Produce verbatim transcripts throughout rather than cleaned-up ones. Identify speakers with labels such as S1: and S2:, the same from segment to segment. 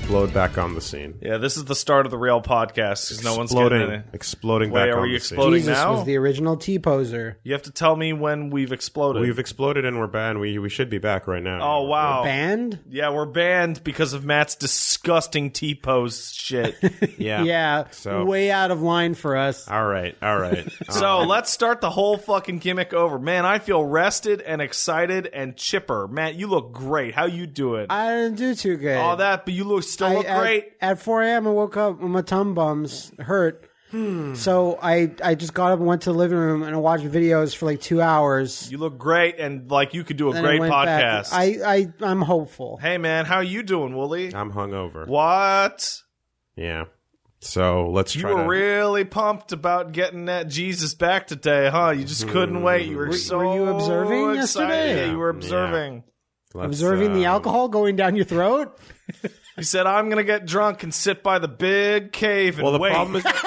S1: explode back on the scene.
S2: Yeah, this is the start of the real podcast because no one's
S1: Exploding,
S2: getting it.
S1: exploding
S2: Wait,
S1: back
S2: are
S1: on
S2: we
S1: the
S2: exploding
S1: scene.
S3: Jesus
S2: now?
S3: was the original T-poser.
S2: You have to tell me when we've exploded.
S1: We've exploded and we're banned. We we should be back right now.
S2: oh, wow.
S3: Banned?
S2: Yeah, we're banned because of Matt's disgusting T-pose shit.
S1: Yeah.
S3: Yeah,
S1: So-
S3: way out of line for us.
S1: All right. All right.
S2: So let's start the whole fucking gimmick over. Man, I feel rested and excited and chipper. Matt, you look great. How you doing?
S3: I didn't do too good.
S2: All that, but you look still
S3: I-
S2: look
S3: at,
S2: great.
S3: At four a.m. I woke up with my tum bums hurt.
S2: Hmm.
S3: So I, I just got up and went to the living room and I watched videos for like two hours.
S2: You look great, and like you could do a
S3: Then I
S2: great
S3: went back.
S2: podcast.
S3: I, I, I'm hopeful.
S2: hey, man, how you doing, Wooly?
S1: I'm hungover.
S2: What?
S1: Yeah. So let's
S2: You
S1: try
S2: were
S1: to.
S2: really pumped about getting that Jesus back today, huh? You just couldn't wait. You were,
S3: Were-
S2: so
S3: were you observing
S2: excited.
S3: yesterday?
S2: Yeah, you were
S1: Yeah.
S2: observing.
S1: let's,
S3: Observing the
S1: um,
S3: alcohol going down your throat?
S2: He said, I'm going to get drunk and sit by the big cave and
S1: Well, the
S2: wait.
S1: problem is,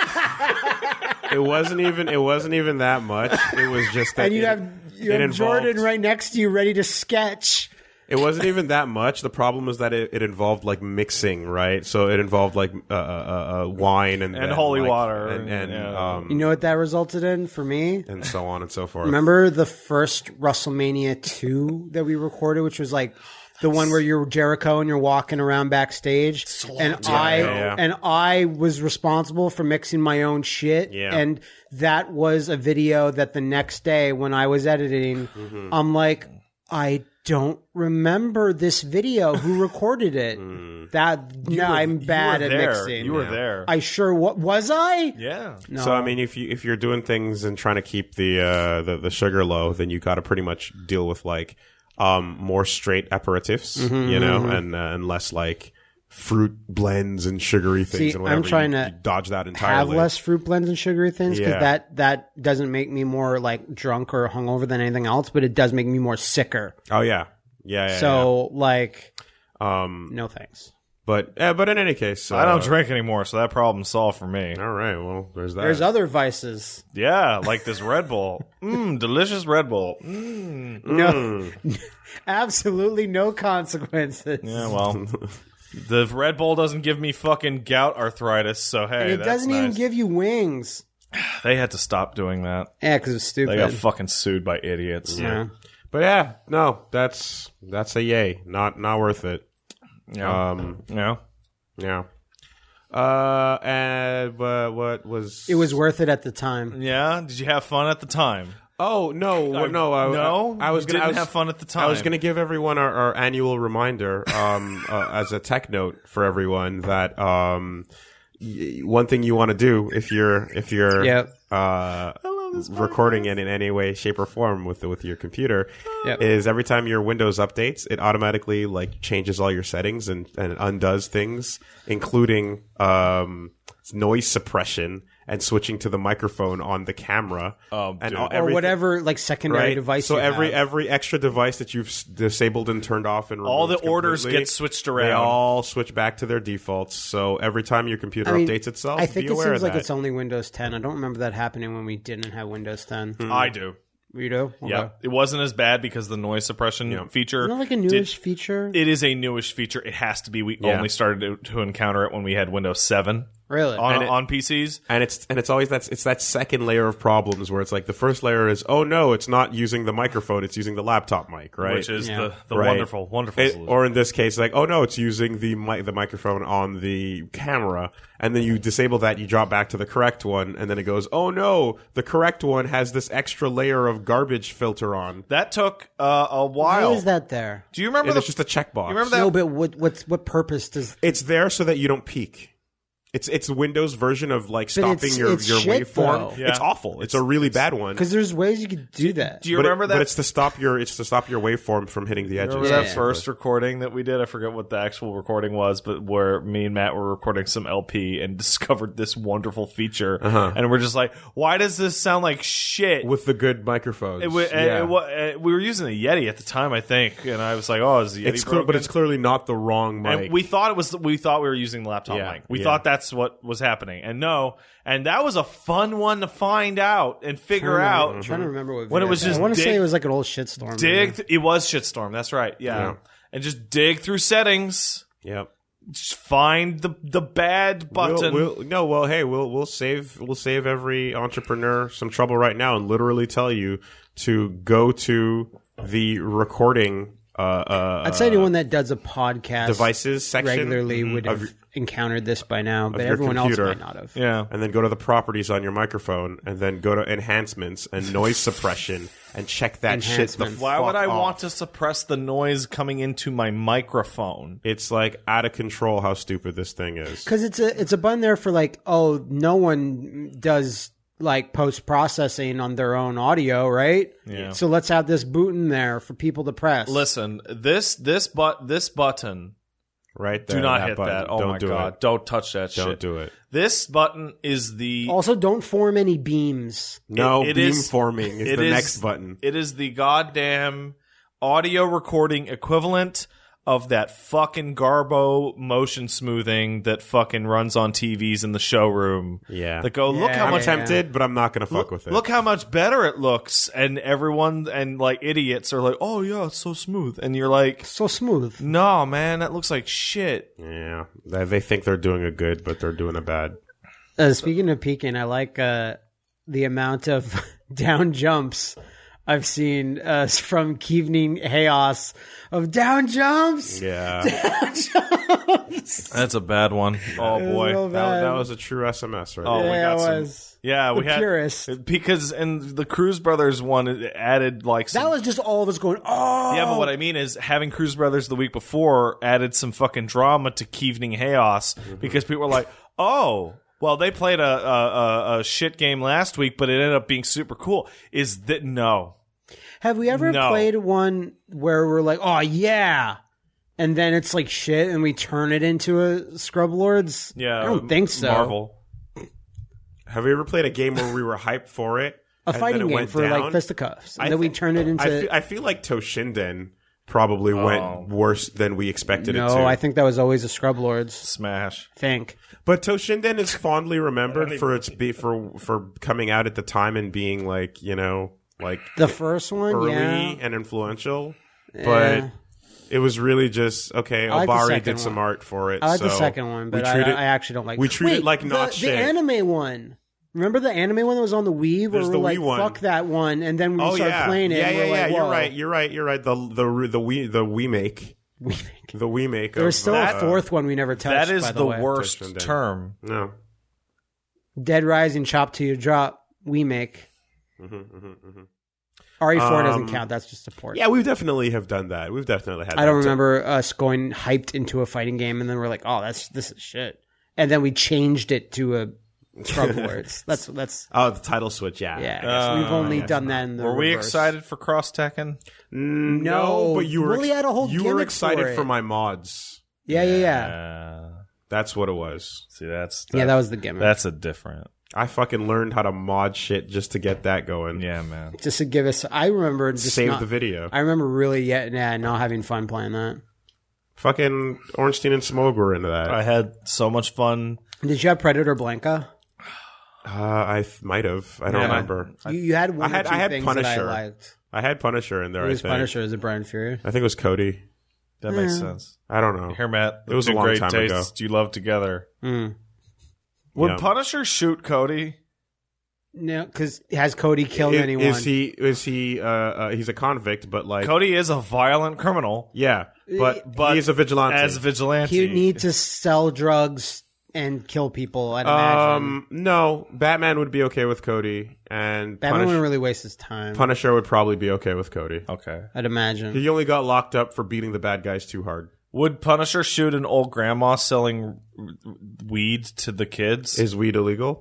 S1: it wasn't even. It wasn't even that much. It was just that.
S3: And you
S1: it,
S3: have, you
S1: it
S3: have Jordan
S1: involved-
S3: right next to you ready to sketch.
S1: It wasn't even that much. The problem was that it, it involved like mixing, right? So it involved like uh, uh, uh, wine and
S2: And
S1: then,
S2: holy
S1: like,
S2: water
S1: and and,
S2: yeah.
S1: um,
S3: You know what that resulted in for me?
S1: and so on and so forth.
S3: Remember the first WrestleMania two that we recorded, which was like the one where you're Jericho and you're walking around backstage, and I
S1: Yeah, yeah.
S3: and I was responsible for mixing my own shit,
S1: Yeah.
S3: and that was a video that the next day when I was editing,
S1: Mm-hmm.
S3: I'm like, I don't remember this video. Who recorded it? That no, I'm bad
S2: you
S3: at
S2: were there.
S3: mixing.
S2: You were
S1: Yeah.
S2: there.
S3: I sure wa- was I.
S2: yeah.
S3: No.
S1: So I mean, if you if you're doing things and trying to keep the uh, the, the sugar low, then you got to pretty much deal with like um, more straight aperitifs,
S3: Mm-hmm,
S1: you know, and uh, and less like fruit blends and sugary things
S3: See,
S1: and whatever.
S3: I'm trying
S1: you,
S3: to
S1: you dodge that
S3: have
S1: entirely.
S3: less fruit blends and sugary things because
S1: Yeah.
S3: that that doesn't make me more like drunk or hungover than anything else, but it does make me more sicker.
S1: Oh yeah, yeah. yeah
S3: so like,
S1: yeah. um,
S3: no thanks.
S1: but uh, but in any case, uh,
S2: I don't drink anymore, so that problem's solved for me.
S1: All right, well, there's that.
S3: There's other vices.
S2: Yeah, like this Red Bull. Mmm, delicious Red Bull. Mm.
S3: No, absolutely no consequences.
S2: Yeah, well, the Red Bull doesn't give me fucking gout arthritis, so hey,
S3: And it
S2: that's
S3: doesn't even
S2: nice.
S3: give you wings.
S2: They had to stop doing that.
S3: Yeah, because it's stupid.
S2: They got fucking sued by idiots.
S3: yeah.
S1: But yeah, no, that's that's a yay. Not not worth it.
S2: Yeah.
S1: Um,
S2: yeah.
S1: yeah. Uh, and uh, what was
S3: It was worth it at the time.
S2: Yeah. Did you have fun at the time?
S1: Oh no, well, no, I,
S2: no.
S1: I, I was
S2: you
S1: gonna
S2: didn't
S1: I was,
S2: have fun at the time.
S1: I was going to give everyone our, our annual reminder, um, uh, as a tech note for everyone that um, y- one thing you want to do if you're if you're
S3: Yep.
S1: uh, recording it in any way, shape, or form with with your computer,
S3: Yep.
S1: is every time your Windows updates, it automatically like changes all your settings and and undoes things, including um, noise suppression and switching to the microphone on the camera,
S2: Oh,
S1: and
S2: dude.
S1: all,
S3: Or
S1: everything-
S3: whatever like secondary
S1: right?
S3: device.
S1: So
S3: you
S1: every
S3: have.
S1: every extra device that you've s- disabled and turned off and
S2: all the
S1: removed
S2: orders
S1: completely,
S2: get switched
S1: They
S2: around.
S1: all switch back to their defaults. So every time your computer
S3: I mean,
S1: updates itself,
S3: I think
S1: be
S3: it
S1: aware
S3: seems
S1: of
S3: like
S1: that.
S3: it's only Windows ten. I don't remember that happening when we didn't have Windows ten.
S2: I do.
S3: You do? Okay.
S2: Yeah. It wasn't as bad because the noise suppression
S1: Yeah.
S2: feature.
S3: Isn't that like a
S2: did-
S3: newish feature?
S2: It is a newish feature. It has to be. We
S1: Yeah.
S2: only started to, to encounter it when we had Windows seven
S3: Really?
S2: on,
S1: And it-
S2: on P Cs.
S1: and it's and it's always that it's that second layer of problems where it's like the first layer is, oh no, it's not using the microphone, it's using the laptop mic, right?
S2: Which is
S3: Yeah.
S2: the, the
S1: Right.
S2: wonderful, wonderful
S1: It-
S2: solution.
S1: or in this case, like, oh no, it's using the mic, the microphone on the camera, and then you disable that, you drop back to the correct one, and then it goes, oh no, the correct one has this extra layer of garbage filter on.
S2: that took uh, a
S3: Why
S2: while.
S3: is that there?
S2: Do you remember
S1: And
S2: the,
S1: it's just a checkbox.
S2: you remember that?
S3: No, but what what what purpose does?
S1: It's there so that you don't peak. It's it's Windows version of like
S3: But
S1: stopping
S3: it's-
S1: your,
S3: it's
S1: your
S3: shit,
S1: waveform.
S3: though.
S2: Yeah.
S1: It's awful. It's, a really bad one.
S3: Because there's ways you could do that.
S2: Do you
S1: but
S2: remember
S1: it,
S2: that?
S1: But it's to stop your it's to stop your waveform from hitting the edges.
S2: Remember
S3: Yeah.
S2: that first recording that we did? I forget what the actual recording was, but where me and Matt were recording some L P and discovered this wonderful feature,
S1: Uh-huh.
S2: and we're just like, "Why does this sound like shit?"
S1: with the good microphones.
S2: It, wa- and
S1: yeah.
S2: it wa- uh, we were using a Yeti at the time, I think, and I was like, "Oh, is the Yeti
S1: it's clear, but
S2: broken?"
S1: it's clearly not the wrong mic.
S2: And we thought it was. We thought we were using the laptop
S1: Yeah,
S2: mic. We
S1: yeah.
S2: thought that's what was happening, and no. And that was a fun one to find out and figure
S3: I'm
S2: out.
S3: trying to remember what
S2: When it
S3: video-
S2: was just
S3: I want to
S2: dig-
S3: say it was like an old shitstorm.
S2: Dig. Th- it was shitstorm. That's right. Yeah.
S1: Yeah.
S2: And just dig through settings.
S1: Yep.
S2: Just find the the bad button.
S1: We'll, we'll, no, well, hey, we'll we'll save we'll save every entrepreneur some trouble right now and literally tell you to go to the recording. Uh, uh,
S3: I'd say anyone that does a podcast
S1: devices section
S3: regularly would
S1: of
S3: have encountered this by now, but
S1: your
S3: everyone
S1: computer.
S3: else might not have.
S2: yeah.
S1: and then go to the properties on your microphone, and then go to enhancements and noise suppression, and check that shit the
S3: Enhancements.
S2: Why would
S1: fuck
S2: I
S1: off.
S2: want to suppress the noise coming into my microphone?
S1: It's like out of control how stupid this thing is.
S3: Because it's a it's a button there for like, oh, no one does like post processing on their own audio, right?
S2: Yeah.
S3: So let's have this button there for people to press.
S2: Listen, this this but this button.
S1: Right there,
S2: Do not
S1: that
S2: hit
S1: button.
S2: that. Oh
S1: Don't
S2: my
S1: do
S2: god!
S1: It.
S2: Don't touch that shit.
S1: Don't do it.
S2: This button is the
S3: Also, don't form any beams.
S1: No,
S2: It- it
S1: beam
S2: is-
S1: forming is
S2: it
S1: the
S2: is-
S1: next button.
S2: It is the goddamn audio recording equivalent of that fucking Garbo motion smoothing that fucking runs on T Vs in the showroom.
S1: Yeah.
S2: That go, look
S3: Yeah,
S2: how
S1: I'm
S2: much
S3: yeah.
S1: tempted, but I'm not going to fuck
S2: look,
S1: with it.
S2: look how much better it looks, and everyone and like idiots are like, oh yeah, it's so smooth, and you're like,
S3: So smooth.
S2: no man, that looks like shit.
S1: Yeah, they, they think they're doing a good, but they're doing a bad.
S3: Uh, speaking of peaking, I like uh, the amount of down jumps I've seen uh, from Keevening Chaos of down jumps.
S1: Yeah,
S3: Down jumps.
S2: That's a bad one. Oh boy.
S3: real
S1: that,
S3: bad.
S1: that was a true S M S right
S2: Oh,
S1: there.
S2: we
S3: Yeah,
S2: got
S3: it
S2: some-
S3: was.
S2: Yeah, we
S3: The
S2: had
S3: purist.
S2: because and the Cruz Brothers one it added like some,
S3: That was just all of us going, oh.
S2: yeah, but what I mean is having Cruz Brothers the week before added some fucking drama to Keevening Chaos because people were like, oh, well, they played a, a, a, a shit game last week, but it ended up being super cool. Is that no?
S3: Have we ever
S2: No.
S3: played one where we're like, oh, yeah. And then it's like shit and we turn it into a Scrub Lords?
S2: Yeah,
S3: I don't think so.
S2: Marvel.
S1: Have we ever played a game where we were hyped for it?
S3: A
S1: and then
S3: fighting
S1: it
S3: game
S1: went
S3: for
S1: down?
S3: like fisticuffs. And
S1: I
S3: then we
S1: thi-
S3: turn it into.
S1: I feel, I feel like Toshinden probably
S2: Oh.
S1: went worse than we expected it to.
S3: no, I think that was always a Scrub Lords.
S2: Smash.
S3: Think.
S1: But Toshinden is fondly remembered for its be for for coming out at the time and being like, you know, like
S3: The first one,
S1: early
S3: yeah.
S1: and influential.
S3: Yeah.
S1: But it was really just okay.
S3: I like the
S1: Obari
S3: second
S1: did some
S3: one.
S1: art for it.
S3: I like the
S1: so
S3: second one, but
S1: we
S3: I,
S1: treat it-
S3: I actually don't like
S1: we treat it
S3: Wait,
S1: like
S3: the,
S1: not
S3: the
S1: shit.
S3: anime one. Remember the anime one that was on the Wii where
S1: There's
S3: we
S1: the
S3: were like,
S1: Wii one.
S3: fuck that one, and then we
S1: Oh
S3: started
S1: yeah,
S3: playing it.
S1: yeah,
S3: and
S1: yeah,
S3: we're
S1: yeah.
S3: like,
S1: You're
S3: whoa.
S1: right. You're right. You're right. The the the we the we make the we make.
S3: There was
S1: of,
S3: still
S1: uh,
S3: a fourth one we never touched.
S2: That is
S3: by
S2: the,
S3: the, way.
S2: worst
S1: Toshinden.
S2: term.
S1: No.
S3: Dead Rising, Chop to Your Drop, we make.
S1: Mm-hmm, mm-hmm, mm-hmm.
S3: R E four doesn't
S1: Um,
S3: count. That's just a port.
S1: Yeah, we definitely have done that. We've definitely had.
S3: I don't
S1: that too.
S3: remember us going hyped into a fighting game and then we're like, oh, that's this is shit, and then we changed it to a Scrub Lords. That's that's
S1: Oh, the title switch. Yeah.
S3: yeah.
S2: Uh,
S3: we've only
S1: yes,
S3: done that in the
S2: Were we
S3: reverse.
S2: excited for Cross Tekken?
S1: Mm,
S3: No,
S1: no, but you were.
S3: Willie had a whole
S1: you were
S3: gimmick
S1: excited
S3: for
S1: for,
S3: it.
S1: my mods.
S3: Yeah, yeah, yeah.
S2: Uh,
S1: That's what it was.
S2: see, that's
S3: Yeah, that was the gimmick.
S2: that's a different.
S1: I fucking learned how to mod shit just to get that going.
S2: Yeah, man.
S3: Just to give us, I remember just
S1: Save
S3: not-
S1: the video.
S3: I remember really, yeah, yeah, not having fun playing that.
S1: Fucking Ornstein and Smog were into that.
S2: I had so much fun.
S3: Did you have Predator Blanca?
S1: Uh, I f- might have. I don't
S2: Yeah.
S1: remember.
S3: You, you had one
S1: I had-
S3: or two
S1: I had
S3: things
S1: Punisher.
S3: that I liked.
S1: I had Punisher in there.
S3: It
S1: I
S3: was
S1: think.
S3: Punisher as a Brian Fury.
S1: I think it was Cody.
S2: That makes
S3: Yeah.
S2: sense.
S1: I don't know.
S2: Here, Matt.
S1: It was
S2: two
S1: a long
S2: great
S1: time
S2: tastes
S1: ago.
S2: you love together.
S3: Mm.
S2: Would
S1: Yeah.
S2: Punisher shoot Cody?
S3: No, because has Cody killed
S1: I-
S3: anyone?
S1: Is he? Is he? Uh, uh, he's a convict, but like,
S2: Cody is a violent criminal
S1: yeah, but
S2: But
S1: he is a vigilante.
S2: as a vigilante.
S3: He'd need to sell drugs and kill people. I'd imagine.
S1: um, no, Batman would be okay with Cody, and
S3: Batman
S1: Punish-
S3: wouldn't really waste his time.
S1: Punisher would probably be okay with Cody.
S2: Okay.
S3: I'd imagine.
S1: He only got locked up for beating the bad guys too hard.
S2: Would Punisher shoot an old grandma selling weed to the kids?
S1: Is weed illegal?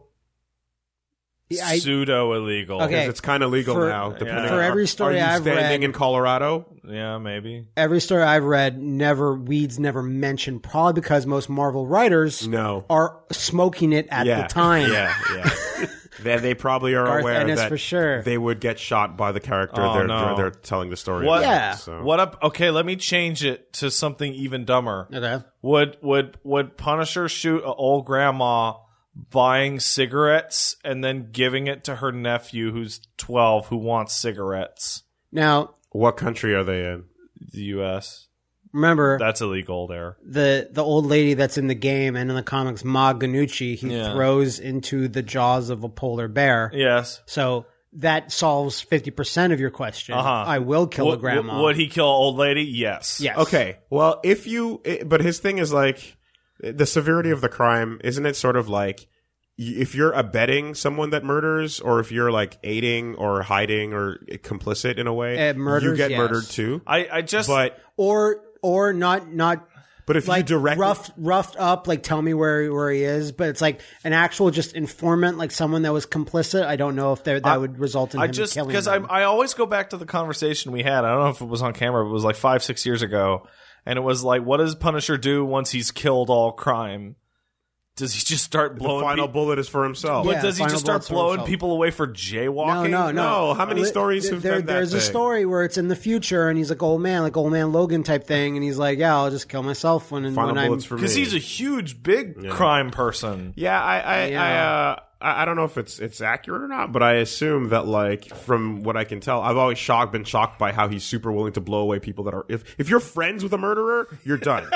S3: I-
S2: Pseudo illegal.
S3: Okay.
S1: Because it's kind of legal
S3: For-
S1: now. Depending
S2: yeah.
S1: on,
S3: For every
S1: are-
S3: story
S1: are you
S3: I've
S1: standing
S3: read-
S1: in Colorado.
S2: Yeah, maybe.
S3: Every story I've read, never weeds never mentioned. Probably because most Marvel writers
S1: No.
S3: are smoking it at
S1: yeah.
S3: the time.
S1: Yeah, yeah. they, they probably are
S3: Garth
S1: aware
S3: Ennis
S1: that
S3: for sure.
S1: they would get shot by the character
S2: Oh,
S1: they're,
S2: no.
S1: they're they're telling the story.
S2: What?
S1: about,
S3: Yeah.
S1: So.
S2: What up? Okay, let me change it to something even dumber.
S3: Okay.
S2: Would would would Punisher shoot an old grandma buying cigarettes and then giving it to her nephew who's twelve who wants cigarettes?
S3: Now,
S1: What country are they in?
S2: The U S
S3: remember
S2: That's illegal there.
S3: the the old lady that's in the game and in the comics, Ma Ganucci, he
S2: Yeah.
S3: throws into the jaws of a polar bear.
S2: Yes.
S3: So that solves fifty percent of your question.
S2: Uh-huh.
S3: I will kill a
S2: Would,
S3: grandma.
S2: would he kill an old lady? Yes.
S3: Yes.
S1: Okay. Well, if you, it- but his thing is like the severity of the crime. Isn't it sort of like y- if you're abetting someone that murders, or if you're like aiding or hiding or complicit in a way,
S3: Uh, murders,
S1: you get
S3: yes.
S1: murdered too.
S2: I, I just.
S1: But
S3: Or or not not
S1: but if
S3: like
S1: you directly
S3: roughed roughed up, like tell me where where he is, but it's like an actual just informant, like someone that was complicit. I don't know if that that would result in
S2: I
S3: him
S2: just
S3: killing
S2: because
S3: them.
S2: I I always go back to the conversation we had. I don't know if it was on camera, but it was like five six years ago, and it was like, what does Punisher do once he's killed all crime? Does he just start
S1: the
S2: blowing?
S1: final
S2: pe-
S1: bullet is for himself.
S2: But
S3: Yeah,
S2: does he
S3: final
S2: just start
S3: bullet's for
S2: blowing
S3: himself.
S2: people away for
S3: no,
S2: jaywalking?
S3: no, no.
S1: No, how many
S3: Li-
S1: stories
S3: th-
S1: have
S3: there,
S1: been that
S3: There's a
S1: thing?
S3: story where it's in the future, and he's like old man, like old man Logan type thing, and he's like, yeah, I'll just kill myself when
S1: Final
S3: when I'm.
S1: bullets for me.
S2: Because he's a huge, big crime person.
S1: Yeah, I, I,
S3: Yeah.
S1: I, uh, I I don't know if it's it's accurate or not, but I assume that, like, from what I can tell, I've always shocked, been shocked by how he's super willing to blow away people that are. If if you're friends with a murderer, you're done.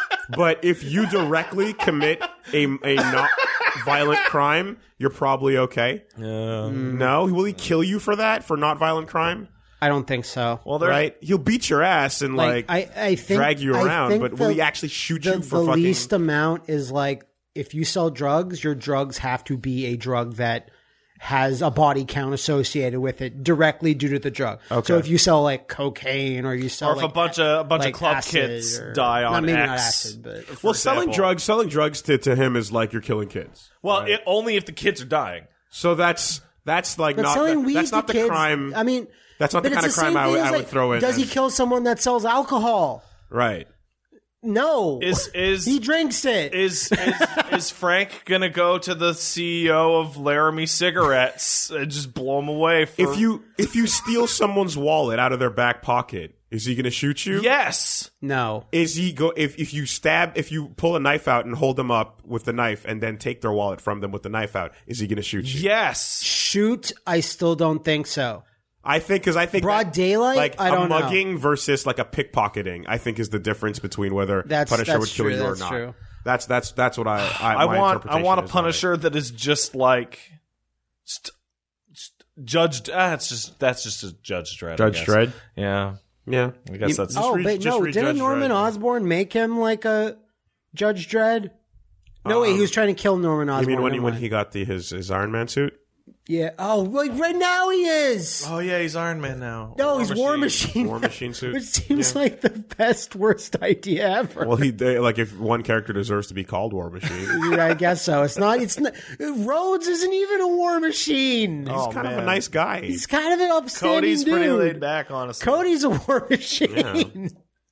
S1: But if you directly commit a a not violent crime, you're probably okay.
S2: Yeah.
S1: No, will he kill you for that, for not violent crime?
S3: I don't think so.
S2: Well, there's
S1: Right? He'll beat your ass and like,
S3: Like, I, I think
S1: drag you
S3: I
S1: around,
S3: think
S1: but will
S3: the-
S1: he actually shoot
S3: the,
S1: you for
S3: the
S1: fucking?
S3: least amount is like if you sell drugs, your drugs have to be a drug that has a body count associated with it directly due to the drug.
S1: Okay.
S3: So if you sell like cocaine or you sell
S2: or if
S3: like,
S2: a bunch of a bunch
S3: like
S2: of club
S3: acid
S2: kids
S3: or-
S2: die on
S3: not, maybe
S2: X.
S3: not acid, but
S1: well, selling
S2: example.
S1: drugs, selling drugs to, to him is like you're killing kids.
S2: Well, it, only if the kids are dying.
S1: So that's that's like
S3: but
S1: not
S3: selling
S1: that-
S3: weed
S1: that's
S3: to
S1: not the
S3: kids,
S1: crime.
S3: I mean,
S1: That's not the
S3: but
S1: kind
S3: it's
S1: of crime
S3: same
S1: I would,
S3: thing as,
S1: I would
S3: like,
S1: throw in.
S3: Does he
S1: as-
S3: kill someone that sells alcohol?
S1: Right.
S3: No.
S2: Is is
S3: he drinks it?
S2: is is, is Frank gonna go to the C E O of Laramie Cigarettes and just blow him away? For,
S1: If you if you steal someone's wallet out of their back pocket, is he going to shoot you?
S2: yes,
S3: no.
S1: Is he go if if you stab if you pull a knife out and hold them up with the knife and then take their wallet from them with the knife out, is he going to shoot you?
S2: yes.
S3: Shoot, I still don't think so.
S1: I think because I think
S3: Broad
S1: that,
S3: daylight?
S1: like
S3: I don't
S1: a
S3: know.
S1: mugging versus like a pickpocketing, I think is the difference between whether
S3: That's-
S1: Punisher
S3: that's
S1: would kill
S3: true,
S1: you or
S3: that's
S1: not.
S3: true.
S1: That's that's that's what I I,
S2: I
S1: my
S2: want I
S1: interpretation
S2: want a
S1: is of it.
S2: Punisher that is just like st- st- Judge. Ah, it's just that's just a Judge Dredd. I
S1: Judge
S2: guess.
S1: Dredd.
S2: Yeah,
S1: Yeah,
S2: I guess that's.
S3: Oh,
S1: read-
S3: but
S1: just
S3: no,
S1: read
S3: didn't
S1: Judge
S3: Norman
S1: Dredd.
S3: Osborn make him like a Judge Dredd? No, wait,
S1: Um,
S3: he was trying to kill Norman
S1: you
S3: Osborn.
S1: mean when he
S3: never
S1: when
S3: mind.
S1: he got the his his Iron Man suit?
S3: Yeah. Oh, like right now he is.
S2: Oh yeah, he's Iron Man now.
S3: no, he's War Machine.
S1: War Machine suit.
S3: Which seems
S1: Yeah.
S3: like the best worst idea ever.
S1: Well, he they, like if one character deserves to be called War Machine.
S3: Yeah, I guess so. It's not. It's not. Rhodes isn't even a War Machine.
S1: He's
S2: Oh,
S1: kind of
S2: man.
S1: a nice guy.
S3: He's kind of an upstanding
S2: Cody's
S3: dude.
S2: pretty laid back, honestly.
S3: Cody's a War Machine.
S1: Yeah.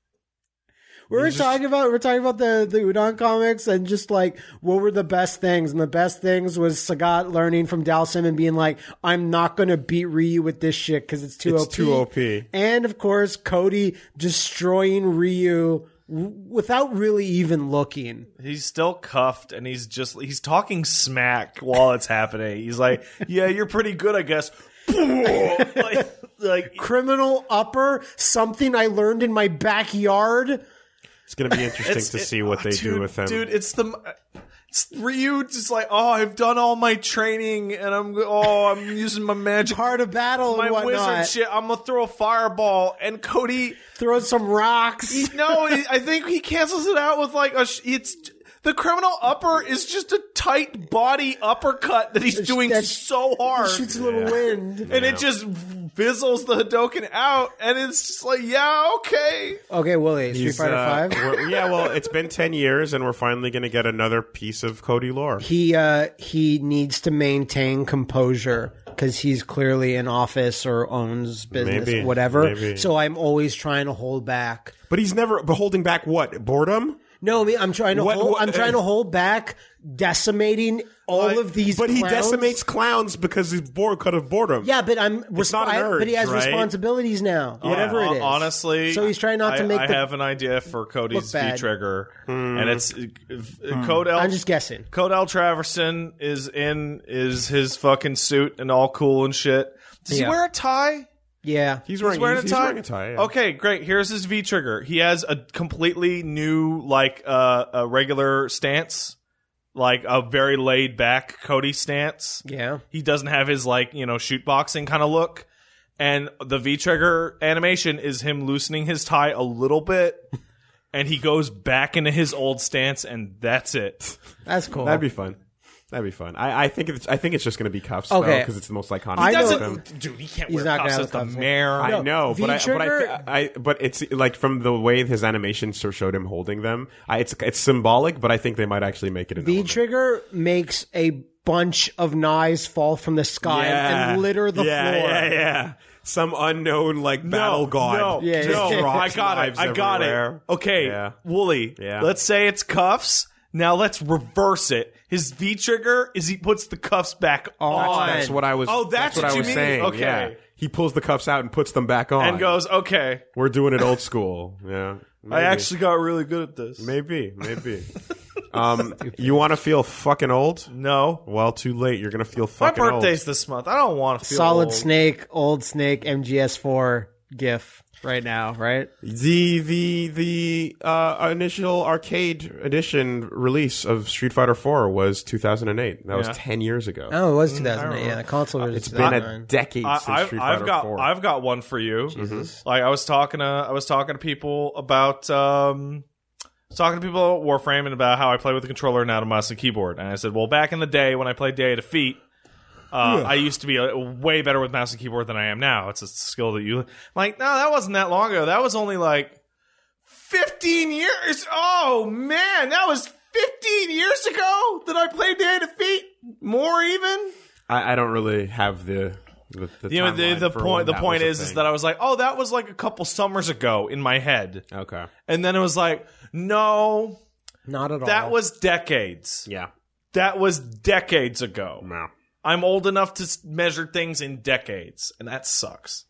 S3: We were
S1: He's just-
S3: talking about we we're talking about the the Udon comics and just like what were the best things, and the best things was Sagat learning from Dalsim and being like, "I'm not going to beat Ryu with this shit because it's too
S1: It's
S3: O P."
S1: too O P.
S3: And of course, Cody destroying Ryu w- without really even looking.
S2: He's still cuffed, and he's just he's talking smack while it's happening. He's like, "Yeah, you're pretty good, I guess." like, like
S3: Criminal upper, something I learned in my backyard.
S1: It's going to be interesting
S2: it's-
S1: to
S2: it-
S1: see what
S2: oh,
S1: they
S2: dude,
S1: do with him.
S2: Dude, it's the it's Ryu just like, oh, I've done all my training, and I'm oh, I'm using my magic,
S3: Part of battle
S2: my
S3: and whatnot.
S2: wizard shit. I'm gonna throw a fireball, and Cody.
S3: Throw some rocks.
S2: No, he, I think he cancels it out with like a. Sh- it's the criminal upper is just a tight body uppercut that he's doing
S3: That's-
S2: so hard,
S3: Shoots a little wind.
S2: and it just fizzles the Hadoken out, and it's just like, yeah, okay.
S3: Okay, Willie, Street
S1: He's,
S3: Fighter
S1: uh,
S3: Five.
S1: we're- yeah, well, it's been ten years, and we're finally going to get another piece of Cody lore.
S3: He uh he needs to maintain composure because he's clearly in office or owns business,
S1: Maybe,
S3: whatever.
S1: maybe.
S3: So I'm always trying to hold back.
S1: But he's never but holding back what? Boredom?
S3: No, I mean, I'm trying to
S1: What-
S3: hold,
S1: what-
S3: I'm trying to hold back decimating all
S2: Like,
S3: of these.
S1: But he
S3: clowns.
S1: decimates clowns because he's bored cut of boredom.
S3: Yeah, but I'm
S1: It's not an
S3: I-
S1: urge,
S3: but he has
S1: right?
S3: responsibilities now. Whatever
S2: Yeah,
S3: it is,
S2: honestly.
S3: So he's trying not to
S2: I-
S3: make
S2: I
S3: the-
S2: have an idea for Cody's
S3: look
S2: V
S3: bad.
S2: trigger,
S1: Hmm.
S2: and it's uh, Codell.
S3: I'm just guessing.
S2: Codell Traverson is in is his fucking suit and all cool and shit. Does
S3: Yeah.
S2: he wear a tie?
S3: Yeah.
S1: He's wearing,
S2: He's wearing a
S1: he's
S2: tie.
S1: wearing a tie. Yeah.
S2: Okay, great. Here's his V trigger. He has a completely new, like, uh, a regular stance, like a very laid back Cody stance.
S3: Yeah.
S2: He doesn't have his, like, you know, shoot boxing kind of look. And the V trigger animation is him loosening his tie a little bit, and he goes back into his old stance, and that's it.
S3: That's cool.
S1: That'd be fun. That'd be fun. I, I think it's. I think it's just going to be cuffs,
S3: Okay.
S1: because it's the most iconic.
S3: I
S2: He
S3: know-
S1: of them.
S2: doesn't, dude. He can't
S3: He's
S2: wear
S3: not gonna
S2: cuffs
S3: have
S2: as the
S3: cuffs.
S2: mayor.
S1: I
S3: No,
S1: know, but I, but
S3: V-trigger-
S1: I, I, but it's like from the way his animation sort of showed him holding them. I, it's it's symbolic, but I think they might actually make it an
S3: V
S1: element.
S3: trigger makes a bunch of knives fall from the sky and litter the
S1: yeah,
S3: floor.
S1: Yeah, yeah, Some unknown like battle god.
S2: No,
S3: Yeah,
S2: no,
S3: yeah.
S2: I got it.
S1: Knives
S2: I got
S1: everywhere.
S2: it. Okay,
S1: Yeah.
S2: Wooly.
S1: Yeah.
S2: Let's say it's cuffs. Now let's reverse it. His V trigger is he puts the cuffs back on.
S1: That's what I was.
S2: Oh, that's
S1: what,
S2: what
S1: I
S2: you
S1: was
S2: mean.
S1: saying.
S2: Okay.
S1: Yeah. He pulls the cuffs out and puts them back on,
S2: And goes, okay,
S1: "We're doing it old school." Yeah.
S2: I
S1: Maybe.
S2: actually got really good at this.
S1: Maybe, maybe. um, you want to feel fucking old?
S2: No.
S1: Well, too late. You're gonna feel
S2: My
S1: fucking old.
S2: birthday's this month. I don't want to feel
S3: Solid
S2: old.
S3: Snake, Old Snake, M G S four GIF right now, right?
S1: The the the uh, initial arcade edition release of Street Fighter four was two thousand eight. That was
S2: Yeah.
S1: ten years ago.
S3: Oh, it was two thousand eight. Yeah, the console was
S1: It's
S3: two
S1: been
S3: thousand
S1: a
S3: nine.
S1: decade
S2: I,
S1: since
S2: I've,
S1: Street Fighter
S2: I've got
S1: four.
S2: I've got one for you.
S3: Jesus.
S2: Like I was talking to I was talking to people about um I was talking to people at Warframe and about how I play with a controller and not a mouse and keyboard. And I said, well, back in the day when I played Day of Defeat, uh, I used to be a, way better with mouse and keyboard than I am now. It's a skill that you like. No, that wasn't that long ago. That was only like fifteen years. Oh man, that was fifteen years ago that I played Day of Defeat. More even.
S1: I, I don't really have the. The, the,
S2: You know, the,
S1: timeline
S2: the
S1: for
S2: point
S1: when
S2: the
S1: that
S2: point
S1: was a
S2: is is
S1: thing.
S2: that I was like, oh, that was like a couple summers ago in my head,
S1: Okay.
S2: and then it was like, no,
S3: Not at all.
S2: that was decades.
S1: Yeah.
S2: That was decades ago.
S1: No.
S2: I'm old enough to s- measure things in decades, and that sucks.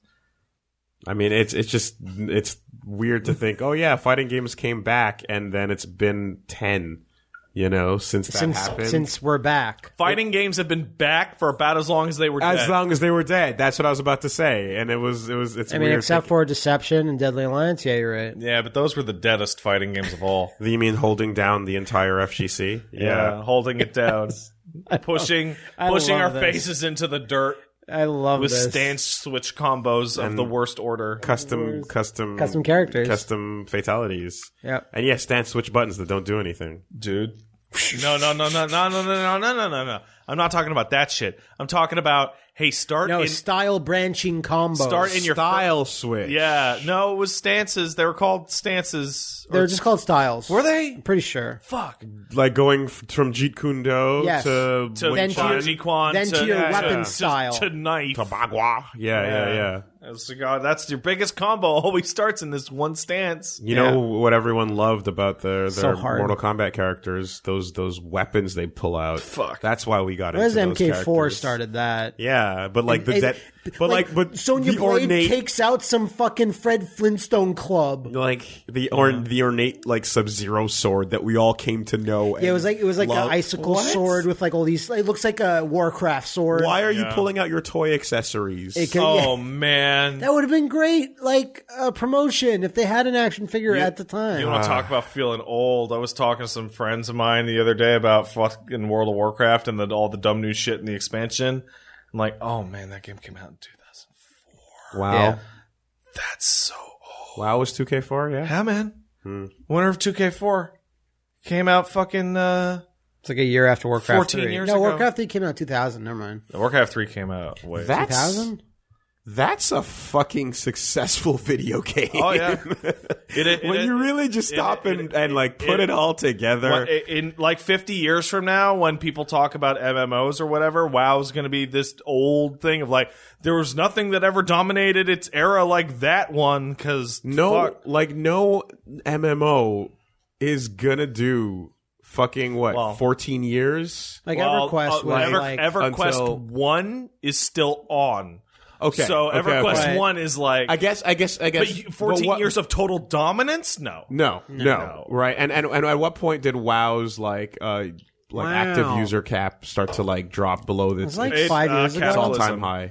S1: I mean, it's it's just it's weird to think. Oh yeah, fighting games came back, and then it's been ten. You know, since that
S3: since
S1: happened.
S3: since we're back.
S2: Fighting games have been back for about as long as they were
S1: as
S2: dead.
S1: long as they were dead. That's what I was about to say, and it was it was it's.
S3: I mean,
S1: weird
S3: except
S1: thinking-
S3: for Deception and Deadly Alliance. Yeah, you're right.
S2: yeah, but those were the deadest fighting games of all.
S1: You mean holding down the entire F G C?
S2: Yeah, holding it down, pushing
S3: I
S2: pushing our
S3: love this.
S2: faces into the dirt
S3: I love
S2: with
S3: this.
S2: stance switch combos of the worst order.
S1: Custom, custom,
S3: Custom characters.
S1: custom fatalities.
S3: Yep.
S1: And yeah, stand switch buttons that don't do anything.
S2: Dude. No, no, no, no, no, no, no, no, no, no, no, no. I'm not talking about that shit. I'm talking about, hey, start
S3: No,
S2: in
S3: style branching combos.
S2: start in your
S1: Style switch.
S2: Yeah, no, it was stances. They were called stances.
S3: They're just called styles.
S2: Were they?
S3: I'm pretty sure.
S2: Fuck.
S1: Like going f- from Jeet Kune Do
S3: Yes.
S1: to
S2: To
S1: Wing
S3: Then to
S1: Chun,
S3: your-
S2: Ji Quan,
S3: then to your
S2: yeah,
S3: weapon
S2: to-
S3: style.
S2: to knife.
S1: to Bagua. Yeah, yeah, yeah.
S2: That's, God, that's your biggest combo. Always starts in this one stance.
S1: You know what everyone loved about their,
S3: So
S1: their
S3: hard.
S1: Mortal Kombat characters? Those those weapons they pull out.
S2: Fuck.
S1: That's why we got
S3: Whereas
S1: into
S3: M K
S1: those
S3: four
S1: characters.
S3: started that.
S1: Yeah, but like the
S3: It-
S1: that, but like, but
S3: Sonya
S1: the
S3: Blade
S1: ornate,
S3: takes out some fucking Fred Flintstone club.
S1: like the or the ornate like Sub Zero sword that we all came to know.
S3: Yeah, it was like it was like
S1: love.
S3: an icicle
S1: What?
S3: sword with like all these. It looks like a Warcraft sword.
S1: Why are you
S2: Yeah.
S1: pulling out your toy accessories?
S3: It could-
S2: Oh,
S3: yeah.
S2: man.
S3: That would have been great, like a promotion if they had an action figure at the time.
S2: You want to talk about feeling old? I was talking to some friends of mine the other day about fucking World of Warcraft and the, all the dumb new shit in the expansion. I'm like, oh man, that game came out in two thousand four.
S1: wow,
S3: Yeah.
S2: That's so old.
S1: wow was two K four. Yeah,
S2: Yeah, man.
S1: Hmm.
S2: Winter of two K four came out fucking. Uh,
S3: It's like a year after Warcraft
S2: fourteen
S3: three.
S2: years
S3: no,
S2: ago.
S3: Warcraft three came out two thousand. Never mind.
S2: Warcraft three came out. Wait.
S3: two
S1: that's
S3: thousand.
S1: that's a fucking successful video game.
S2: Oh yeah. It, it,
S1: when
S2: it,
S1: you really just stop
S2: it-
S1: and,
S2: it-
S1: and like put
S2: it-
S1: it, all together.
S2: What, in like fifty years from now, when people talk about M M Os or whatever, WoW's going to be this old thing of like, there was nothing that ever dominated its era like that one, because
S1: no,
S2: fuck.
S1: like no M M O is gonna do fucking what
S2: Well-
S1: fourteen years.
S3: Like
S2: Well,
S3: EverQuest
S2: uh,
S3: was
S2: Ever-
S3: like
S2: EverQuest
S1: until-
S2: one is still on.
S1: Okay,
S2: So
S1: okay,
S2: EverQuest
S1: okay.
S2: one is like,
S1: I guess, I guess, I guess.
S2: but you- fourteen
S1: but what-
S2: years of total dominance? No.
S1: No, no,
S2: No.
S1: right? And and and at what point did WoW's like uh like
S3: Wow.
S1: active user cap start to like drop below
S3: it
S1: its
S3: was like
S2: It,
S3: five
S2: uh,
S3: years ago.
S2: capitalism.
S1: all time high?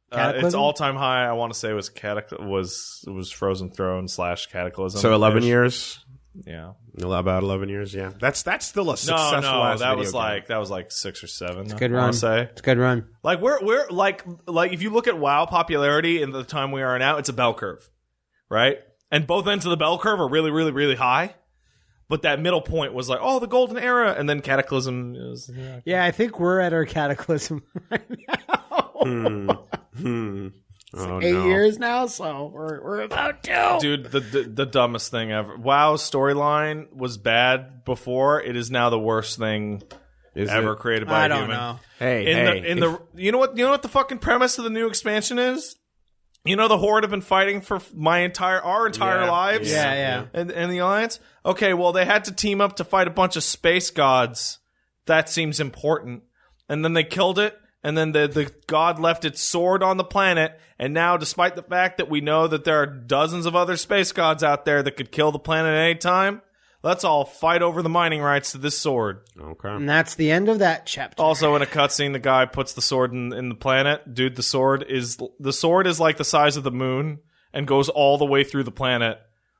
S2: Uh,
S3: Cataclysm?
S2: its all-time high, I want to say, was Catac- was was Frozen Throne slash Cataclysm.
S1: So eleven years.
S2: Yeah.
S1: About eleven years. Yeah, that's that's still a
S2: No,
S1: successful.
S2: no,
S1: ass
S2: that
S1: video
S2: was
S1: game.
S2: like that was like six or seven. It's a
S3: Good
S2: I
S3: run.
S2: wanna say.
S3: It's a good run.
S2: Like we're we're like like if you look at WoW popularity in the time we are now, it's a bell curve, right? And both ends of the bell curve are really, really, really high. But that middle point was like, oh, the golden era, and then Cataclysm is. Yeah.
S3: Yeah, I think we're at our Cataclysm right now.
S1: Hmm. Hmm. Oh,
S3: Eight
S1: no.
S3: years now, so we're we're about to.
S2: Dude, the, the the dumbest thing ever. WoW's storyline was bad before. It is now the worst thing
S1: Is
S2: ever
S1: it?
S2: created by
S3: I
S2: a
S3: don't
S2: human.
S3: know.
S1: Hey,
S2: In
S1: hey,
S2: the in
S1: if-
S2: the you know what you know what the fucking premise of the new expansion is? You know the Horde have been fighting for my entire our entire
S1: Yeah,
S2: lives.
S3: Yeah, yeah.
S2: And and the Alliance. Okay, well they had to team up to fight a bunch of space gods. That seems important. And then they killed it. And then the the god left its sword on the planet. And now, despite the fact that we know that there are dozens of other space gods out there that could kill the planet at any time, let's all fight over the mining rights to this sword.
S1: Okay.
S3: And that's the end of that chapter.
S2: Also, in a cutscene, the guy puts the sword in, in the planet. Dude, the sword is the sword is like the size of the moon and goes all the way through the planet.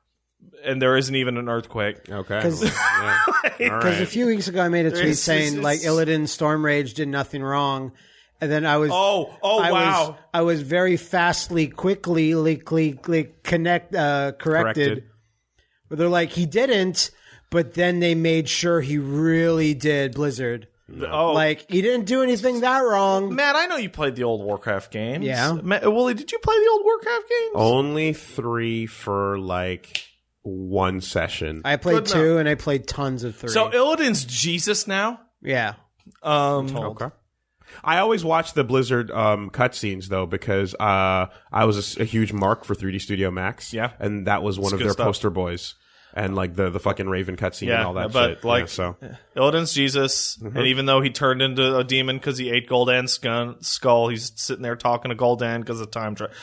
S2: And there isn't even an earthquake.
S1: Okay.
S3: Because
S1: Yeah. All right.
S3: a few weeks ago I made a tweet
S2: It's-
S3: saying
S2: it's-
S3: like Illidan Stormrage did nothing wrong, and then I was
S2: Oh, oh,
S3: I
S2: wow.
S3: was I was very fastly, quickly, like, like, like connect uh, corrected.
S1: Corrected.
S3: Where they're like he didn't, but then they made sure he really did. Blizzard,
S2: Oh,
S3: like he didn't do anything that wrong.
S2: Matt, I know you played the old Warcraft games.
S3: Yeah.
S2: Matt, Wooly, did you play the old Warcraft games?
S1: Only three for like one session.
S3: I played
S2: Good
S3: two, and I played tons of three.
S2: So Illidan's Jesus now.
S3: yeah,
S2: Um,
S1: Okay. I always watch the Blizzard um, cutscenes though because uh, I was a s- a, huge mark for three D Studio Max.
S2: Yeah.
S1: and that was one
S2: It's
S1: of
S2: good
S1: their
S2: stuff.
S1: poster boys, and like the the fucking Raven cutscene
S2: Yeah,
S1: and all that
S2: but,
S1: shit.
S2: like-
S1: Yeah, so
S2: Illidan's Jesus,
S1: Mm-hmm.
S2: and even though he turned into a demon because he ate Gul'dan's skull, skull, he's sitting there talking to Gul'dan because of time travel.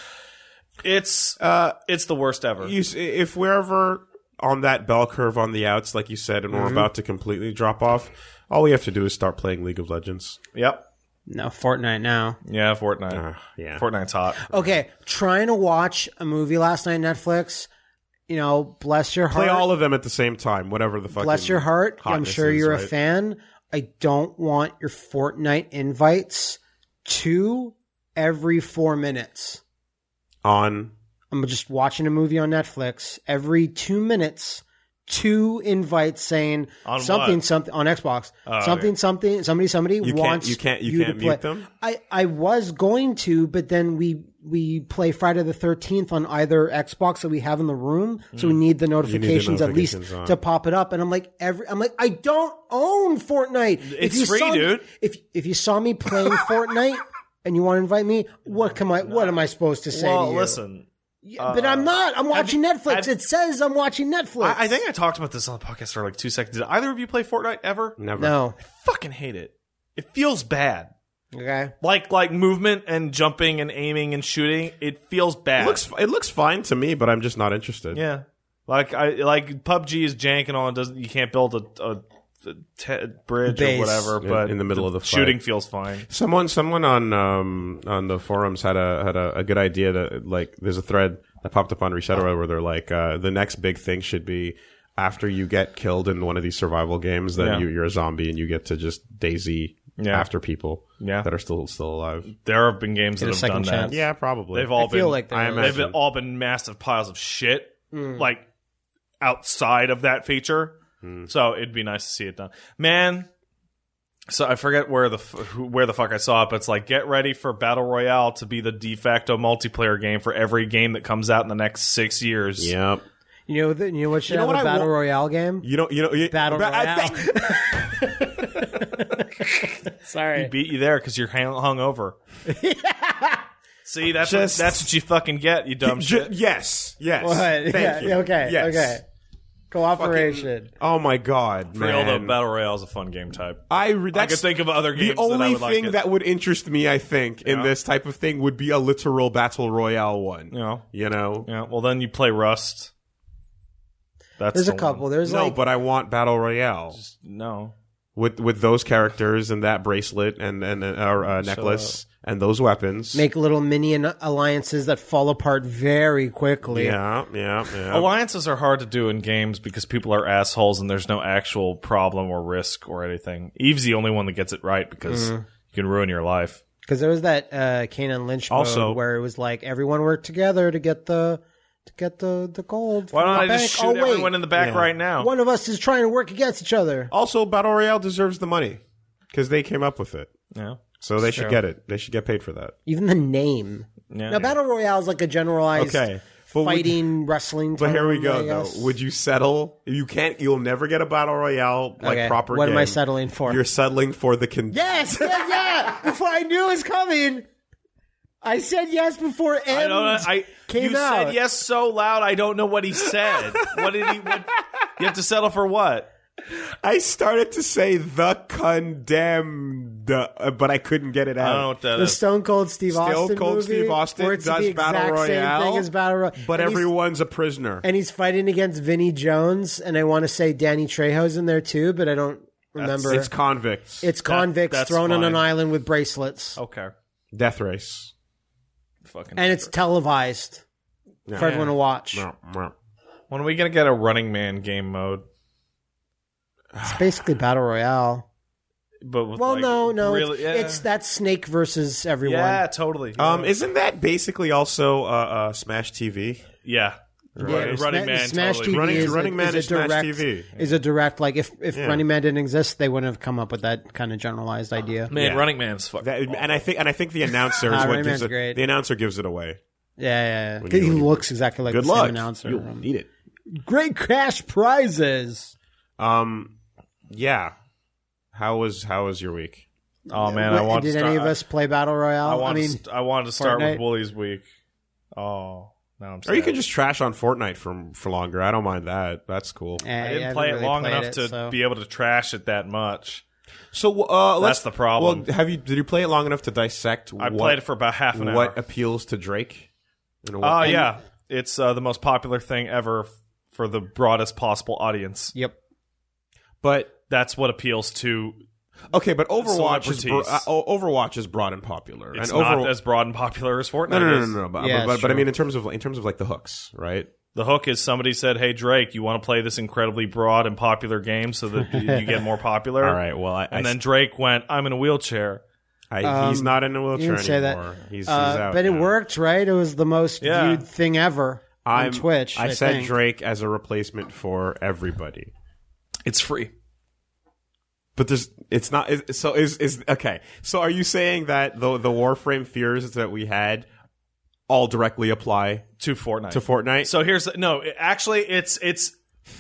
S2: It's
S1: uh,
S2: it's the worst ever.
S1: you, s- if we're ever on that bell curve on the outs, like you said, and
S2: Mm-hmm.
S1: we're about to completely drop off, all we have to do is start playing League of Legends.
S2: Yep.
S3: no Fortnite now.
S2: Yeah, Fortnite.
S1: Uh, yeah.
S2: Fortnite's hot.
S3: Okay, trying to watch a movie last night on Netflix. You know, bless your heart.
S1: Play all of them at the same time, whatever the fuck.
S3: bless your heart. I'm
S1: hotness
S3: sure
S1: is,
S3: you're a
S1: right?
S3: fan. I don't want your Fortnite invites two every four minutes.
S1: On
S3: I'm just watching a movie on Netflix. Every two minutes, two invites saying
S2: On
S3: something,
S2: what?
S3: something on Xbox.
S2: Oh,
S3: something,
S2: okay.
S3: something, somebody, somebody
S1: You can't-
S3: wants
S1: you can't- you can't
S3: to play.
S1: mute them?
S3: I, I was going to, but then we we play Friday the thirteenth on either Xbox that we have in the room, so we need the notifications, at least
S1: notifications on.
S3: to pop it up. And I'm like, every I'm like, I don't own Fortnite.
S2: It's
S3: if you
S2: free,
S3: saw me-
S2: dude.
S3: if if you saw me playing Fortnite and you want to invite me, what can I what am I supposed to say
S2: Well,
S3: to you?
S2: listen.
S3: Yeah, but I'm not. I'm watching Netflix.
S2: have-
S3: it says I'm watching Netflix.
S2: I, I think I talked about this on the podcast for like two seconds. Did either of you play Fortnite ever?
S1: never.
S3: no.
S2: Fucking hate it. It feels bad.
S3: Okay.
S2: Like like movement and jumping and aiming and shooting. It feels bad.
S1: It looks it looks fine to me, but I'm just not interested.
S2: yeah. Like I like P U B G is jank and all. It doesn't you can't build a, a, a te- bridge
S3: Base.
S2: or whatever.
S1: In-
S2: But
S1: in the middle of the fight.
S2: shooting feels fine.
S1: Someone, someone on um on the forums had a had a, a good idea that like there's a thread that popped up on Resetera where they're like uh, the next big thing should be after you get killed in one of these survival games, then
S2: Yeah.
S1: you, you're a zombie and you get to just daisy
S2: Yeah.
S1: after people
S2: Yeah.
S1: that are still still alive.
S2: There have been games
S3: Get a
S2: that have done
S3: second chance.
S2: that.
S1: Yeah, probably.
S2: They've all
S3: I
S2: been
S3: feel like
S1: I
S3: they're-
S1: imagine.
S2: they've all been massive piles of shit,
S3: Mm.
S2: like outside of that feature. So it'd be nice to see it done, man. So I forget where the f- who- where the fuck I saw it, but it's like get ready for Battle Royale to be the de facto multiplayer game for every game that comes out in the next six years.
S1: Yep.
S3: You know, the, you know what should
S1: You know
S3: have
S1: what
S3: a
S1: I
S3: battle
S1: wa-
S3: royale game?
S1: You know, you know, you,
S3: Battle
S1: but I
S3: Royale.
S1: think-
S3: Sorry.
S2: Beat you there because you're hang- hung over. See, that's
S1: Just-
S2: what, that's what you fucking get, you dumb
S1: Ju-
S2: shit.
S1: yes, yes.
S3: What?
S1: Thank
S3: yeah,
S1: you.
S3: Okay.
S1: Yes.
S3: Okay. Cooperation.
S1: Oh my god,
S2: For real, though,
S1: man!
S2: Battle Royale is a fun game type.
S1: I re-
S2: I
S1: that's
S2: could think of other games
S1: the
S2: that I
S1: only
S2: would like
S1: thing
S2: it.
S1: that would interest me, I think, in
S2: Yeah.
S1: this type of thing would be a literal battle royale one.
S2: You know,
S1: You know?
S2: yeah. Well, then you play Rust. That's
S3: There's
S2: the
S3: a couple.
S2: one.
S3: There's
S1: No,
S3: like
S1: but I want battle royale.
S2: No.
S1: with with those characters and that bracelet and and uh, uh, necklace and those weapons.
S3: Make little minion alliances that fall apart very quickly.
S1: Yeah, yeah, yeah.
S2: Alliances are hard to do in games because people are assholes and there's no actual problem or risk or anything. Eve's the only one that gets it right because
S3: Mm-hmm.
S2: you can ruin your life.
S3: Because there was that uh, Kanan Lynch mode
S1: Also-
S3: where it was like everyone worked together to get the to get the, the gold.
S2: Why
S3: from
S2: don't
S3: the
S2: I just
S3: bank.
S2: shoot
S3: Oh, wait.
S2: everyone in the back
S1: Yeah.
S2: right now?
S3: One of us is trying to work against each other.
S1: Also, Battle Royale deserves the money because they came up with it,
S2: Yeah.
S1: so they should
S2: true.
S1: get it. They should get paid for that.
S3: Even the name.
S2: Yeah.
S3: Now, Battle Royale is like a generalized
S1: Okay, but would-
S3: fighting wrestling.
S1: But here we
S3: term,
S1: go,
S3: I
S1: though.
S3: guess.
S1: Would you settle? You can't. You'll never get a battle royale like
S3: Okay,
S1: proper.
S3: what am I
S1: game.
S3: settling for?
S1: You're settling for the con-
S3: Yes, yeah, yeah. Before I knew it was coming, I said yes before M
S2: I don't. I
S3: came
S2: you
S3: out.
S2: said yes so loud. I don't know what he said. What did he? What, you have to settle for what?
S1: I started to say the condemned, uh, but I couldn't get it
S2: I don't know
S1: out.
S2: what that
S3: The
S2: is.
S3: Stone Cold Steve
S1: Stone
S3: Austin
S1: Cold
S3: movie,
S1: Steve Austin
S3: where it's
S1: does
S3: the exact
S1: Battle
S3: same
S1: Royale,
S3: thing as Battle Royale,
S1: But
S3: and he's-
S1: everyone's a prisoner.
S3: and he's fighting against Vinnie Jones, and I want to say Danny Trejo's in there too, but I don't remember.
S1: It's convicts.
S3: It's convicts
S2: that's
S3: thrown on
S2: fine.
S3: an island with bracelets,
S2: Okay.
S1: Death Race.
S2: Fucking.
S3: and it's televised
S1: Yeah.
S3: for everyone to watch.
S1: Meow, meow.
S2: When are we gonna get a Running Man game mode?
S3: It's basically Battle Royale.
S2: But with
S3: Well,
S2: like,
S3: no, no,
S2: really,
S3: it's,
S2: yeah.
S3: it's that Snake versus everyone.
S2: yeah, totally.
S1: Um,
S2: Yeah.
S1: isn't that basically also uh, uh, Smash T V?
S2: yeah.
S3: Yeah,
S2: Running,
S3: Sma-
S2: Running Man.
S3: Smash
S2: totally.
S3: T V
S1: Running-
S3: is
S1: Running
S3: a,
S1: Man
S3: is a
S1: is Smash
S3: direct,
S1: T V.
S3: Is a direct like if if
S1: Yeah.
S3: Running Man didn't exist, they wouldn't have come up with that kind of generalized idea.
S2: Man,
S1: Yeah.
S2: Running Man's fucking.
S1: That, and I think and I think the announcer
S3: Ah,
S1: is what
S3: Running
S1: gives
S3: Man's
S1: it.
S3: great.
S1: The announcer gives it away.
S3: Yeah, yeah, yeah.
S1: When
S3: 'Cause
S1: you-
S3: he
S1: when you-
S3: looks exactly like
S1: Good
S3: the
S1: luck.
S3: same announcer.
S1: You'll need it.
S3: Great cash prizes.
S1: Um, yeah. How was how was your week?
S2: Oh man, I
S3: Wait,
S2: want
S3: Did
S2: to start.
S3: any of us play Battle Royale?
S2: I,
S3: I,
S2: want
S3: mean,
S2: to st- I wanted to start
S3: Fortnite?
S2: with Wooly's week. Oh, now I'm.
S1: Or you
S2: sad.
S1: can just trash on Fortnite for for longer. I don't mind that. That's cool.
S3: eh,
S2: I didn't
S3: haven't
S2: play it
S3: really
S2: long
S3: played
S2: enough
S3: it,
S2: to
S3: so-
S2: be able to trash it that much.
S1: So uh, let's,
S2: That's the problem.
S1: Well, have you did you play it long enough to dissect?
S2: I
S1: what,
S2: played it for about half an hour.
S1: what appeals to Drake? And
S2: Oh
S1: what-
S2: yeah, it's uh, the most popular thing ever f- for the broadest possible audience.
S3: Yep.
S1: But
S2: That's what appeals to.
S1: okay, but Overwatch is bro-
S2: Celebrities.
S1: uh, O- Overwatch is broad and popular.
S2: It's
S1: and
S2: not
S1: Overwa-
S2: as broad and popular as Fortnite
S1: no, no, no,
S2: is.
S1: no, no. But,
S3: Yeah,
S1: but,
S3: it's
S1: but I
S3: true.
S1: mean, in terms of in terms of like the hooks, right?
S2: The hook is somebody said, "Hey Drake, you want to play this incredibly broad and popular game so that you you get more popular?"
S1: All right. Well, I,
S2: And
S1: I,
S2: then Drake went, "I'm in a wheelchair."
S1: I, he's
S3: Um,
S1: not in a wheelchair
S3: You didn't say
S1: anymore.
S3: that.
S1: He's, he's
S3: Uh,
S1: out.
S3: but it
S1: now.
S3: worked, right? It was the most
S2: Yeah.
S3: viewed thing ever on
S1: I'm,
S3: Twitch.
S1: I,
S3: I,
S1: said
S3: think.
S1: Drake as a replacement for everybody.
S2: It's free.
S1: But there's, it's not. Is, so is is okay. So are you saying that the the Warframe fears that we had all directly apply
S2: To Fortnite.
S1: to Fortnite?
S2: So here's the, no, it- actually, it's it's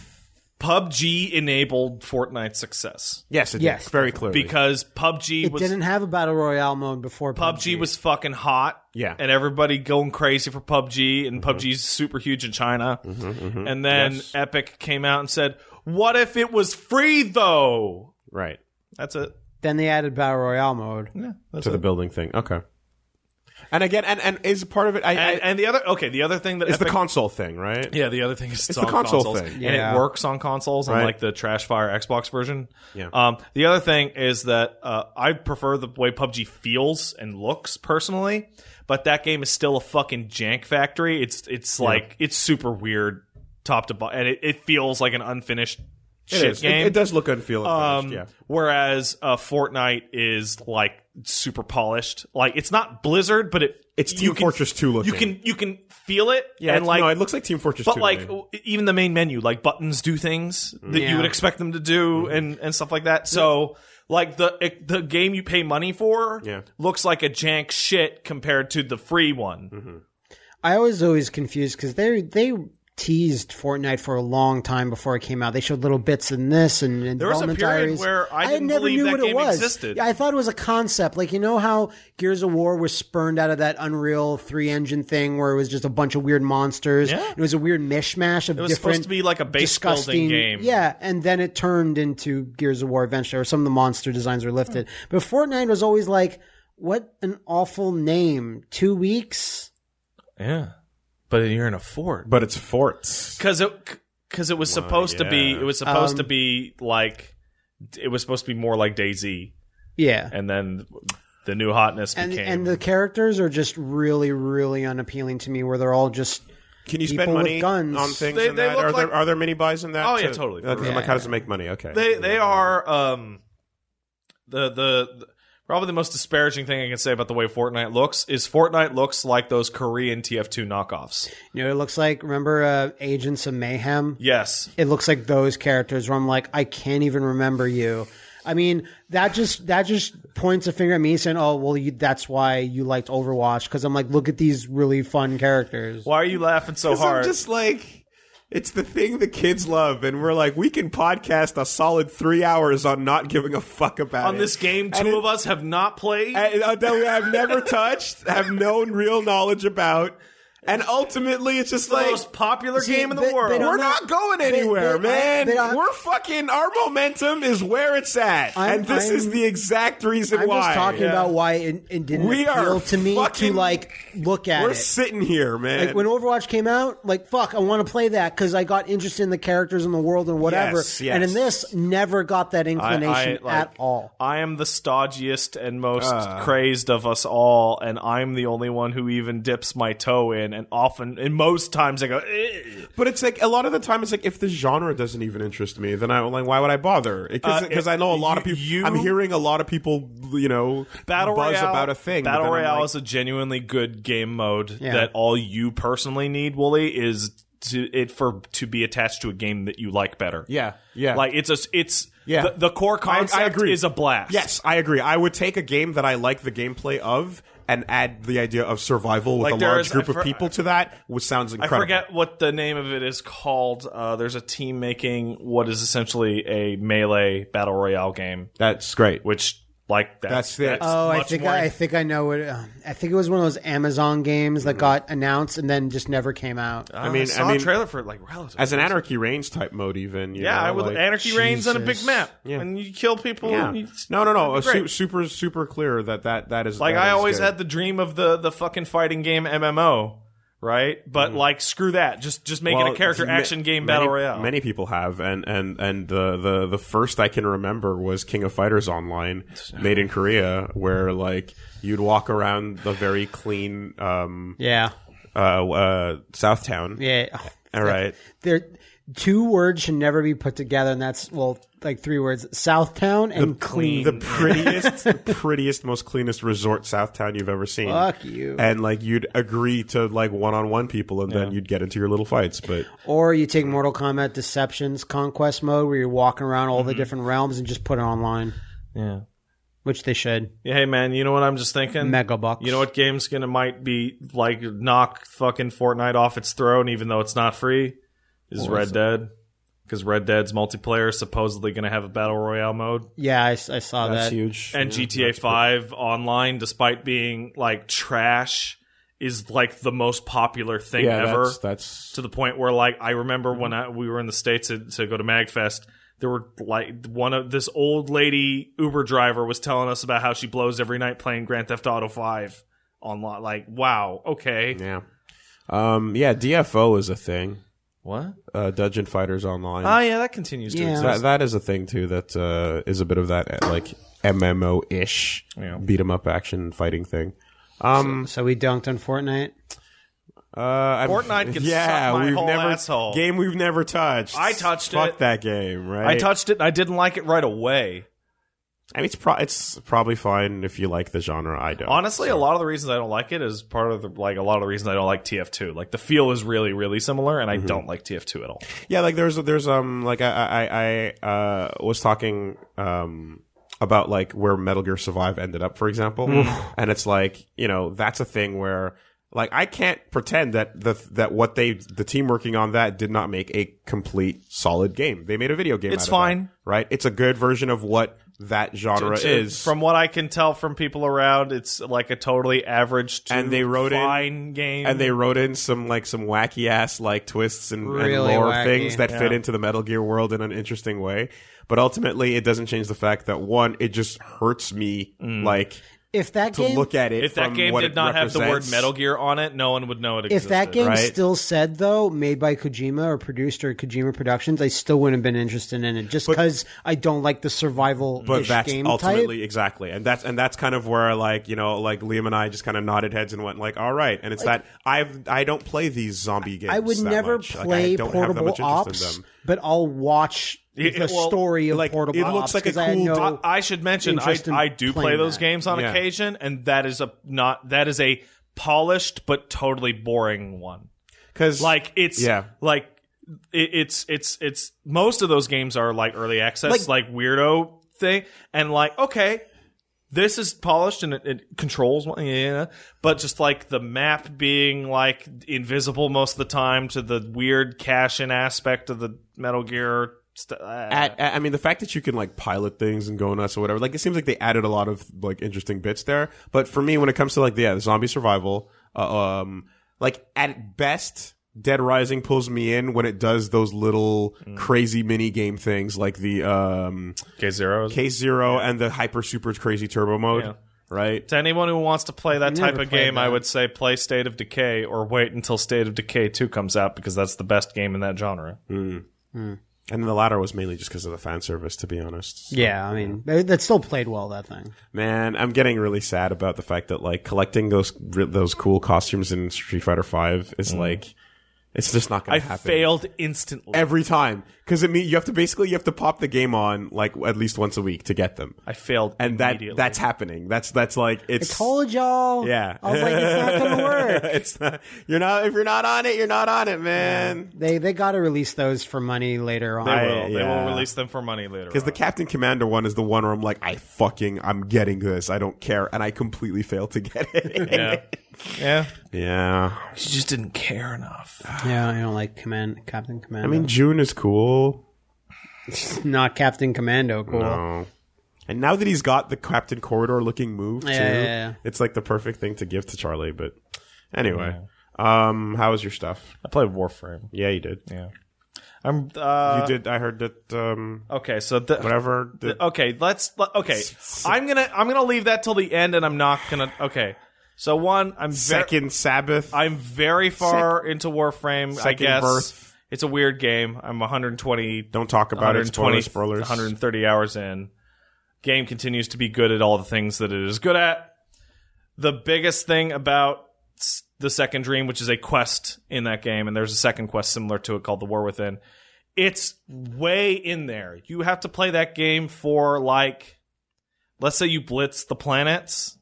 S2: P U B G enabled Fortnite's success
S1: yes, it
S3: Yes,
S1: did, very clearly.
S2: because P U B G
S3: It
S2: was
S3: didn't have a battle royale mode before
S2: P U B G was fucking hot.
S1: Yeah.
S2: And everybody going crazy for P U B G, and P U B G's super huge in China. And then
S1: Yes.
S2: Epic came out and said, "What if it was free though?"
S1: right
S2: That's it.
S3: Then they added battle royale mode.
S2: Yeah, that's
S1: to
S2: it.
S1: the building thing. Okay. And again, and, and is part of it? I,
S2: and,
S1: I,
S2: and the other okay, the other thing that
S1: it's the
S2: Epic,
S1: console thing, right?
S2: yeah, the other thing is it's,
S1: It's
S2: on
S1: the console
S2: consoles,
S1: thing.
S2: and
S3: Yeah.
S2: it works on consoles,
S1: Right.
S2: unlike the Trashfire Xbox version.
S1: Yeah.
S2: Um, the other thing is that uh, I prefer the way P U B G feels and looks personally, but that game is still a fucking jank factory. It's it's like it's super weird top to bottom, and it, it feels like an unfinished
S1: It
S2: shit
S1: is.
S2: game.
S1: It, it does look unfeeling.
S2: Um,
S1: yeah.
S2: Whereas uh, Fortnite is like super polished. Like it's not Blizzard, but it
S1: It's
S2: you
S1: Team
S2: can-
S1: Fortress two looking.
S2: You can you can feel it.
S1: Yeah,
S2: and
S1: it's-
S2: like
S1: no, it looks like Team Fortress
S2: but
S1: two.
S2: like
S1: to me.
S2: w- even the main menu, like buttons do things that
S3: Yeah.
S2: you would expect them to do, and and stuff like that. So like the it, the game you pay money for
S1: Yeah.
S2: looks like a jank shit compared to the free one.
S3: I was always confused because they they teased Fortnite for a long time before it came out. They showed little bits in this and in
S2: There was a
S3: development
S2: period
S3: diaries.
S2: where I didn't
S3: never
S2: believe
S3: knew
S2: that
S3: what
S2: game
S3: it was.
S2: existed.
S3: Yeah, I thought it was a concept. Like, you know how Gears of War was spurned out of that Unreal three engine thing where it was just a bunch of weird monsters.
S2: Yeah.
S3: It was a weird mishmash of
S2: It was
S3: different
S2: supposed to be like a base building
S3: disgusting
S2: game.
S3: Yeah, and then it turned into Gears of War eventually, or some of the monster designs were lifted. But Fortnite was always like, what an awful name. Two weeks?
S2: Yeah, but you're in a fort.
S1: but it's forts.
S2: Because it because it was supposed to be
S1: yeah.
S2: it was supposed
S3: Um,
S2: to be like it was supposed to be more like DayZ,
S3: Yeah.
S2: and then the new hotness
S3: And
S2: became.
S3: and the characters are just really, really unappealing to me. Where they're all just
S1: Can you
S3: people
S1: spend money
S3: with guns.
S1: on things
S2: They-
S1: in
S2: they
S1: that?
S2: look
S1: Are there
S2: like-
S1: are there mini buys in that?
S2: Oh, yeah,
S1: too?
S2: totally.
S1: Okay,
S3: Yeah.
S1: like, how does it make money? Okay.
S2: They they are um, the, the the probably the most disparaging thing I can say about the way Fortnite looks is Fortnite looks like those Korean T F two knockoffs.
S3: you know, it looks like remember uh, Agents of Mayhem.
S2: Yes,
S3: It looks like those characters where I'm like, I can't even remember you. I mean, that just that just points a finger at me saying, "Oh, well, you, that's why you liked Overwatch." Because I'm like, look at these really fun characters.
S2: why are you laughing so
S1: 'Cause
S2: hard?
S1: I'm just like, it's the thing the kids love, and we're like, we can podcast a solid three hours on not giving a fuck about
S2: On
S1: it.
S2: this game, two
S1: And it-
S2: of us have not played.
S1: and, uh, that we have never touched, have no real knowledge about, and ultimately, it's just
S2: the
S1: like.
S2: most popular
S3: See,
S2: game in the
S3: they- they
S2: world.
S3: don't
S1: We're
S3: know-
S1: not going anywhere,
S3: they-
S1: man.
S3: they don't-
S1: We're fucking. Our momentum is where it's at,
S3: I'm-
S1: and this
S3: I'm-
S1: is the exact reason
S3: I'm
S1: why.
S3: just talking
S2: Yeah.
S3: about why it, it didn't
S1: We are
S3: appeal to me
S1: fucking-
S3: to like look at
S1: We're
S3: it.
S1: sitting here, man.
S3: Like when Overwatch came out, like fuck, I want to play that because I got interested in the characters and the world and whatever.
S1: Yes, yes.
S3: And in this, never got that
S2: I-
S3: inclination
S2: I, like,
S3: at all.
S2: I am the stodgiest and most
S1: Uh.
S2: crazed of us all, and I'm the only one who even dips my toe in. And often, and most times, I go, "Eh."
S1: But it's like a lot of the time, it's like if the genre doesn't even interest me, then I like why would I bother? Because
S2: Uh,
S1: because I know a lot of people.
S2: you-
S1: I'm hearing a lot of people, you know,
S2: Battle
S1: buzz
S2: Royale
S1: about a thing. but
S2: Battle
S1: then I'm
S2: Royale
S1: like,
S2: is a genuinely good game mode
S3: Yeah.
S2: that all you personally need, Wooly, is to it for to be attached to a game that you like better.
S1: yeah, yeah.
S2: Like it's a it's
S1: Yeah.
S2: the, the core concept
S1: I agree.
S2: is a blast.
S1: Yes, I agree. I would take a game that I like the gameplay of and add the idea of survival with
S2: Like
S1: a
S2: there
S1: large
S2: is-
S1: group
S2: I for-
S1: of people to that, which sounds
S2: I
S1: incredible.
S2: forget what the name of it is called. Uh, there's a team making what is essentially a melee battle royale game,
S1: That's great.
S2: which like that's,
S1: That's it.
S3: Oh, I
S2: much
S3: think
S2: more-
S3: I, I think I know what. Uh, I think it was one of those Amazon games that got announced and then just never came out.
S2: I
S1: mean-
S2: I saw
S1: I mean-
S2: a trailer for it like relatively.
S1: As an Anarchy Reigns type mode, even. You
S2: yeah,
S1: know,
S2: I would
S1: like-
S2: Anarchy Reigns on a big
S3: Jesus.
S2: map,
S1: Yeah.
S2: and you kill people.
S1: Yeah.
S2: and you-
S1: No, no, no.
S2: that'd be
S1: Uh, su-
S2: great.
S1: super, super clear that that, that is
S2: Like
S1: that
S2: I
S1: is
S2: always
S1: good.
S2: had the dream of the the fucking fighting game M M O, right? But like screw that, just just make it
S1: Well,
S2: a character
S1: ma-
S2: action game
S1: many,
S2: battle royale.
S1: Many people have, and and and the the the first I can remember was King of Fighters Online, made in Korea, where like you'd walk around the very clean um
S3: Yeah,
S1: uh, uh Southtown.
S3: yeah. Oh,
S1: All right.
S3: there, two words should never be put together, and that's well, like three words: Southtown and clean.
S1: The prettiest, the prettiest, most cleanest resort Southtown you've ever seen.
S3: Fuck you.
S1: And like you'd agree to like one-on-one people, and then you'd get into your little fights. But
S3: Or you take Mortal Kombat Deceptions Conquest mode, where you're walking around all the different realms and just put it online,
S2: yeah.
S3: which they should.
S2: Yeah, hey man, you know what I'm just thinking?
S3: Mega bucks.
S2: You know what game's gonna might be like knock fucking Fortnite off its throne, even though it's not free, is Red Dead. Because Red Dead's multiplayer is supposedly going to have a battle royale mode,
S3: Yeah, I, s- I saw
S1: that's
S3: that.
S1: huge.
S2: and G T A Five Online, despite being like trash, is like the most popular thing
S1: yeah,
S2: ever.
S1: that's, that's
S2: To the point where, like, I remember when I, we were in the States to, to go to MagFest, there were like one of this old lady Uber driver was telling us about how she blows every night playing Grand Theft Auto Five online. Like, wow, okay,
S1: yeah. Um, yeah, D F O is a thing.
S2: what?
S1: Uh, Dungeon Fighters Online.
S2: Oh yeah, that continues to
S3: Yeah.
S2: exist.
S1: that that is a thing too. That uh, is a bit of that uh, like M M O ish
S2: Yeah.
S1: beat 'em up action fighting thing. Um,
S3: So we dunked on Fortnite.
S1: uh, I've-
S2: Fortnite can
S1: yeah,
S2: suck my
S1: we've
S2: whole
S1: never
S2: asshole.
S1: game we've never touched.
S2: I touched
S1: Fuck
S2: it.
S1: that game, right?
S2: I touched it and I didn't like it right away.
S1: I mean, it's pro- it's probably fine if you like the genre. I don't.
S2: Honestly, a lot of the reasons I don't like it is part of the like a lot of the reasons I don't like T F two. Like the feel is really really similar, and I don't like T F two at all.
S1: Yeah, like there's there's um like I I I uh was talking um about like where Metal Gear Survive ended up, for example, and it's like you know that's a thing where like I can't pretend that the that what they the team working on that did not make a complete solid game. They made a video game.
S2: It's
S1: out of
S2: fine.
S1: that, right? It's a good version of what that genre
S2: To-
S1: is.
S2: from what I can tell from people around, it's like a totally average to
S1: And they wrote in-
S2: fine game.
S1: and they wrote in some like some wacky ass like twists and, and
S3: Really
S1: lore
S3: wacky.
S1: things that fit
S2: Yeah.
S1: into the Metal Gear world in an interesting way. But ultimately, it doesn't change the fact that one, it just hurts me
S2: Mm.
S1: like
S3: If that
S1: to
S3: game,
S1: look at it.
S2: If that
S1: from
S2: game
S1: what
S2: did
S1: it
S2: not have the word
S1: represents.
S2: Metal Gear on it, no one would know it existed.
S3: if that game
S1: right?
S3: still said though, made by Kojima or produced or Kojima Productions, I still wouldn't have been interested in it just because I don't like the survival
S1: But that's
S3: game
S1: ultimately
S3: type.
S1: exactly, and that's and that's kind of where like you know like Liam and I just kind of nodded heads and went like, all right, and it's that I've I don't play these zombie games.
S3: I would
S1: that
S3: never
S1: much. Like, I
S3: play
S1: don't have that
S3: Portable
S1: much interest
S3: Ops,
S1: in them.
S3: but I'll watch
S2: It-
S3: the
S2: well,
S3: story of
S1: like,
S3: Portable
S1: it
S3: Ops.
S1: looks like a
S3: 'cause I had
S1: cool
S3: no,
S2: I, I should mention I,
S3: interest in
S2: I do play
S3: playing
S2: those
S3: that.
S2: games on
S1: Yeah.
S2: occasion, and that is a not that is a polished but totally boring one.
S1: Because
S2: Like it's
S1: Yeah.
S2: like it, it's it's it's most of those games are like early access,
S3: Like-
S2: like, weirdo thing, and like okay, this is polished and it, it controls, yeah, but just like the map being like invisible most of the time to the weird cash-in aspect of the Metal Gear. St- uh,
S1: At, at- I mean, the fact that you can like pilot things and go nuts or whatever, like it seems like they added a lot of like interesting bits there. But for me, when it comes to like yeah, the zombie survival, uh, um, like at best, Dead Rising pulls me in when it does those little crazy mini game things like the um,
S2: K Zero.
S1: Case Zero and the hyper super crazy turbo mode,
S2: Yeah.
S1: right?
S2: To anyone who wants to play that
S3: Never
S2: type of
S3: played
S2: game, I
S3: that.
S2: would say play State of Decay or wait until State of Decay two comes out because that's the best game in that genre.
S1: And the latter was mainly just because of the fan service, to be honest. So,
S3: yeah, I mean that still played well. That thing.
S1: man, I'm getting really sad about the fact that like collecting those those cool costumes in Street Fighter Five is like it's just not going
S2: I
S1: to happen.
S2: failed instantly.
S1: Every time, because it mean you have to basically you have to pop the game on like at least once a week to get them,
S2: I failed
S1: and that
S2: immediately.
S1: that's happening. That's that's like it's.
S3: I told y'all.
S1: Yeah,
S3: I was like, it's not gonna work.
S1: it's not, you're not if you're not on it, you're not on it, man.
S3: They they got to release those for money later on.
S2: They
S1: I-
S2: will. They
S1: yeah.
S2: will release them for money later.
S1: Because the
S2: on.
S1: Captain Commander one is the one where I'm like, I fucking I'm getting this. I don't care, and I completely failed to get it.
S2: yeah, yeah.
S1: yeah.
S2: She just didn't care enough.
S3: Yeah, I don't like Command Captain Commando.
S1: I mean, June is cool.
S3: not Captain Commando. Cool.
S1: No. And now that he's got the Captain Corridor looking move too,
S3: Yeah, yeah, yeah.
S1: it's like the perfect thing to give to Charlie. But anyway, um, how was your stuff?
S2: I played Warframe.
S1: Yeah, you did.
S2: Yeah, I'm. Uh,
S1: you did. I heard that. Um,
S2: Okay, so the,
S1: whatever. The,
S2: Okay, let's. let- Okay, I'm gonna. I'm gonna leave that till the end, and I'm not gonna. Okay, so one, I'm very.
S1: Second Sabbath.
S2: I'm very far into Warframe. I
S1: Second
S2: guess
S1: Birth.
S2: it's a weird game. I'm one hundred twenty.
S1: Don't talk about it. Spoilers. Spoilers.
S2: one hundred thirty hours in. Game continues to be good at all the things that it is good at. The biggest thing about s- the Second Dream, which is a quest in that game, and there's a second quest similar to it called The War Within. It's way in there. You have to play that game for like, let's say you blitz the planets.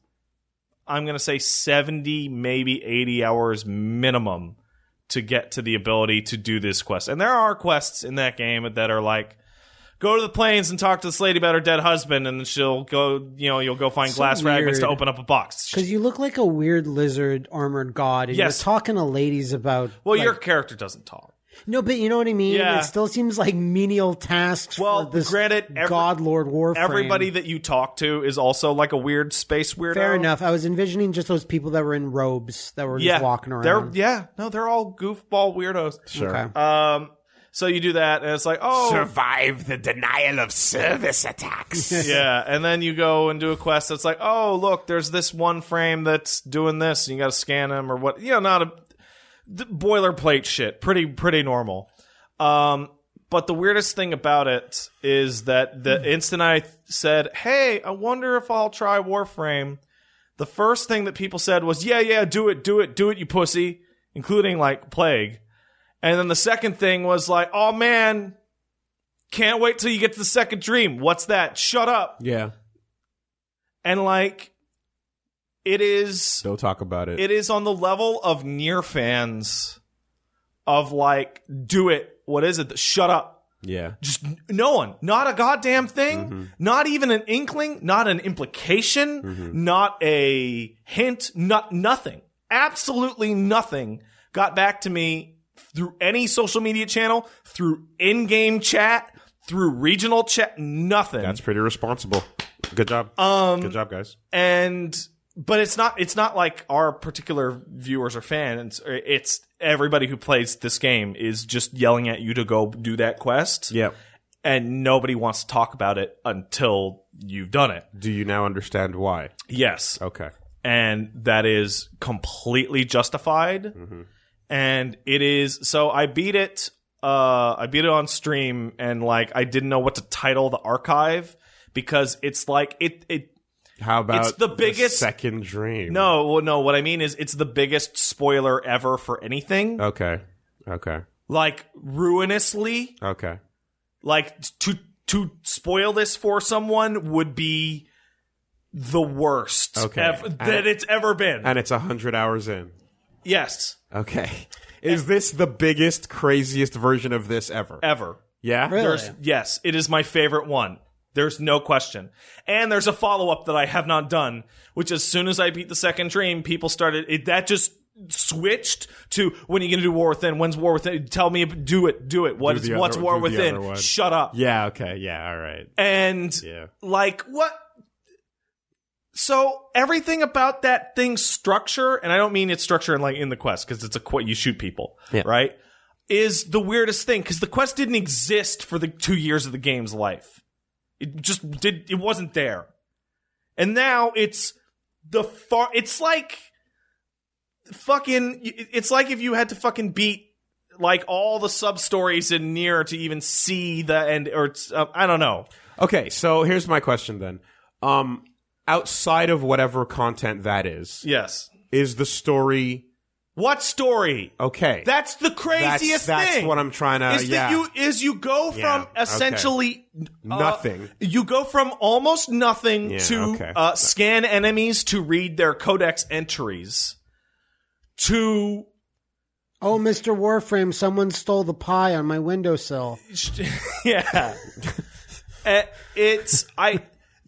S2: I'm going to say seventy, maybe eighty hours minimum to get to the ability to do this quest. And there are quests in that game that are like, go to the plains and talk to this lady about her dead husband, and then she'll go, you know, you'll go find
S3: So
S2: glass fragments to
S3: weird.
S2: open up a box.
S3: Because you look like a weird lizard armored god, and
S2: Yes.
S3: you're talking to ladies about.
S2: Well,
S3: like-
S2: your character doesn't talk.
S3: no, but you know what I mean.
S2: Yeah.
S3: It still seems like menial tasks.
S2: Well,
S3: for this
S2: granted, every-
S3: God Lord Warframe.
S2: Everybody that you talk to is also like a weird space weirdo.
S3: Fair enough. I was envisioning just those people that were in robes that were
S2: Yeah,
S3: just walking
S2: They're
S3: around.
S2: yeah, no, they're all goofball weirdos.
S1: Sure.
S3: Okay.
S2: Um, so you do that, and it's like, oh,
S1: Survive the denial of service attacks.
S2: yeah, and then you go and do a quest that's like, oh, look, there's this one frame that's doing this, and you got to scan them or what? You know, not a d- boilerplate shit. Pretty pretty normal. Um, but the weirdest thing about it is that the instant I th- said, hey, I wonder if I'll try Warframe, the first thing that people said was, yeah, yeah, do it, do it, do it, you pussy, including like Plague. And then the second thing was like, oh man, can't wait till you get to the Second Dream. What's that? Shut up.
S1: Yeah.
S2: And like, it is,
S1: Don't talk about it.
S2: it is on the level of near fans of like, do it. What is it? Shut up.
S1: yeah.
S2: Just n- no one. Not a goddamn thing. Not even an inkling. Not an implication. Not a hint. Not nothing. Absolutely nothing got back to me through any social media channel, through in-game chat, through regional chat. Nothing.
S1: That's pretty responsible. Good job.
S2: Um,
S1: Good job, guys.
S2: and but it's not it's not like our particular viewers or fans. It's everybody who plays this game is just yelling at you to go do that quest.
S1: Yeah.
S2: and nobody wants to talk about it until you've done it.
S1: Do you now understand why?
S2: Yes.
S1: Okay.
S2: And that is completely justified.
S1: Mm-hmm.
S2: And it is, so I beat it, uh, I beat it on stream, and like, I didn't know what to title the archive, because it's like, it, it,
S1: How about
S2: It's the biggest-
S1: second dream?
S2: no, well, no, what I mean is it's the biggest spoiler ever for anything.
S1: Okay. Okay.
S2: Like, ruinously,
S1: Okay.
S2: like, to, to spoil this for someone would be the worst
S1: Okay.
S2: ev-
S1: And-
S2: that it's ever been.
S1: And it's a hundred hours in.
S2: Yes,
S1: Okay. Is this the biggest, craziest version of this ever?
S2: ever.
S1: Yeah?
S3: Really?
S2: There's, yes, it is my favorite one. There's no question. And there's a follow-up that I have not done, which as soon as I beat the second dream, people started, it, that just switched to, when are you going to do War Within? When's War Within? Tell me, do it, do it. What
S1: Do
S2: is,
S1: the
S2: what's
S1: other-
S2: War
S1: do the
S2: Within?
S1: other one.
S2: Shut up.
S1: Yeah, okay. Yeah, all right.
S2: And,
S1: Yeah.
S2: like, what? So, everything about that thing's structure, and I don't mean its structure in, like, in the quest, because it's a quest, you shoot people,
S1: Yeah.
S2: right? Is the weirdest thing, because the quest didn't exist for the two years of the game's life. It just did, it wasn't there. And now it's the far, it's like fucking, it's like if you had to fucking beat like all the sub stories in Nier to even see the end, or it's, uh, I don't know.
S1: Okay, so here's my question then. Um, outside of whatever content that is,
S2: Yes.
S1: is the story
S2: What story?
S1: okay?
S2: That's the
S1: that's,
S2: craziest
S1: that's
S2: thing.
S1: what I'm trying to.
S2: is
S1: yeah.
S2: that you is you go from
S1: Yeah, okay.
S2: essentially uh,
S1: Nothing.
S2: you go from almost nothing
S1: Yeah,
S2: to
S1: okay.
S2: uh, scan enemies to read their codex entries to
S3: Oh, Mister Warframe, someone stole the pie on my windowsill.
S2: yeah. Uh, it's I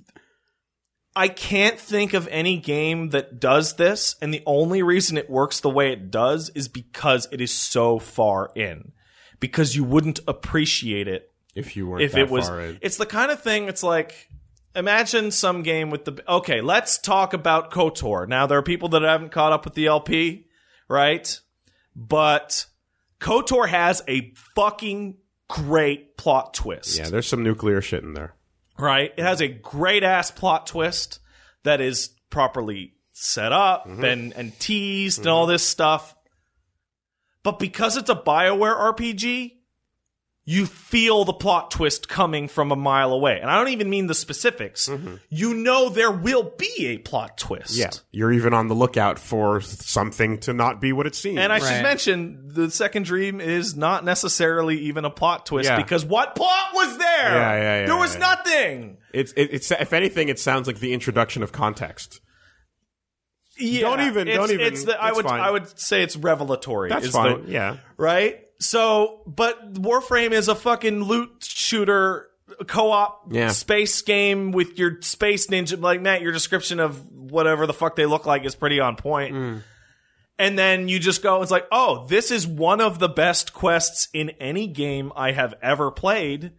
S2: I can't think of any game that does this, and the only reason it works the way it does is because it is so far in. Because you wouldn't appreciate it
S1: if you weren't
S2: if
S1: that
S2: it was.
S1: far in.
S2: It's the kind of thing. It's like, imagine some game with the. Okay, let's talk about KOTOR. Now there are people that haven't caught up with the L P, right? But KOTOR has a fucking great plot twist.
S1: Yeah, there's some nuclear shit in there.
S2: Right? It has a great ass plot twist that is properly set up
S1: Mm-hmm.
S2: and, and teased and all this stuff. But because it's a BioWare R P G, you feel the plot twist coming from a mile away. And I don't even mean the specifics. You know there will be a plot twist.
S1: Mm-hmm. Yeah, you're even on the lookout for something to not be what it seems.
S2: And I should
S3: Right.
S2: mention, the second dream is not necessarily even a plot twist,
S1: Yeah.
S2: because what plot was there?
S1: Yeah, yeah, yeah,
S2: there was
S1: yeah.
S2: nothing.
S1: it's it, it's if anything, it sounds like the introduction of context.
S2: Yeah,
S1: Don't even-
S2: it's,
S1: don't even-
S2: It's the, I
S1: it's
S2: would
S1: fine.
S2: I would say it's revelatory.
S1: That's
S2: is
S1: fine.
S2: the-
S1: yeah,
S2: right? So, but Warframe is a fucking loot shooter co-op
S1: Yeah.
S2: space game with your space ninja. Like, Matt, your description of whatever the fuck they look like is pretty on point.
S1: Mm.
S2: And then you just go, it's like, oh, this is one of the best quests in any game I have ever played.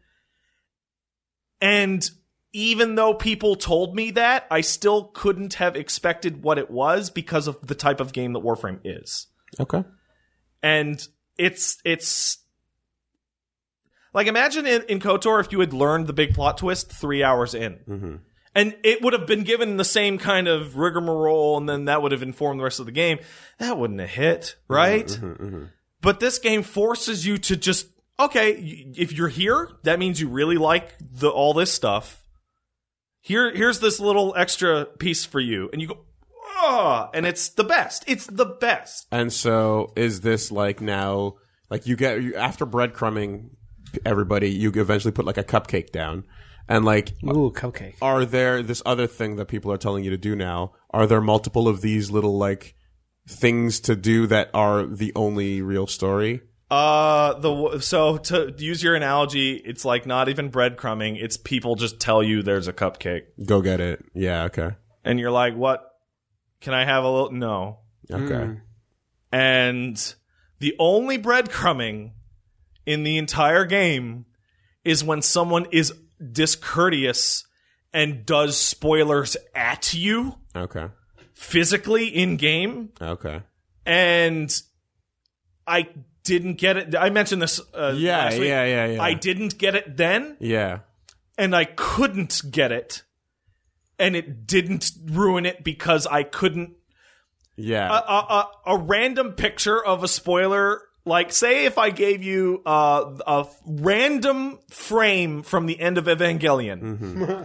S2: And even though people told me that, I still couldn't have expected what it was because of the type of game that Warframe is.
S1: okay.
S2: And it's it's like, imagine in, in KOTOR if you had learned the big plot twist three hours in.
S1: Mm-hmm.
S2: And it would have been given the same kind of rigmarole, and then that would have informed the rest of the game. That wouldn't have hit, right?
S1: Mm-hmm, mm-hmm.
S2: But this game forces you to just, okay, y- if you're here, that means you really like the all this stuff. Here, here's this little extra piece for you, and you go, oh, and it's the best. It's the best.
S1: And so, is this like now, like you get you, after breadcrumbing everybody, you eventually put like a cupcake down, and like,
S3: Ooh, cupcake.
S1: are there this other thing that people are telling you to do now? Are there multiple of these little like things to do that are the only real story?
S2: Uh, the so to use your analogy, it's like not even breadcrumbing. It's people just tell you there's a cupcake,
S1: Go get it. Yeah. Okay.
S2: and you're like, "What? Can I have a little?" No.
S1: Okay.
S2: And the only breadcrumbing in the entire game is when someone is discourteous and does spoilers at you
S1: Okay.
S2: physically in game.
S1: Okay.
S2: And I didn't get it. I mentioned this uh,
S1: Yeah,
S2: last week.
S1: yeah, yeah, yeah.
S2: I didn't get it then,
S1: Yeah.
S2: and I couldn't get it, and it didn't ruin it because I couldn't.
S1: Yeah.
S2: A, a, a, a random picture of a spoiler, like say if I gave you uh, a random frame from the end of Evangelion.
S1: Mm-hmm.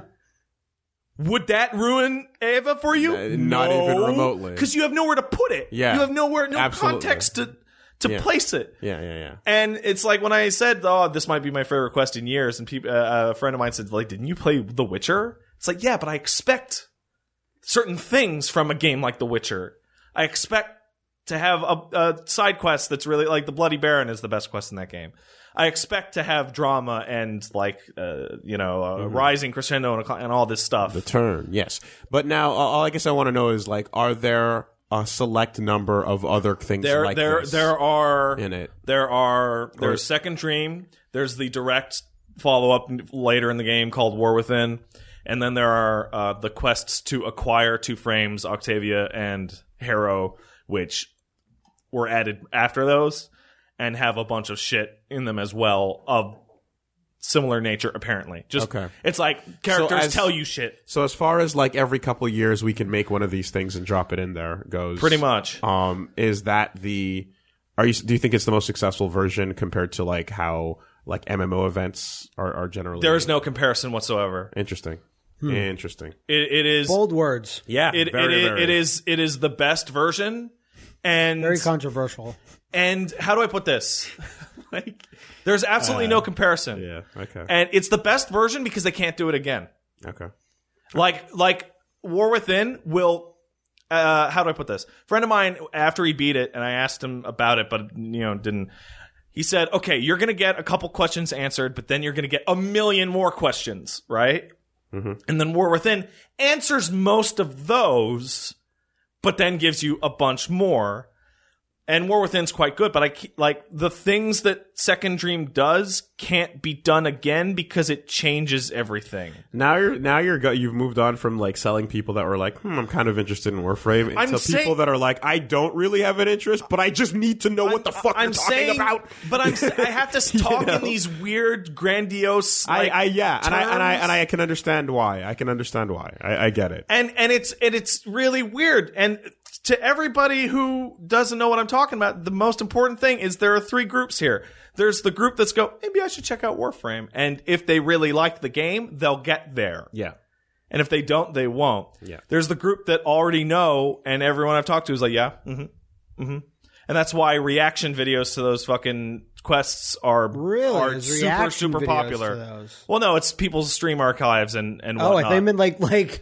S2: Would that ruin Eva for you?
S1: Uh, not even remotely.
S2: Because you have nowhere to put it.
S1: Yeah.
S2: You have nowhere, no
S1: Absolutely.
S2: context to to
S1: Yeah.
S2: place it.
S1: yeah, yeah, yeah.
S2: And it's like when I said, "Oh, this might be my favorite quest in years," and people, uh, a friend of mine said, "Like, didn't you play The Witcher?" It's like, yeah, but I expect certain things from a game like The Witcher. I expect to have a, a side quest that's really like the Bloody Baron is the best quest in that game. I expect to have drama and like uh, you know uh,
S1: Mm-hmm.
S2: rising crescendo and, and all this stuff.
S1: The turn, yes. But now, uh, all I guess I want to know is like, are there a select number of other things
S2: There,
S1: like
S2: there,
S1: this
S2: there are
S1: in it?
S2: There are there's Second Dream. There's the direct follow up later in the game called War Within, and then there are uh, the quests to acquire Two Frames, Octavia, and Harrow, which were added after those, and have a bunch of shit in them as well of similar nature. Apparently, just
S1: Okay.
S2: it's like characters
S1: as-
S2: tell you shit.
S1: So as far as like every couple years we can make one of these things and drop it in there goes.
S2: Pretty much.
S1: Um, is that the? Are you? Do you think it's the most successful version compared to like how like M M O events are, are generally?
S2: There is no comparison whatsoever.
S1: Interesting. Interesting.
S2: It, it is
S3: Bold words.
S1: Yeah.
S2: It,
S1: very,
S2: it,
S1: very.
S2: it is it is the best version, and
S3: Very controversial.
S2: and how do I put this? Like, there's absolutely no comparison.
S1: Yeah. Okay.
S2: And it's the best version because they can't do it again.
S1: Okay.
S2: Like like War Within will. Uh, how do I put this? A friend of mine, after he beat it, and I asked him about it, but you know didn't. He said, "Okay, you're going to get a couple questions answered, but then you're going to get a million more questions, right?"
S1: Mm-hmm.
S2: And then War Within answers most of those, but then gives you a bunch more. And War Within's quite good, but I ke- like the things that Second Dream does can't be done again because it changes everything.
S1: Now you're now you're go, you've moved on from like selling people that were like, hmm, I'm kind of interested in Warframe, into
S2: I'm
S1: people
S2: saying-
S1: that are like, I don't really have an interest, but I just need to know what the fuck
S2: I'm
S1: you're talking
S2: saying,
S1: about.
S2: but I'm sa- I have to talk
S1: know?
S2: in these weird, grandiose.
S1: I,
S2: Like,
S1: I yeah, and I and I
S2: terms.
S1: and I can understand why. I can understand why. I, I get it.
S2: and and it's and it's really weird. And to everybody who doesn't know what I'm talking about, the most important thing is there are three groups here. There's the group that's go, maybe I should check out Warframe, and if they really like the game, they'll get there.
S1: Yeah.
S2: And if they don't, they won't.
S1: Yeah.
S2: There's the group that already know, and everyone I've talked to is like, yeah, mm-hmm, mm-hmm. And that's why reaction videos to those fucking quests are
S3: Really?
S2: are
S3: There's
S2: super
S3: reaction
S2: super
S3: videos
S2: popular.
S3: to those?
S2: Well, no, it's people's stream archives and and
S3: Oh,
S2: whatnot.
S3: I think meant like like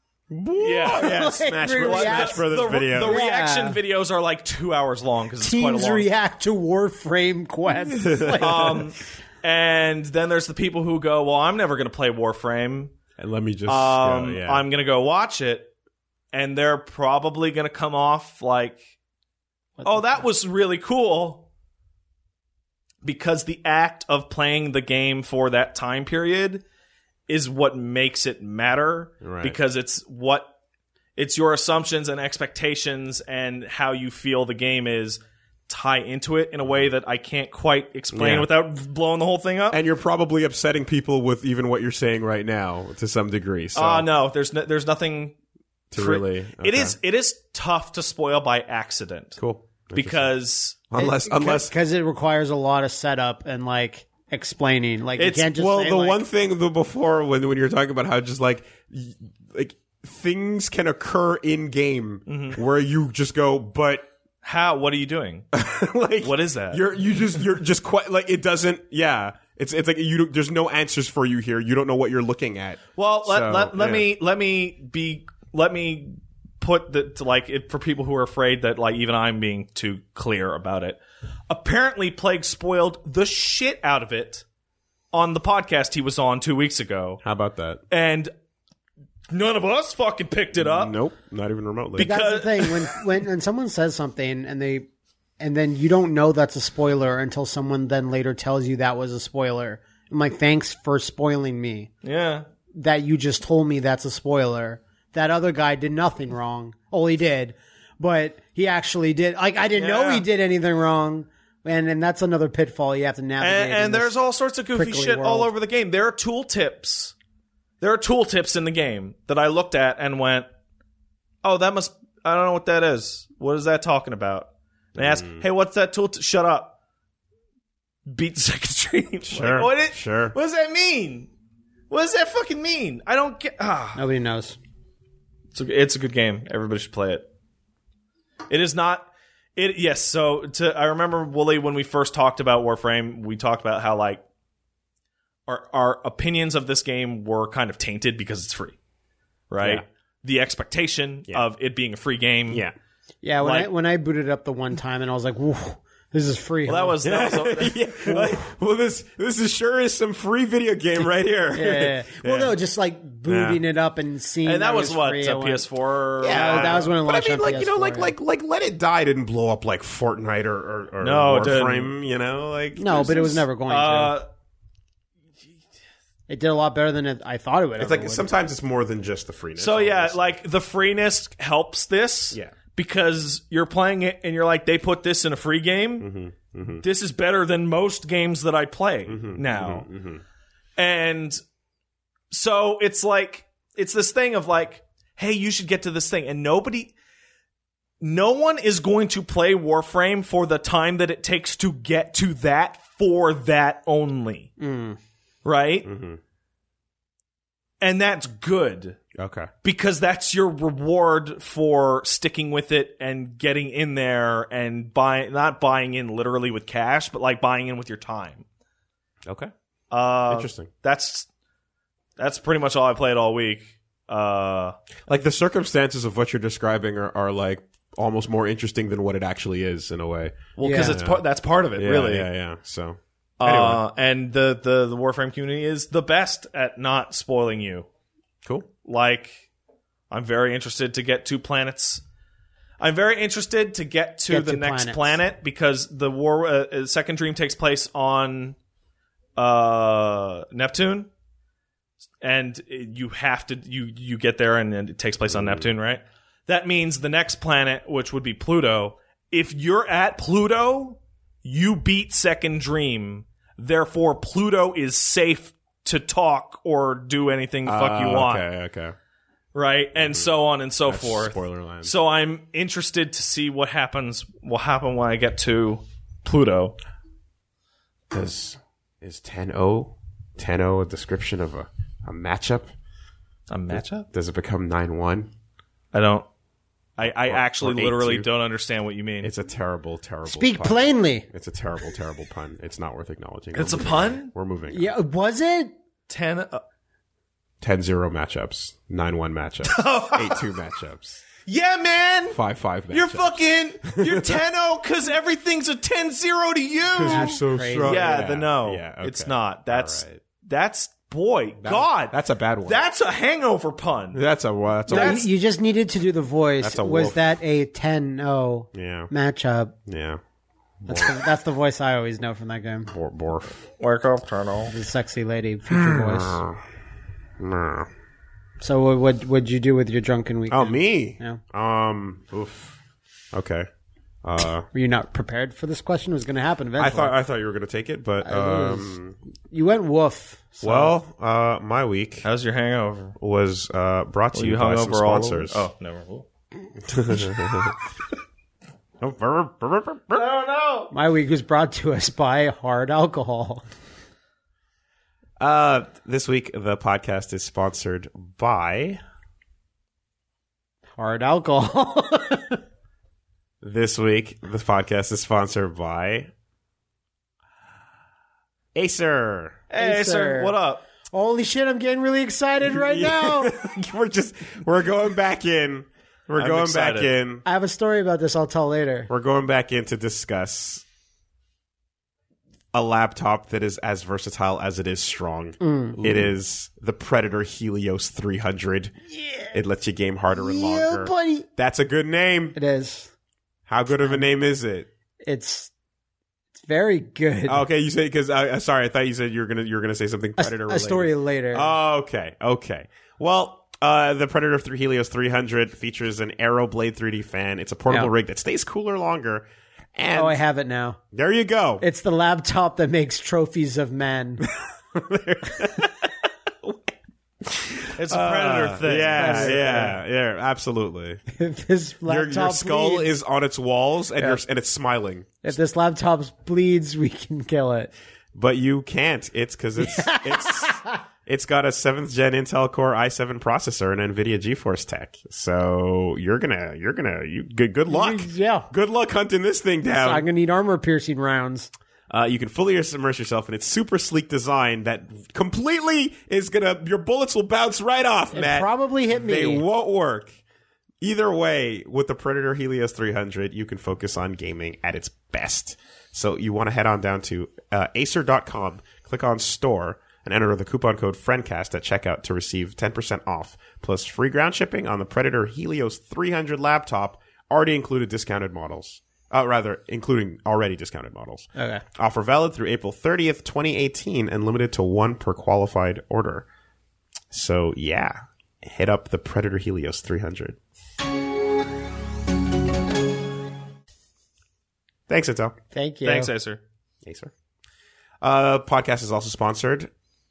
S2: yeah,
S1: Yeah,
S3: Like
S1: Smash,
S3: react-
S1: Bros. Smash Brothers
S2: the,
S1: video.
S2: the reaction
S3: Yeah.
S2: videos are like two hours long because it's quite a
S3: teams
S2: long.
S3: react to Warframe quests. Like,
S2: um, and then there's the people who go, well, I'm never going to play Warframe.
S1: And let me just
S2: Um,
S1: go, yeah.
S2: I'm going to go watch it, and they're probably going to come off like, oh, that was really cool, because the act of playing the game for that time period is what makes it matter,
S1: Right.
S2: because it's what it's your assumptions and expectations and how you feel the game is tie into it in a way that I can't quite explain
S1: Yeah.
S2: without blowing the whole thing up.
S1: and you're probably upsetting people with even what you're saying right now to some degree. So
S2: Uh no, there's no, there's nothing
S1: to
S2: fr-
S1: really,
S2: It
S1: okay.
S2: is it is tough to spoil by accident
S1: cool
S2: because
S1: unless unless
S3: because it requires a lot of setup and like explaining. Like
S2: It's-
S3: you can't just
S1: well
S3: say,
S1: the
S3: like,
S1: one thing the before when when you're talking about how just like y- like things can occur in game
S2: Mm-hmm.
S1: where you just go but
S2: how what are you doing?
S1: like
S2: What is that?
S1: you're you just you're just quite like it doesn't yeah it's it's like you don't- there's no answers for you here, you don't know what you're looking at.
S2: Well, let
S1: So,
S2: let, let
S1: yeah.
S2: me let me be let me put the to like it, for people who are afraid that like even I'm being too clear about it. Apparently, Plague spoiled the shit out of it on the podcast he was on two weeks ago,
S1: How about that?
S2: and none of us fucking picked it up.
S1: Nope, not even remotely.
S2: Because-
S3: that's the thing when when when someone says something and they and then you don't know that's a spoiler until someone then later tells you that was a spoiler. I'm like, thanks for spoiling me.
S2: Yeah.
S3: That you just told me that's a spoiler. That other guy did nothing wrong. Oh, he did, but he actually did. Like I didn't know
S2: Yeah.
S3: he did anything wrong, And and that's another pitfall you have to navigate.
S2: And,
S3: in
S2: and
S3: this
S2: there's all sorts of goofy
S3: prickly
S2: shit all
S3: world.
S2: over the game. There are tooltips. There are tooltips in the game that I looked at and went, "Oh, that must. I don't know what that is. What is that talking about?" And I asked, "Hey, what's that tool? Shut up. Beat second stream."
S1: Sure,
S2: Like, what, it,
S1: sure.
S2: what does that mean? What does that fucking mean? I don't get. Ah,
S3: Nobody knows.
S2: it's a, it's a good game. Everybody should play it. It is not. It yes. So to I remember Wooly when we first talked about Warframe, we talked about how like our our opinions of this game were kind of tainted because it's free, right?
S1: Yeah.
S2: The expectation
S1: Yeah.
S2: of it being a free game.
S1: Yeah.
S3: Yeah, when
S2: Like-
S3: I when I booted up the one time and I was like, "Whoa, this is free."
S2: Well, that
S3: huh?"
S2: was that was.
S1: yeah. Like, well, this this is sure is some free video game right here.
S3: Yeah, yeah, yeah. Well, no, just like booting it up and seeing.
S2: And that was
S3: it
S2: what
S3: free,
S2: a
S3: I went-
S2: P S four.
S3: Yeah, that was when it
S1: But I
S3: launched
S1: mean,
S3: on
S1: like you know,
S3: P S four,
S1: like
S3: yeah.
S1: like like Let It Die didn't blow up like Fortnite or or, or
S2: No, it didn't.
S1: Warframe. You know, like
S3: No,
S1: this
S3: but it was
S1: is-
S3: never going to.
S2: Uh,
S3: It did a lot better than it, I thought it would.
S1: It's
S3: ever
S1: like
S3: would.
S1: sometimes it's more than just the freeness.
S2: so yeah,
S1: almost.
S2: like the freeness helps this.
S1: Yeah.
S2: Because you're playing it and you're like, they put this in a free game.
S1: Mm-hmm,
S2: This is better than most games that I play now.
S1: mm-hmm.
S2: And so it's like, it's this thing of like, hey, you should get to this thing. And nobody, no one is going to play Warframe for the time that it takes to get to that for that only.
S3: Mm.
S2: Right?
S1: Mm-hmm.
S2: And that's good.
S1: Okay.
S2: Because that's your reward for sticking with it and getting in there and buying, not buying in literally with cash, but like buying in with your time.
S1: Okay.
S2: Uh,
S1: Interesting.
S2: That's that's pretty much all I played all week. Uh,
S1: Like the circumstances of what you're describing are, are like almost more interesting than what it actually is in a way.
S2: well, because
S3: Yeah.
S2: it's part, that's part of it,
S1: Yeah,
S2: really.
S1: Yeah, yeah. So
S2: Uh, and the, the the Warframe community is the best at not spoiling you.
S1: cool.
S2: Like, I'm very interested to get to planets. I'm very interested to get to
S3: Get
S2: the
S3: to
S2: next
S3: planets.
S2: planet because the war uh, uh, Second Dream takes place on uh, Neptune, and you have to you you get there and then it takes place on Neptune, right? That means the next planet, which would be Pluto. If you're at Pluto, you beat Second Dream. Therefore, Pluto is safe to talk or do anything the fuck you
S1: Uh,
S2: want.
S1: Okay, okay.
S2: Right, and so on and so
S1: That's
S2: forth.
S1: spoiler land.
S2: So I'm interested to see what happens. Will happen when I get to Pluto.
S1: Does is ten oh ten oh a description of a, a matchup?
S2: A matchup?
S1: Does it become nine one?
S2: I don't. I, I actually
S1: or eight
S2: literally
S1: two.
S2: don't understand what you mean.
S1: It's a terrible, terrible.
S3: Speak
S1: pun.
S3: plainly.
S1: It's a terrible, terrible pun. It's not worth acknowledging.
S2: It's a
S1: We're
S2: pun.
S1: moving. We're moving.
S3: Yeah, was it?
S2: Ten. Uh,
S1: ten zero matchups, nine one matchups, eight two matchups,
S2: yeah, man.
S1: five five matchups.
S2: You're fucking. You're ten oh because everything's a ten zero to you.
S3: That's
S1: so
S3: crazy.
S1: strong.
S2: Yeah,
S1: Yeah,
S2: the no.
S1: yeah, okay.
S2: It's not. That's
S1: All right.
S2: that's boy. God,
S1: That's a bad one.
S2: that's a hangover pun.
S1: that's a that's a
S3: No,
S2: That's-
S3: you, you just needed to do the voice.
S1: That's a
S3: Was
S1: wolf.
S3: that a ten oh
S1: yeah
S3: matchup?
S1: yeah.
S3: That's the, that's the voice I always know from that game.
S1: Bor- borf.
S2: Wake up, Colonel.
S3: The sexy lady feature voice.
S1: Nah.
S3: So what what what'd you do with your drunken weekend?
S1: Oh me.
S3: Yeah.
S1: Um. Oof. Okay. Uh.
S3: Were you not prepared for this question? It was going to happen eventually.
S1: I thought I thought you were gonna take it, but um.
S3: you went woof. So.
S1: Well, uh, my week
S2: How's your hangover?
S1: was uh brought to
S2: Were
S1: you,
S2: you
S1: by some
S2: hungover all the
S1: sponsors.
S2: Oh, never.
S1: Oh.
S2: Oh no!
S3: My week was brought to us by hard alcohol.
S1: Uh, this week the podcast is sponsored by.
S3: Hard alcohol.
S1: This week the podcast is sponsored by Acer.
S2: Hey,
S3: Hey,
S2: sir.
S3: sir.
S2: What up?
S3: Holy shit! I'm getting really excited right now.
S1: we're just we're going back in. We're
S2: I'm
S1: going
S2: excited.
S1: back in.
S3: I have a story about this. I'll tell later.
S1: We're going back in to discuss a laptop that is as versatile as it is strong.
S3: Mm.
S1: It is the Predator Helios three hundred. Yeah. It lets you game harder and
S3: Yeah,
S1: longer.
S3: buddy.
S1: That's a good name.
S3: It is.
S1: How good of a name is it?
S3: It's it's very good.
S1: Okay, you say because uh, sorry, I thought you said you were gonna you were gonna say something
S3: a,
S1: Predator
S3: a
S1: related.
S3: story later.
S1: Oh, okay, okay. Well, uh, the Predator three Helios three hundred features an Aero Blade three D fan. It's a portable
S3: Yeah.
S1: rig that stays cooler longer, And
S3: Oh, I have it now.
S1: there you go.
S3: It's the laptop that makes trophies of men.
S2: It's a predator thing.
S1: Yeah, yeah, yeah, absolutely.
S3: If this
S1: Your,
S3: laptop
S1: your skull
S3: bleeds,
S1: is on its walls, and you're, and it's smiling.
S3: if this laptop bleeds, we can kill it.
S1: But you can't. It's because it's it's it's got a seventh gen Intel Core i seven processor and NVIDIA GeForce tech. So you're gonna you're gonna you good good luck.
S3: Yeah.
S1: Good luck hunting this thing down.
S3: I'm gonna need armor piercing rounds.
S1: Uh, you can fully immerse yourself in its super sleek design that completely is gonna. Your bullets will bounce right off,
S3: It
S1: Matt.
S3: probably hit me.
S1: They won't work. Either way, with the Predator Helios three hundred, you can focus on gaming at its best. So you want to head on down to uh, acer dot com, click on store, and enter the coupon code FRIENDCAST at checkout to receive ten percent off, plus free ground shipping on the Predator Helios three hundred laptop, already included discounted models. Uh, rather, including already discounted models.
S3: Okay.
S1: Offer valid through April thirtieth, twenty eighteen, and limited to one per qualified order. So, yeah, hit up the Predator Helios three hundred. Thanks, Intel.
S3: Thank you.
S2: Thanks, Acer.
S1: Yes, sir. Uh, podcast is also sponsored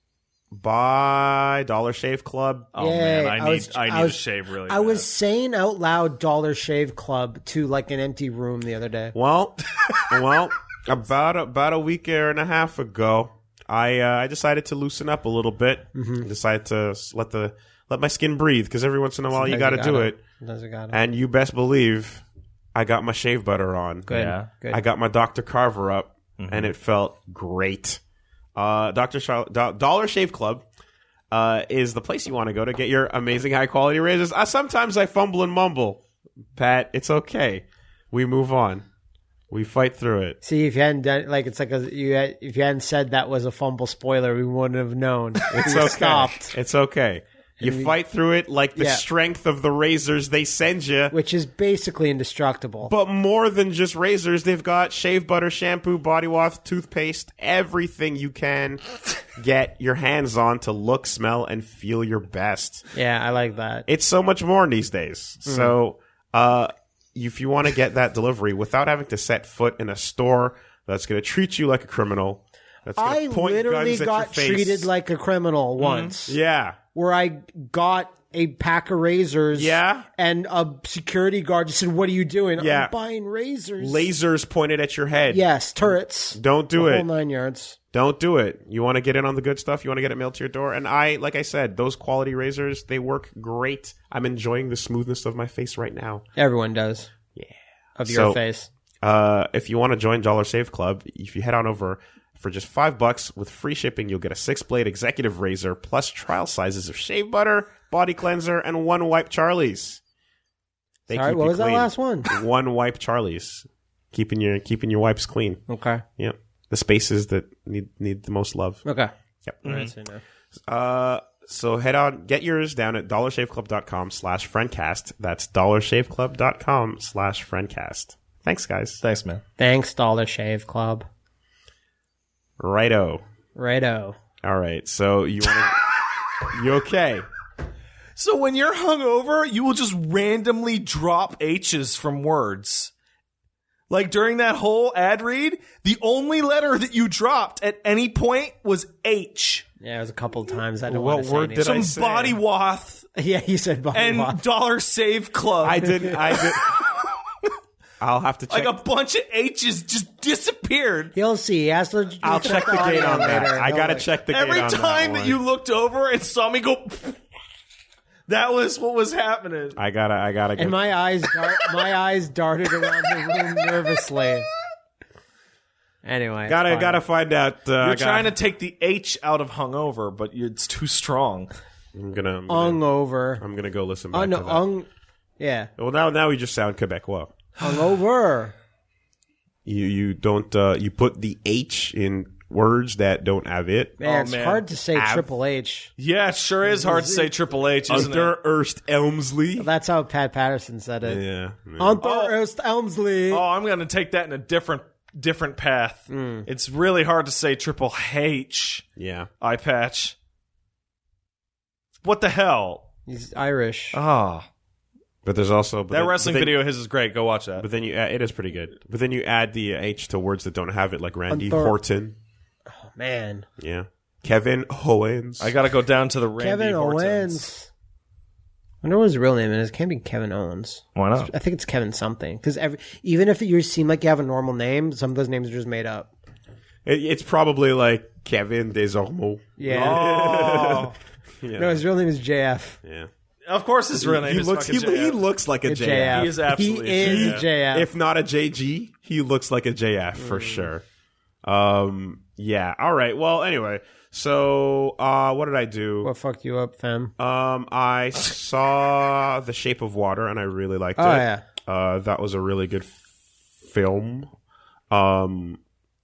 S1: by Dollar Shave Club.
S2: Oh
S3: Yay.
S2: man, I
S3: I
S2: need
S3: was-
S2: I need
S3: I was-
S2: to shave really.
S3: I
S2: bad.
S3: was saying out loud Dollar Shave Club to like an empty room the other day.
S1: Well, well, about about a week and a half ago, I uh, I decided to loosen up a little bit.
S3: Mm-hmm.
S1: I decided to s- let the let my skin breathe because every once in a while you got
S3: Sometimes
S1: to do
S3: gotta-
S1: it.
S3: Sometimes you gotta.
S1: And you best believe, I got my shave butter on.
S3: Good.
S2: Yeah.
S3: Good.
S1: I got my Doctor Carver up, and it felt great. Uh, Doctor Char- Do- Dollar Shave Club uh, is the place you want to go to get your amazing high quality razors. Uh, sometimes I fumble and mumble, Pat. It's okay. We move on. We fight through it.
S3: See, if you hadn't done like it's like a, you had, if you hadn't said that was a fumble spoiler, we wouldn't have known.
S1: It's
S3: We
S1: okay.
S3: stopped,
S1: It's okay. You
S3: we-
S1: fight through it like the
S3: Yeah.
S1: strength of the razors they send you.
S3: which is basically indestructible.
S1: But more than just razors, they've got shave butter, shampoo, body wash, toothpaste, everything you can get your hands on to look, smell, and feel your best.
S3: yeah, I like that.
S1: It's so much more these days.
S3: Mm-hmm.
S1: So, uh, if you want to get that delivery without having to set foot in a store that's going to treat you like a criminal, that's going
S3: I
S1: to point
S3: literally
S1: guns at
S3: got
S1: your face.
S3: treated like a criminal once,
S1: Yeah.
S3: where I got a pack of razors.
S1: Yeah.
S3: and a security guard just said, "What are you doing?"
S1: Yeah.
S3: I'm buying razors.
S1: Lasers pointed at your head.
S3: Yes, turrets.
S1: Don't do
S3: The
S1: it.
S3: whole nine yards.
S1: Don't do it. You want to get in on the good stuff. You want to get it mailed to your door. And I, like I said, those quality razors, they work great. I'm enjoying the smoothness of my face right now.
S3: Everyone does.
S1: Yeah.
S3: Of your
S1: So-
S3: face.
S1: Uh, if you want to join Dollar Shave Club, if you head on over for just five bucks with free shipping, you'll get a six blade executive razor plus trial sizes of shave butter, body cleanser, and one wipe Charlie's. They
S3: Sorry,
S1: keep
S3: what
S1: you
S3: was that
S1: clean.
S3: last one?
S1: One wipe Charlie's, keeping your keeping your wipes clean.
S3: Okay.
S1: Yep, the spaces that need need the most love.
S3: Okay.
S1: Yep.
S3: All right, so now.
S1: Uh, so head on, get yours down at dollarshaveclub.com slash friendcast. That's dollarshaveclub.com slash friendcast. Thanks, guys.
S2: Thanks, man.
S3: Thanks, Dollar Shave Club.
S1: Righto.
S3: Righto.
S1: All right. So you want to? You okay?
S2: So when you're hungover, you will just randomly drop H's from words. Like during that whole ad read, the only letter that you dropped at any point was H.
S3: Yeah, it was a couple of times. I don't
S1: What
S3: want to say
S1: word did
S3: anything.
S1: I
S2: Some
S1: say?
S2: body wath
S3: Yeah, you said body
S2: and
S3: wash.
S2: Dollar Save Club.
S1: I didn't. I did. I'll have to check.
S2: Like a bunch of H's just disappeared.
S3: He'll see. He has to.
S1: I'll check the gate on that.
S3: later.
S1: I
S3: Don't
S1: gotta
S3: worry.
S1: check the gate
S2: Every
S1: on
S2: time
S1: that,
S2: that you
S1: one.
S2: looked over and saw me go, that was what was happening.
S1: I gotta. I gotta. Go.
S3: And my eyes, dart, my eyes darted around the room nervously. Anyway,
S1: gotta.
S3: fine.
S1: Gotta find out. Uh,
S2: You're
S1: gotta-
S2: trying to take the H out of hungover, but it's too strong.
S1: I'm gonna. I'm gonna,
S3: Hungover.
S1: I'm gonna go listen back
S3: Un,
S1: to that.
S3: un, yeah,
S1: well, now now we just sound Quebecois.
S3: hungover.
S1: You you don't. Uh, you put the H in words that don't have it.
S3: Man,
S2: Oh,
S3: it's
S2: man.
S3: hard to say
S1: Av-
S3: Triple H.
S2: Yeah, it sure is hard to say Triple H, isn't
S1: Under
S2: it?
S1: Erst Elmsley.
S3: That's how Pat Patterson said it.
S1: Yeah. yeah.
S3: Hunter
S2: Oh.
S3: Ernst Elmsley.
S2: Oh, I'm going to take that in a different different path.
S3: Mm.
S2: It's really hard to say Triple H,
S1: Yeah.
S2: eye patch. What the hell?
S3: He's Irish.
S2: Ah.
S1: But there's also but
S2: That
S1: then,
S2: wrestling
S1: but then,
S2: video of his is great. Go watch that.
S1: But then you add, it is pretty good. But then you add the H to words that don't have it, like Randy
S3: Unthor-
S1: Horton.
S3: Oh, man.
S1: Yeah. Kevin Owens.
S2: I got to go down to the Randy
S3: Kevin
S2: Hortons.
S3: Owens. I wonder what his real name is. It can't be Kevin Owens.
S2: Why not?
S3: I think it's Kevin something. Because even if you seem like you have a normal name, some of those names are just made up.
S1: It, it's probably like Kevin Desormeaux.
S3: Yeah.
S2: Oh.
S1: Yeah.
S3: No, his real name is J F.
S1: Yeah.
S2: Of course his real name
S1: He
S2: is
S1: looks he,
S2: fucking J F.
S1: he looks like a
S3: It's
S1: J
S3: J
S1: F.
S3: F.
S2: He is absolutely
S3: He is
S2: a
S3: a
S2: J F.
S3: J F.
S1: If not a J G, he looks like a J F for sure. Um yeah. All right. Well, anyway. So, uh what did I do?
S3: What fucked you up, fam?
S1: Um I saw The Shape of Water and I really liked
S3: Oh,
S1: it.
S3: yeah.
S1: Uh that was a really good f- film. Um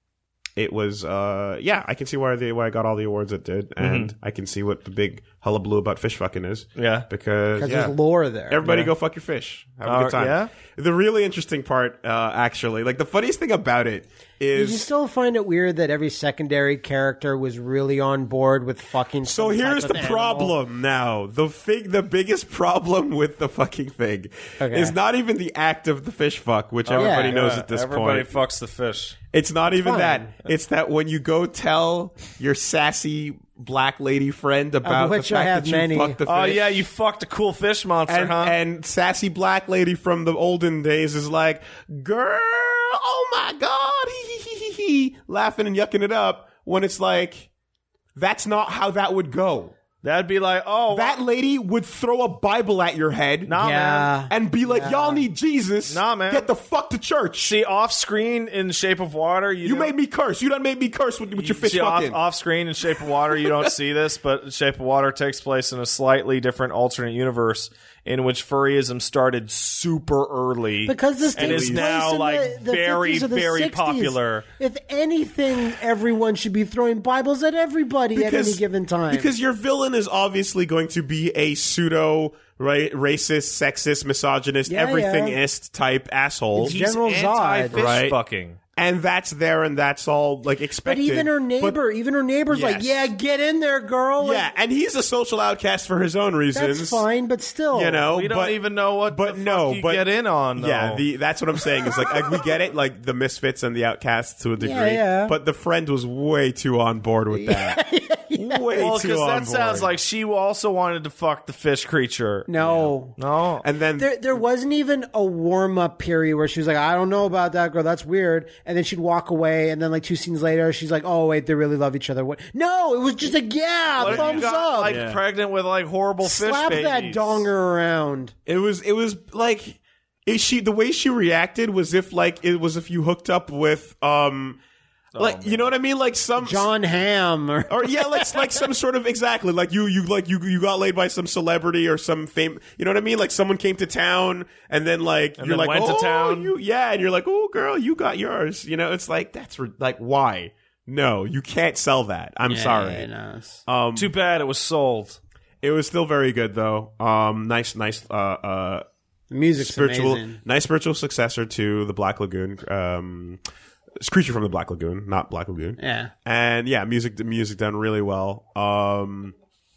S1: it was uh yeah, I can see why they why I got all the awards it did and I can see what the big hullabaloo about fish fucking is.
S2: Yeah.
S1: Because
S3: Because
S1: yeah.
S3: there's lore there.
S1: Everybody
S2: Yeah.
S1: go fuck your fish. Have a
S2: Uh,
S1: good time.
S2: yeah?
S1: The really interesting part, uh, actually, like the funniest thing about it
S3: Did
S1: is.
S3: you still find it weird that every secondary character was really on board with fucking
S1: So
S3: some
S1: here's
S3: type
S1: the
S3: of animal?
S1: problem now. The thing, the biggest problem with the fucking thing
S3: Okay.
S1: is not even the act of the fish fuck, which everybody
S3: yeah.
S1: knows
S2: Yeah,
S1: at this
S2: everybody
S1: point.
S2: fucks the fish.
S1: It's not even
S3: fine.
S1: that. It's that when you go tell your sassy black lady friend about the
S3: which I
S1: fact
S3: have
S1: that you
S3: many.
S1: fucked the fish.
S2: Oh yeah, you fucked a cool fish monster,
S1: and,
S2: huh?
S1: and sassy black lady from the olden days is like, girl, oh my god, hee hee hee hee hee, laughing and yucking it up when it's like, that's not how that would go.
S2: That'd be like, oh,
S1: That lady would throw a Bible at your head
S2: nah, man.
S3: Yeah.
S1: and be like, y'all need Jesus.
S2: Nah, man.
S1: Get the fuck to church.
S2: See, off screen in Shape of Water, you,
S1: you
S2: don't-
S1: made me curse. You done made me curse with, with your fish
S2: see, off,
S1: fucking.
S2: off screen in Shape of Water, you don't see this, but Shape of Water takes place in a slightly different alternate universe in which furryism started super early
S3: Because this
S2: and
S3: takes
S2: is
S3: place
S2: now
S3: in
S2: like
S3: the, the
S2: very,
S3: fifties or the
S2: very
S3: sixties.
S2: popular.
S3: If anything, everyone should be throwing Bibles at everybody at any given time.
S1: Because your villain is obviously going to be a pseudo right racist, sexist, misogynist,
S3: Yeah,
S1: everythingist type asshole.
S3: It's General Zod.
S2: Anti-fish
S1: Right.
S2: fucking.
S1: And that's there and that's all like
S3: but
S1: expected.
S3: even her neighbor, even her neighbor's like,
S1: Yes.
S3: "Yeah, get in there, girl." Like,
S1: Yeah, and he's a social outcast for his own reasons.
S3: that's fine, but still,
S1: You know,
S2: We don't
S1: but,
S2: even know what
S1: but
S2: the
S1: no,
S2: fuck you
S1: but
S2: get in on, though.
S1: Yeah, the, that's what I'm saying. Is like, like we get it, like the misfits and the outcasts to a degree.
S3: yeah.
S1: But the friend was way too on board with that. Way
S2: Well,
S1: too
S2: because
S1: on
S2: that
S1: board.
S2: sounds like she also wanted to fuck the fish creature.
S3: no.
S2: No.
S1: And then
S3: There, there wasn't even a warm up period where she was like, "I don't know about that girl. That's weird." And then she'd walk away, and then like two scenes later, she's like, "Oh wait, they really love each other." What? No, it was just like, "Yeah,
S2: What if you
S3: thumbs
S2: got,
S3: up."
S2: like
S1: Yeah.
S2: pregnant with like horrible fish
S3: Slap
S2: babies?
S3: that donger around.
S1: it was, it was like, is she the way she reacted was if like it was if you hooked up with um, like you know what I mean, like some
S3: John Hamm or
S1: or yeah, like like some sort of exactly like you you like you you got laid by some celebrity or some fame. You know what I mean? Like someone came to town and then like
S2: And
S1: you're
S2: then
S1: like
S2: went to
S1: oh
S2: town."
S1: you yeah, and you're like oh girl you got yours. You know it's like that's re- like why no you can't sell that. I'm sorry.
S3: Yeah, no, it's-
S1: Um,
S2: Too bad it was sold.
S1: it was still very good though. Um, nice nice uh uh
S3: the music's
S1: spiritual
S3: amazing.
S1: nice spiritual successor to the Black Lagoon. Um, it's Creature from the Black Lagoon, not Black Lagoon.
S3: Yeah.
S1: And yeah, music the music done really well. Um,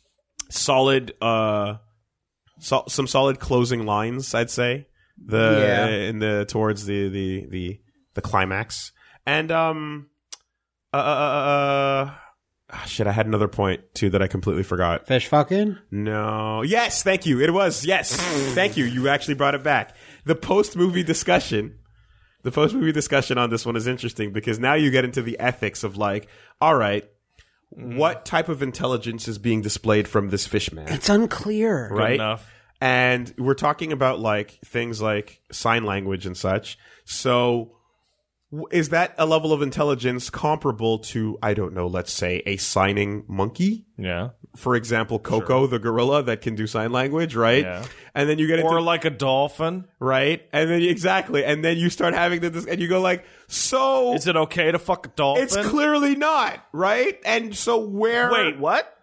S1: solid, uh, so, some solid closing lines, I'd say. The
S3: Yeah.
S1: in the towards the the the the climax, and um, uh, uh, uh, uh ah, shit, I had another point too that I completely forgot.
S3: Fish fucking.
S1: No, yes, thank you. It was yes, thank you. You actually brought it back. The post movie discussion. The post movie discussion on this one is interesting because now you get into the ethics of like, all right, what type of intelligence is being displayed from this fish man,
S3: It's unclear.
S1: right?
S2: enough.
S1: And we're talking about like things like sign language and such. So w- is that a level of intelligence comparable to, I don't know, let's say a signing monkey?
S2: Yeah.
S1: For example, Coco, the gorilla that can do sign language, right?
S2: Yeah.
S1: And then you get into
S2: Or like a dolphin.
S1: right? And then exactly, and then you start having this, and you go like, so
S2: Is it okay to fuck a dolphin?
S1: it's clearly not, right? And so where?
S2: Wait, what?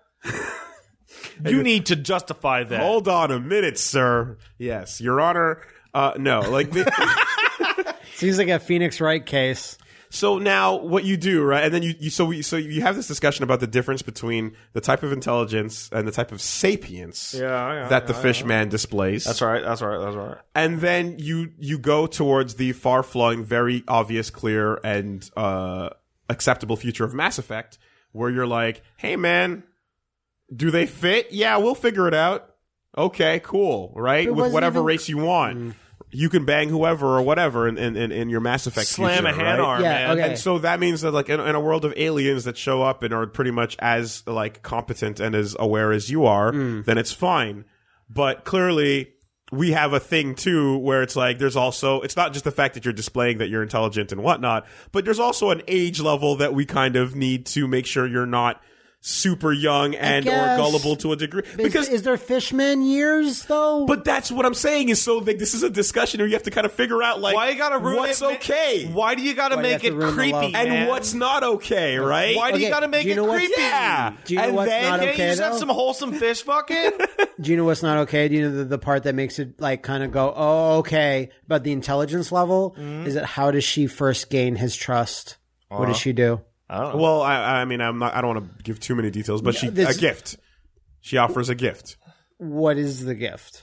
S2: You need to justify that.
S1: hold on a minute, sir. Yes, Your Honor. Uh, no, like the,
S3: Seems like a Phoenix Wright case.
S1: So now what you do, right? And then you, you so we so you have this discussion about the difference between the type of intelligence and the type of sapience
S2: Yeah, yeah,
S1: that the
S2: yeah,
S1: fish man displays.
S2: That's right. That's right. That's right.
S1: And then you you go towards the far-flung, very obvious, clear, and uh, acceptable future of Mass Effect, where you're like, hey man, do they fit? Yeah, we'll figure it out. Okay, cool, right?
S3: It
S1: With
S3: wasn't
S1: whatever
S3: even-
S1: race you want. Mm. You can bang whoever or whatever in, in, in, in your Mass Effect
S2: Slam
S1: future,
S2: a hand
S1: right?
S2: arm,
S3: Yeah,
S2: man.
S3: okay.
S1: And so that means that, like, in, in a world of aliens that show up and are pretty much as, like, competent and as aware as you are,
S3: Mm.
S1: then it's fine. But clearly, we have a thing, too, where it's like, there's also, it's not just the fact that you're displaying that you're intelligent and whatnot, but there's also an age level that we kind of need to make sure you're not super young and or
S3: guess.
S1: gullible to a degree.
S3: Is,
S1: Because
S3: is there Fishman years though?
S1: but that's what I'm saying is so like this is a discussion where you have to kind of figure out like
S2: Why you gotta ruin
S1: what's
S2: it? ma-
S1: okay
S2: Why do you gotta
S3: Why do you
S2: make
S3: have
S2: it
S3: to ruin the
S2: creepy,
S3: love?
S1: and
S2: man?
S1: what's not okay, right?
S2: Why do you
S3: Okay,
S2: gotta make
S3: do you
S2: it
S3: know what's-
S2: creepy?
S1: Yeah.
S3: Do you know
S1: and
S3: what's
S1: then,
S3: not
S2: Can't
S3: okay
S2: you just have
S3: though?
S2: some wholesome fish fucking?
S3: Do you know what's not okay? Do you know the, the part that makes it like kind of go, oh, okay, about the intelligence level?
S2: Mm-hmm.
S3: Is it how does she first gain his trust? What does she do?
S2: I don't know.
S1: Well, I, I mean, I'm not. I don't want to give too many details, but she
S3: this-
S1: a gift. She offers a gift.
S3: What is the gift?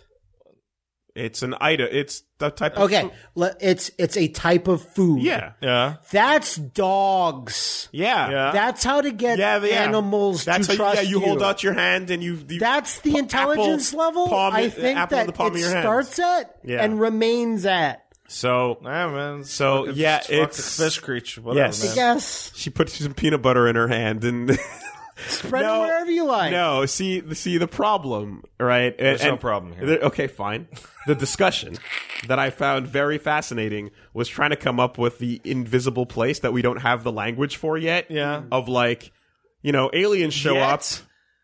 S1: It's an item. It's the type of
S3: Okay,
S1: food.
S3: le- it's it's a type of food.
S1: Yeah,
S2: Yeah.
S3: That's dogs.
S1: yeah,
S2: Yeah.
S3: That's how to get
S1: yeah. yeah.
S3: animals
S1: That's
S3: to
S1: how.
S3: trust
S1: You, yeah, you hold out your hand and you. you
S3: That's the
S1: pa-
S3: intelligence
S1: apple,
S3: level
S1: palm,
S3: I think
S1: apple in
S3: that
S1: the palm
S3: it
S1: of your hand.
S3: starts at
S1: Yeah.
S3: and remains at.
S1: So
S2: Yeah, man.
S1: So,
S2: Fuck,
S1: yeah,
S2: fuck
S1: it's-
S2: the fish creature. Whatever,
S1: Yes.
S2: man.
S3: I guess.
S1: she puts some peanut butter in her hand and.
S3: Spread
S1: No,
S3: it wherever you like.
S1: No, see, see the problem, right?
S2: There's
S1: And-
S2: no problem here.
S1: the- Okay, fine. The discussion that I found very fascinating was trying to come up with the invisible place that we don't have the language for yet.
S2: Yeah.
S1: Of like, you know, aliens show
S2: Yet?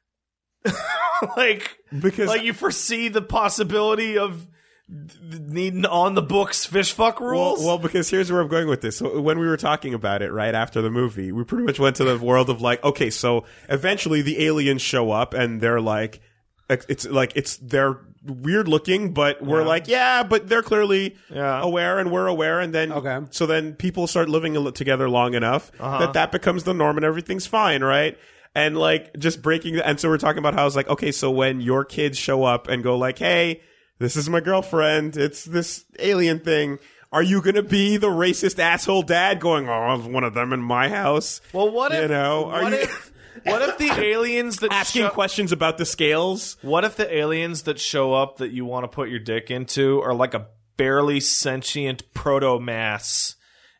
S1: up
S2: like,
S1: because
S2: like you foresee the possibility of d- needing on the books fish fuck
S1: Well,
S2: rules.
S1: well, because here's where I'm going with this. So when we were talking about it right after the movie, we pretty much went to the world of like, okay, so eventually the aliens show up and they're like, it's like it's they're weird looking, but we're
S2: Yeah.
S1: like, yeah, but they're clearly
S2: Yeah.
S1: aware and we're aware, and then
S3: Okay.
S1: so then people start living a- together long enough
S2: Uh-huh.
S1: that that becomes the norm and everything's fine, right? And like just breaking, and so we're talking about how it's like, okay, so when your kids show up and go like, hey, this is my girlfriend, it's this alien thing. Are you gonna be the racist asshole dad going, oh, there's one of them in my house?
S2: well, what if
S1: you know? Are
S2: what
S1: you
S2: if what if the aliens that
S1: asking
S2: show,
S1: questions about the scales?
S2: What if the aliens that show up that you want to put your dick into are like a barely sentient proto mass,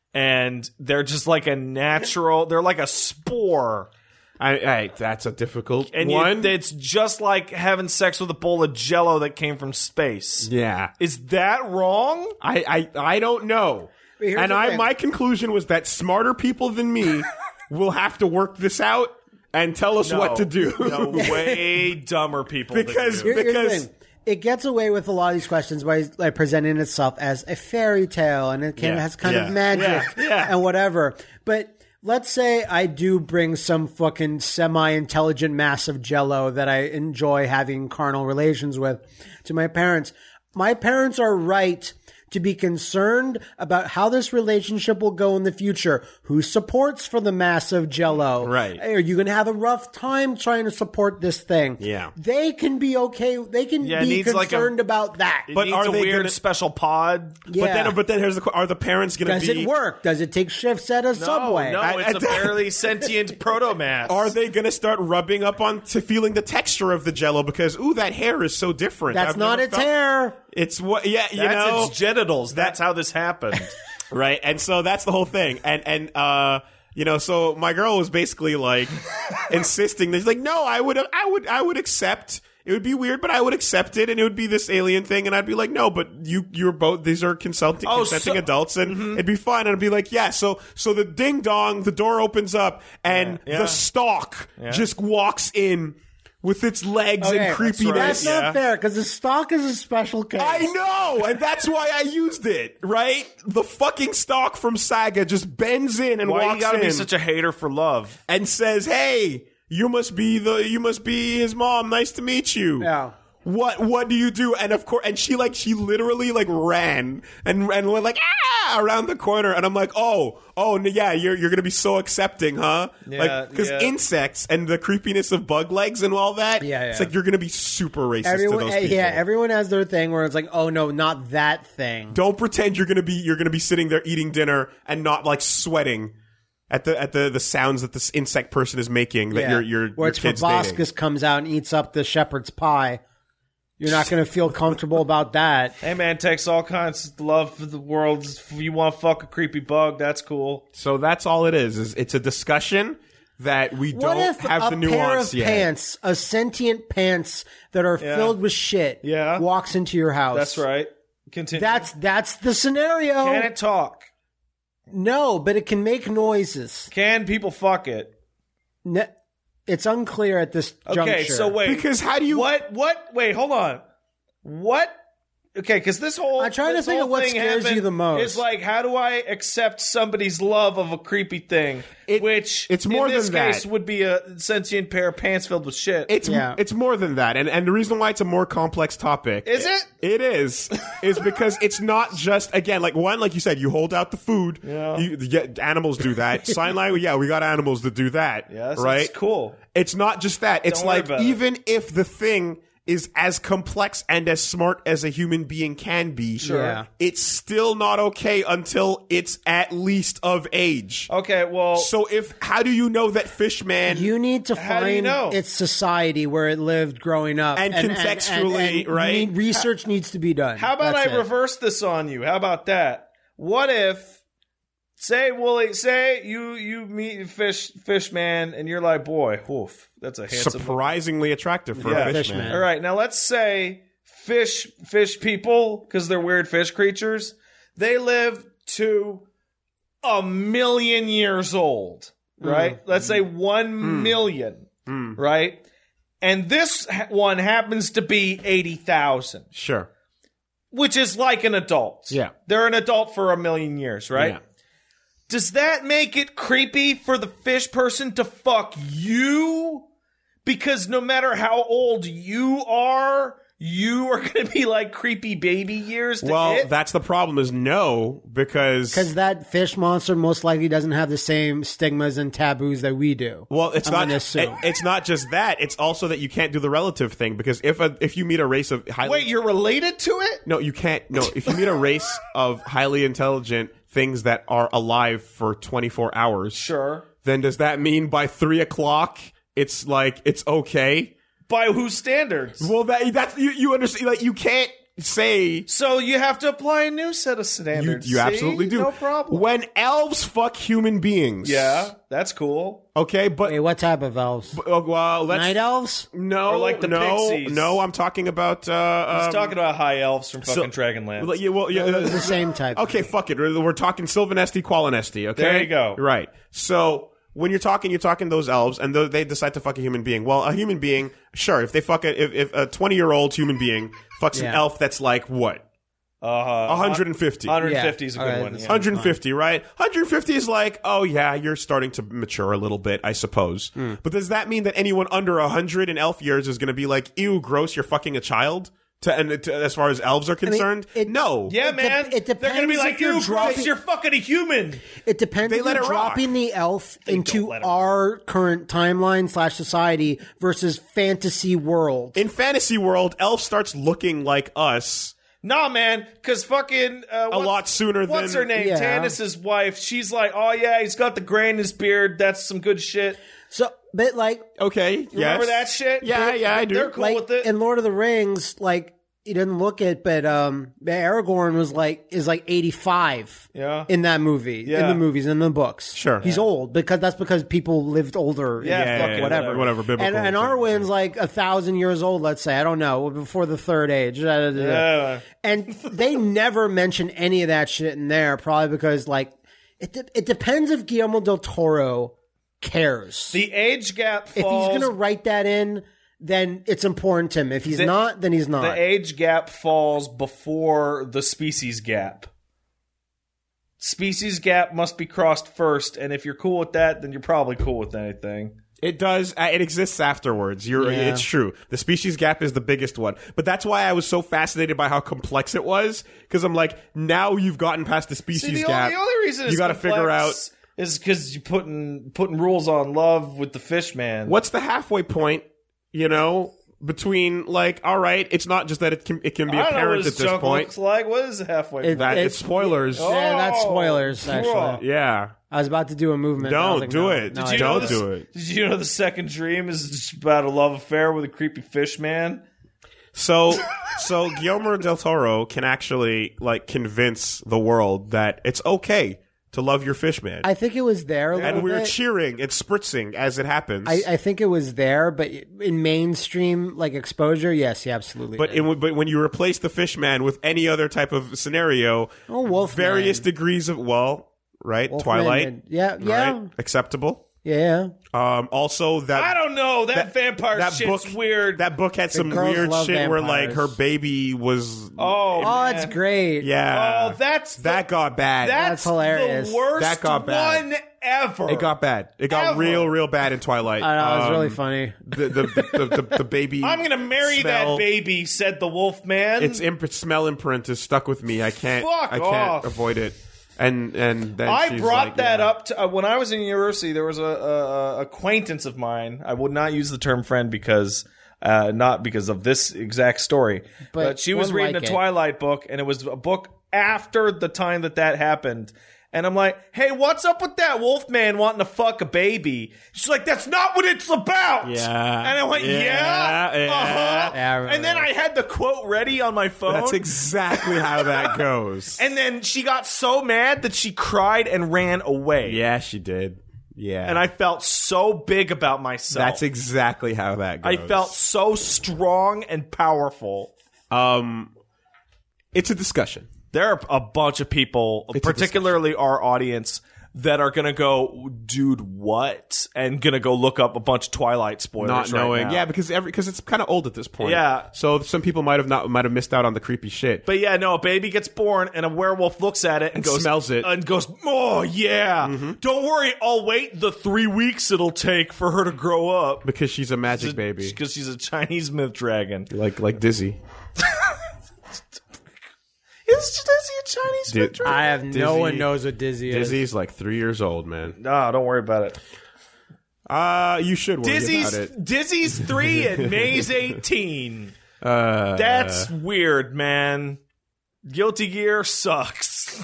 S2: and they're just like a natural? They're like a spore.
S1: I, I that's a difficult
S2: And you,
S1: one.
S2: it's just like having sex with a bowl of jello that came from space.
S1: yeah,
S2: Is that wrong?
S1: I, I I don't know.
S3: But here's
S1: And
S3: the
S1: I
S3: thing.
S1: my conclusion was that smarter people than me will have to work this out and tell us what to do.
S2: No, way dumber people. than
S1: Because-
S2: you.
S3: Here- here's the
S1: because-
S3: thing. It gets away with a lot of these questions by like presenting itself as a fairy tale and it can,
S1: Yeah.
S3: has kind
S1: Yeah.
S3: of magic
S1: Yeah. Yeah.
S3: and whatever. But let's say I do bring some fucking semi-intelligent mass of jello that I enjoy having carnal relations with to my parents. My parents are right to be concerned about how this relationship will go in the future. Who supports for the mass of jello?
S1: Right.
S3: Are you going to have a rough time trying to support this thing?
S1: Yeah.
S3: They can be okay. They can
S2: Yeah, it
S3: be
S2: needs like a-
S3: concerned about that.
S2: It
S1: But
S2: needs
S1: are
S2: a
S1: they
S2: weird
S1: gonna-
S2: special pod.
S3: Yeah.
S1: But then but then here's the que- are the parents going to
S3: Does
S1: be
S3: it work? Does it take shifts at a subway?
S2: No,
S1: I-
S2: it's
S1: I-
S2: a barely sentient proto mass.
S1: Are they going to start rubbing up on to feeling the texture of the jello because ooh that hair is so different.
S3: That's
S1: I've
S3: not
S1: never
S3: its
S1: felt-
S3: hair.
S1: It's what yeah, you
S2: That's
S1: know.
S2: its genitals. That's how this happened.
S1: Right, and so that's the whole thing, and and uh, you know, so my girl was basically like insisting that she's like, no, I would, I would, I would accept. It would be weird, but I would accept it, and it would be this alien thing, and I'd be like, no, but you, you're both. These are consulting,
S2: Oh,
S1: consenting
S2: so-
S1: adults, and it'd be fine. And I'd be like, yeah. So, so the ding dong, the door opens up, and
S2: Yeah.
S1: the stalk just walks in with its legs
S3: Okay,
S1: and creepiness.
S3: That's
S2: Yeah.
S3: not fair because the stock is a special case.
S1: I know, and that's why I used it, right? The fucking stalk from Saga just bends in and
S2: Why
S1: walks
S2: you gotta
S1: in
S2: be such a hater for love?
S1: and says, "Hey, you must be the you must be his mom. Nice to meet you."
S3: Yeah.
S1: what what do you do? And of course, and she like she literally like ran and and went like ah around the corner, and I'm like, oh oh yeah, you're you're gonna be so accepting, huh?
S2: Yeah,
S1: like because
S2: yeah.
S1: insects and the creepiness of bug legs and all that.
S3: Yeah,
S1: it's
S3: yeah.
S1: like you're gonna be super racist
S3: Everyone,
S1: to those people.
S3: yeah, everyone has their thing where it's like, oh no, not that thing.
S1: Don't pretend you're gonna be you're gonna be sitting there eating dinner and not like sweating at the at the, the sounds that this insect person is making that
S3: Yeah.
S1: your your,
S3: Or
S1: your
S3: it's
S1: kid's
S3: proboscis
S1: dating.
S3: comes out and eats up the shepherd's pie. You're not going to feel comfortable about that.
S2: Hey man, takes all kinds of love for the world. If you want to fuck a creepy bug, that's cool.
S1: So that's all it is. Is it's a discussion that we
S3: What
S1: don't
S3: if
S1: have
S3: a
S1: the nuance
S3: pair of
S1: yet.
S3: pants, a sentient pants that are
S2: Yeah.
S3: filled with shit,
S2: Yeah.
S3: walks into your house?
S2: That's right. Continue.
S3: That's that's the scenario.
S2: Can it talk?
S3: No, but it can make noises.
S2: Can people fuck it?
S3: Ne- it's unclear at this juncture.
S2: Okay, so wait.
S1: Because how do you?
S2: What? What? Wait, hold on. What? Okay, because this whole
S3: I'm trying to
S2: this
S3: think
S2: whole
S3: of what
S2: thing
S3: scares
S2: happened
S3: you the most.
S2: Is like, how do I accept somebody's love of a creepy thing?
S1: It-
S2: which
S1: it's more
S2: in this
S1: than
S2: case
S1: that.
S2: would be a sentient pair of pants filled with shit.
S1: It's
S3: Yeah.
S1: it's more than that, and and the reason why it's a more complex topic
S2: Is it?
S1: It is is because it's not just again like one like you said you hold out the food.
S2: Yeah.
S1: You, yeah, animals do that. Sign language. Yeah, we got animals that do that.
S2: yes,
S1: right.
S2: It's cool.
S1: It's not just that. It's
S2: Don't worry
S1: like
S2: about it.
S1: even if the thing is as complex and as smart as a human being can be,
S3: Sure. Yeah.
S1: it's still not okay until it's at least of age.
S2: Okay, well,
S1: So if how do you know that Fishman
S3: you need to
S2: How do
S3: find
S2: you know?
S3: its society where it lived growing up,
S1: And contextually,
S3: and- and
S1: right?
S3: need- research needs to be done.
S2: how about
S3: That's
S2: I
S3: it.
S2: reverse this on you? How about that? What if, say, Wooly, say you you meet fish fish man, and you're like, boy, woof, that's a handsome.
S1: surprisingly attractive for
S2: Yeah.
S1: a
S3: Fishman.
S1: Fishman.
S2: All right, now let's say fish fish people, because they're weird fish creatures, they live to a million years old, right? Let's say one million, right? And this ha- one happens to be eighty thousand,
S1: Sure.
S2: which is like an adult.
S1: Yeah.
S2: They're an adult for a million years, right?
S1: Yeah.
S2: Does that make it creepy for the fish person to fuck you? Because no matter how old you are, you are going to be like creepy baby years to
S1: Well,
S2: it?
S1: that's the problem is no, because
S3: Because that fish monster most likely doesn't have the same stigmas and taboos that we do.
S1: well, it's
S3: I'm
S1: not
S3: gonna assume.
S1: it- it's not just that. It's also that you can't do the relative thing because if a, if you meet a race of highly
S2: Wait, you're related to it?
S1: No, you can't. No, if you meet a race of highly intelligent things that are alive for twenty-four hours,
S2: Sure.
S1: then does that mean by three o'clock it's like it's okay?
S2: By whose standards?
S1: Well, that that's you, you understand. Like you can't say
S2: So you have to apply a new set of
S1: you,
S2: standards.
S1: you
S2: See?
S1: absolutely do.
S2: No problem.
S1: When elves fuck human beings,
S2: Yeah, that's cool.
S1: okay, but
S3: Wait, what type of elves?
S1: uh, well, let's
S3: Night elves?
S1: no,
S2: Or like the
S1: no,
S2: pixies.
S1: no. I'm talking about. Uh,
S2: He's
S1: um,
S2: talking about high elves from fucking
S1: so-
S2: Dragonland.
S1: Well, yeah, well, yeah,
S3: The same type.
S1: okay, fuck it. We're, we're talking Sylvanesti, Qualinesti, okay?
S2: There you go.
S1: Right. So when you're talking, you're talking those elves, and th- they decide to fuck a human being. Well, a human being, sure, if they fuck a, if, if a twenty-year-old human being fucks an
S3: Yeah.
S1: elf that's like, what?
S2: Uh,
S1: one hundred fifty.
S2: one hundred fifty is a
S3: Yeah.
S2: good
S3: All right,
S2: one.
S3: that's
S2: Yeah.
S1: one hundred fifty, right? one hundred fifty is like, oh yeah, you're starting to mature a little bit, I suppose.
S3: Hmm.
S1: But does that mean that anyone under one hundred in elf years is going to be like, ew, gross, you're fucking a child? To, and to, as far as elves are concerned,
S3: it-
S1: no.
S2: Yeah,
S3: It de-
S2: man.
S3: it
S2: They're gonna be
S3: depends
S2: like,
S3: if you're
S2: you
S3: dropping-
S2: gross, you're fucking a human.
S3: It depends
S1: They
S3: if
S1: let
S3: you're
S1: it rock.
S3: dropping the elf
S2: don't
S3: into
S2: let it rock.
S3: our current timeline slash society versus fantasy world.
S1: In fantasy world, elf starts looking like us.
S2: Nah, man, because fucking uh,
S1: A
S2: what's-
S1: lot sooner
S2: What's
S1: than-
S2: her name?
S3: Yeah.
S2: Tannis's wife. She's like, oh yeah, he's got the gray in his beard. That's some good shit.
S3: So, but like,
S1: Okay,
S2: Remember
S1: yes.
S2: that shit?
S1: Yeah,
S2: They're-
S1: yeah, I do.
S2: They're cool
S3: like
S2: with it.
S3: in Lord of the Rings, like you didn't look it, but um, Aragorn was like is like eighty-five.
S2: Yeah.
S3: in that movie, in
S2: Yeah.
S3: the movies, in the books.
S1: Sure.
S3: he's old because that's because people lived older.
S2: Yeah,
S3: and
S2: fuck
S3: fuck
S2: it,
S3: whatever,
S1: whatever, biblical
S3: And, and
S1: thing.
S3: Arwen's like a thousand years old. Let's say I don't know before the third age.
S2: Yeah.
S3: And they never mention any of that shit in there, probably because like it de- it depends if Guillermo del Toro cares.
S2: The age gap
S3: If
S2: falls.
S3: he's gonna write that in, then it's important to him. If he's
S2: The-
S3: not, then he's not.
S2: the age gap falls before the species gap. Species gap must be crossed first, and if you're cool with that, then you're probably cool with anything.
S1: It does. Uh, it exists afterwards. You're.
S3: Yeah.
S1: It's true. The species gap is the biggest one, but that's why I was so fascinated by how complex it was. Because I'm like, now you've gotten past the species
S2: See, the
S1: gap.
S2: only, the only reason it's
S1: you got to
S2: complex
S1: figure out
S2: is because you're putting putting rules on love with the fish man.
S1: what's the halfway point. You know, between like, all right, it's not just that it can it can be
S2: I don't know what
S1: apparent
S2: his
S1: at this
S2: junk
S1: point.
S2: looks like. What is the halfway?
S3: It-
S1: That
S3: it-
S1: it's spoilers.
S2: Oh,
S3: Yeah, that's spoilers, actually.
S2: bruh.
S1: Yeah.
S3: I was about to do a movement. but I was
S1: Don't
S3: like,
S1: do
S3: no,
S1: it.
S3: no,
S1: Did
S3: I
S1: you
S3: don't.
S1: know
S2: the-
S1: do it.
S2: Did you know the second dream is just about a love affair with a creepy fish man?
S1: So, so Guillermo del Toro can actually like convince the world that it's okay to love your fish man,
S3: I think it was there a little
S1: and we're
S3: bit.
S1: cheering and spritzing as it happens.
S3: I, I think it was there, but in mainstream like exposure, yes, he absolutely.
S1: But
S3: did.
S1: in, but when you replace the fish man with any other type of scenario,
S3: Oh, Wolfman.
S1: various degrees of well, right,
S3: Wolfman
S1: Twilight,
S3: and- yeah, yeah,
S1: right, acceptable.
S3: yeah.
S1: Um, also that
S2: I don't know. That,
S1: that-
S2: vampire
S1: that
S2: shit's
S1: book
S2: weird.
S1: That book had some
S3: girls
S1: weird
S3: love
S1: shit where like
S3: vampires.
S1: her baby was.
S2: oh,
S3: Oh,
S2: man.
S3: it's great.
S1: yeah.
S2: Oh, that's the,
S1: that got bad.
S2: that's,
S3: That's hilarious.
S2: the worst
S1: That got bad.
S2: one ever.
S1: It got bad. It got
S2: Ever.
S1: real, real bad in Twilight.
S3: I know, it was
S1: Um,
S3: really funny.
S1: The the, the, the, the, the baby.
S2: I'm gonna marry
S1: smell,
S2: that baby," said the wolf man.
S1: Its imp- smell imprint is stuck with me. I can't.
S2: Fuck
S1: I can't
S2: off.
S1: avoid it. And and then
S2: I
S1: she's
S2: brought
S1: like,
S2: that
S1: yeah.
S2: up to, uh, when I was in university. There was a, a, a acquaintance of mine. I would not use the term friend because uh, not because of this exact story, but,
S3: But
S2: she was
S3: one
S2: reading
S3: like
S2: a
S3: it.
S2: Twilight book, and it was a book after the time that that happened. And I'm like, "Hey, what's up with that wolf man wanting to fuck a baby?" She's like, "That's not what it's about."
S1: Yeah.
S2: And I went,
S1: Yeah,
S2: "Yeah,
S1: yeah.
S2: uh-huh."
S3: Yeah, I remember
S2: and then
S3: that.
S2: I had the quote ready on my phone.
S1: That's exactly how that goes.
S2: And then she got so mad that she cried and ran away.
S1: yeah, she did. Yeah.
S2: And I felt so big about myself.
S1: That's exactly how that goes.
S2: I felt so strong and powerful.
S1: Um, it's a discussion.
S2: There are a bunch of people,
S1: It's a
S2: particularly our audience, that are going to go, "Dude, what?" And going to go look up a bunch of Twilight spoilers
S1: Not
S2: right
S1: knowing,
S2: now.
S1: yeah, because every because it's kind of old at this point.
S2: Yeah.
S1: So some people might have not might have missed out on the creepy shit.
S2: But yeah, no, a baby gets born and a werewolf looks at it and,
S1: And
S2: goes,
S1: smells it.
S2: and goes, "Oh yeah,
S1: Mm-hmm.
S2: don't worry, I'll wait the three weeks it'll take for her to grow up."
S1: Because she's a magic baby,
S2: Because she's a Chinese myth dragon.
S1: like like Dizzy.
S2: Is, is he a Chinese
S1: Di-
S2: myth dragon?
S3: I have no
S1: Dizzy-
S3: one knows what Dizzy is.
S1: Dizzy's like three years old, man.
S2: No, don't worry about it.
S1: Uh you should worry
S2: Dizzy's
S1: about it.
S2: Dizzy's three and May's eighteen.
S1: Uh,
S2: That's weird, man. Guilty Gear sucks.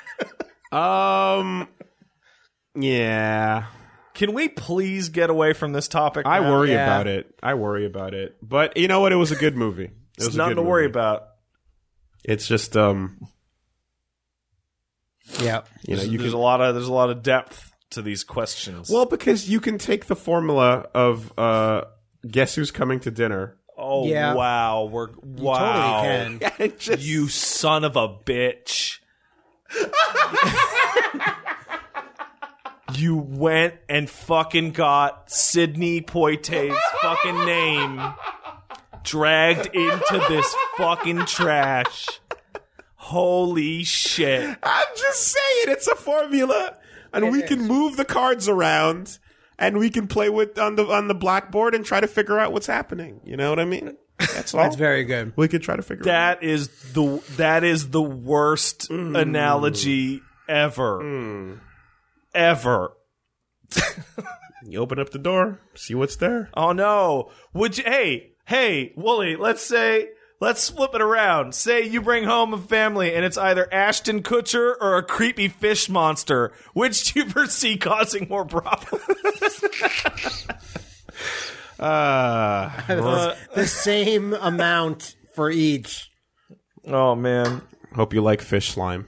S1: um, yeah.
S2: Can we please get away from this topic?
S1: I
S2: now?
S1: worry
S3: Yeah.
S1: about it. I worry about it. But you know what? It was a good movie. It
S2: It's
S1: was a
S2: nothing
S1: good
S2: to worry
S1: movie.
S2: about.
S1: It's just um,
S3: Yeah.
S1: you know,
S2: There's,
S1: you
S2: there's
S1: can
S2: a lot of there's a lot of depth to these questions.
S1: well because you can take the formula of uh, guess who's coming to dinner.
S2: oh
S3: Yeah.
S2: wow, we're wow.
S3: Totally can.
S1: And just,
S2: You son of a bitch. You went and fucking got Sidney Poitier's fucking name dragged into this fucking trash. Holy shit.
S1: I'm just saying, it's a formula, and we can move the cards around, and we can play with on the on the blackboard and try to figure out what's happening. You know what I mean? That's all.
S3: That's very good.
S1: We could try to figure it out.
S2: That is the that is the worst analogy ever. Ever.
S1: You open up the door, see what's there.
S2: Oh no. Would you hey, hey, Wooly, let's say let's flip it around. Say you bring home a family and it's either Ashton Kutcher or a creepy fish monster. Which do you foresee causing more problems?
S1: Uh,
S3: The same amount for each.
S2: Oh man.
S1: hope you like fish slime.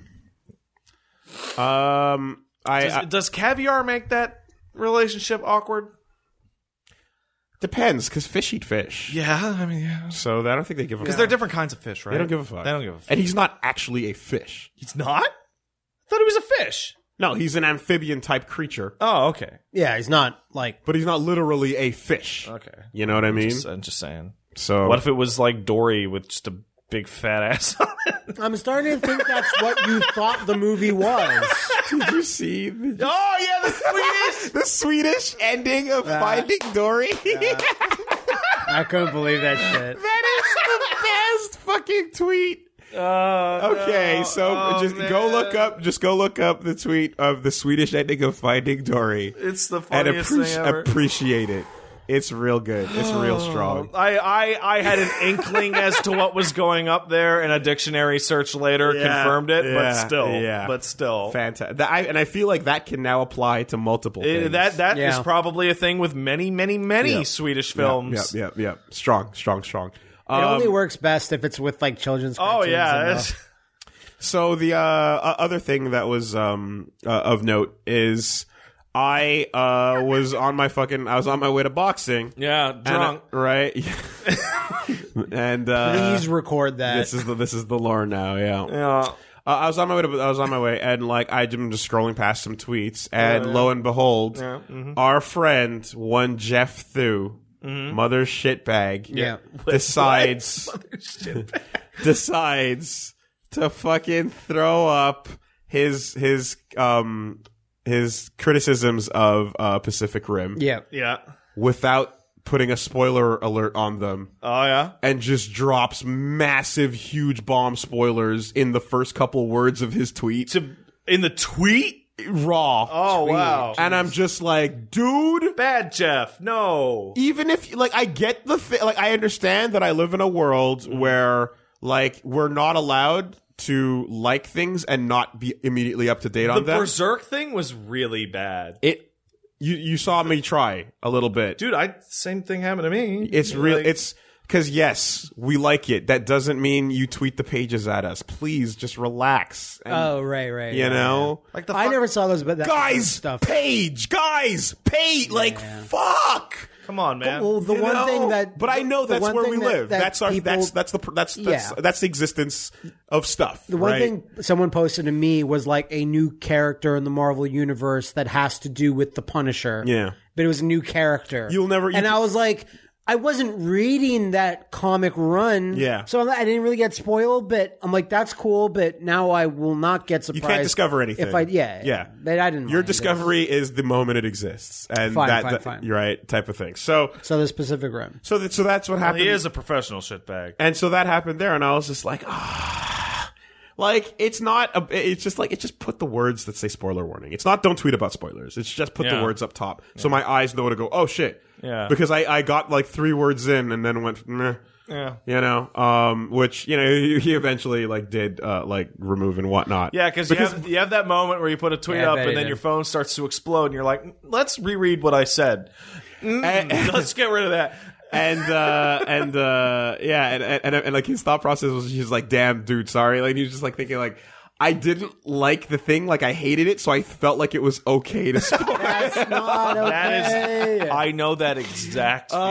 S1: Um, I,
S2: Does,
S1: I
S2: does caviar make that relationship awkward?
S1: depends because fish eat fish.
S2: Yeah, I mean, yeah.
S1: So I don't think they give a
S2: Because
S1: fuck.
S2: they're different kinds of fish, right?
S1: They don't give a fuck.
S2: They don't give a fuck.
S1: And he's not actually a fish.
S2: He's not? I thought he was a fish.
S1: No, he's an amphibian type creature,
S2: Oh, okay.
S3: Yeah, he's not like.
S1: but he's not literally a fish.
S2: Okay.
S1: You know what I mean?
S2: Just, I'm just saying.
S1: So
S2: What if it was like Dory with just a big fat ass on it.
S3: I'm starting to think that's what you thought the movie was.
S1: Did you see the,
S2: Oh yeah, the Swedish.
S1: the Swedish ending of
S3: Uh,
S1: Finding Dory?
S3: I couldn't believe that shit.
S1: That is the best fucking tweet.
S2: Oh,
S1: Okay,
S2: no.
S1: so
S2: Oh,
S1: just
S2: man.
S1: go look up. Just go look up the tweet of the Swedish ending of Finding Dory
S2: It's the
S1: and
S2: funniest
S1: appreci-
S2: thing ever.
S1: appreciate it. It's real good. It's real strong.
S2: I, I, I had an inkling as to what was going up there, and a dictionary search later
S1: Yeah,
S2: confirmed it.
S1: yeah,
S2: but still,
S1: yeah.
S2: but still,
S1: Fantastic. I, and I feel like that can now apply to multiple
S2: It-
S1: things.
S2: that that is
S3: Yeah.
S2: probably a thing with many, many, many
S1: Yep.
S2: Swedish
S1: Yep,
S2: films.
S1: Yep, yep, yep. Strong, strong, strong.
S3: It
S1: Um,
S3: only works best if it's with like children's.
S2: Oh
S3: cartoons
S2: yeah,
S3: and, uh,
S2: it's-
S1: So the uh, o- other thing that was um, uh, of note is I uh, was on my fucking I was on my way to boxing.
S2: yeah,
S1: And I-
S2: drunk.
S1: right? and uh,
S3: please record that.
S1: this is the this is the lore now. Yeah.
S2: yeah.
S1: Uh, I was on my way to I was on my way, and like I'm just scrolling past some tweets, and
S2: yeah.
S1: lo and behold,
S2: Yeah, mhm.
S1: our friend one Jeff Thu, mother shitbag,
S3: Yeah.
S1: decides decides to fucking throw up his his um his criticisms of uh, Pacific Rim
S3: yeah.
S2: Yeah.
S1: without putting a spoiler alert on them.
S2: Oh yeah.
S1: And just drops massive, huge bomb spoilers in the first couple words of his tweet.
S2: To in the tweet.
S1: Raw.
S2: Oh wow.
S1: And I'm just like, dude,
S2: Bad Jeff. No.
S1: even if, like, I get the, thi- like, I understand that I live in a world where, like, we're not allowed to like things and not be immediately up to date
S2: The
S1: on them.
S2: Berserk thing was really bad.
S1: It, you, you saw me try a little bit.
S2: Dude, I same thing happened to me.
S1: It's real.
S2: Like,
S1: It's because yes, we like it. That doesn't mean you tweet the pages at us. Please just relax. And,
S3: Oh right, right.
S1: you
S3: yeah,
S1: know,
S2: like the
S3: I
S2: fuck-
S3: never saw those, but that
S1: guys,
S3: stuff.
S1: page, guys, page. Like fuck.
S2: Come on, man.
S3: Well, the
S1: You
S3: one
S1: know?
S3: thing that,
S1: but I know
S3: the
S1: that's
S3: one
S1: where
S3: thing
S1: we
S3: that-
S1: live.
S3: that
S1: That's our.
S3: people-
S1: that's that's the that's that's
S3: Yeah.
S1: that's the existence of stuff.
S3: The one
S1: right?
S3: thing someone posted to me was like a new character in the Marvel universe that has to do with the Punisher.
S1: Yeah.
S3: But it was a new character.
S1: You'll never- you
S3: and
S1: can-
S3: I was like, I wasn't reading that comic run.
S1: Yeah.
S3: So I didn't really get spoiled, but I'm like, that's cool, but now I will not get surprised.
S1: You can't discover anything.
S3: If I, yeah.
S1: Yeah.
S3: But I didn't
S1: Your
S3: mind it.
S1: discovery is the moment it exists, and
S3: Fine,
S1: that,
S3: fine,
S1: that
S3: fine.
S1: you're right type of thing. So
S3: So the Pacific Rim.
S1: so that, so that's what happened.
S2: he is a professional shitbag.
S1: And so that happened there, and I was just like, ah. Like, it's not, a, it's just like, it's just put the words that say spoiler warning. It's not don't tweet about spoilers. It's just put
S2: Yeah.
S1: the words up top. So my eyes know to go, oh shit.
S2: Yeah.
S1: Because I, I got like three words in and then went, meh.
S2: Yeah.
S1: You know, um, which, you know, he, he eventually like did, uh, like remove and whatnot.
S2: Yeah, cause you have you have that moment where you put a tweet
S3: Yeah, I
S2: up
S3: bet
S2: and
S3: he
S2: then
S3: did.
S2: your phone starts to explode and you're like, let's reread what I said. Mm, let's get rid of that.
S1: and uh and uh yeah and, and and and like his thought process was just like, damn dude, sorry. Like he was just like thinking like, I didn't like the thing, like I hated it, so I felt like it was okay to spoil.
S3: That's not okay.
S2: That is, I know that exact feeling.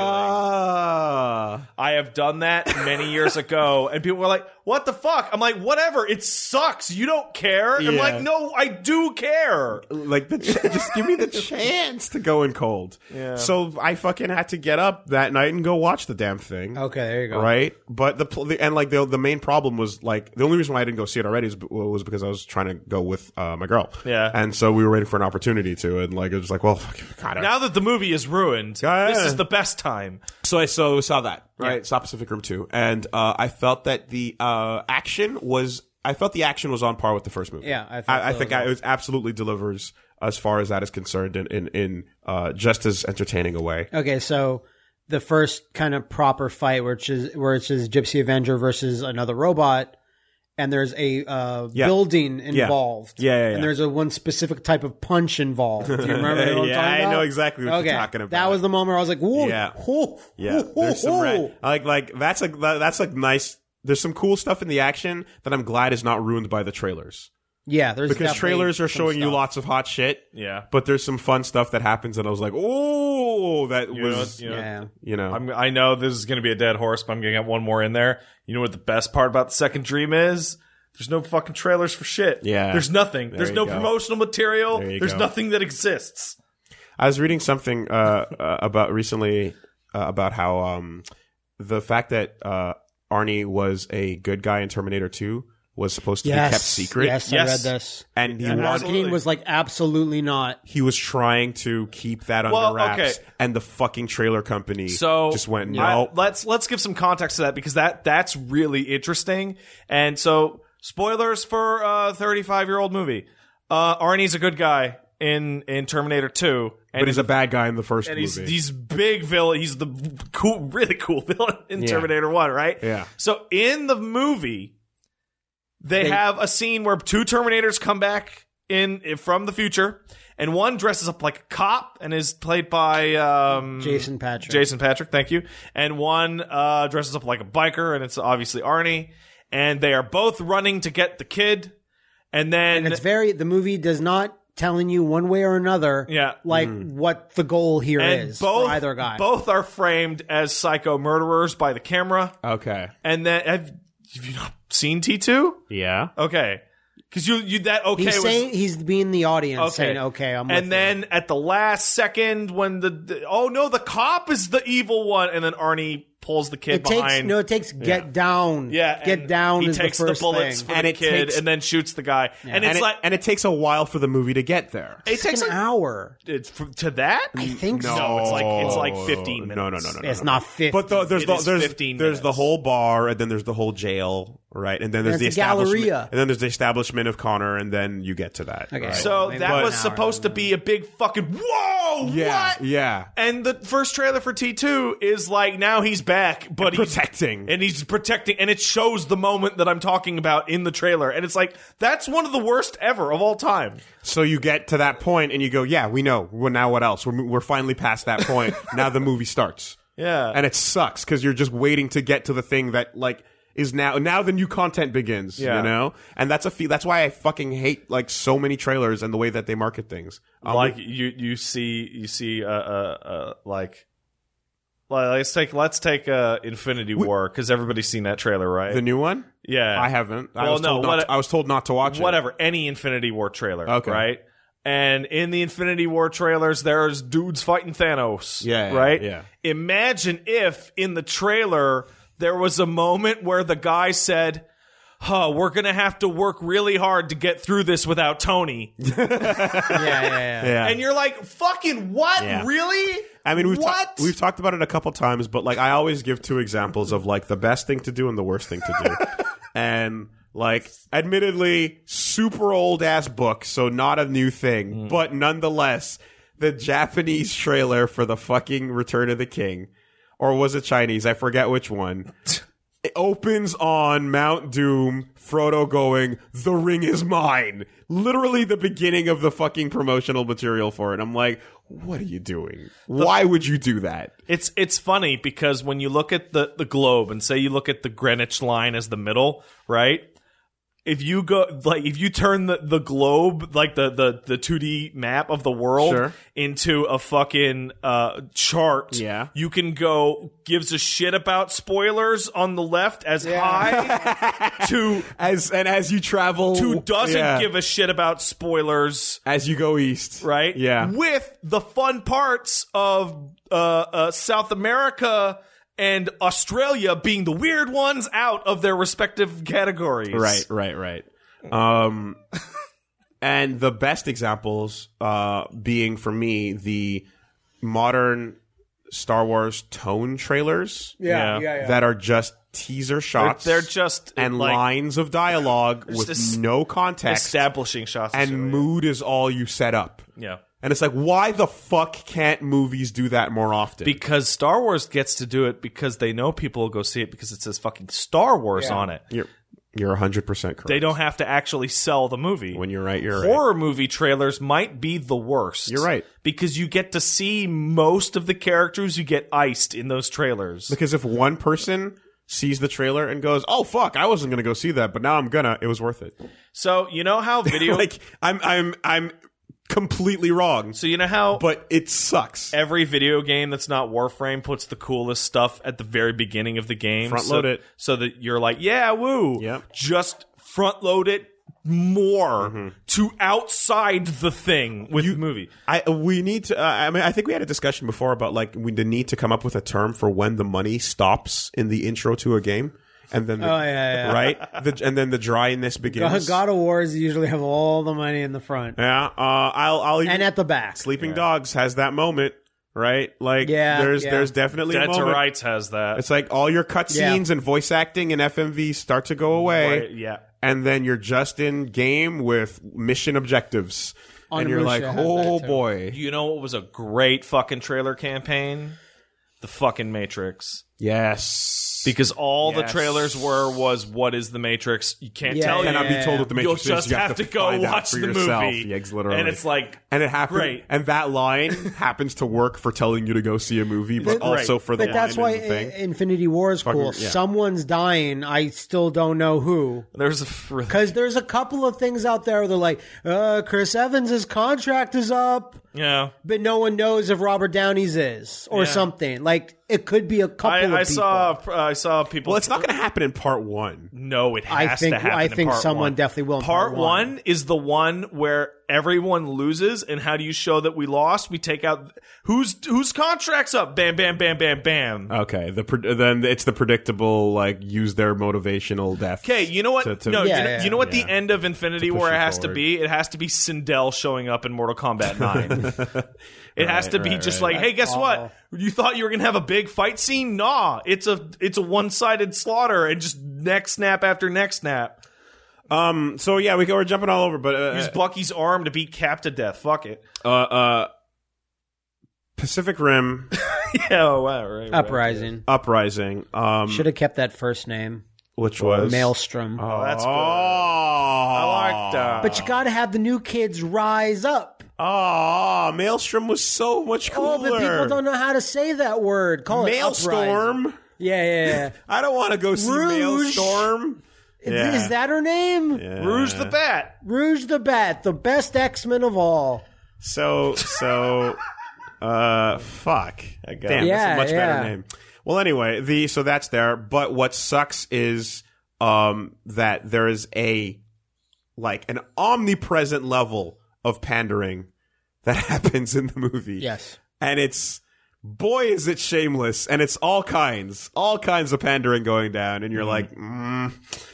S1: Ah.
S2: I have done that many years ago, and people were like, "What the fuck?" I'm like, "Whatever. It sucks. You don't care." I'm
S1: Yeah.
S2: like, "No, I do care."
S1: Like the ch- just give me the chance to go in cold.
S2: Yeah.
S1: So I fucking had to get up that night and go watch the damn thing.
S3: Okay, there you go.
S1: Right, but the, pl- the and like the the main problem was like the only reason why I didn't go see it already was, was because I was trying to go with uh, my girl.
S2: Yeah.
S1: and so we were waiting for an opportunity to, and like it was just like, well, God,
S2: Now that the movie is ruined,
S1: Yeah.
S2: this is the best time.
S1: So I so saw that, right? Saw Pacific Rim two, and uh, I felt that the uh, action was. I felt the action was on par with the first movie.
S3: Yeah, I felt
S1: I, I
S3: so
S1: think
S3: as
S1: I,
S3: well.
S1: it was absolutely delivers as far as that is concerned in in, in uh, just as entertaining a way.
S3: Okay, so the first kind of proper fight, which is where it's just Gypsy Avenger versus another robot, and there's a uh,
S1: Yeah.
S3: building involved.
S1: Yeah, yeah, yeah.
S3: And there's a one specific type of punch involved. Do you remember what I'm
S1: Yeah,
S3: talking
S1: I
S3: about?
S1: know exactly what
S3: okay.
S1: you're talking about.
S3: That was the moment where I was like, whoa,
S1: Yeah.
S3: whoa,
S1: Yeah,
S3: whoa,
S1: there's some
S3: whoa.
S1: ra- like like that's like that's like nice. There's some cool stuff in the action that I'm glad is not ruined by the trailers,
S3: Yeah, there's
S1: because
S3: definitely
S1: trailers are
S3: some
S1: showing you
S3: stuff.
S1: lots of hot shit.
S2: Yeah.
S1: But there's some fun stuff that happens, and I was like, oh, that
S2: You know,
S1: was
S2: you know,
S3: Yeah.
S1: you know.
S2: I'm, I know this is going to be a dead horse, but I'm going to get one more in there. You know what the best part about the second Dream is? There's no fucking trailers for shit.
S1: Yeah.
S2: There's nothing.
S1: There
S2: There's
S1: you
S2: no
S1: go.
S2: promotional material.
S1: There you
S2: There's
S1: go.
S2: nothing that exists.
S1: I was reading something uh, uh, about recently uh, about how um, the fact that uh, Arnie was a good guy in Terminator two was supposed to
S3: yes,
S1: be kept secret.
S3: Yes,
S2: Yes.
S3: I read this.
S1: And he
S2: Yeah,
S1: wanted,
S2: absolutely.
S3: Marketing was like, absolutely not.
S1: he was trying to keep that under
S2: Well,
S1: wraps,
S2: okay.
S1: and the fucking trailer company
S2: So
S1: just went,
S2: I-
S1: no.
S2: let's let's give some context to that because that that's really interesting. And so, spoilers for a thirty-five year old movie. Uh, Arnie's a good guy in in Terminator two, and
S1: But he's a bad guy in the first
S2: and
S1: movie.
S2: he's he's big villain. He's the cool, really cool villain in
S1: Yeah.
S2: Terminator one, right?
S1: Yeah.
S2: So in the movie, they,
S3: They-
S2: have a scene where two Terminators come back in from the future, and one dresses up like a cop and is played by um,
S3: Jason Patrick.
S2: Jason Patrick, thank you. And one uh, dresses up like a biker, and it's obviously Arnie. And they are both running to get the kid. And then
S3: And it's very, the movie does not telling you one way or another,
S2: Yeah.
S3: like what the goal here
S2: and
S3: is
S2: both
S3: for either guy.
S2: both are framed as psycho murderers by the camera.
S1: okay.
S2: And then have, have you not seen T two?
S1: Yeah.
S2: Okay, because you you that okay
S3: he's
S2: was
S3: saying he's being the audience,
S2: okay.
S3: saying, "Okay, I'm." With
S2: and then at the last second, when the, the oh no, the cop is the evil one, and then Arnie pulls the kid
S3: it takes
S2: behind.
S3: no, it takes get down.
S2: yeah,
S3: get
S2: and
S3: down.
S2: He
S3: is
S2: takes
S3: the,
S2: the,
S3: first
S2: bullets
S3: thing.
S2: for
S1: And
S2: the
S1: it
S2: kid,
S1: takes-
S2: and then shoots the guy. And
S1: And
S2: it's
S1: it,
S2: like
S1: and it takes a while for the movie to get there.
S2: it takes
S3: an
S2: like
S3: hour.
S2: it's f- to that.
S3: I think
S1: No,
S3: so.
S2: No, it's like it's like fifteen minutes.
S1: No, no, no, no, no.
S3: It's
S1: no.
S3: not fifty.
S1: But the, there's
S2: It
S1: the
S2: is
S1: there's
S2: fifteen
S1: there's the
S2: minutes.
S1: whole bar, and then there's the whole jail, right? And then there's
S3: And
S1: the
S3: it's a
S1: establishment,
S3: Galleria.
S1: and then there's the establishment of Connor, and then you get to that.
S3: Okay.
S1: right?
S2: So
S3: Maybe
S2: that
S3: an
S2: was
S3: hour,
S2: supposed to be a big fucking whoa.
S1: yeah,
S2: What?
S1: yeah,
S2: And the first trailer for T two is like now he's back, but he's
S1: protecting.
S2: and he's protecting, and it shows the moment that I'm talking about in the trailer, and it's like that's one of the worst ever of all time.
S1: So you get to that point, and you go, "Yeah, we know. Well, now what else? We're we're finally past that point. Now the movie starts."
S2: Yeah,
S1: And it sucks because you're just waiting to get to the thing that like is now now the new content begins.
S2: Yeah.
S1: You know, and that's a fe- that's why I fucking hate like so many trailers and the way that they market things. Um,
S2: like you you see you see uh uh, uh like. Like, let's take let's take uh, Infinity War because everybody's seen that trailer, right?
S1: the new one.
S2: yeah,
S1: I haven't. I
S2: Well,
S1: was
S2: no,
S1: told not
S2: what-
S1: to, I was told not to watch it.
S2: whatever, any Infinity War trailer,
S1: Okay.
S2: right? And in the Infinity War trailers, there's dudes fighting Thanos,
S1: Yeah, yeah,
S2: right?
S1: yeah.
S2: Imagine if in the trailer there was a moment where the guy said, "Huh, we're gonna have to work really hard to get through this without Tony,"
S3: yeah, yeah, yeah.
S1: Yeah.
S2: and you're like, "Fucking what?
S1: Yeah.
S2: Really?"
S1: I mean, we've ta-
S2: what?
S1: we've talked about it a couple times, but like I always give two examples of like the best thing to do and the worst thing to do, and like admittedly super old ass book, so not a new thing, but nonetheless, the Japanese trailer for the fucking Return of the King, or was it Chinese? I forget which one. It opens on Mount Doom, Frodo going, "The ring is mine." Literally the beginning of the fucking promotional material for it. I'm like, what are you doing? Why would you do that?
S2: It's it's funny because when you look at the, the globe and say you look at the Greenwich line as the middle, right? If you go like if you turn the, the globe like the, the, the two D map of the world
S1: Sure.
S2: into a fucking uh, chart,
S1: Yeah.
S2: you can go gives a shit about spoilers on the left as high to
S1: As and as you travel
S2: to doesn't
S1: yeah,
S2: give a shit about spoilers.
S1: as you go east.
S2: Right?
S1: Yeah.
S2: With the fun parts of uh, uh, South America and Australia being the weird ones out of their respective categories.
S1: Right, right, right. Um and the best examples uh being for me the modern Star Wars tone trailers
S2: Yeah.
S1: that are just teaser
S2: They're,
S1: shots.
S2: they're just
S1: and
S2: like
S1: lines of dialogue with
S2: just
S1: no context,
S2: establishing shots.
S1: and
S2: show you.
S1: mood is all you set up.
S2: Yeah.
S1: And it's like, why the fuck can't movies do that more often?
S2: Because Star Wars gets to do it because they know people will go see it because it says fucking Star Wars on it.
S1: you're you're one hundred percent correct.
S2: They don't have to actually sell the movie.
S1: When you're right, you're right.
S2: Horror movie trailers might be the worst.
S1: You're right.
S2: Because you get to see most of the characters you get iced in those trailers.
S1: Because if one person sees the trailer and goes, "Oh fuck, I wasn't gonna go see that, but now I'm gonna," it was worth it.
S2: So, you know how video
S1: Like I'm I'm I'm completely wrong,
S2: So you know how
S1: but it sucks.
S2: every video game that's not Warframe puts the coolest stuff at the very beginning of the game.
S1: Front
S2: so,
S1: load it.
S2: So that you're like, yeah, woo.
S1: Yep.
S2: Just front load it more
S1: Mm-hmm.
S2: to outside the thing with the movie.
S1: I we need to. Uh, I mean, I think we had a discussion before about like we the need to come up with a term for when the money stops in the intro to a game. and then the,
S3: Oh, yeah, yeah.
S1: right, the, and then the dryness begins.
S3: God of Wars usually have all the money in the front
S1: Yeah, uh, I'll, I'll even,
S3: and at the back.
S1: Sleeping Dogs has that moment, right? Like,
S3: Yeah,
S1: there's
S3: yeah.
S1: there's definitely
S2: Dead
S1: a
S2: to
S1: moment.
S2: Rights has that.
S1: It's like all your cutscenes
S3: Yeah.
S1: and voice acting and F M V start to go away,
S2: Right, yeah.
S1: and then you're just in game with mission objectives, and you're
S3: Onimusha
S1: like,
S3: has that
S1: oh
S3: too.
S1: boy,
S2: You know what was a great fucking trailer campaign? The fucking Matrix.
S1: yes,
S2: Because all
S1: Yes.
S2: the trailers were was what is the Matrix? You can't
S3: Yeah,
S2: tell
S3: yeah,
S2: you.
S1: cannot be told what the
S2: You'll
S1: Matrix
S2: just
S1: is. You
S2: have, to, go
S1: find out
S2: watch
S1: for
S2: the
S1: yourself.
S2: movie.
S1: Yes, literally.
S2: And it's like,
S1: and it happens,
S2: great.
S1: and that line happens to work for telling you to go see a movie, but
S3: But-
S1: also for the
S3: But that's
S1: line
S3: why
S1: and the thing.
S3: I- Infinity War is cool.
S1: yeah.
S3: Someone's dying. I still don't know who.
S2: there's a f-
S3: Because there's a couple of things out there where they're like, uh, Chris Evans' contract is up,
S2: yeah.
S3: but no one knows if Robert Downey's is or
S2: Yeah.
S3: something. Like, it could be a couple
S2: I,
S3: of
S2: I
S3: people.
S2: saw I saw people.
S1: Well, it's not going to happen in part one.
S2: No, it
S3: I
S2: has
S3: think-
S2: to happen.
S3: I
S2: in
S3: think
S2: part
S3: someone
S2: one.
S3: definitely will in
S2: Part,
S3: part one.
S2: one is the one where everyone loses, and how do you show that we lost? We take out whose whose contract's up. Bam, bam, bam, bam, bam.
S1: Okay, the pre- then it's the predictable like use their motivational death.
S2: Okay, you know what?
S1: To, to,
S2: no,
S3: Yeah,
S2: you know,
S3: yeah,
S2: you know what
S1: yeah.
S2: the end of Infinity
S1: To push
S2: War
S1: you
S2: has to
S1: forward.
S2: be? It has to be Sindel showing up in Mortal Kombat nine. It has to be
S1: right,
S2: just
S1: right.
S2: like, hey, guess
S3: That's
S2: what?
S3: awful.
S2: You thought you were gonna have a big fight scene? Nah, it's a it's a one sided slaughter and just neck snap after neck snap.
S1: Um. So yeah, we go. We're jumping all over, but uh,
S2: Use Bucky's arm to beat Cap to death. Fuck it.
S1: uh, uh, Pacific Rim
S2: Yeah, oh, wow, right, right.
S3: Uprising.
S1: Uprising. Um,
S3: Should have kept that first name.
S1: which was
S3: Maelstrom.
S2: Oh, that's good.
S1: Oh,
S2: I like that.
S3: But you got to have the new kids rise up.
S1: Oh, Maelstrom was so much cooler.
S3: Oh, but people don't know how to say that word. Call it uprising.
S1: Maelstrom.
S3: Yeah, yeah, yeah.
S1: I don't want to go see
S3: Rouge.
S1: Maelstrom. Yeah.
S3: Is that her name?
S2: Rouge the Bat.
S3: Rouge the Bat, the best X-Men of all.
S1: So so uh fuck.
S2: got
S1: Damn,
S2: it.
S1: that's
S3: Yeah,
S1: a much
S3: yeah.
S1: better name. Well anyway, the so that's there, but what sucks is um that there is a like an omnipresent level of pandering that happens in the movie.
S3: Yes.
S1: And it's boy is it shameless, and it's all kinds, all kinds of pandering going down, and you're like, mm,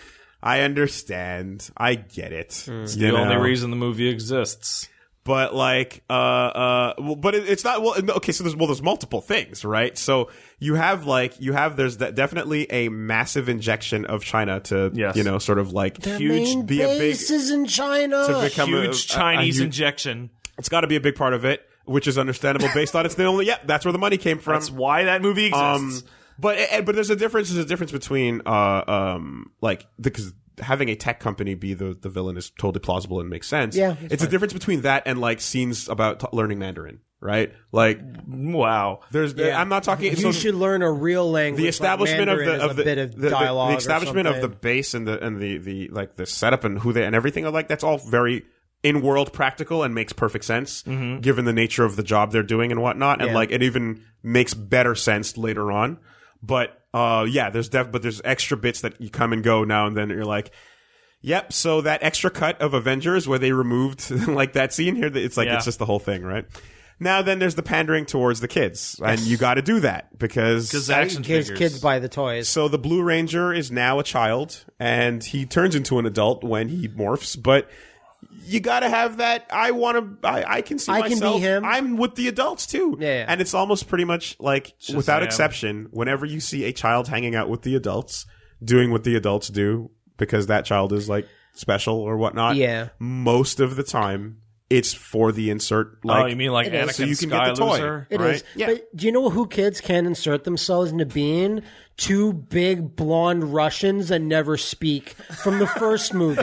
S1: I understand, I get it.
S2: It's
S1: You
S2: the only
S1: know?
S2: reason the movie exists.
S1: But like, uh, uh, well, but it, it's not. Well, okay. So there's well, there's multiple things, right? So you have like you have there's de- definitely a massive injection of China to
S2: Yes.
S1: you know sort of like
S3: Their
S1: huge
S3: main
S1: be a big.
S3: base is in China.
S1: To become a-
S2: Huge
S1: a- a
S2: Chinese
S1: huge-
S2: injection.
S1: It's got to be a big part of it, which is understandable based on it's the only. Yeah, that's where the money came from.
S2: That's why that movie exists.
S1: Um, but eh, but there's a difference. There's a difference between uh um like because having a tech company be the the villain is totally plausible and makes sense.
S3: Yeah,
S1: it's,
S3: it's
S1: a difference between that and like scenes about t- learning Mandarin, right? Like
S2: wow.
S1: there's
S3: Yeah.
S1: I'm not talking.
S3: You
S1: so
S3: should learn a real language.
S1: the establishment
S3: like
S1: of the
S3: Mandarin
S1: of
S3: is
S1: the
S3: a bit of
S1: the, the-
S3: dialogue
S1: the
S3: or
S1: establishment of the
S3: something.
S1: base and the and the the like the setup and who they and everything like that's all very in world practical and makes perfect sense given the nature of the job they're doing and whatnot, and
S3: Yeah.
S1: like it even makes better sense later on. But uh, yeah, there's def but there's extra bits that you come and go now and then. You're like, yep. So that extra cut of Avengers where they removed like that scene here, it's like
S2: Yeah.
S1: it's just the whole thing, right? Now then, there's the pandering towards the kids, and you got to do that because
S2: Because action
S3: Kids,
S2: figures.
S3: kids buy the toys.
S1: so the Blue Ranger is now a child, and he turns into an adult when he morphs. But you got to have that. I want to. I, I can see
S3: I can be
S1: myself.
S3: him.
S1: I'm with the adults too.
S3: Yeah, yeah.
S1: And it's almost pretty much like, without
S2: Shazam.
S1: exception, whenever you see a child hanging out with the adults, doing what the adults do, because that child is like special or whatnot.
S3: Yeah.
S1: Most of the time, it's for the insert. Like,
S2: oh, you mean like
S3: It is.
S2: Anakin
S1: So you can get the toy.
S2: Skyloser?
S3: It is.
S1: right? Yeah.
S3: But do you know who kids can insert themselves into being? Two big blonde Russians that never speak from the first movie.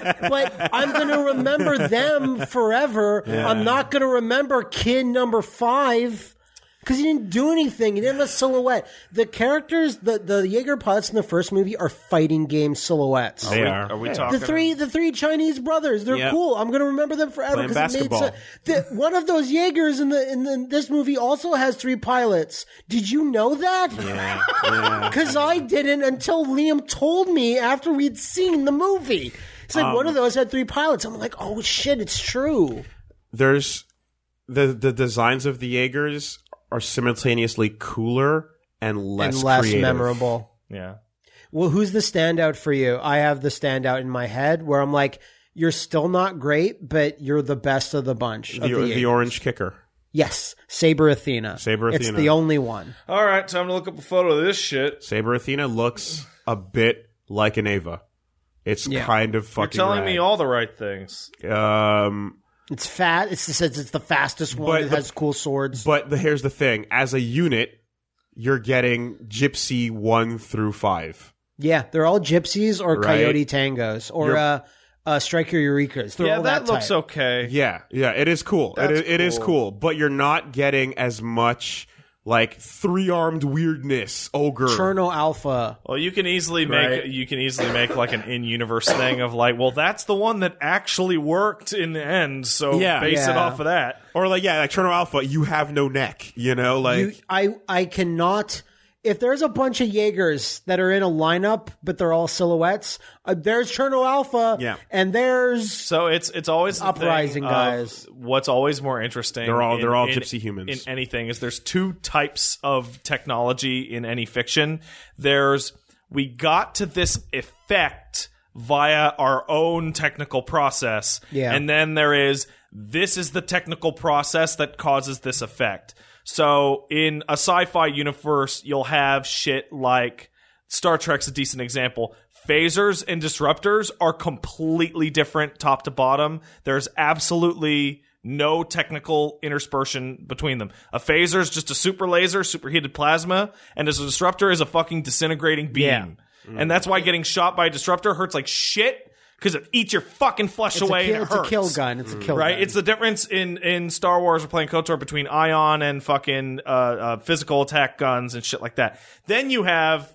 S3: But I'm going to remember them forever. I'm not going to remember kid number five because he didn't do anything. He didn't have a silhouette. The characters, the, the Jaeger pilots in the first movie are fighting game silhouettes.
S1: They
S2: Are we-
S1: are.
S2: Are we
S1: Yeah.
S2: talking?
S3: The three, the three Chinese brothers, they're
S1: Yep.
S3: cool. I'm going to remember them forever
S1: Playing
S3: because it made
S1: basketball.
S3: sense. The, one of those Jaegers in the in the, this movie also has three pilots. Did you know that?
S1: Yeah, yeah.
S3: Because I didn't until Liam told me after we'd seen the movie. It's like one of those had three pilots. I'm like, oh shit, it's true.
S1: There's the the designs of the Jaegers are simultaneously cooler and less
S3: and less
S1: creative.
S3: memorable.
S2: Yeah.
S3: Well, who's the standout for you? I have the standout in my head where I'm like, you're still not great, but you're the best of the bunch.
S1: The,
S3: of the,
S1: the orange kicker.
S3: Yes, Saber Athena.
S1: Saber
S3: It's
S1: Athena.
S3: the only one.
S2: All right, time to look up a photo of this shit.
S1: Saber Athena looks a bit like an Ava. It's
S3: Yeah.
S1: kind of
S2: You're
S1: fucking
S2: telling
S1: rad.
S2: me all the right things.
S1: Um,
S3: It's fat. It's the, it's the fastest one.
S1: But
S3: It
S1: the-
S3: has cool swords.
S1: but the, here's the thing. As a unit, you're getting Gypsy one through five.
S3: Yeah, they're all gypsies or
S1: Right.
S3: coyote tangos or
S1: You're-
S3: uh, uh, striker eurekas. They're
S2: Yeah,
S3: all
S2: that,
S3: that,
S2: looks
S3: type.
S2: okay.
S1: Yeah, yeah, it is cool. It,
S2: That's
S1: is- it is
S2: cool.
S1: cool, but you're not getting as much like three-armed weirdness ogre.
S3: Cherno Alpha.
S2: Well, you can easily make
S1: Right.
S2: you can easily make like an in-universe thing of like, well, that's the one that actually worked in the end, so
S1: Yeah.
S2: base it
S3: Yeah.
S2: off of that.
S1: Or like yeah, like Cherno Alpha, you have no neck. You know, like
S3: You, I I cannot. If there's a bunch of Jaegers that are in a lineup, but they're all silhouettes, uh, there's Cherno Alpha,
S1: Yeah.
S3: and there's
S2: So it's it's always the
S3: Uprising
S2: thing of
S3: guys.
S2: What's always more interesting?
S1: They're all-
S2: in-
S1: they're all
S2: in-
S1: gypsy humans.
S2: in anything. Is there's two types of technology in any fiction. There's we got to this effect via our own technical process,
S3: Yeah.
S2: and then there is this is the technical process that causes this effect. So in a sci-fi universe, you'll have shit like Star Trek's a decent example. Phasers and disruptors are completely different top to bottom. There's absolutely no technical interspersion between them. A phaser is just a super laser, superheated plasma, and as a disruptor is a fucking disintegrating beam.
S3: Yeah.
S2: And that's why getting shot by a disruptor hurts like shit, because it eats your fucking flesh
S3: it's, a
S2: away
S3: kill,
S2: and it
S3: it's a
S2: hurts.
S3: kill gun. It's a kill
S2: Right,
S3: gun.
S2: it's the difference in in Star Wars. We're playing KOTOR between ion and fucking uh, uh, physical attack guns and shit like that. Then you have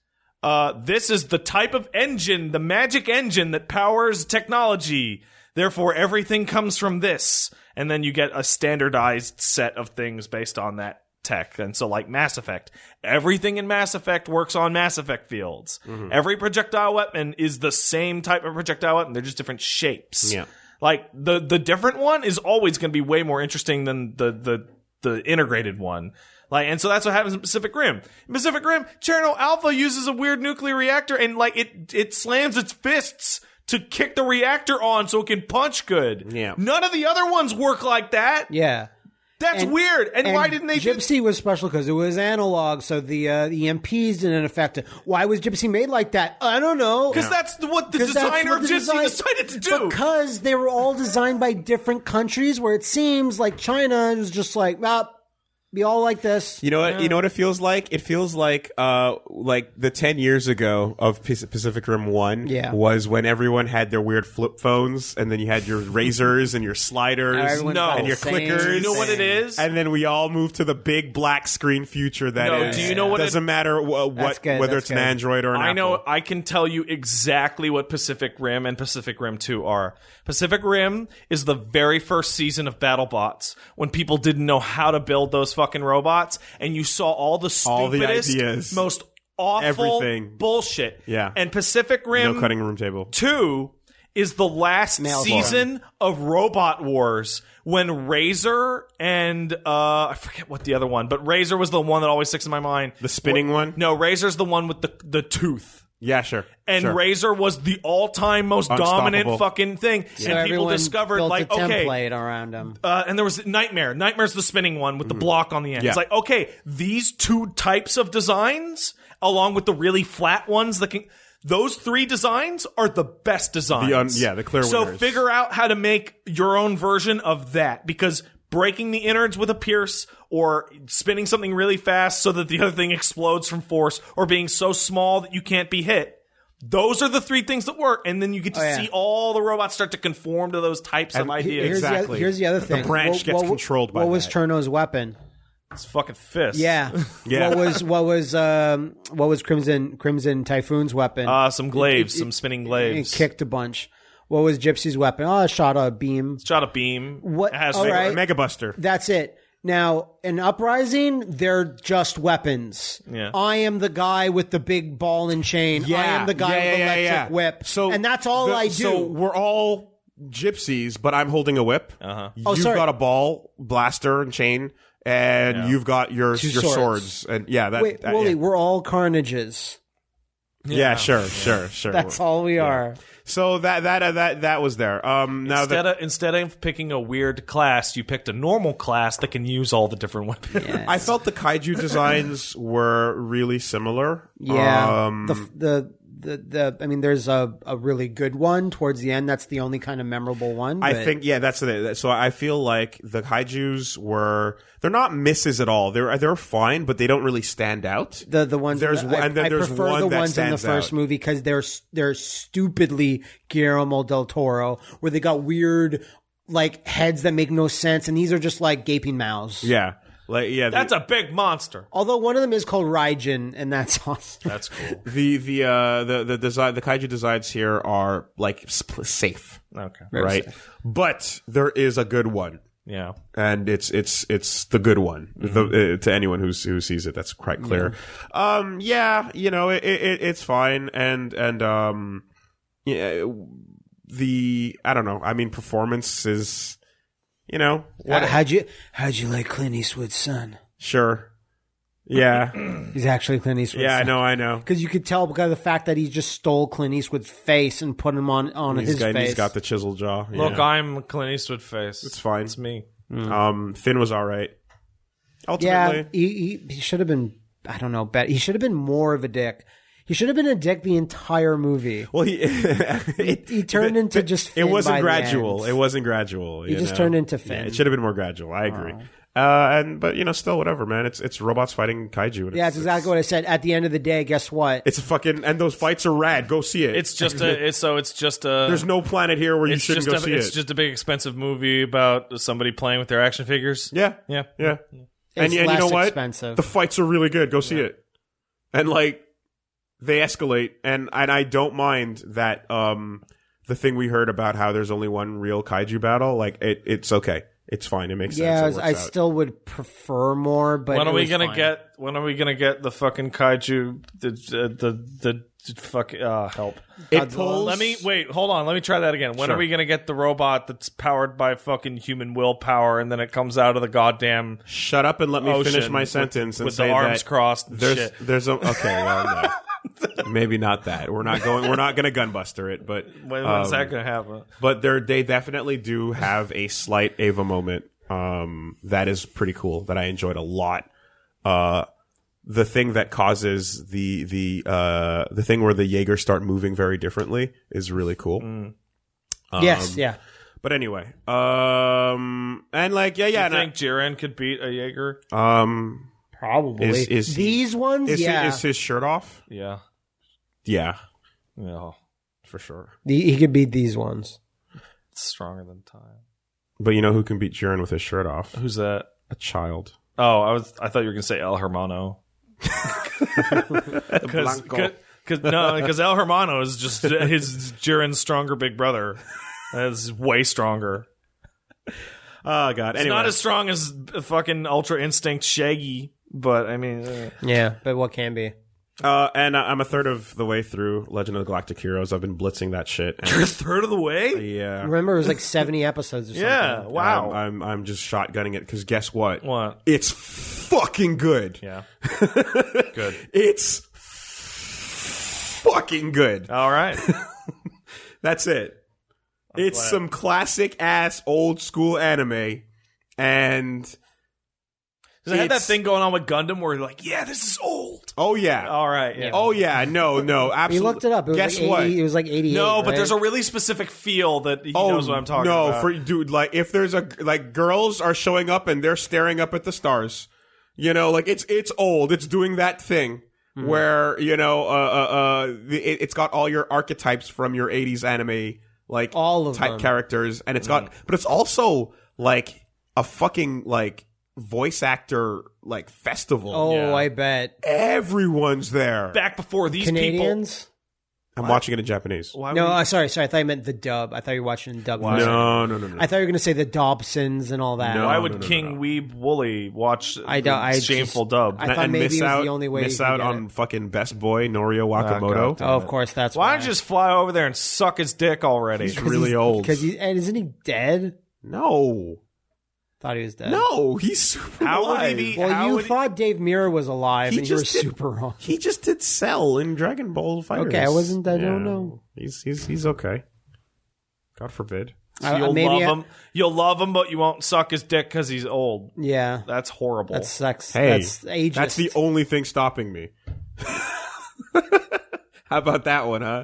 S2: uh, this is the type of engine, the magic engine that powers technology. Therefore, everything comes from this, and then you get a standardized set of things based on that tech. And so, like Mass Effect, everything in Mass Effect works on Mass Effect fields. Every projectile weapon is the same type of projectile weapon; they're just different shapes.
S1: Yeah.
S2: Like the the different one is always going to be way more interesting than the the the integrated one. Like, and so that's what happens in Pacific Rim. In Pacific Rim, Cherno Alpha uses a weird nuclear reactor, and like it it slams its fists to kick the reactor on so it can punch good.
S1: Yeah.
S2: None of the other ones work like that.
S3: yeah.
S2: That's
S3: And-
S2: weird. And,
S3: And
S2: why didn't they do
S3: Gypsy was special because it was analog, so the uh, the E M Ps didn't affect it. Why was Gypsy made like that? I don't know.
S2: Because that's the- what the
S3: 'Cause that's
S2: designer
S3: what
S2: of
S3: the
S2: Gypsy
S3: design-
S2: decided to do.
S3: Because they were all designed by different countries, where it seems like China was just like, ah, be all like this.
S1: You know what? You know what it feels like? It feels like, uh, like the ten years ago of Pac- Pacific Rim One
S3: Yeah.
S1: was when everyone had their weird flip phones, and then you had your razors and your sliders
S3: Everyone
S2: No.
S3: got
S1: and your
S3: the same
S1: clickers.
S2: You know what it is?
S1: And then we all moved to the big black screen future that
S2: No,
S1: is.
S2: do you know what it-
S1: doesn't matter wh-
S3: That's
S1: what
S3: good,
S1: whether
S3: that's
S1: it's an
S3: good.
S1: Android or an
S2: I know.
S1: Apple.
S2: I can tell you exactly what Pacific Rim and Pacific Rim two are. Pacific Rim is the very first season of BattleBots when people didn't know how to build those fucking robots, and you saw all the
S1: All the
S2: stupidest,
S1: ideas.
S2: most awful
S1: Everything.
S2: bullshit.
S1: Yeah.
S2: And Pacific Rim
S1: No cutting room table.
S2: two is the last
S3: Mail
S2: season of Robot Wars when Razor and uh I forget what the other one, but Razor was the one that always sticks in my mind.
S1: The spinning
S2: Wh-
S1: one?
S2: No, Razor's the one with the the tooth.
S1: Yeah, sure.
S2: And
S1: sure.
S2: Razor was the all-time most dominant
S1: Unstoppable.
S2: fucking thing.
S3: So
S2: and people
S3: everyone
S2: discovered
S3: built
S2: like,
S3: a
S2: okay,
S3: template around them.
S2: uh, and there was Nightmare. Nightmare's the spinning one with the block on the end.
S1: Yeah.
S2: It's like, okay, these two types of designs, along with the really flat ones that can, those three designs are the best designs.
S1: The un- yeah, the clear
S2: So
S1: winners.
S2: figure out how to make your own version of that, because breaking the innards with a pierce, or spinning something really fast so that the other thing explodes from force, or being so small that you can't be hit. Those are the three things that work, and then you get to
S3: Oh, yeah.
S2: see all the robots start to conform to those types of
S1: And
S2: ideas.
S3: Here's,
S1: Exactly.
S3: the, here's the other
S1: The
S3: thing.
S1: branch
S3: what,
S1: gets
S3: what,
S1: controlled by
S3: What was
S1: that.
S3: Cherno's weapon?
S2: It's fucking fists.
S3: Yeah.
S1: Yeah.
S3: What was what was um, what was Crimson Crimson Typhoon's weapon?
S2: Uh, some glaives, some spinning
S3: He
S2: glaives.
S3: kicked a bunch. What was Gypsy's weapon? Oh, it shot a beam.
S2: Shot a beam.
S3: What-
S2: It has
S3: all
S2: mega-
S3: right.
S1: Mega Buster.
S3: That's it. Now, in Uprising, they're just weapons.
S2: Yeah.
S3: I am the guy with the big ball and chain. I am the guy
S1: yeah,
S3: with the
S1: yeah,
S3: electric
S1: yeah.
S3: whip.
S1: So
S3: and that's all
S1: the-
S3: I do.
S1: So we're all gypsies, but I'm holding a whip. Uh-huh.
S3: Oh,
S1: You've
S3: sorry.
S1: got a ball, blaster, and chain, and
S2: Yeah.
S1: you've got your
S3: Two
S1: your
S3: swords.
S1: swords. And yeah, that.
S3: Wait,
S1: that
S3: Wooly,
S1: yeah.
S3: we're all carnages.
S1: Yeah, sure, sure, sure.
S3: That's all we are.
S1: So that that uh, that that was there. Um, now
S2: Instead
S1: that
S2: of instead of picking a weird class, you picked a normal class that can use all the different weapons.
S3: Yeah.
S1: I felt the kaiju designs were really similar.
S3: Yeah,
S1: Um,
S3: the, the the the I mean, there's a a really good one towards the end. That's the only kind of memorable one.
S1: I
S3: but-
S1: think yeah, that's it. So I feel like the kaijus were they're not misses at all. They're they're fine, but they don't really stand out.
S3: the the ones
S1: There's
S3: in
S1: one-
S3: the, I,
S1: and then
S3: I
S1: there's
S3: prefer
S1: one
S3: the
S1: that
S3: ones in the
S1: stands
S3: first
S1: out.
S3: movie because they're they're stupidly Guillermo del Toro, where they got weird like heads that make no sense, and these are just like gaping mouths.
S1: Yeah, like yeah, the,
S2: That's a big monster.
S3: Although one of them is called Raijin, and that's awesome.
S2: That's cool.
S1: the the uh the the design the kaiju designs here are like sp- safe,
S2: Okay.
S1: right? But there is a good one.
S2: Yeah.
S1: And it's it's it's the good one the, uh, to anyone who's who sees it. That's quite clear. Yeah. Um, yeah, you know, it, it it's fine, and and um, yeah, the I don't know. I mean, performance is, you know, what,
S3: How'd you how'd you like Clint Eastwood's son?
S1: sure, yeah,
S3: He's actually Clint Eastwood's
S1: yeah. I
S3: son.
S1: know, I know.
S3: Because you could tell because of the fact that he just stole Clint Eastwood's face and put him on, on
S1: He's
S3: his
S1: got,
S3: face.
S1: he's got the chisel jaw.
S2: Look,
S1: yeah.
S2: I'm Clint Eastwood face.
S1: It's fine.
S2: It's me.
S1: Um, Finn was all right.
S3: yeah,
S1: Ultimately,
S3: he, he, he should have been, I don't know, bet he should have been more of a dick. He should have been a dick the entire movie.
S1: well, he it,
S3: He turned
S1: but-
S3: into
S1: but
S3: just
S1: it
S3: Finn
S1: wasn't
S3: by the
S1: gradual.
S3: end.
S1: It wasn't gradual.
S3: He
S1: you
S3: just
S1: know?
S3: turned into
S1: Yeah,
S3: Finn.
S1: it should have been more gradual. I agree. Uh, and but you know, still whatever, man. It's it's robots fighting kaiju. And
S3: Yeah,
S1: it's,
S3: that's exactly what I said. At the end of the day, guess what?
S1: It's a fucking and those fights are rad. Go see it.
S2: It's just a. It's so. It's just a.
S1: There's no planet here where you
S2: It's
S1: shouldn't
S2: just
S1: go
S2: a.
S1: see
S2: It's
S1: it.
S2: just a big expensive movie about somebody playing with their action figures.
S1: yeah,
S2: Yeah.
S1: yeah. And,
S3: It's
S1: and you
S3: less
S1: know what?
S3: expensive.
S1: The fights are really good. Go see it. And like they escalate, and and I don't mind that. Um, the thing we heard about how there's only one real kaiju battle, like it, it's okay. It's fine. It makes
S3: yeah,
S1: sense. It
S3: I
S1: works out.
S3: still would prefer more, but
S2: When
S3: it
S2: are we
S3: was
S2: gonna
S3: fine.
S2: get? When are we gonna get the fucking kaiju? The the the, the fuck. Uh, help.
S1: It pulls.
S2: Let me wait. Hold on. Let me try that again. When
S1: Sure.
S2: are we gonna get the robot that's powered by fucking human willpower, and then it comes out of the goddamn
S1: Shut up and let me
S2: ocean
S1: finish my
S2: with-
S1: sentence and
S2: with
S1: say
S2: the arms
S1: that
S2: crossed? And
S1: There's
S2: shit.
S1: there's a okay. Well, no. Maybe not that. We're not going. We're not going to gunbuster it, but
S2: When, when's
S1: um,
S2: that gonna happen?
S1: but they they definitely do have a slight Ava moment. Um, that is pretty cool. That I enjoyed a lot. Uh, the thing that causes the the uh the thing where the Jaeger start moving very differently is really cool.
S2: Mm.
S1: Um,
S3: Yes, yeah.
S1: But anyway, um, and like yeah, yeah,
S2: You think Jiren could beat a Jaeger?
S1: no, um,
S3: Probably.
S1: Is- is he-
S3: These ones,
S1: is
S3: yeah.
S1: he, is his shirt off?
S2: Yeah.
S1: Yeah,
S2: Yeah.
S1: for sure.
S3: The- he could beat these ones.
S2: It's stronger than time.
S1: But you know who can beat Jiren with his shirt off?
S2: Who's that?
S1: A child.
S2: Oh, I was. I thought you were gonna say El Hermano. Because
S1: Blanco.
S2: no, because El Hermano is just his Jiren's stronger big brother. That's way stronger.
S1: Oh god.
S2: It's
S1: Anyway,
S2: not as strong as fucking Ultra Instinct Shaggy, but I mean, uh,
S3: Yeah, but what can be?
S1: uh, and I- I'm a third of the way through Legend of the Galactic Heroes. I've been blitzing that shit. And,
S2: you're a third of the way.
S1: yeah.
S3: Remember, it was like seventy episodes or something.
S2: Yeah. Wow.
S1: I'm, I'm I'm just shotgunning it because guess what?
S2: What?
S1: It's fucking good.
S2: Yeah. Good.
S1: It's fucking good.
S2: All right.
S1: That's it. It's
S2: glad.
S1: some classic ass old school anime, and
S2: Does it have that
S1: It's-
S2: thing going on with Gundam where you're like, yeah, this is old.
S1: oh yeah,
S2: All right. Yeah.
S1: oh yeah, no, no,
S3: He
S1: absolutely.
S3: looked it up. It was
S1: Guess
S3: like
S1: what?
S3: eighty, it was like eighty-eight.
S2: No, but
S3: right?
S2: there's a really specific feel that he
S1: Oh,
S2: knows what I'm talking
S1: no,
S2: about.
S1: for dude, like if there's a like girls are showing up and they're staring up at the stars, you know, like it's it's old. It's doing that thing
S2: Hmm.
S1: where you know, uh, uh, uh, the, it, it's got all your archetypes from your eighties anime, like
S3: All of
S1: type
S3: them.
S1: characters, and it's
S2: Hmm.
S1: got, but it's also like a fucking like voice actor like festival.
S3: Oh,
S2: Yeah.
S3: I bet.
S1: Everyone's there.
S2: Back before these
S3: Canadians?
S1: I'm watching it in Japanese.
S2: people. Why
S3: No,
S2: would
S3: uh, sorry, sorry. I thought you meant the dub. I thought you were watching the dub. version.
S1: No, no, no, no.
S3: I thought you were going to say the Dobsons and all that.
S1: No.
S2: Why would
S1: no, no,
S2: King
S1: no.
S2: Weeb Wooly watch
S3: I
S2: the
S3: don't- I
S2: shameful
S3: just-
S2: dub?
S3: I
S1: And-
S3: thought
S1: and
S3: maybe
S1: miss
S3: it was
S1: out,
S3: the only way
S1: miss
S3: you could
S1: out
S3: get
S1: on
S3: it.
S1: fucking best boy Norio Wakamoto.
S2: God
S3: Oh, of course, that's
S2: Why
S3: why.
S2: don't you just fly over there and suck his dick already?
S1: He's really old.
S3: Because he and isn't he dead?
S1: No.
S3: Thought he was dead.
S1: No, he's super
S2: How would
S1: alive.
S2: he be-
S3: Well,
S2: How
S3: you
S2: would he-
S3: thought Dave Mirra was alive,
S1: He
S3: and you were
S1: just did-
S3: super wrong.
S1: He just did Cell in Dragon Ball Fighters.
S3: Okay, I wasn't- I don't know.
S1: He's he's he's okay. God forbid.
S2: So
S3: Uh,
S2: you'll
S3: maybe
S2: love
S3: I-
S2: him. You'll love him, but you won't suck his dick because he's old.
S3: Yeah,
S2: That's horrible.
S3: that's sex.
S1: Hey,
S3: that's ageist.
S1: that's the only thing stopping me. How about that one, huh?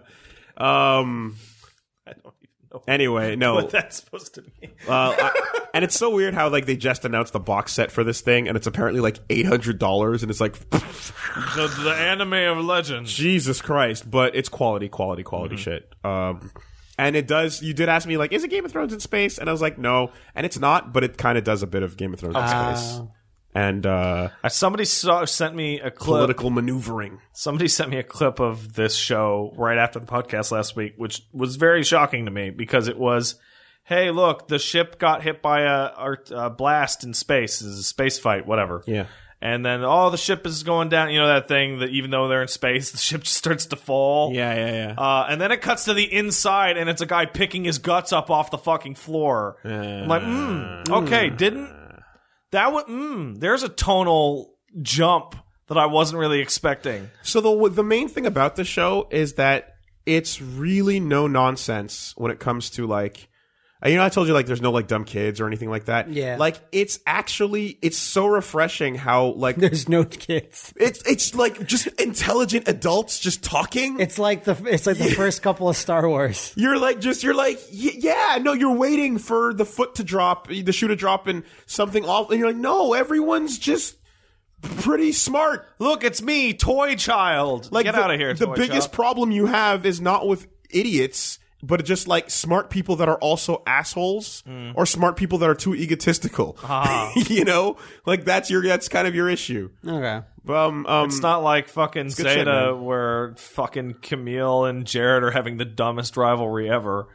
S1: Um.
S2: I don't even know
S1: Anyway, no.
S2: what that's supposed to mean.
S1: Uh, I, and it's so weird how like they just announced the box set for this thing, and it's apparently like eight hundred dollars, and it's like
S2: the, the anime of legends.
S1: Jesus Christ! But it's quality, quality, quality
S2: Mm-hmm.
S1: shit. Um, and it does. You did ask me like, is it Game of Thrones in space? And I was like, no, and it's not, but it kind of does a bit of Game of Thrones in space.
S3: Uh,
S1: And uh,
S2: Uh, Somebody saw, sent me a clip.
S1: political maneuvering.
S2: Somebody sent me a clip of this show right after the podcast last week, which was very shocking to me because it was, hey, look, the ship got hit by a, a blast in space. This is a space fight, whatever.
S1: Yeah.
S2: And then, oh, the ship is going down. You know that thing that even though they're in space, the ship just starts to fall.
S1: Yeah, yeah, yeah.
S2: Uh, and then it cuts to the inside, and it's a guy picking his guts up off the fucking floor. I'm like, mm, okay, didn't that? Would mm, there's a tonal jump that I wasn't really expecting.
S1: So the the main thing about the show is that it's really no nonsense when it comes to like, you know, I told you like there's no like dumb kids or anything like that.
S3: Yeah.
S1: Like it's actually it's so refreshing how like
S3: there's no kids.
S1: it's it's like just intelligent adults just talking.
S3: It's like the it's like the first couple of Star Wars.
S1: You're like just you're like y- yeah no you're waiting for the foot to drop, the shoe to drop, and something off, and you're like no, everyone's just pretty smart.
S2: Look, it's me, toy child.
S1: Like
S2: Get
S1: the,
S2: out of here.
S1: The
S2: toy
S1: biggest
S2: child.
S1: problem you have is not with idiots, but just like smart people that are also assholes,
S2: Mm.
S1: or smart people that are too egotistical.
S2: Ah.
S1: You know, like that's your that's kind of your issue.
S3: Okay.
S1: Um, um,
S2: It's not like fucking
S1: good
S2: Zeta
S1: shit, man.
S2: where fucking Camille and Jared are having the dumbest rivalry ever.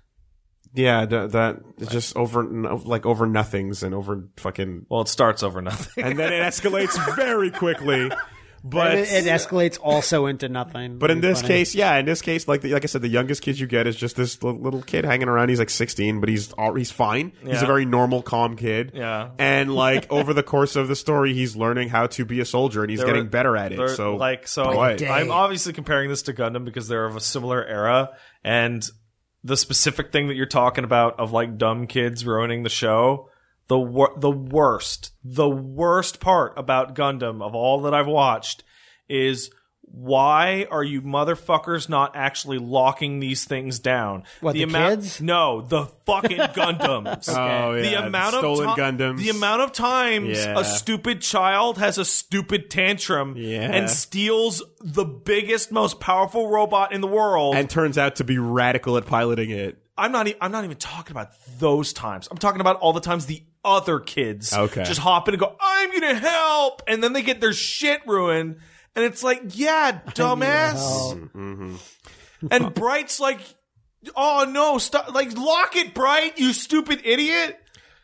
S1: yeah, that, that it's just over like over nothings and over fucking,
S2: Well, it starts over nothing.
S1: and then it escalates very quickly. But
S3: it, it escalates also into nothing.
S1: But in
S3: It'd be
S1: this
S3: funny.
S1: case, yeah, in this case, like the, like I said, the youngest kid you get is just this li- little kid hanging around. He's like sixteen, but he's all, he's fine. He's
S2: Yeah.
S1: a very normal, calm kid.
S2: Yeah.
S1: And like over the course of the story, he's learning how to be a soldier, and he's
S2: There
S1: getting
S2: were-
S1: better at it.
S2: They're-
S1: So
S2: like so
S1: What?
S3: day.
S2: I'm obviously comparing this to Gundam because they're of a similar era, and the specific thing that you're talking about of like dumb kids ruining the show, the wor- the worst the worst part about Gundam of all that I've watched is why are you motherfuckers not actually locking these things down?
S3: What, the
S2: amount
S3: kids?
S2: No, the fucking Gundams.
S1: Oh,
S2: The
S1: yeah,
S2: amount
S1: stolen
S2: of ti-
S1: Gundams.
S2: The amount of times
S1: Yeah.
S2: a stupid child has a stupid tantrum
S1: Yeah.
S2: and steals the biggest, most powerful robot in the world.
S1: and turns out to be radical at piloting it.
S2: I'm not. E- I'm not even talking about those times. I'm talking about all the times the other kids
S1: Okay.
S2: just hop in and go, "I'm gonna help," and then they get their shit ruined, and it's like, "Yeah, dumbass."
S1: Mm-hmm.
S2: And Bright's like, "Oh no, stop! Like, lock it, Bright, you stupid idiot."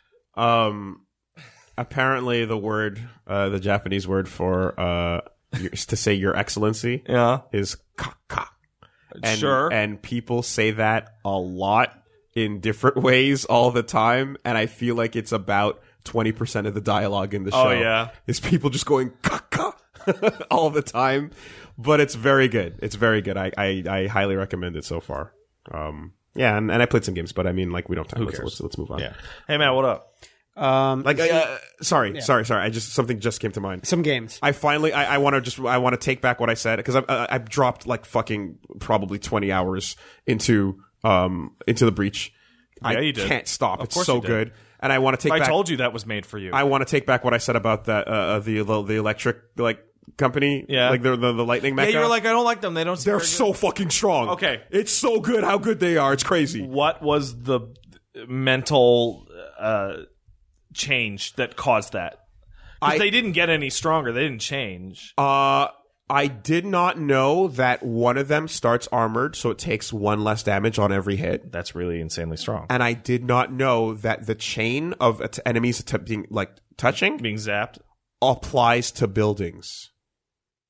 S1: Um, apparently the word, uh, the Japanese word for uh, your- to say your excellency
S2: Yeah,
S1: is kaka. And,
S2: sure.
S1: And people say that a lot in different ways all the time, and I feel like it's about twenty percent of the dialogue in the show.
S2: Oh, yeah.
S1: Is people just going kaka all the time. But it's very good. It's very good. I, I, I highly recommend it so far. Um, yeah, and, and I played some games, but I mean, like, we don't have time. Let's,
S2: cares?
S1: let's, let's move on.
S2: Yeah. Hey man, what up?
S3: Um,
S1: Like, uh, sorry, sorry, sorry. I just, something just came to mind.
S3: some games.
S1: I finally, I, I want to just, I want to take back what I said, because I've, uh, I've dropped like fucking probably twenty hours into, um, into the breach. I
S2: Yeah, you did.
S1: can't stop.
S2: Of
S1: It's
S2: course
S1: so
S2: you did.
S1: good. And I want to take
S2: I
S1: back,
S2: told you that was made for you.
S1: I want to take back what I said about that, uh, the, the, the electric, like, company.
S2: Yeah.
S1: Like the, the, the lightning
S2: yeah,
S1: mecha.
S2: you're like, I don't like them. They don't. seem
S1: they're
S2: very good."
S1: so fucking strong.
S2: Okay.
S1: It's so good how good they are. It's crazy.
S2: What was the mental uh, change that caused that? 'Cause
S1: I-
S2: they didn't get any stronger. They didn't change.
S1: Uh, I did not know that one of them starts armored, so it takes one less damage on every hit.
S2: That's really insanely strong.
S1: And I did not know that the chain of at- enemies att- being like touching
S2: Being zapped.
S1: applies to buildings.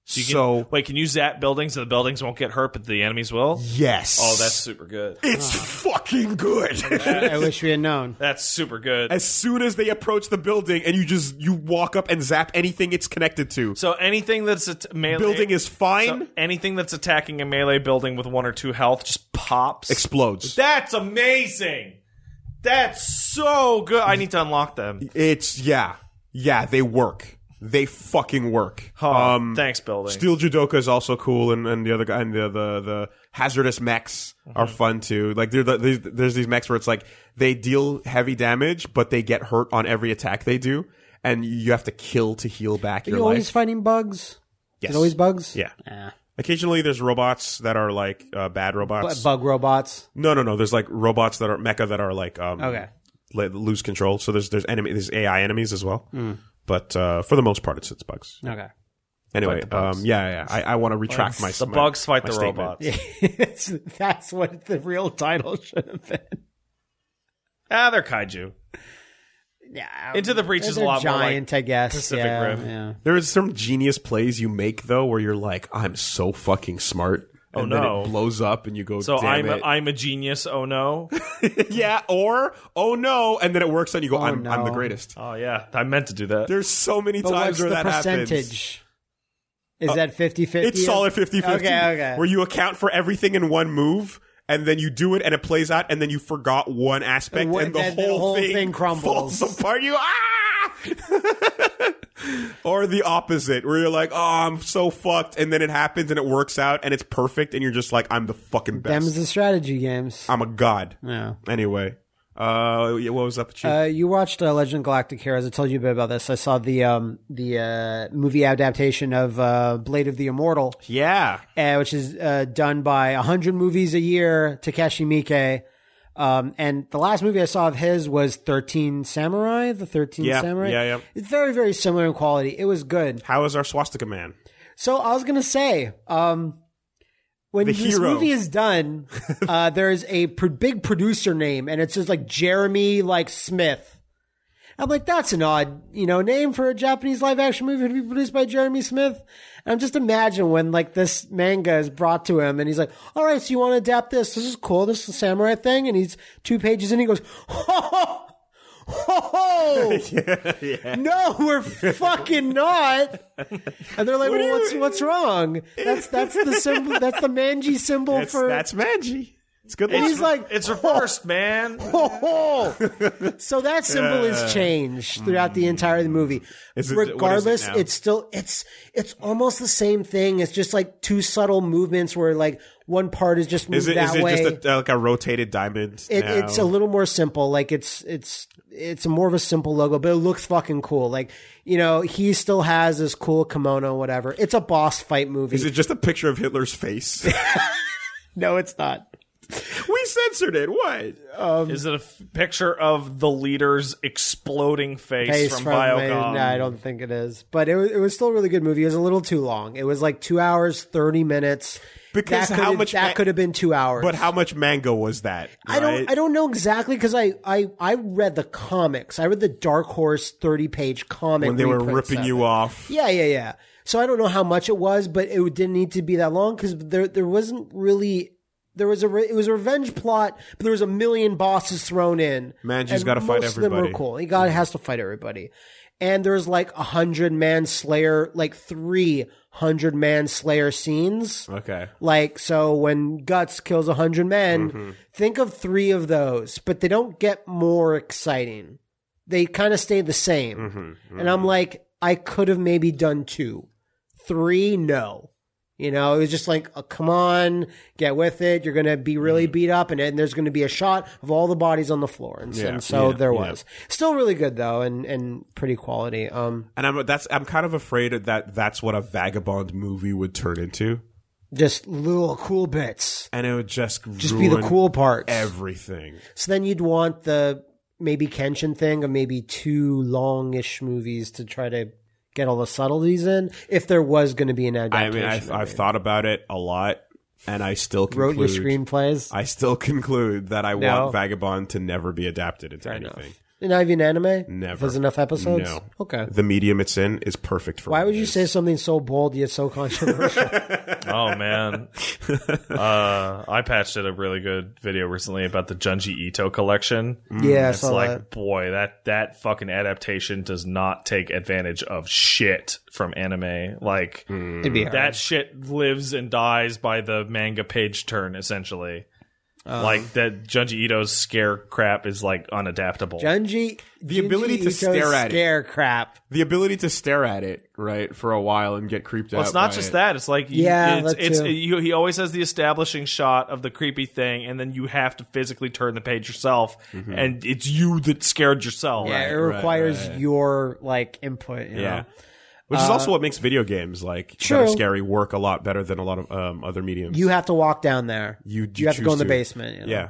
S2: So, you can,
S1: So-
S2: wait, can you zap buildings and the buildings won't get hurt, but the enemies will?
S1: Yes.
S2: Oh, that's super good.
S1: It's fucking good.
S3: I wish we had known.
S2: That's super good.
S1: As soon as they approach the building and you just you walk up and zap anything it's connected to.
S2: So anything that's a t- melee
S1: Building is fine.
S2: so anything that's attacking a melee building with one or two health just pops.
S1: Explodes.
S2: That's amazing. That's so good. I need to unlock them.
S1: It's yeah. Yeah, they work. They fucking work.
S2: Oh,
S1: um
S2: thanks, building.
S1: Steel Judoka is also cool, and, and the other guy and the the, the hazardous mechs
S2: Mm-hmm.
S1: are fun too. Like there, there's, there's these mechs where it's like they deal heavy damage, but they get hurt on every attack they do, and you have to kill to heal back
S3: Are
S1: your
S3: you
S1: life.
S3: always fighting bugs?
S1: Yes.
S3: Is it always bugs?
S1: Yeah.
S3: Eh.
S1: Occasionally, there's robots that are like uh, bad
S3: Bu-
S1: robots.
S3: bug robots.
S1: No, no, no. There's like robots that are mecha that are like um,
S3: Okay.
S1: le- lose control. So there's there's enemy there's A I enemies as well.
S3: Mm.
S1: But uh, for the most part, it's it's bugs.
S3: Okay.
S1: Anyway,
S2: Fight the bugs.
S1: um, yeah, yeah. I, I want to retract my
S2: The
S1: my-
S2: bugs fight
S1: my
S2: the
S1: statement.
S2: robots.
S3: It's, that's what the real title should have been.
S2: Ah, they're kaiju.
S3: Yeah.
S2: Into the Breach
S3: they're,
S2: is a lot more like
S3: giant, I guess.
S2: Pacific
S3: yeah,
S2: Rim.
S3: Yeah.
S1: There's some genius plays you make though, where you're like, I'm so fucking smart.
S2: Oh,
S1: and
S2: no.
S1: then it blows up, and you go,
S2: So
S1: damn
S2: I'm a,
S1: it.
S2: I'm a genius. Oh no.
S1: yeah, or oh no, and then it works, and you go,
S3: Oh,
S1: I'm I'm the
S3: no.
S1: greatest.
S2: Oh yeah, I meant to do that.
S1: There's so many
S3: But
S1: times
S3: what's
S1: where
S3: the
S1: that happens.
S3: percentage? Is that fifty-fifty?
S1: It's solid fifty-fifty.
S3: Okay, okay.
S1: Where you account for everything in one move, and then you do it, and it plays out, and then you forgot one aspect,
S3: And what-
S1: and the
S3: then the
S1: whole,
S3: whole
S1: thing,
S3: thing crumbles.
S1: falls apart. You ah! Or the opposite, where you're like, oh, I'm so fucked, and then it happens, and it works out, and it's perfect, and you're just like, I'm the fucking best.
S3: Them's the strategy games.
S1: I'm a god.
S3: Yeah.
S1: Anyway, uh, yeah, what was up with you?
S3: Uh, you watched uh, Legend of Galactic Heroes. I told you a bit about this. I saw the um, the uh, movie adaptation of uh, Blade of the Immortal,
S1: yeah.
S3: uh, which is uh, done by one hundred movies a year, Takashi Miike. Um, and the last movie I saw of his was thirteen Samurai, the thirteen
S1: Yeah,
S3: Samurai.
S1: yeah, yeah.
S3: It's very, very similar in quality. It was good.
S1: How is our swastika man?
S3: So I was going to say, um, when
S1: The
S3: this
S1: hero.
S3: movie is done, uh, there's a pr- big producer name, and it says like Jeremy like Smith. I'm like, that's an odd, you know, name for a Japanese live action movie to be produced by Jeremy Smith. And I'm just imagine when like this manga is brought to him, and he's like, all right, so you want to adapt this? This is cool. This is a samurai thing, and he's two pages in. He goes, ho ho. Oh
S1: yeah, yeah.
S3: no, we're fucking not. And they're like,
S1: What
S3: well,
S1: do
S3: what's
S1: you-
S3: what's wrong? That's that's the symbol. That's the manji symbol
S1: That's,
S3: for.
S1: that's Manji. It's good.
S3: and
S1: luck.
S3: he's like,
S2: It's reversed, man.
S3: oh. So that symbol is changed throughout the entire movie.
S1: Is it- what is it
S3: Regardless,
S1: now?
S3: it's still it's it's almost the same thing. It's just like two subtle movements where like one part is just moved
S1: Is it,
S3: that
S1: is it
S3: way.
S1: just a, uh, like a rotated diamond?
S3: It,
S1: now?
S3: it's a little more simple. Like it's it's it's a more of a simple logo, but it looks fucking cool. Like, you know, he still has this cool kimono, whatever. It's a boss fight movie.
S1: Is it just a picture of Hitler's face?
S3: No, it's not.
S1: We censored it. What?
S2: Is it a f- picture of the leader's exploding face,
S3: Face
S2: from,
S3: from
S2: Biocom?
S3: No, I don't think it is. But it was, it was still a really good movie. It was a little too long. It was like two hours, thirty minutes.
S1: Because
S3: that
S1: how
S3: could've-
S1: much
S3: that
S1: ma-
S3: could have been two hours.
S1: But how much manga was that?
S3: I don't.
S1: right?
S3: I don't know exactly because I, I I read the comics. I read the Dark Horse thirty page comic
S1: When they were
S3: reprints
S1: ripping
S3: of
S1: you
S3: it.
S1: off.
S3: Yeah, yeah, yeah. So I don't know how much it was, but it didn't need to be that long because there there wasn't really. There was a re- it was a revenge plot, but there was a million bosses thrown in.
S1: Manji's
S3: and
S1: gotta fight
S3: most of them were
S1: everybody.
S3: cool. He got has to fight everybody, and there's like a hundred man slayer, like three hundred man slayer scenes.
S1: Okay.
S3: Like, so when Guts kills a hundred men,
S1: Mm-hmm.
S3: think of three of those, but they don't get more exciting. They kind of stay the same.
S1: Mm-hmm.
S3: And I'm like, I could have maybe done two. Three, no. You know, it was just like, oh, come on, get with it. You're going to be really beat up, and then there's going to be a shot of all the bodies on the floor. And,
S1: Yeah,
S3: and so
S1: yeah,
S3: there
S1: yeah.
S3: was. Still really good, though, and, and pretty quality. Um,
S1: And I'm that's I'm kind of afraid that that's what a vagabond movie would turn into,
S3: just little cool bits.
S1: and it would just
S3: Just be the
S1: ruin
S3: cool parts.
S1: everything.
S3: So then you'd want the maybe Kenshin thing of maybe two longish movies to try to get all the subtleties in if there was going to be an
S1: I
S3: adaptation.
S1: mean, I've,
S3: of
S1: I've
S3: it.
S1: thought about it a lot, and I still
S3: Wrote
S1: conclude,
S3: your screenplays.
S1: I still conclude that I
S3: No.
S1: want Vagabond to never be adapted into
S3: Fair
S1: anything.
S3: enough. Not even anime?
S1: Never.
S3: If there's enough episodes?
S1: No.
S3: Okay.
S1: The medium it's in is perfect for
S3: Why
S1: what
S3: would
S1: it
S3: you
S1: is.
S3: say something so bold yet so controversial?
S2: Oh man, uh, I patched in a really good video recently about the Junji Ito collection.
S3: Yeah, I
S2: It's
S3: saw
S2: like,
S3: that.
S2: boy, that that fucking adaptation does not take advantage of shit from anime. Like
S3: It'd be hard.
S2: that shit lives and dies by the manga page turn, essentially. like that Junji Ito's scare crap is like unadaptable.
S3: Junji,
S1: The
S3: Junji
S1: ability to
S3: Ito's
S1: stare at it.
S3: scare crap.
S1: The ability to stare at it, right, for a while and get creeped out.
S2: Well, it's not
S1: by
S2: just
S1: it.
S2: that. It's like you,
S3: Yeah,
S2: it's,
S3: that
S2: it's
S3: too.
S2: you, he always has the establishing shot of the creepy thing, and then you have to physically turn the page yourself, and it's you that scared yourself.
S3: Yeah, it
S1: right,
S3: requires
S1: right.
S3: your like input. You
S1: Yeah.
S3: know?
S1: Which is also what makes video games like that
S3: True.
S1: are scary work a lot better than a lot of um, other mediums.
S3: You have to walk down there.
S1: You-
S3: you,
S1: you
S3: have to go
S1: choose
S3: in the
S1: to.
S3: basement. You know?
S1: yeah.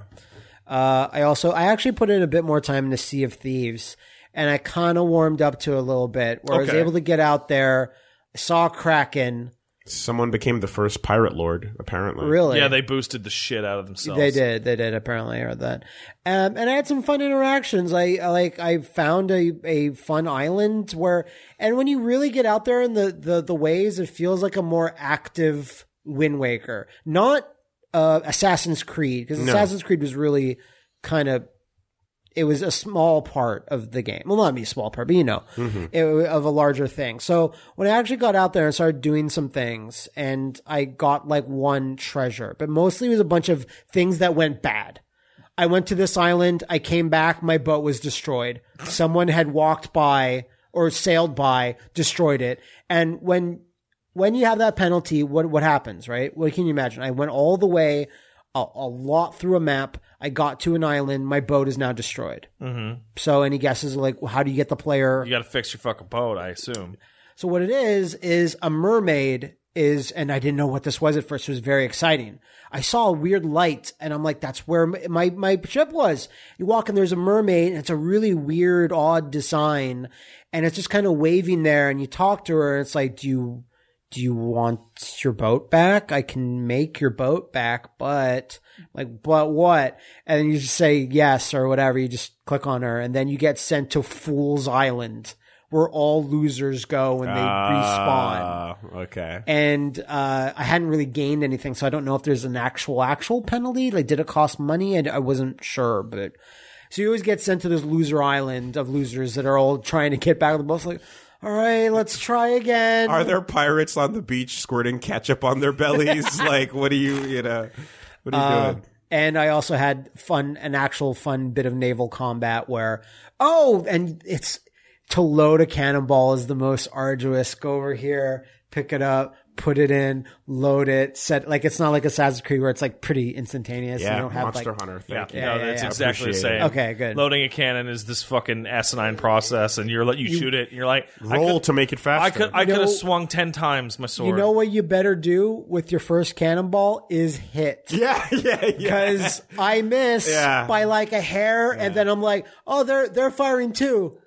S3: Uh, I also I actually put in a bit more time into Sea of Thieves, and I kind of warmed up to it a little bit. Where I was
S2: Okay.
S3: able to get out there, I saw Kraken.
S1: Someone became the first pirate lord, apparently.
S3: Really,
S2: Yeah, they boosted the shit out of themselves.
S3: They did. They did. Apparently, I heard that. Um, and I had some fun interactions. I, I like. I found a, a fun island where, and when you really get out there in the, the, the ways, it feels like a more active Wind Waker, not uh, Assassin's Creed, because
S1: No.
S3: Assassin's Creed was really kind of. It was a small part of the game. Well, not me, a small part, but you know, it, of a larger thing. So when I actually got out there and started doing some things, and I got like one treasure, but mostly it was a bunch of things that went bad. I went to this island. I came back. My boat was destroyed. Someone had walked by or sailed by, destroyed it. And when when you have that penalty, what what happens, right? What can you imagine? I went all the way, a, a lot through a map. I got to an island. My boat is now destroyed. Mm-hmm. So any guesses like well, how do you get the player?
S2: You got to fix your fucking boat, I assume.
S3: So what it is is a mermaid is, and I didn't know what this was at first. It was very exciting. I saw a weird light, and I'm like, "That's where my my, my ship was." You walk and there's a mermaid, and it's a really weird, odd design, and it's just kind of waving there. And you talk to her, and it's like, "Do you do you want your boat back? I can make your boat back, but like, but what?" And then you just say yes or whatever. You just click on her, and then you get sent to Fool's Island, where all losers go when they respawn.
S1: Ah, okay.
S3: And uh, I hadn't really gained anything, so I don't know if there's an actual actual penalty. Like, did it cost money? And I wasn't sure, but so you always get sent to this loser island of losers that are all trying to get back on the boat. Like, all right, let's try again.
S1: Are there pirates on the beach squirting ketchup on their bellies? Like, what do you, you know, what are you
S3: Uh,
S1: doing?
S3: And I also had fun, an actual fun bit of naval combat where, oh, and it's to load a cannonball is the most arduous. Go over here, pick it up, put it in, load it, set, like it's not like Assassin's Creed where it's like pretty instantaneous.
S1: Yeah,
S3: you don't have
S1: Monster
S3: like,
S1: Hunter.
S2: Yeah,
S1: Thank you.
S2: no,
S3: yeah,
S2: that's
S3: yeah.
S2: exactly the
S1: Appreciate
S2: same.
S1: it.
S3: Okay, good.
S2: Loading a cannon is this fucking asinine process, and you're let you, shoot it, and you're like, I
S1: Roll
S2: could,
S1: to make it faster.
S2: I could, I
S3: You
S2: could have
S3: know-
S2: swung ten times my sword.
S3: You know what you better do with your first cannonball is hit.
S1: yeah, yeah, yeah.
S3: Because I miss
S1: Yeah.
S3: by like a hair, and then I'm like, oh, they're they're firing too.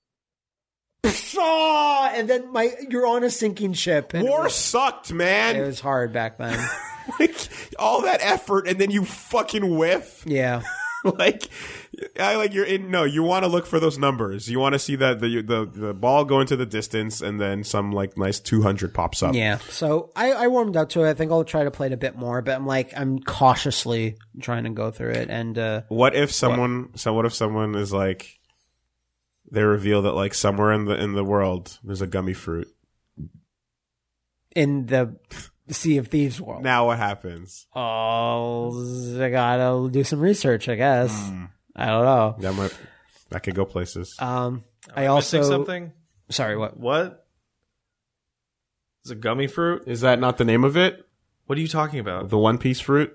S3: Psaw! And then my you're on a sinking ship. And it
S1: War
S3: was,
S1: sucked,
S3: it
S1: man.
S3: was hard back then.
S1: Like, all that effort and then you fucking whiff.
S3: Yeah.
S1: like, I like you're in. No, you want to look for those numbers. You want to see that the the the ball go into the distance and then some like nice two hundred pops up.
S3: Yeah. So I, I warmed up to it. I think I'll try to play it a bit more, but I'm like I'm cautiously trying to go through it. And uh,
S1: What if someone? So what if someone is like? They reveal that like somewhere in the in the world there's a gummy fruit.
S3: in the Sea of Thieves world,
S1: Now what happens?
S3: oh, I gotta do some research. I guess I don't know.
S1: That might that could go places.
S3: Um, I
S2: Am I missing
S3: also
S2: something.
S3: sorry. What?
S2: What? Is it gummy fruit?
S1: Is that not the name of it?
S2: What are you talking about?
S1: The One Piece fruit?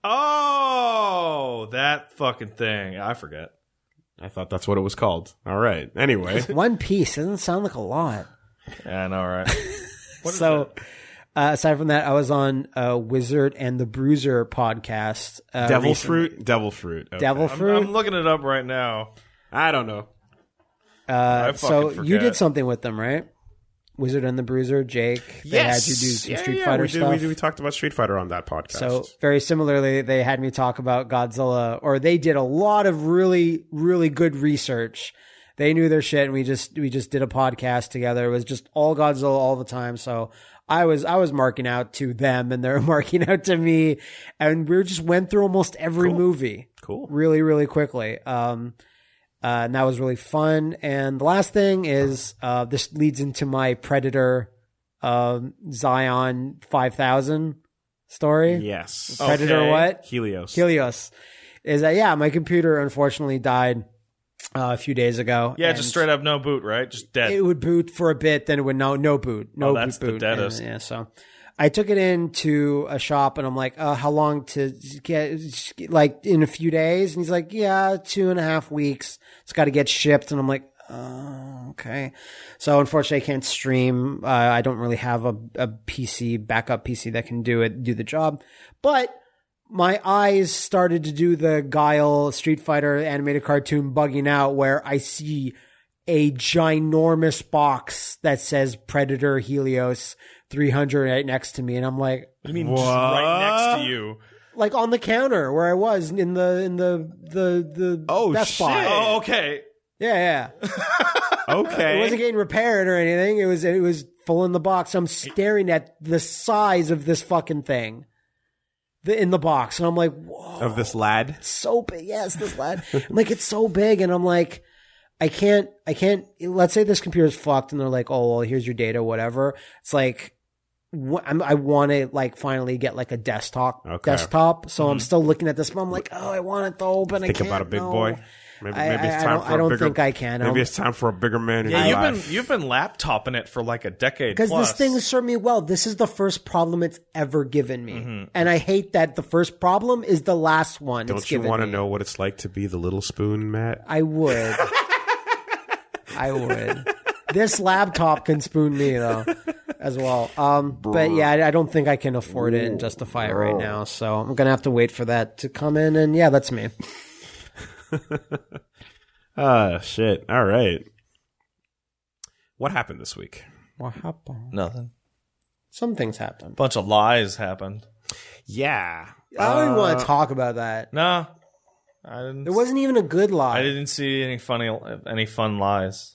S2: Oh, that fucking thing. I forget.
S1: I thought that's what it was called. All right. Anyway,
S3: One Piece doesn't sound like a lot.
S2: Yeah, I know, right? What is
S3: So, uh, aside from that, I was on uh, Wizard and the Bruiser podcast. Uh,
S1: devil
S3: recently.
S1: fruit, devil fruit, okay.
S3: Devil
S2: I'm,
S3: fruit.
S2: I'm looking it up right now.
S1: I don't know.
S3: uh,
S2: I
S3: so
S2: fucking
S3: you
S2: forget.
S3: did something with them, right? Wizard and the Bruiser, Jake. They
S1: yes,
S3: had you do some
S1: yeah,
S3: Street
S1: yeah,
S3: Fighter
S1: we did,
S3: stuff.
S1: We, did, we talked about Street Fighter on that podcast.
S3: So very similarly, they had me talk about Godzilla, or they did a lot of really, really good research. They knew their shit, and we just we just did a podcast together. It was just all Godzilla all the time. So I was I was marking out to them, and they were marking out to me, and we just went through almost every
S1: Cool.
S3: movie,
S1: Cool.
S3: really, really quickly. Um, uh, and that was really fun. And the last thing is uh, this leads into my Predator um, Zion five thousand story.
S1: yes,
S3: Predator
S2: Okay.
S3: what?
S1: Helios.
S3: Helios. Is that, yeah, my computer unfortunately died uh, a few days ago.
S2: Yeah,
S3: and
S2: just straight up no boot, right? Just dead.
S3: it would boot for a bit, then it would no no boot. No
S2: Oh, that's
S3: boot,
S2: the
S3: boot.
S2: deadest.
S3: And, yeah, so I took it into a shop and I'm like, uh, how long to get, like in a few days? And he's like, yeah, two and a half weeks. It's got to get shipped. And I'm like, oh, okay. So unfortunately I can't stream. Uh, I don't really have a, a P C, backup P C that can do it, do the job. But my eyes started to do the Guile Street Fighter animated cartoon bugging out where I see a ginormous box that says Predator Helios three hundred right next to me. And I'm like,
S2: I mean, just right next to you.
S3: like on the counter where I was in the, in the, the, the
S1: Oh,
S3: Best Buy.
S1: shit.
S2: Oh, okay.
S3: Yeah, yeah.
S1: Okay.
S3: It wasn't getting repaired or anything. It was, it was full in the box. I'm staring at the size of this fucking thing. The, in the box, and I'm like, whoa,
S1: of this lad.
S3: it's so big. Yes, this lad. I'm like, it's so big, and I'm like, I can't, I can't. Let's say this computer's fucked, and they're like, oh well, here's your data, whatever. It's like, wh- I'm, I want to like finally get like a desktop,
S1: Okay.
S3: desktop. So I'm still looking at this, but I'm like, oh, I want it to open. I
S1: Think
S3: can't,
S1: about a big
S3: no.
S1: boy. Maybe,
S3: I-
S1: maybe
S3: I-
S1: it's
S3: I
S1: time
S3: don't-
S1: for
S3: I
S1: a
S3: don't
S1: bigger,
S3: think I can. I
S1: Maybe
S3: don't-
S1: it's time for a bigger man in
S2: Yeah,
S1: your
S2: you've
S1: life.
S2: been you've been laptopping it for like a decade
S3: Because
S2: plus.
S3: this thing has served me well. This is the first problem it's ever given me.
S1: Mm-hmm.
S3: And I hate that the first problem is the last one it's
S1: Don't you
S3: given
S1: want to
S3: me.
S1: know what it's like to be the little spoon, Matt?
S3: I would. I would. This laptop can spoon me though, as well. Um, but yeah, I, I don't think I can afford it and justify it right now. So I'm gonna have to wait for that to come in. And yeah, that's me.
S1: Ah, shit. All right. What happened this week?
S3: What happened?
S2: Nothing.
S3: Some things happened.
S2: Bunch of lies happened.
S1: Yeah.
S3: I don't even
S1: Uh,
S3: want to talk about that.
S2: No, I didn't.
S3: It wasn't even a good lie.
S2: I didn't see any funny, any fun lies.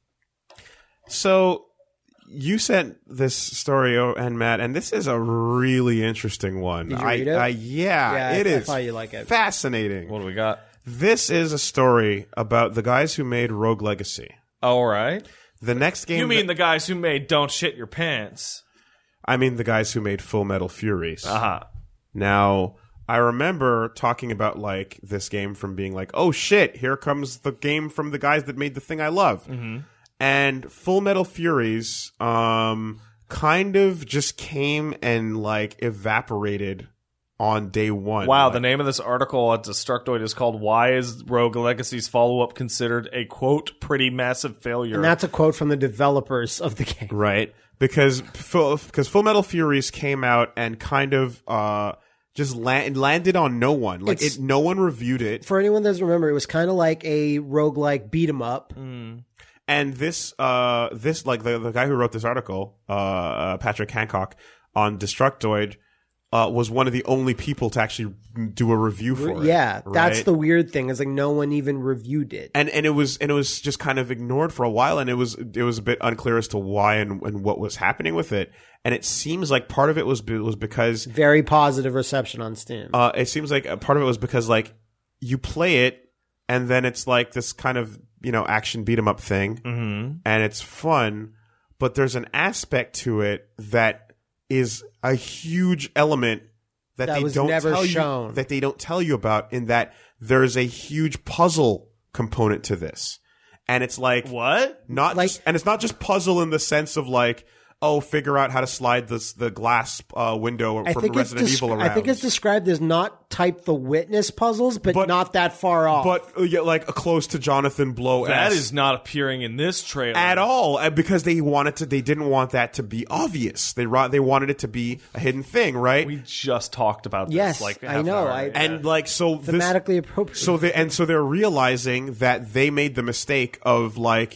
S1: So you sent this story, oh, and Matt, and this is a really interesting one.
S3: Did you
S1: I,
S3: read it?
S1: I, yeah,
S3: Yeah, I-
S1: it
S3: I
S1: is
S3: thought you'd like it.
S1: fascinating.
S2: What do we got?
S1: This is a story about the guys who made Rogue Legacy.
S2: All right.
S1: The next game.
S2: You mean
S1: that-
S2: the guys who made "Don't Shit Your Pants"?
S1: I mean the guys who made Full Metal Furies.
S2: Uh huh.
S1: Now, I remember talking about like this game from being like, oh shit, here comes the game from the guys that made the thing I love. Mm-hmm. And Full Metal Furies um, kind of just came and like evaporated on day one.
S2: Wow.
S1: Like,
S2: The name of this article at Destructoid is called "Why Is Rogue Legacy's Follow-Up Considered a Quote Pretty Massive Failure?"
S3: And that's a quote from the developers of the game.
S1: right? Because full, because Full Metal Furies came out and kind of uh, just land, landed on no one. Like
S3: It's-
S1: it, no one reviewed it.
S3: For anyone that doesn't remember, it was kind of like a roguelike beat 'em up.
S1: And this, uh, this like the the guy who wrote this article, uh, uh Patrick Hancock on Destructoid, uh, was one of the only people to actually do a review for it.
S3: Yeah, that's
S1: right?
S3: the weird thing. Is like no one even reviewed it.
S1: and and it was and it was just kind of ignored for a while, and it was it was a bit unclear as to why and, and what was happening with it. And it seems like part of it was was because
S3: Very positive reception on Steam.
S1: uh, it seems like a part of it was because like you play it and then it's like this kind of you know action beat 'em up thing,
S2: Mm-hmm.
S1: and it's fun, but there's an aspect to it that is a huge element that,
S3: That
S1: they
S3: was
S1: don't
S3: never
S1: tell
S3: shown.
S1: you that they don't tell you about, in that there's a huge puzzle component to this, and it's like
S2: What?
S1: not
S3: Like-
S1: just, and it's not just puzzle in the sense of like, oh, figure out how to slide this the glass uh, window
S3: I
S1: from
S3: think it's
S1: Resident
S3: desc-
S1: Evil around.
S3: I think it's described as not type the witness puzzles, but,
S1: But-
S3: not that far off.
S1: but uh, yeah, like a close to Jonathan Blow.
S2: That is not appearing in this trailer
S1: at all, uh, because they wanted to. They didn't want that to be obvious. They ro- they wanted it to be a hidden thing, right?
S2: We just talked about this.
S3: Yes,
S2: like
S3: I
S2: half an
S3: know,
S2: hour
S3: I-
S2: ago.
S1: and like so, this,
S3: thematically appropriate.
S1: so they and so they're realizing that they made the mistake of like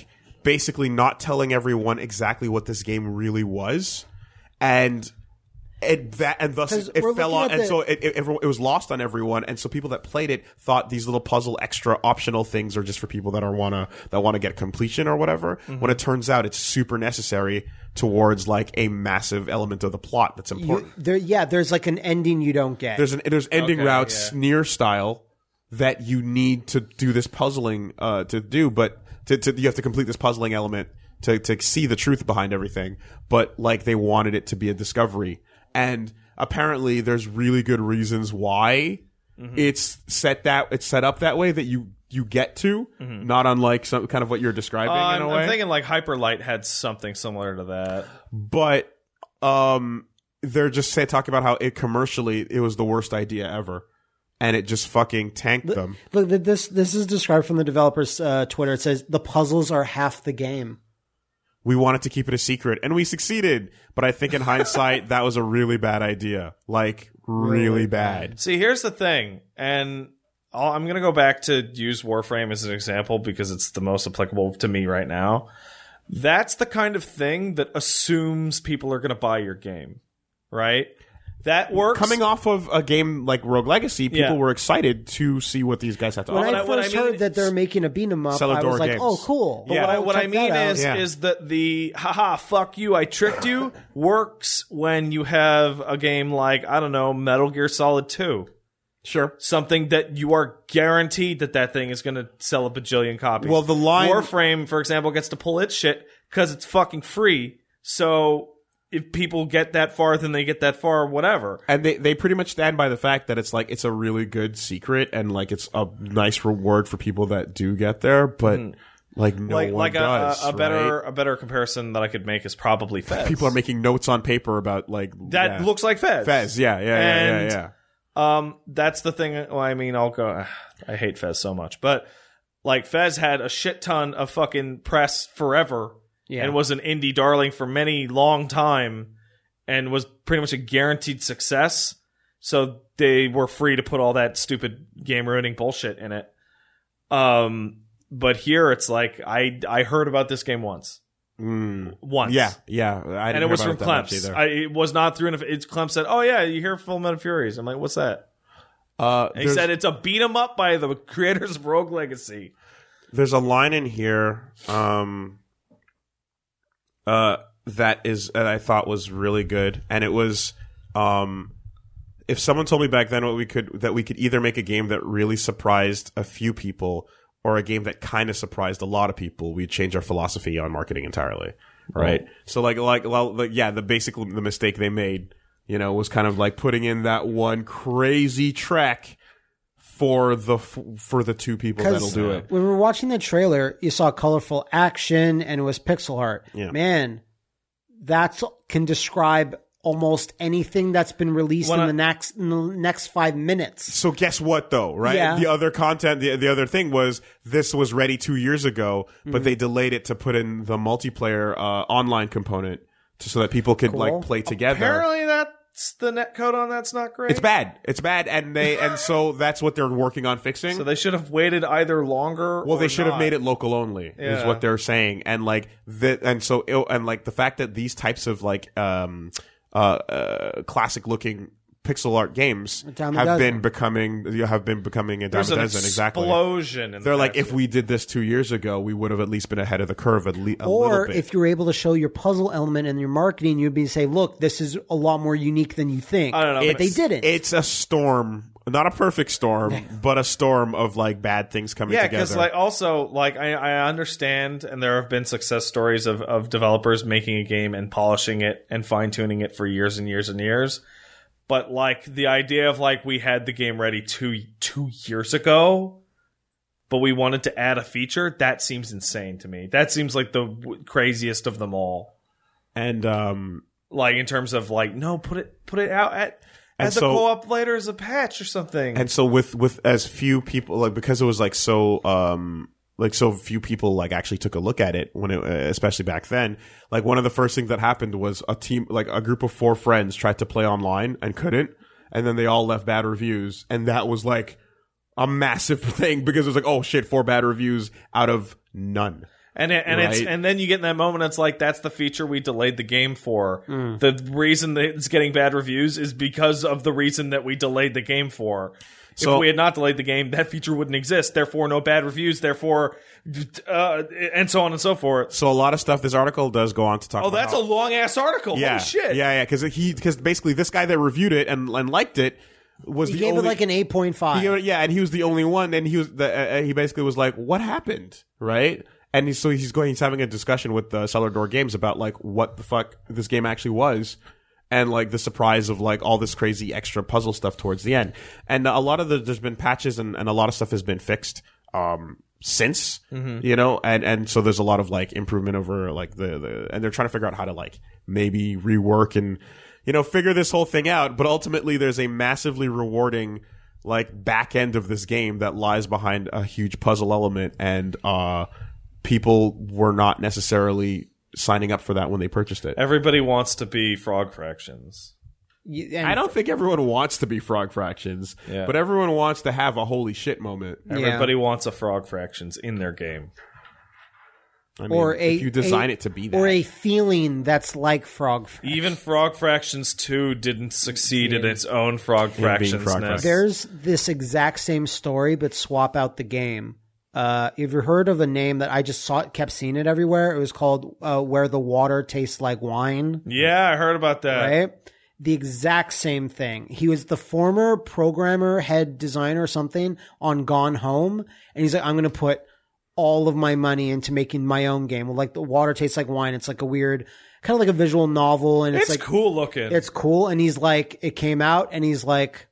S1: basically not telling everyone exactly what this game really was, and it, that and thus
S3: 'Cause
S1: it
S3: we're
S1: fell
S3: looking
S1: on,
S3: at
S1: and
S3: the-
S1: so it, it, everyone- it was lost on everyone, and so people that played it thought these little puzzle extra optional things are just for people that are wanna that want to get completion or whatever.
S3: Mm-hmm.
S1: When it turns out it's super necessary towards like a massive element of the plot that's important.
S3: You, there, yeah, there's like an ending you don't get.
S1: There's an there's ending
S2: Okay,
S1: routes
S2: yeah.
S1: near style that you need to do this puzzling uh, to do, but to, to you have to complete this puzzling element to to see the truth behind everything. But like they wanted it to be a discovery, and apparently there's really good reasons why mm-hmm. it's set that it's set up that way that you you get to, mm-hmm. not unlike some kind of what you're describing
S2: Uh,
S1: in a
S2: I'm,
S1: way.
S2: I'm thinking like Hyperlight had something similar to that.
S1: But um, they're just say, talking about how it commercially it was the worst idea ever, and it just fucking tanked them.
S3: Look, this this is described from the developer's uh, Twitter. It says the puzzles are half the game.
S1: We wanted to keep it a secret, and we succeeded. But I think in hindsight, that was a really bad idea. Like, really,
S3: Really
S1: bad.
S2: See, here's the thing, and I'll, I'm going to go back to use Warframe as an example because it's the most applicable to me right now. That's the kind of thing that assumes people are going to buy your game, right? That works.
S1: Coming off of a game like Rogue Legacy, people
S2: Yeah.
S1: were excited to see what these guys have to
S3: When
S1: offer.
S3: I
S2: what I-
S3: first
S2: what I mean
S3: heard that they're making a beat 'em up, I
S1: Celador
S3: was like,
S1: Games.
S3: "Oh, cool!"
S1: Yeah.
S2: What I,
S3: I'll
S2: what I
S3: check
S2: mean
S3: that out.
S2: is,
S1: Yeah.
S2: is that the haha, fuck you, I tricked you works when you have a game like, I don't know, Metal Gear Solid two.
S1: Sure.
S2: Something that you are guaranteed that that thing is going to sell a bajillion copies.
S1: Well, the line-
S2: Warframe, for example, gets to pull its shit because it's fucking free. So if people get that far, then they get that far, whatever.
S1: And they, they pretty much stand by the fact that it's like it's a really good secret and like it's a nice reward for people that do get there, but like no
S2: like
S1: one
S2: like
S1: does.
S2: a, a better
S1: right?
S2: a better comparison that I could make is probably Fez.
S1: People are making notes on paper about like
S2: that
S1: yeah.
S2: looks like Fez.
S1: Fez. Yeah, yeah, yeah,
S2: And-
S1: yeah, yeah.
S2: Um, that's the thing. Well, I mean, I'll go. I hate Fez so much, but like Fez had a shit ton of fucking press forever,
S3: Yeah.
S2: and was an indie darling for many long time, and was pretty much a guaranteed success. So they were free to put all that stupid game ruining bullshit in it. Um, but here it's like I I heard about this game once,
S1: Mm.
S2: once,
S1: Yeah, yeah. I didn't
S2: and it
S1: hear
S2: was
S1: about
S2: from
S1: that much
S2: Clemps.
S1: either.
S2: I, it was not through. An, it's Clemps said, "Oh yeah, you hear Full Metal Furies?" I'm like, "What's that?"
S1: uh,
S2: And he said it's a beat 'em up by the creators of Rogue Legacy.
S1: there's a line in here um, uh, that is that I thought was really good, and it was um, if someone told me back then what we could that we could either make a game that really surprised a few people or a game that kind of surprised a lot of people, we'd change our philosophy on marketing entirely, right?
S2: Right.
S1: So like like well, like, yeah, the basic the mistake they made, you know, was kind of like putting in that one crazy track for the for the two people that'll do it.
S3: When we were watching the trailer, you saw colorful action and it was pixel art.
S1: Yeah.
S3: Man, that can describe almost anything that's been released
S2: When
S3: in
S2: I-
S3: the next in the next five minutes.
S1: So guess what though, right?
S3: Yeah.
S1: The other content, the, the other thing was this was ready two years ago, but
S3: Mm-hmm.
S1: they delayed it to put in the multiplayer uh, online component to, so that people could
S3: Cool.
S1: like play together.
S2: Apparently, that's the netcode on that's not great.
S1: It's bad. It's bad, and they and so that's what they're working on fixing.
S2: So they should have waited either longer.
S1: Well,
S2: or
S1: they should have
S2: not.
S1: made it local only, is
S2: Yeah.
S1: what they're saying, and like the and so it- and like the fact that these types of like um uh, uh classic looking pixel art games
S3: Dime a
S1: have
S3: dozen.
S1: been becoming you have been becoming a dime
S2: There's
S1: a
S2: an
S1: dozen exactly.
S2: explosion. In
S1: They're
S2: the
S1: like,
S2: past
S1: if we did this two years ago, we would have at least been ahead of the curve at le- a
S3: Or
S1: little bit.
S3: if you're able to show your puzzle element in your marketing, you'd be say, "Look, this is a lot more unique than you think."
S2: I don't know,
S3: But
S2: but
S3: they
S2: it's-
S3: didn't.
S1: it's a storm, not a perfect storm, but a storm of like bad things coming
S2: Yeah,
S1: together.
S2: because like also like I, I understand, and there have been success stories of of developers making a game and polishing it and fine tuning it for years and years and years. But like the idea of like we had the game ready two two years ago, but we wanted to add a feature, that seems insane to me. That seems like the w- craziest of them all.
S1: and um
S2: Like in terms of like no, put it put it out at
S1: And
S2: at the
S1: so-
S2: co-op later as a patch or something.
S1: and so with with as few people like because it was like so um like so few people like actually took a look at it when it uh, especially back then, like one of the first things that happened was a team like a group of four friends tried to play online and couldn't, and then they all left bad reviews, and that was like a massive thing because it was like, oh shit, four bad reviews out of none.
S2: And it, and it's
S1: Right.
S2: and then you get in that moment. It's like that's the feature we delayed the game for.
S3: Mm.
S2: The reason that it's getting bad reviews is because of the reason that we delayed the game for.
S1: So-
S2: if we had not delayed the game, that feature wouldn't exist. Therefore, no bad reviews. Therefore, uh, and so on and so forth.
S1: So a lot of stuff this article does go on to talk
S2: Oh,
S1: about.
S2: that's
S1: how-
S2: a long ass article.
S1: yeah,
S2: Holy shit!
S1: yeah, yeah. Because he because basically this guy that reviewed it and, and liked it was
S3: He
S1: the
S3: gave
S1: only
S3: it like an eight point five.
S1: he gave it- yeah, and he was the only one, and he was the uh, he basically was like, "What happened?" Right? And he's, so he's going, he's having a discussion with the Cellar Door Games about like what the fuck this game actually was, and like the surprise of like all this crazy extra puzzle stuff towards the end. And a lot of the there's been patches and, and a lot of stuff has been fixed um since you know, and and so there's a lot of like improvement over like the the and they're trying to figure out how to like maybe rework and you know figure this whole thing out. But ultimately, there's a massively rewarding like back end of this game that lies behind a huge puzzle element, and uh people were not necessarily signing up for that when they purchased it.
S2: Everybody wants to be Frog Fractions.
S3: You- and
S1: I don't think everyone wants to be Frog Fractions,
S2: Yeah.
S1: but everyone wants to have a holy shit moment.
S2: Everybody wants a Frog Fractions in their game.
S1: I mean,
S3: or a
S1: if you design
S3: a-
S1: it to be that.
S3: or a feeling that's like Frog. Fra-
S2: Even Frog Fractions two didn't succeed in its own Frog
S1: being
S2: Fractions.
S1: Frog
S2: ness.
S1: Fractions.
S3: There's this exact same story, but swap out the game. Uh, have you heard of a name that I just saw? Kept seeing it everywhere. It was called uh, "Where the Water Tastes Like Wine."
S2: Yeah, I heard about that.
S3: Right? The exact same thing. He was the former programmer, head designer or something on Gone Home. And he's like, I'm going to put all of my money into making my own game. Well, like the water tastes like wine. It's like a weird, kind of like a visual novel. And it's,
S2: It's
S3: like,
S2: cool looking.
S3: it's cool. And he's like, it came out and he's like,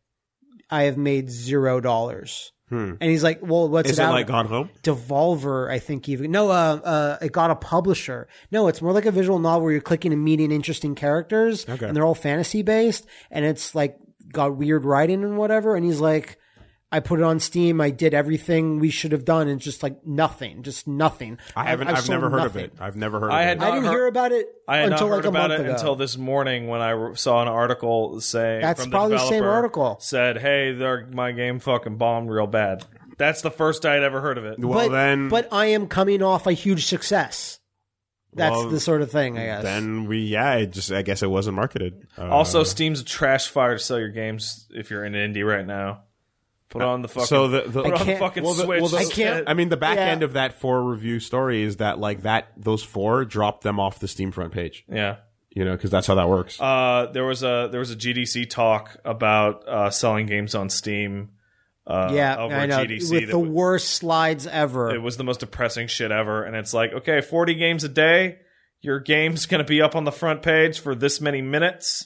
S3: I have made zero dollars. And he's like, well, what's
S1: Is
S3: it
S1: it
S3: out?
S1: like Gone Home?
S3: Devolver, I think even no, uh, uh, it got a publisher. No, it's more like a visual novel where you're clicking and meeting interesting characters,
S1: Okay.
S3: and they're all fantasy based, and it's like got weird writing and whatever. And he's like, I put it on Steam, I did everything we should have done, and just like nothing, just nothing.
S1: I haven't. I've, never heard of it. I've never heard
S2: I
S1: of
S2: had
S1: it.
S2: not
S3: I didn't
S2: heard-
S3: hear about it
S2: I had
S3: until
S2: not
S3: like
S2: heard
S3: a
S2: about
S3: month
S2: it
S3: ago.
S2: until this morning when I re- saw an article saying
S3: That's
S2: from the
S3: probably the same
S2: developer
S3: article.
S2: said, "Hey, they're- my game fucking bombed real bad." That's the first I'd ever heard of it.
S1: well,
S3: but,
S1: then,
S3: but I am coming off a huge success. That's
S1: Well,
S3: the sort of thing, I guess.
S1: then we, yeah, it just, I guess it wasn't marketed. Uh,
S2: Also, Steam's a trash fire to sell your games if you're in indie right now. Put on the fucking
S1: so the, the
S2: put on the
S3: can't-
S2: fucking
S1: well, the-
S2: Switch.
S1: well, the-
S3: I can't-
S1: I mean, the back
S3: Yeah.
S1: end of that four review story is that like that those four dropped them off the Steam front page.
S2: yeah.
S1: You know, because that's how that works.
S2: Uh, there was a there was a G D C talk about uh, selling games on Steam. Uh,
S3: yeah,
S2: over
S3: I know.
S2: G D C
S3: With
S2: that
S3: the
S2: w-
S3: worst slides ever.
S2: it was the most depressing shit ever. And it's like, okay, forty games a day. Your game's going to be up on the front page for this many minutes.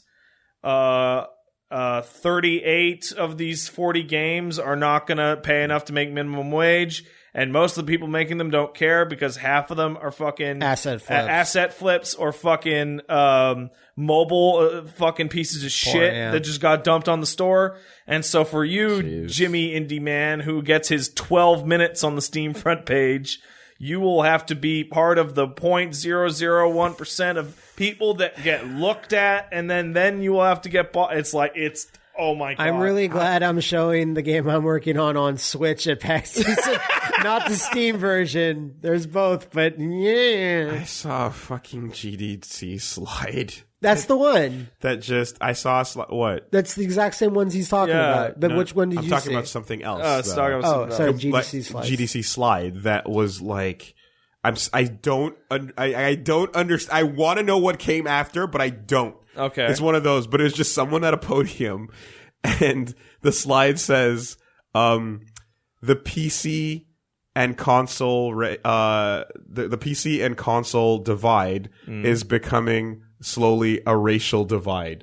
S2: Uh, uh, thirty-eight of these forty games are not going to pay enough to make minimum wage. And most of the people making them don't care because half of them are fucking
S3: Asset flips.
S2: a- asset flips or fucking um, mobile uh, fucking pieces of shit
S3: yeah.
S2: that just got dumped on the store. And so for you,
S1: Jeez.
S2: Jimmy Indie Man, who gets his twelve minutes on the Steam front page, you will have to be part of the zero point zero zero one percent of people that get looked at, and then then you will have to get bought. It's like it's oh my god!
S3: I'm really glad I'm showing the game I'm working on on Switch at PAX East. Not the Steam version. There's both, but yeah.
S1: I saw a fucking G D C slide
S3: That's the one.
S1: that just I saw a sli- what?
S3: That's the exact same ones he's talking
S2: Yeah,
S3: about. But
S1: No,
S3: which one did
S1: I'm
S3: you
S1: talking
S3: see?
S1: about something else.
S2: Uh, it's
S1: though.
S2: talking about
S3: Oh,
S2: something
S3: sorry,
S2: else.
S3: G D C
S1: Like,
S3: slides.
S1: G D C slide that was like I'm s- I don't un- I I don't understand. I want to know what came after, but I don't.
S2: Okay.
S1: It's one of those, but it was just someone at a podium and the slide says um the P C and console ra- uh the, the P C and console divide
S2: Mm.
S1: is becoming slowly a racial divide.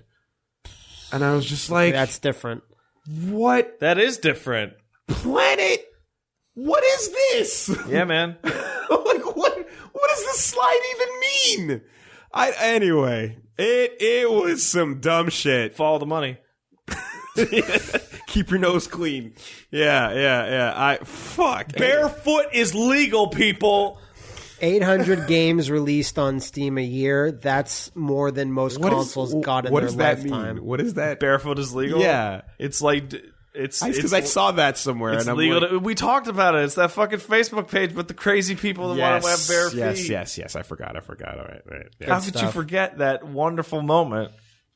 S1: And I was just like,
S3: That's different.
S1: what
S2: That is different.
S1: planet? What is this?
S2: Yeah, man.
S1: like what what does this slide even mean? I anyway, it it was some dumb shit.
S2: Follow the money.
S1: Keep your nose clean. Yeah, yeah, yeah. I fuck.
S2: Barefoot is legal, people.
S3: eight hundred games released on Steam a year. That's more than most
S1: What is-
S3: consoles got in
S1: what
S3: their
S1: does that
S3: lifetime.
S1: mean? What is that?
S2: Barefoot is legal.
S1: Yeah.
S2: It's like It's
S1: because
S2: it's,
S1: I saw that somewhere.
S2: it's
S1: and I'm
S2: legal.
S1: like,
S2: To, we talked about it. It's that fucking Facebook page with the crazy people that want to have bare feet.
S1: yes, yes, yes. I forgot. I forgot. All right, right. Yeah.
S2: How could you forget that wonderful moment?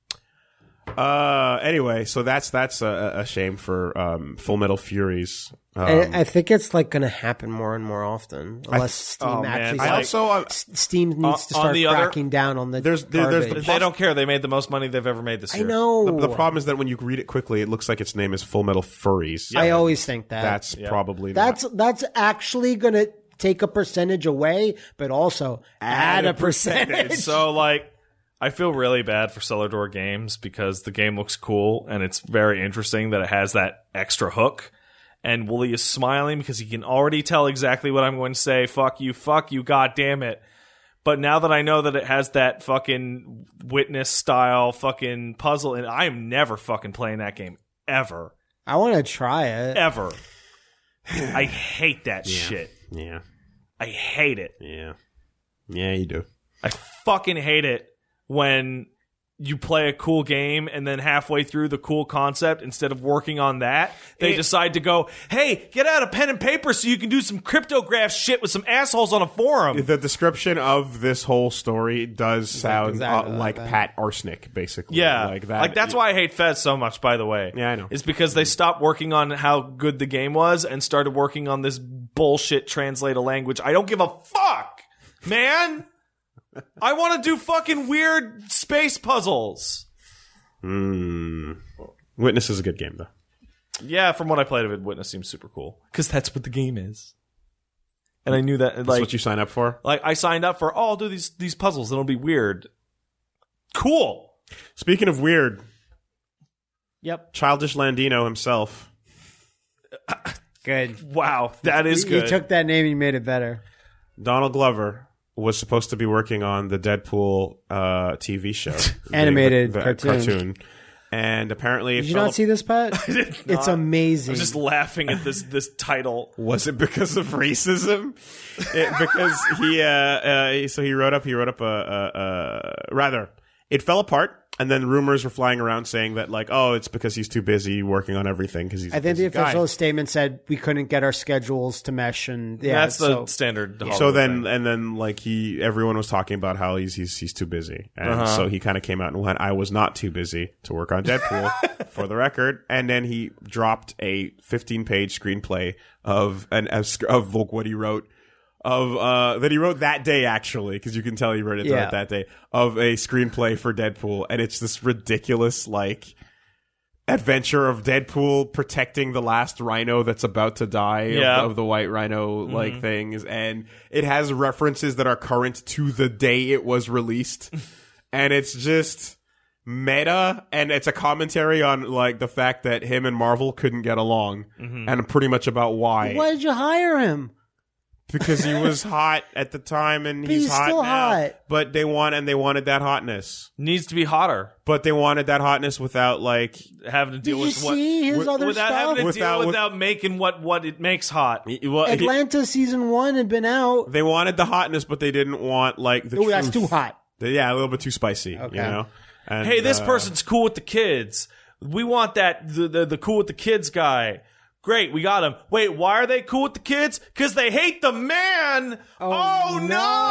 S1: Uh, anyway, so that's that's a, a shame for um, Full Metal Furies. Um,
S3: I, I think it's like going to happen more and more often, unless Steam
S2: oh, man.
S3: actually.
S2: I
S3: starts-
S1: also uh,
S3: S- Steam needs
S2: On-
S3: to start
S2: on the other-
S3: cracking down on the
S1: There's- there- there's the
S3: garbage.
S2: They don't care. They made the most money they've ever made this
S3: I
S2: year.
S3: know.
S1: the, the problem is that when you read it quickly, it looks like its name is Full Metal Furries.
S3: I always think that.
S1: That's probably
S3: That's
S1: not.
S3: that's actually going to take a percentage away, but also add, a percentage.
S2: So, like, I feel really bad for Cellar Door Games because the game looks cool and it's very interesting that it has that extra hook. And Wooly is smiling because he can already tell exactly what I'm going to say. Fuck you, fuck you, god damn it. But now that I know that it has that fucking Witness style fucking puzzle, and I am never fucking playing that game. Ever.
S3: I want to try it.
S2: Ever. I hate that shit.
S1: Yeah,
S2: I hate it.
S1: yeah, yeah. You do.
S2: I fucking hate it when you play a cool game and then halfway through the cool concept, instead of working on that, they
S1: It-
S2: decide to go, hey, get out a pen and paper so you can do some cryptograph shit with some assholes on a forum.
S1: The description of this whole story does sound
S3: exactly
S1: uh,
S3: like
S1: like
S3: that.
S1: Pat Arsenic, basically.
S2: Yeah,
S1: like that.
S2: that's why I hate Fez so much, by the way.
S1: Yeah, I know.
S2: It's because they stopped working on how good the game was and started working on this bullshit translate a language. I don't give a fuck, man. I want to do fucking weird space puzzles.
S1: Mm. Witness is a good game, though.
S2: Yeah, from what I played of it, Witness seems super cool because that's what the game is. And I knew that.
S1: That's
S2: Like,
S1: what you sign up for.
S2: like I signed up for. Oh, I'll do these these puzzles. It'll be weird. Cool.
S1: Speaking of weird,
S3: Yep.
S1: Childish Landino himself.
S3: Good.
S2: Wow, that is
S3: You,
S2: good.
S3: you took that name and you made it better.
S1: Donald Glover was supposed to be working on the Deadpool uh, T V show, The-
S3: Animated
S1: the
S3: cartoon.
S1: and apparently it
S3: Did you
S1: fell
S3: not see this, Pat?
S2: did
S3: It's
S2: not.
S3: amazing.
S2: I was just laughing at this this title.
S1: Was it because of racism? It, because he, uh, uh, so he wrote up, he wrote up a, a, a, rather, it fell apart, and then rumors were flying around saying that, like, oh, it's because he's too busy working on everything because he's.
S3: I
S1: a
S3: think the
S1: busy guy.
S3: official statement said we couldn't get our schedules to mesh, and yeah,
S2: That's the
S3: so,
S2: standard. Hollywood
S1: So then,
S2: thing.
S1: and then, like he, everyone was talking about how he's he's he's too busy, and
S2: Uh-huh.
S1: so he kind of came out and went, "I was not too busy to work on Deadpool," for the record. And then he dropped a fifteen-page screenplay of an of what he wrote of uh that he wrote that day, actually, because you can tell he wrote it
S3: Yeah.
S1: that day, of a screenplay for Deadpool, and it's this ridiculous like adventure of Deadpool protecting the last rhino that's about to die
S2: Yeah.
S1: of, of the white rhino like things, and it has references that are current to the day it was released, and it's just meta, and it's a commentary on like the fact that him and Marvel couldn't get along, and pretty much about why.
S3: why did you hire him?
S1: Because he was hot at the time, and
S3: But
S1: he's,
S3: he's
S1: hot
S3: still
S1: now.
S3: hot.
S1: But they want and they wanted that hotness.
S2: needs to be hotter.
S1: But they wanted that hotness without like
S2: Having to
S3: Did
S2: deal
S3: you
S2: with what
S3: see his
S1: wi-
S3: other
S2: without
S3: stuff?
S2: having to
S1: Without-
S2: deal
S1: with-
S2: without making what what it makes hot.
S1: well, he-
S3: Atlanta season one had been out.
S1: they wanted the hotness, but they didn't want like the.
S3: Oh, that's
S1: truth.
S3: too hot.
S1: They- yeah, a little bit too spicy.
S3: Okay.
S1: You know. And,
S2: Hey, this
S1: uh,
S2: person's cool with the kids. We want that the, the the cool with the kids guy. Great, we got him. Wait, why are they cool with the kids? Because they hate the man. Oh,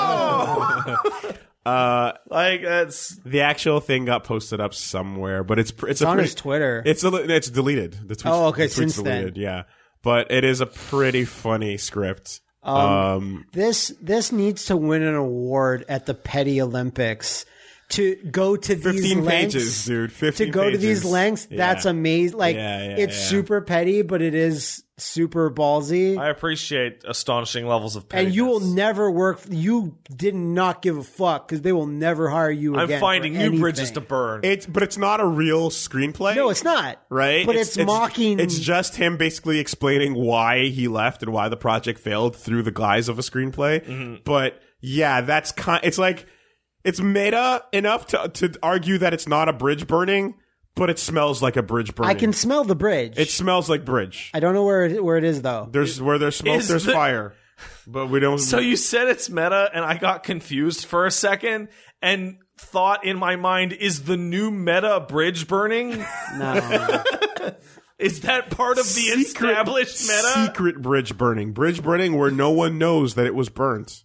S2: no!
S1: Uh,
S2: Like that's
S1: the actual thing got posted up somewhere, but it's pr- it's,
S3: It's
S1: a
S3: on
S1: pretty,
S3: his Twitter.
S1: It's a, li- it's deleted. The tweet's,
S3: Oh, okay,
S1: the tweet's
S3: since then.
S1: deleted. Yeah, but it is a pretty funny script. Um,
S3: This this needs to win an award at the Petty Olympics to go to these
S1: fifteen
S3: lengths.
S1: pages, dude.
S3: To
S1: Fifteen
S3: go to
S1: pages.
S3: these lengths,
S1: Yeah.
S3: that's amazing. Like
S1: Yeah, yeah,
S3: it's
S1: yeah.
S3: super petty, but it is super ballsy.
S2: I appreciate astonishing levels of pettiness.
S3: and you will never work. You did not give a fuck because they will never hire you
S2: I'm
S3: again.
S2: finding
S3: for
S2: new
S3: anything.
S2: bridges to burn.
S1: It's but it's not a real screenplay.
S3: No, it's not.
S1: right?
S3: But it's, mocking.
S1: It's just him basically explaining why he left and why the project failed through the guise of a screenplay.
S3: Mm-hmm.
S1: But yeah, that's kind. It's like it's meta enough to to argue that it's not a bridge burning, but it smells like a bridge burning.
S3: I can smell the bridge.
S1: It smells like bridge.
S3: I don't know where it, where it is though.
S1: There's where there's smoke,
S2: Is
S1: there's
S2: the-
S1: fire, but we don't.
S2: So you said it's meta, and I got confused for a second, and thought in my mind, is the new meta bridge burning?
S3: No.
S2: Is that part of the
S1: Secret-
S2: established meta?
S1: Secret bridge burning. Bridge burning where no one knows that it was burnt.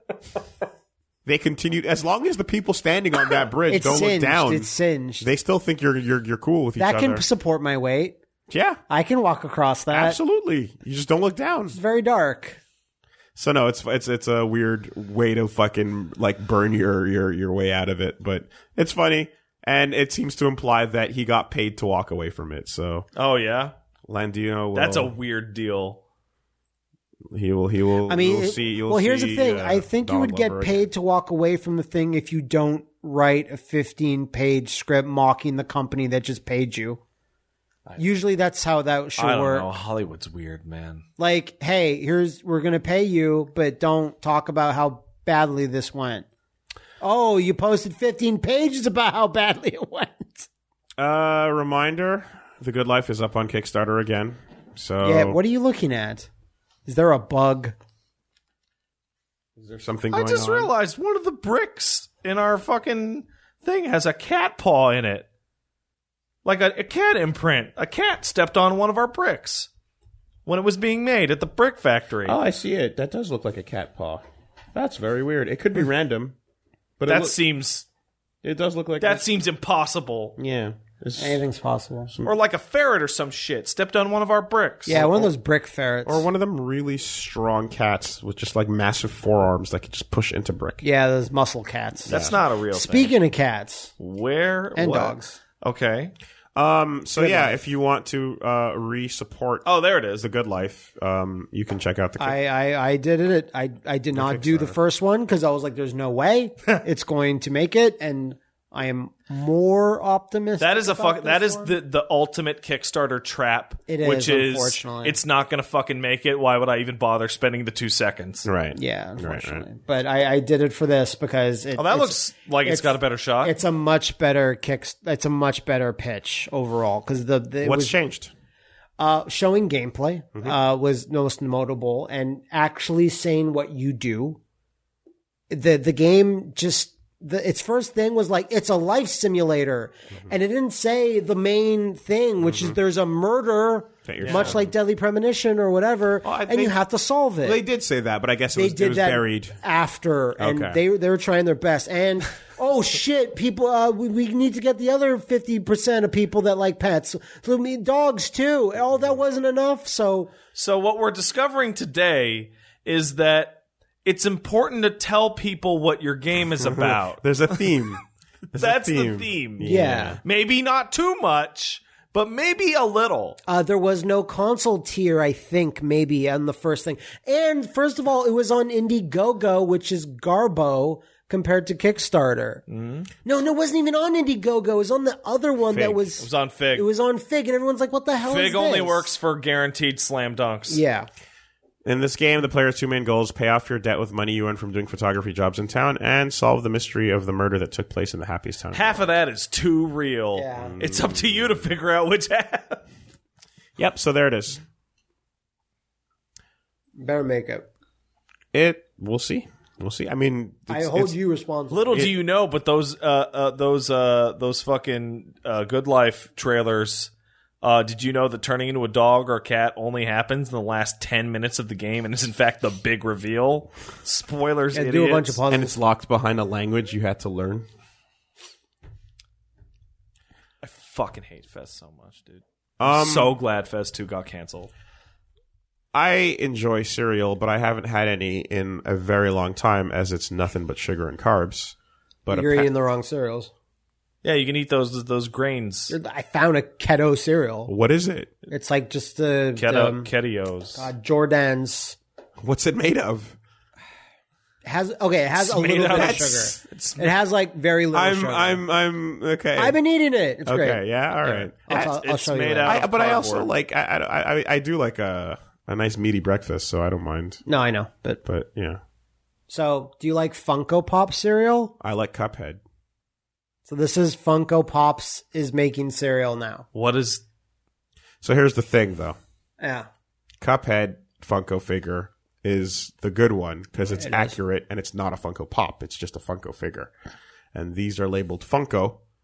S1: They continued as long as the people standing on that bridge
S3: It's
S1: don't
S3: singed.
S1: look down.
S3: It's singed.
S1: They still think you're you're you're cool with each
S3: that
S1: other.
S3: can support my weight.
S1: Yeah,
S3: I can walk across that.
S1: absolutely. You just don't look down.
S3: It's very dark.
S1: So no, it's it's it's a weird way to fucking like burn your your your way out of it, but it's funny, and it seems to imply that he got paid to walk away from it. So
S2: Oh, yeah?
S1: Landino, will,
S2: That's a weird deal.
S1: he will he will.
S3: I mean,
S1: you'll
S3: it-
S1: see. You'll
S3: well, here's
S1: see,
S3: the thing.
S1: uh,
S3: I think you
S1: Donald
S3: would get
S1: Glover
S3: paid
S1: again.
S3: to walk away from the thing if you don't write a fifteen-page script mocking the company that just paid you. Usually, that's how that should
S2: I don't
S3: work.
S2: know. Hollywood's weird, man.
S3: Like, hey, here's we're gonna pay you, but don't talk about how badly this went. Oh, you posted fifteen pages about how badly it went.
S1: Uh, reminder: The Good Life is up on Kickstarter again. So
S3: Yeah, what are you looking at? Is there a bug?
S1: is there something
S2: I
S1: going
S2: just
S1: on?
S2: realized one of the bricks in our fucking thing has a cat paw in it. Like a, a cat imprint. A cat stepped on one of our bricks when it was being made at the brick factory.
S1: Oh, I see it. That does look like a cat paw. That's very weird. It could be random, but
S2: that
S1: it, loo-
S2: seems
S1: it does look like
S2: that
S1: a-
S2: seems impossible.
S1: yeah. It's-
S3: Anything's possible.
S2: Or like a ferret or some shit stepped on one of our bricks.
S3: Yeah, one of those brick ferrets.
S1: Or one of them really strong cats with just like massive forearms that could just push into brick.
S3: Yeah, those muscle cats.
S2: That's not a real thing.
S3: Speaking of cats
S2: Where
S3: and
S2: what?
S3: dogs.
S2: Okay.
S1: Um. So
S3: Good
S1: yeah,
S3: Life.
S1: if you want to uh, re-support
S2: Oh, there it is.
S1: The Good Life, um, you can check out the.
S3: I, I, I did it. I, I did not do the first one because I was like, there's no way it's going to make it. And I am more optimistic.
S2: That is a
S3: about
S2: fuck. That
S3: this
S2: is
S3: one.
S2: the the ultimate Kickstarter trap.
S3: It
S2: which
S3: is,
S2: is
S3: unfortunately.
S2: it's not going to fucking make it. Why would I even bother spending the two seconds?
S1: right.
S3: Yeah,
S1: Right,
S3: unfortunately.
S1: right.
S3: But I, I did it for this because it,
S2: Oh, that
S3: it's,
S2: looks like it's
S3: it's-
S2: got a better shot.
S3: it's a much better kick. It's a much better pitch overall because the, the it
S1: What's
S3: was,
S1: changed?
S3: uh, showing gameplay
S2: Mm-hmm.
S3: uh, was most notable and actually saying what you do. The the game just the its first thing was like it's a life simulator,
S2: Mm-hmm.
S3: and it didn't say the main thing, which is there's a murder,
S1: That you're
S3: much
S1: solving.
S3: like Deadly Premonition or whatever,
S1: I
S3: and you
S1: think-
S3: have to solve it.
S1: They did say that, but I guess it
S3: They
S1: was, it
S3: did
S1: was
S3: that
S1: buried.
S3: after, and
S1: Okay.
S3: they they were trying their best. And oh shit, people, uh, we, we need to get the other fifty percent of people that like pets. So me dogs too. Oh, that wasn't enough. So
S2: So what we're discovering today is that it's important to tell people what your game is about.
S1: There's a theme. There's a
S2: That's the theme.
S3: yeah,
S2: Maybe not too much, but maybe a little.
S3: uh, there was no console tier. I think maybe on the first thing. And first of all, it was on Indiegogo, which is Garbo compared to Kickstarter.
S2: Mm-hmm.
S3: No, no, it wasn't even on Indiegogo. It was on the other one that
S1: Fig.
S3: was.
S2: It was on Fig.
S3: It was on Fig, and everyone's like, "What the hell?" is
S2: Fig only
S3: this?
S2: works for guaranteed slam dunks.
S3: Yeah.
S1: In this game, the player's two main goals: pay off your debt with money you earn from doing photography jobs in town, and solve the mystery of the murder that took place in the happiest town. in the
S2: Half of that is too real.
S3: Yeah.
S2: It's up to you to figure out which half.
S1: Yep, so there it is.
S3: Better make it.
S1: It. We'll see. We'll see. I mean,
S3: I
S1: it's-
S3: hold
S1: it's-
S3: you responsible.
S2: Little
S1: It-
S2: do you know, but those uh, uh those uh those fucking uh, Good Life trailers. Uh, did you know that turning into a dog or a cat only happens in the last ten minutes of the game, and is in fact the big reveal? Spoilers,
S3: Yeah,
S2: idiots.
S3: do a bunch of puzzles.
S1: and it's locked behind a language you had to learn.
S2: I fucking hate Fez so much, dude.
S1: Um,
S2: So glad Fez two got canceled.
S1: I enjoy cereal, but I haven't had any in a very long time, as it's nothing but sugar and carbs. But
S3: You're
S1: appa-
S3: eating the wrong cereals.
S2: Yeah, you can eat those those grains.
S3: I found a keto cereal.
S1: what is it?
S3: It's like just the
S2: Keto,
S3: um,
S2: Ketios.
S3: uh, Jordan's
S1: What's it made of?
S3: has okay. It has
S2: It's
S3: a
S2: made
S3: little
S2: out
S3: bit of
S2: of-
S3: sugar.
S2: It's-
S3: It has like very little
S1: I'm,
S3: sugar.
S1: I'm, I'm okay.
S3: I've been eating it. It's
S1: okay.
S3: great.
S1: Yeah. All right.
S3: I'll,
S2: It's-
S3: I'll, I'll
S2: it's
S3: show you.
S2: made
S3: later.
S2: out-
S1: I, but I also
S2: cardboard.
S1: like I, I, I, I do like a a nice meaty breakfast, so I don't mind.
S3: No, I know, but
S1: But yeah,
S3: so do you like Funko Pop cereal?
S1: I like Cuphead.
S3: So this is Funko Pops is making cereal now.
S2: What is
S1: So here's the thing, though.
S3: Yeah.
S1: Cuphead Funko figure is the good one because it's
S3: It is.
S1: accurate and it's not a Funko Pop. It's just a Funko figure. And these are labeled Funko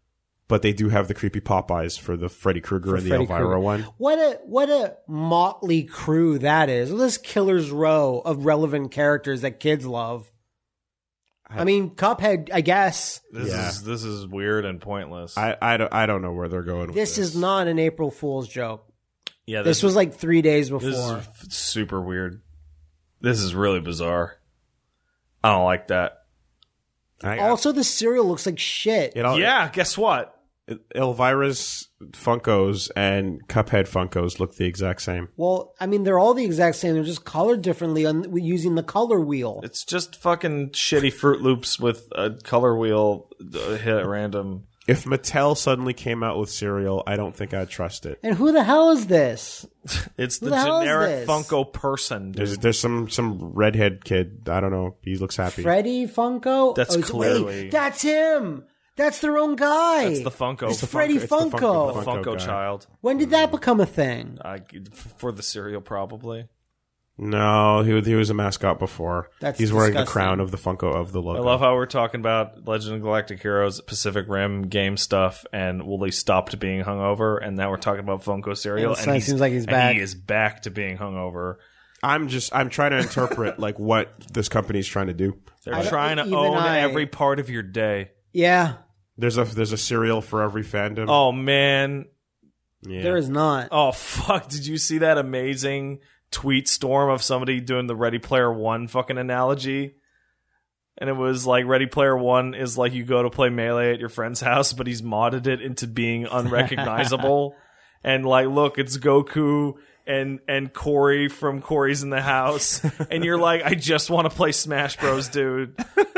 S1: but they do have the creepy Popeyes for the Freddy Krueger and the
S3: Freddy
S1: Elvira
S3: Krueger.
S1: one.
S3: What a what a motley crew that is. This killer's row of relevant characters that kids love. I, I mean, Cuphead, I guess.
S2: This
S1: Yeah.
S2: is this is weird and pointless.
S1: I, I, don't, I don't know where they're going with
S3: This
S1: this.
S3: is not an April Fool's joke.
S2: yeah,
S3: This was like three days before.
S2: this is f- super weird. This is really bizarre. I don't like that.
S1: I,
S3: Also, the cereal looks like shit.
S1: it all,
S2: Yeah, guess what?
S1: Elvira's Funkos and Cuphead Funkos look the exact same.
S3: Well, I mean, they're all the exact same. They're just colored differently on, using the color wheel.
S2: It's just fucking shitty Fruit Loops with a color wheel uh, hit at random.
S1: If Mattel suddenly came out with cereal, I don't think I'd trust it.
S3: And who the hell is this?
S2: It's the,
S3: the hell is
S2: generic
S3: this?
S2: Funko person, dude.
S1: There's, there's some, some redhead kid. I don't know. He looks happy.
S3: Freddy Funko?
S2: That's
S3: it's-
S2: clearly-
S3: wait, that's him. That's their own guy.
S2: That's the Funko.
S3: It's
S2: the
S3: Freddy
S1: Funko- it's the
S3: Funko.
S1: Funko-
S2: The
S1: Funko
S2: Funko
S1: guy.
S2: child.
S3: When did that become a thing?
S2: I, for the cereal, probably.
S1: No, he, he was a mascot before.
S3: That's
S1: He's wearing the
S3: disgusting.
S1: crown of the Funko of the logo.
S2: I love how we're talking about Legend of Galactic Heroes, Pacific Rim game stuff, and Wooly stopped being hungover, and now we're talking about Funko cereal.
S3: It
S2: and
S3: seems like he's
S2: and
S3: back.
S2: he is back to being hungover.
S1: I'm just I'm trying to interpret like what this company's trying to do.
S2: They're
S3: I don't-
S2: trying to
S3: even
S2: own
S3: I-
S2: every part of your day.
S3: Yeah,
S1: There's a there's a cereal for every fandom.
S2: Oh man.
S1: yeah.
S3: there is not.
S2: Oh fuck. Did you see that amazing tweet storm of somebody doing the Ready Player One fucking analogy? And it was like Ready Player One is like you go to play Melee at your friend's house, but he's modded it into being unrecognizable. And like, look, it's Goku and and Corey from Corey's in the House, and you're like, I just want to play Smash Bros, dude.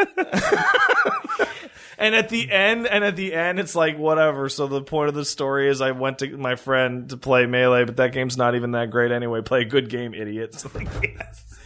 S2: And at the end, and at the end, it's like whatever. So the point of the story is, I went to my friend to play Melee, but that game's not even that great anyway. Play a good game, idiots. Like, yes.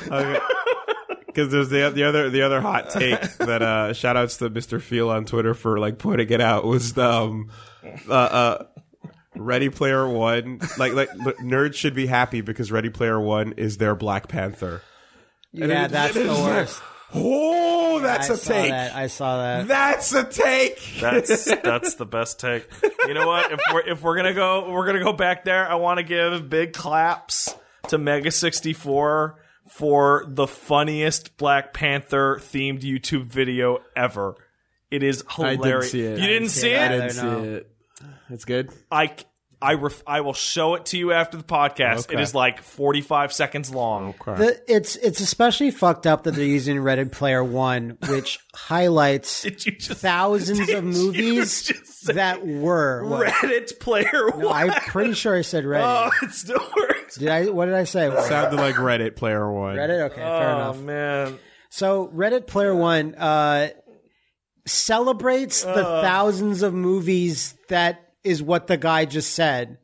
S1: Because there's the the other the other hot take that uh, shout outs to Mister Feel on Twitter for like putting it out was um uh, uh Ready Player One like like nerds should be happy because Ready Player One is their Black Panther.
S3: Yeah,
S1: it-
S3: that's
S1: it
S3: the
S1: is like,
S3: worst.
S1: Oh, that's
S3: I
S1: a
S3: saw
S1: take.
S3: that. I saw that.
S1: That's a take.
S2: That's that's the best take. You know what? If we're if we're gonna go we're gonna go back there, I want to give big claps to Mega sixty-four for the funniest Black Panther themed YouTube video ever. It is hilarious.
S4: see it.
S2: You
S4: I
S2: didn't
S3: didn't
S2: see
S3: see
S2: it?
S3: that.
S4: I
S3: I
S4: didn't see
S3: don't know.
S4: it. It's good.
S2: I I ref, I will show it to you after the podcast.
S1: Okay.
S2: It is like forty-five seconds long.
S3: The, it's it's especially fucked up that they're using Ready Player One, which highlights
S2: Did you just
S3: thousands
S2: did
S3: of
S2: you
S3: movies
S2: just say
S3: that were. What?
S2: Reddit player
S3: No,
S2: one?
S3: I'm pretty sure I said Reddit.
S2: Oh, it still works.
S3: Did I? What did I say?
S1: Sounded like Reddit Player One.
S3: Reddit. Okay, fair
S2: Oh
S3: enough.
S2: man.
S3: So Reddit Player One uh, celebrates the thousands of movies that is what the guy just said.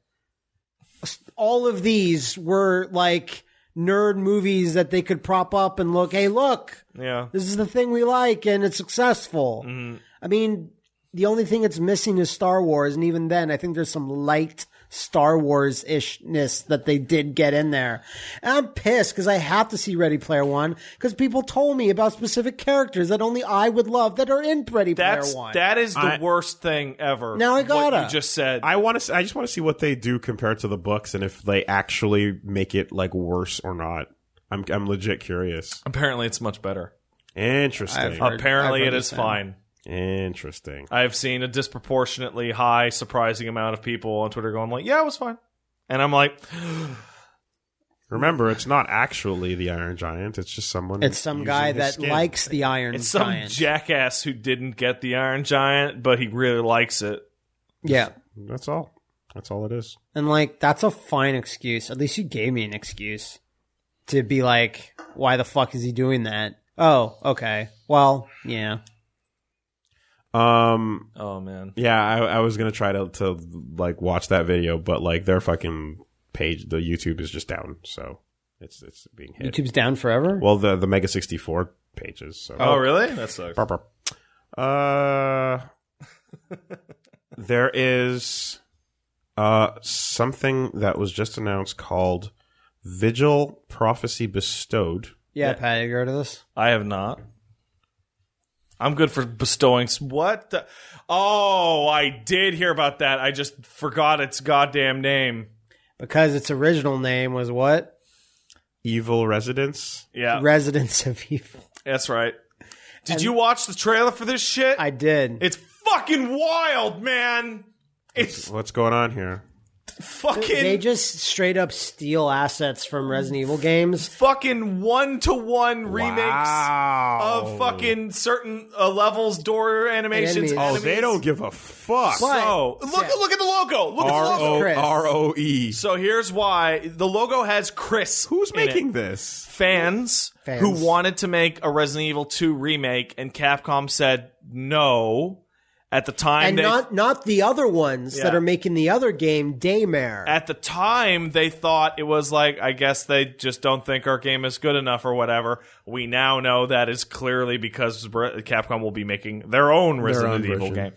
S3: All of these were like nerd movies that they could prop up and look, hey, look,
S2: Yeah.
S3: this is the thing we like and it's successful. I mean, the only thing it's missing is Star Wars, and even then, I think there's some light Star Wars ishness that they did get in there. And I'm pissed because I have to see Ready Player One because people told me about specific characters that only I would love that are in Ready
S2: That's
S3: Player One.
S2: that is the
S1: I-
S2: worst thing ever.
S3: Now I
S2: What
S3: gotta.
S2: you just said.
S1: I want to. I just want to see what they do compared to the books, and if they actually make it like worse or not. I'm I'm legit curious.
S2: Apparently, it's much better.
S1: Interesting.
S3: I've heard-
S2: Apparently,
S3: I've
S2: it
S3: heard
S2: is
S3: the same.
S2: fine.
S1: Interesting.
S2: I've seen a disproportionately high, surprising amount of people on Twitter going like, "Yeah, it was fine," and I'm like,
S1: Remember, it's not actually the Iron Giant. It's just someone.
S3: It's some
S1: using
S3: guy
S1: his
S3: that
S1: skin.
S3: likes the Iron
S2: "It's some
S3: Giant.
S2: jackass who didn't get the Iron Giant, but he really likes it."
S3: Yeah.
S1: That's all. That's all it is.
S3: And like, that's a fine excuse. At least you gave me an excuse to be like, why the fuck is he doing that? Oh, okay. Well, yeah.
S1: Um.
S2: Oh man,
S1: Yeah, I, I was gonna try to to like watch that video, but like their fucking page, the YouTube is just down, so it's it's being hit.
S3: YouTube's down forever?
S1: Well, the the Mega sixty-four pages. So.
S2: oh really? That sucks.
S1: Burp, burp. Uh, there is uh something that was just announced called Vigil Prophecy Bestowed.
S3: yeah, Pat, you heard of this?
S2: I have not. I'm good for bestowing. What? The, oh, I did hear about that. I just forgot its goddamn name.
S3: Because its original name was what?
S1: Evil Residence.
S2: Yeah,
S3: Residents of Evil.
S2: that's right. Did
S3: And-
S2: you watch the trailer for this shit?
S3: I did.
S2: It's fucking wild, man. It's
S1: What's going on here?
S2: fucking
S3: They just straight up steal assets from Resident Evil games.
S2: fucking one to one remakes
S1: Wow.
S2: of fucking certain uh, levels, door animations.
S3: Enemies.
S1: Oh,
S2: enemies.
S1: they don't give a fuck.
S3: But-
S2: So look, look at the logo. Look at the
S1: R
S2: logo.
S1: O
S3: Chris.
S1: R O E.
S2: So here's why the logo has Chris.
S1: Who's
S2: in it.
S1: making this?
S2: Fans,
S3: Fans.
S2: who wanted to make a Resident Evil two remake, and Capcom said no. At the time,
S3: And
S2: they,
S3: not not the other ones that
S2: Yeah.
S3: are making the other game, Daymare.
S2: at the time they thought it was like, I guess they just don't think our game is good enough or whatever. We now know that is clearly because Capcom will be making their own Resident
S1: own
S2: Evil
S1: version.
S2: game.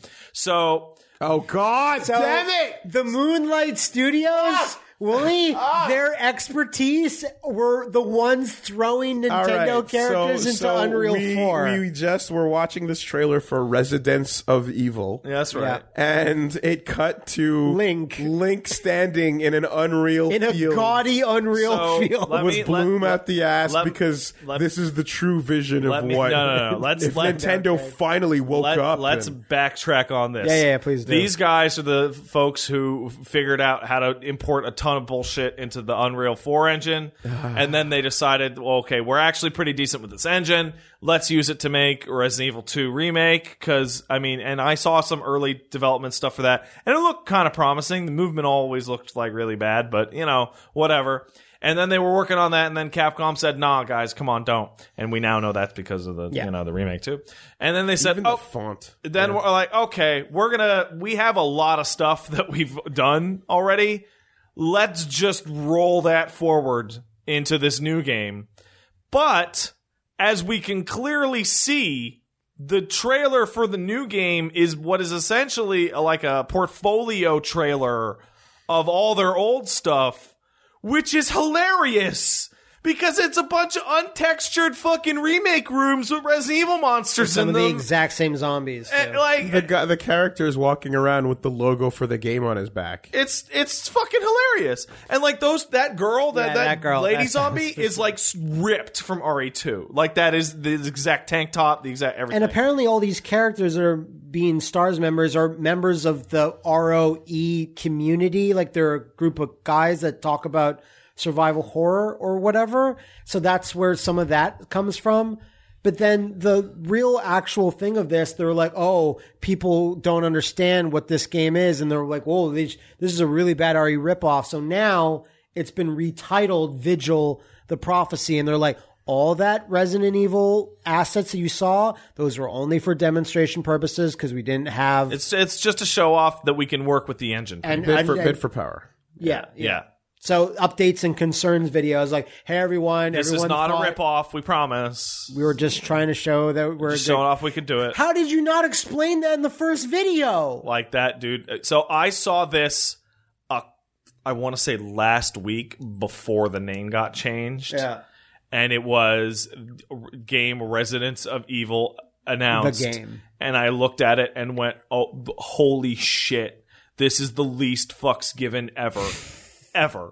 S2: So
S1: Oh God!
S3: So,
S1: damn it!
S3: The Moonlight Studios, Wooly, their expertise were the ones throwing Nintendo characters into Unreal
S1: we,
S3: four.
S1: We just were watching this trailer for Residents of Evil.
S2: yeah, that's right.
S1: And it cut to
S3: Link.
S1: Link standing in an Unreal
S3: in a
S1: field
S3: gaudy Unreal
S2: So,
S3: field.
S2: let
S1: with
S2: me-
S1: Bloom
S2: let-
S1: at the ass
S2: let-
S1: because
S2: let-
S1: this is the true vision
S2: let
S1: of
S2: me-
S1: what.
S2: no, no, no. Let's-
S1: if
S2: let-
S1: Nintendo
S3: okay.
S1: finally woke
S2: Let,
S1: up.
S2: let's
S1: and-
S2: backtrack on this.
S3: Yeah, yeah, yeah, please do.
S2: These guys are the folks who figured out how to import a ton of bullshit into the Unreal four engine, and then they decided, well, okay, we're actually pretty decent with this engine. Let's use it to make Resident Evil two remake, because, I mean, and I saw some early development stuff for that, and it looked kind of promising. The movement always looked like really bad, but, you know, whatever. And then they were working on that, and then Capcom said, nah, guys, come on, don't. And we now know that's because of the,
S3: Yeah.
S2: you know, the remake too. And then they said,
S1: Even
S2: oh,
S1: the font.
S2: then we're like, okay, we're gonna, we have a lot of stuff that we've done already. Let's just roll that forward into this new game. But as we can clearly see, the trailer for the new game is what is essentially like a portfolio trailer of all their old stuff, which is hilarious. Because it's a bunch of untextured fucking remake rooms with Resident Evil monsters
S3: Some
S2: in
S3: of the
S2: them.
S3: exact same zombies.
S2: And,
S3: too.
S2: like,
S1: The guy, the character is walking around with the logo for the game on his back.
S2: It's it's fucking hilarious, and like those that girl that
S3: Yeah,
S2: that,
S3: that girl,
S2: lady
S3: that's-
S2: zombie
S3: that's
S2: is like s- ripped from R E two. Like that is the exact tank top, the exact everything.
S3: And apparently, all these characters that are being Stars members are members of the R O E community. Like they're a group of guys that talk about survival horror or whatever. So that's where some of that comes from. But then the real actual thing of this, they're like, oh, people don't understand what this game is. And they're like, whoa, this is a really bad R E ripoff. So now it's been retitled Vigil, the Prophecy. And they're like, all that Resident Evil assets that you saw, those were only for demonstration purposes because we didn't have.
S2: it's it's just to show off that we can work with the engine.
S3: and,
S1: Bid
S3: and-
S1: for,
S3: and-
S1: bid for power.
S3: yeah,
S2: yeah.
S3: So updates and concerns videos like, hey everyone,
S2: This
S3: everyone
S2: is not
S3: thought
S2: a ripoff. We promise.
S3: we were just trying to show that we're
S2: Just
S3: good.
S2: showing off we could do it.
S3: How did you not explain that in the first video?
S2: Like that, dude. So I saw this. Uh, I want to say last week before the name got changed. And it was game Residents of Evil announced.
S3: The game.
S2: And I looked at it and went, oh, holy shit. This is the least fucks given ever. ever.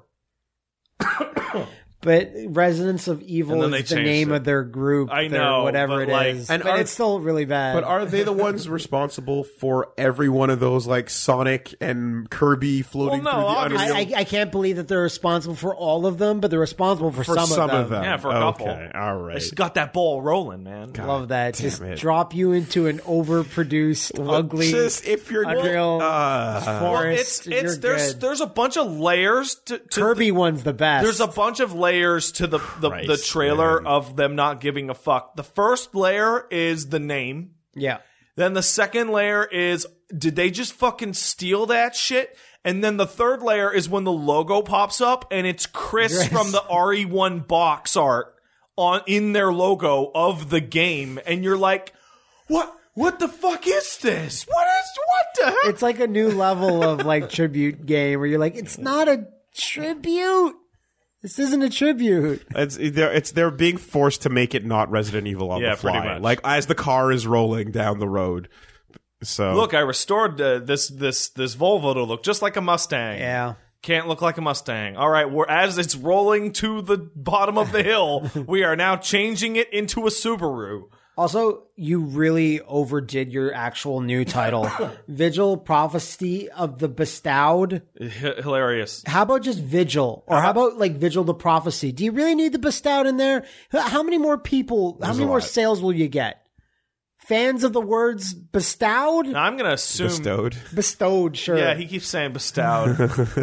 S3: But Residents of
S2: And
S3: Evil
S2: then they
S3: is the
S2: changed
S3: name
S2: it.
S3: of their group,
S2: I
S3: their
S2: know,
S3: whatever
S2: but
S3: it
S2: like-
S3: is.
S1: And
S3: but
S1: are-
S3: it's still really bad.
S1: But are they the ones responsible for every one of those like Sonic and Kirby floating
S2: Well, no,
S1: through the
S2: obviously.
S1: Unreal?
S3: I, I, I can't believe that they're responsible for all of them, but they're responsible for,
S1: for
S3: some,
S1: some
S3: of them.
S2: Yeah, for a couple.
S1: Okay, all right.
S2: It's got that ball rolling, man.
S3: Love that.
S1: damn
S3: Just
S1: it.
S3: drop you into an overproduced, ugly
S1: Just if you're
S3: Unreal
S1: uh,
S3: forest.
S2: It's it's
S3: you're
S2: there's
S3: good.
S2: there's a bunch of layers to, to
S3: Kirby one's the best.
S2: There's a bunch of layers to the the, the
S1: Christ,
S2: trailer
S1: man.
S2: of them not giving a fuck. The first layer is the name.
S3: yeah.
S2: Then the second layer is, did they just fucking steal that shit? And then the third layer is when the logo pops up and it's Chris
S3: Chris.
S2: from the R E one box art on in their logo of the game, and you're like, what? What the fuck is this? What is what the heck?
S3: It's like a new level of like tribute game where you're like, it's not a tribute. This isn't a tribute.
S1: It's they're it's they're being forced to make it not Resident Evil on
S2: Yeah,
S1: the fly,
S2: pretty much.
S1: like as the car is rolling down the road. So
S2: Look, I restored uh, this this this Volvo to look just like a Mustang.
S3: Yeah.
S2: Can't look like a Mustang. All right, we're, as it's rolling to the bottom of the hill, we are now changing it into a Subaru.
S3: Also, you really overdid your actual new title. Vigil Prophecy of the Bestowed.
S2: H- hilarious.
S3: How about just Vigil? Or how about like Vigil the Prophecy? Do you really need the Bestowed in there? H- How many more people, how
S1: There's
S3: many
S1: a
S3: more
S1: lot.
S3: sales will you get? Fans of the words bestowed?
S2: Now, I'm going to assume...
S1: bestowed.
S3: Bestowed, sure.
S2: Yeah, he keeps saying bestowed.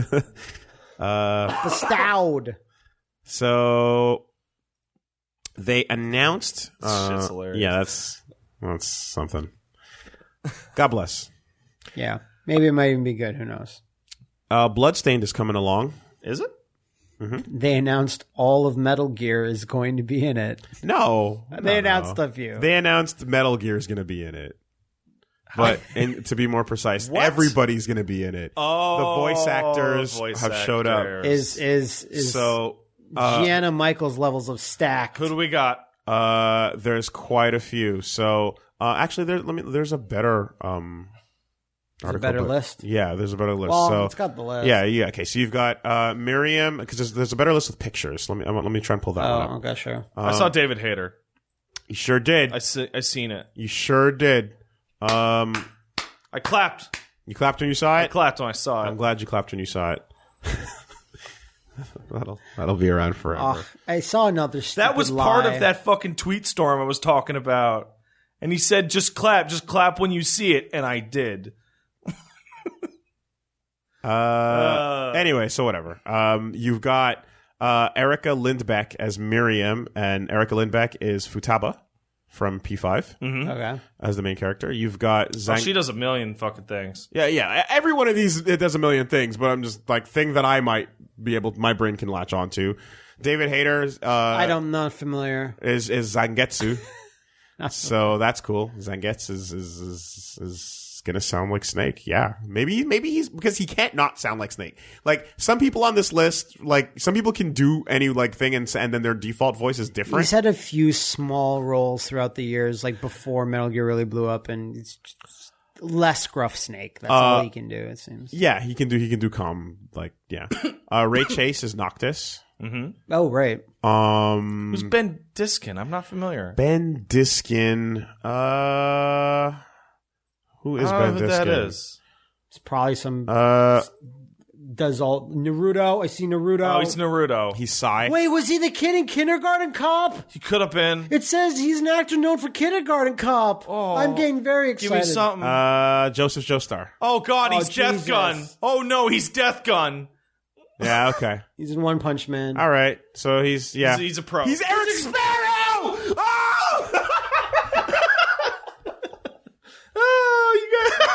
S3: Bestowed.
S1: So they announced. Uh,
S2: Shit's hilarious.
S1: Yeah, that's that's something. God bless.
S3: Yeah. Maybe it might even be good. Who knows?
S1: Uh, Bloodstained is coming along.
S2: Is it?
S3: They announced all of Metal Gear is going to be in it.
S1: No,
S3: They
S1: no,
S3: announced
S1: no.
S3: a few.
S1: They announced Metal Gear is going to be in it. But and to be more precise,
S2: What?
S1: everybody's going to be in it.
S2: Oh,
S1: the voice actors
S2: voice
S1: have showed up.
S2: actors.
S3: is is is
S1: So uh,
S3: Gianna Michaels levels of stacked.
S2: Who do we got?
S1: uh, there's quite a few. So uh, actually, there, let me. There's a better um, article,
S3: better
S1: but-
S3: list?
S1: Yeah, there's a better list.
S3: Well,
S1: so
S3: it's got the list.
S1: yeah, yeah. Okay, so you've got uh, Miriam because there's, there's a better list with pictures. Let me let me try and pull that one up.
S3: Oh, okay, sure.
S2: I saw David Hayter.
S1: You sure did.
S2: I see, I seen it.
S1: You sure did. Um,
S2: I clapped.
S1: you clapped when you saw
S2: I
S1: it.
S2: clapped when I saw
S1: I'm
S2: it.
S1: glad you clapped when you saw it. that'll that'll be around forever.
S3: Oh, I saw another.
S2: That was
S3: stupid
S2: part
S3: lie.
S2: of that fucking tweet storm I was talking about. And he said, just clap, just clap when you see it. And I did.
S1: Uh, anyway, so whatever. Um, you've got uh, Erica Lindbeck as Miriam, and Erica Lindbeck is Futaba from P five
S3: Okay.
S1: as the main character. You've got
S2: Oh,
S1: Zang.
S2: she does a million fucking things.
S1: yeah, yeah. Every one of these it does a million things, but I'm just like thing that I might be able, my brain can latch onto. David Hayter uh,
S3: I don't, I'm not familiar.
S1: is is Zangetsu, so that's cool. Zangetsu is is is. is gonna sound like Snake. Yeah, maybe maybe he's because he can't not sound like Snake. Like some people on this list, like some people can do any like thing and and then their default voice is different.
S3: He's had a few small roles throughout the years, like before Metal Gear really blew up, and it's just less Gruff Snake. That's all he can do, it seems.
S1: Yeah, he can do he can do calm like yeah. Uh, Ray Chase is Noctis.
S3: Oh, right.
S1: Um,
S2: Who's Ben Diskin? I'm not familiar.
S1: Ben Diskin. Uh, who is
S2: I don't
S1: Ben
S2: know who
S1: Diskin?
S2: that is.
S3: It's probably some
S1: Uh,
S3: does all Naruto. I see Naruto.
S2: Oh, he's Naruto.
S1: he's Sai.
S3: Wait, was he the kid in Kindergarten Cop?
S2: He could have been.
S3: It says he's an actor known for Kindergarten Cop.
S2: Oh,
S3: I'm getting very
S2: Give
S3: excited.
S2: me something.
S1: Uh, Joseph Joestar.
S2: oh, God, he's
S3: Oh,
S2: Death
S3: Jesus.
S2: Gun. Oh, no, he's Death Gun.
S1: Yeah, okay.
S3: He's in One Punch Man.
S1: All right. So he's yeah.
S2: He's, he's a pro.
S1: He's Eric Sparrow. Oh!
S2: oh, you guys.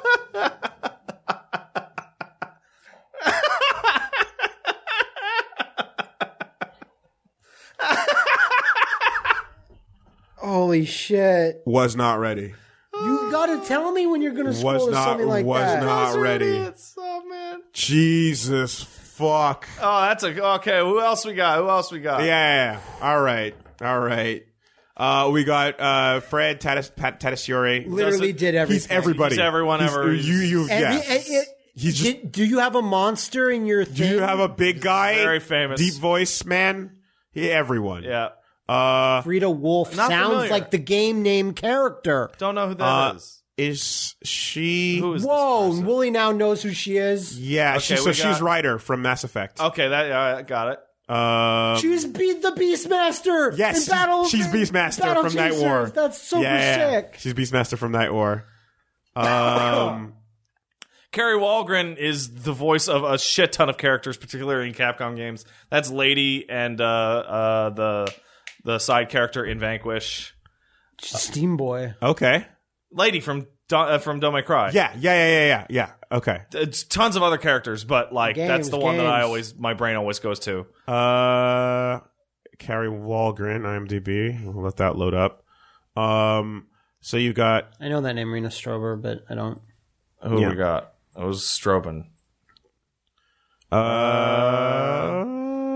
S3: Holy shit!
S1: Was not ready.
S3: You gotta tell me when you're gonna scroll
S1: Was
S3: to
S1: not-
S3: something like
S1: was
S3: that.
S1: not-
S2: Those are
S1: ready.
S2: idiots. Oh, man.
S1: Jesus fuck.
S2: Oh, that's a okay. Who else we got? Who else we got?
S1: Yeah, yeah, yeah. All right. All right. Uh, we got uh, Fred Tatis, Pat, Tatasciore.
S3: Literally
S2: Doesn't-
S3: did everything.
S1: He's everybody.
S2: He's everyone ever.
S1: You, you,
S3: And
S1: yeah.
S3: he- and it-
S1: He's just-
S3: did- do you have a monster in your thing?
S1: Do you have a big guy?
S2: Very famous.
S1: Deep voice man? He, everyone.
S2: Yeah.
S1: Uh,
S3: Frida Wolf
S2: Not
S3: sounds
S2: familiar.
S3: like the game name character.
S2: Don't know who that is.
S1: uh, is she?
S2: Who is
S3: Whoa,
S2: this person?
S3: Wooly now knows who she is.
S1: Yeah,
S2: Okay,
S1: she, so
S2: we
S1: she's
S2: got-
S1: Ryder from Mass Effect.
S2: Okay, that uh, I got it.
S1: Uh,
S3: She's be- the Beastmaster.
S1: yes,
S3: in Battle,
S1: she's Beastmaster
S3: Battle
S1: from Night
S3: Chasers.
S1: War.
S3: That's super
S1: yeah, yeah, yeah.
S3: sick.
S1: She's Beastmaster from Night War. Um,
S2: Carrie Walgren is the voice of a shit ton of characters, particularly in Capcom games. That's Lady and uh, uh, the the side character in Vanquish.
S3: Steam Boy.
S1: okay.
S2: Lady from Do- uh, from Don't Make Cry.
S1: Yeah, yeah, yeah, yeah, yeah, yeah. Okay.
S2: It's tons of other characters, but like
S3: Games,
S2: that's the one that I
S3: games.
S2: always my brain always goes to.
S1: Uh, Carrie Walgren, IMDb. We'll let that load up. Um, so you got
S3: I know that name, Rena Strober, but I don't.
S2: Who
S1: Yeah.
S2: we got? It was Strobin.
S1: uh,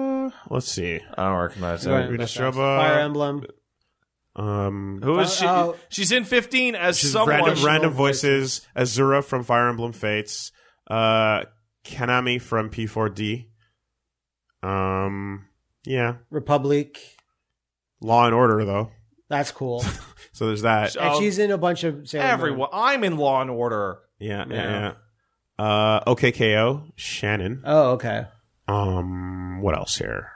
S1: let's see.
S2: I don't recognize
S3: Go
S2: her.
S3: ahead,
S1: Rita
S3: that's
S1: Shoba.
S3: Fire Emblem.
S1: Um,
S2: Who is she?
S3: Oh.
S2: She's in fifteen as
S1: she's
S2: someone.
S1: random, random voices. Azura from Fire Emblem Fates. Uh, Kanami from P four D. Um, yeah.
S3: Republic.
S1: Law and Order, though.
S3: That's cool.
S1: So there's that.
S2: Oh,
S3: And she's in a bunch of Sailor Moon.
S2: Everyone. I'm in Law and Order.
S1: Yeah, yeah,
S2: Yeah.
S1: yeah. Uh, O K K O, Shannon.
S3: Oh, okay.
S1: Um, what else here?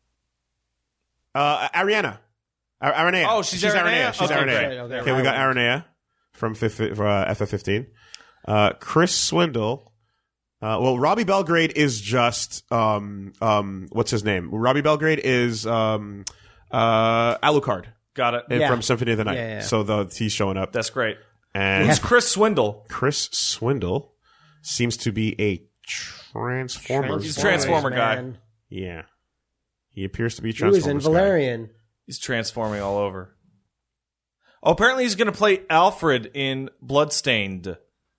S1: Uh, Ariana. Ar- Aranea.
S2: Oh, she's
S1: she's
S2: Aranea?
S1: She's
S2: Okay,
S1: Aranea.
S2: great.
S3: Okay,
S1: Okay, we got Aranea from F F fifteen. Uh, Chris Swindle. Uh, well, Robbie Belgrade is just um um what's his name? Robbie Belgrade is um uh Alucard
S2: Got it.
S3: Yeah.
S1: from Symphony of the Night.
S3: Yeah, yeah.
S1: So the he's showing up.
S2: That's great.
S1: And
S2: Who's Chris Swindle?
S1: Chris Swindle seems to be a Transformers.
S2: He's a
S1: guy.
S2: Transformer guy.
S3: man.
S1: Yeah, he appears to be
S3: He was in
S1: Transformers. guy.
S3: Valerian.
S2: He's transforming all over. Oh, apparently he's going to play Alfred in Bloodstained.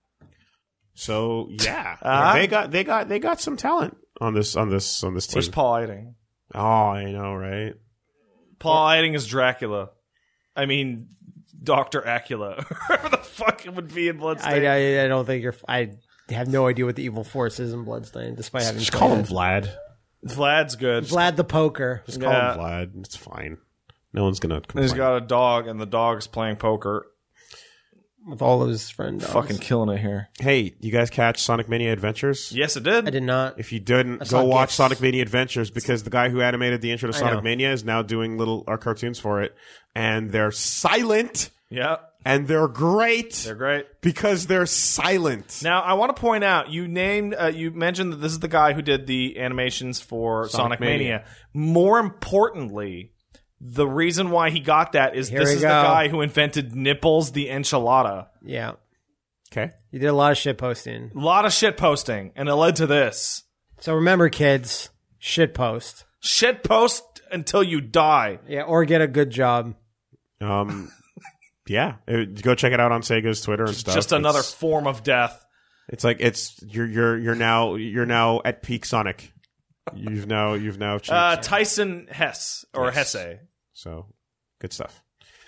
S1: So yeah,
S2: Uh-huh.
S1: they got they got they got some talent on this on this on this team.
S2: Where's Paul Eiding?
S1: Oh, I know, right?
S2: Paul Eiding is Dracula. I mean, Doctor Acula. Whoever the fuck it would be in
S3: I,
S2: Bloodstained.
S3: I I don't think you're. I have no idea what the evil force is in Bloodstained, despite having
S1: Just
S3: played
S1: call him
S3: it.
S1: Vlad.
S2: Vlad's good.
S3: Vlad the Poker.
S1: Just call
S2: Yeah.
S1: him Vlad. It's fine. No one's gonna complain.
S2: He's got a dog, and the dog's playing poker.
S3: With all of his friends.
S2: Fucking killing it here.
S1: Hey, you guys catch Sonic Mania Adventures?
S2: Yes, it did.
S3: I did not.
S1: If you didn't,
S3: saw
S1: go watch
S3: GIFs.
S1: Sonic Mania Adventures because the guy who animated the intro to
S3: I
S1: Sonic
S3: know.
S1: Mania is now doing little uh, cartoons for it, and they're silent
S2: Yeah,
S1: and they're great
S2: they're great.
S1: because they're silent.
S2: Now, I want to point out you named, uh, you mentioned that this is the guy who did the animations for Sonic,
S1: Sonic
S2: Mania.
S1: Mania.
S2: More importantly, the reason why he got that is
S3: Here
S2: this
S3: we
S2: is
S3: go.
S2: the guy who invented Nipples the enchilada.
S3: Yeah.
S1: Okay.
S3: You did a lot of shit posting.
S2: A lot of shit posting, and it led to this.
S3: So remember, kids, shit post.
S2: Shit post until you die.
S3: Yeah, or get a good job.
S1: Um, yeah, It- go check it out on Sega's Twitter and stuff.
S2: Just another
S1: It's,
S2: form of death.
S1: it's like it's you're you're you're now you're now at peak Sonic. You've now you've now achieved.
S2: Uh, Tyson Hess, or
S1: Yes.
S2: Hesse.
S1: So good stuff.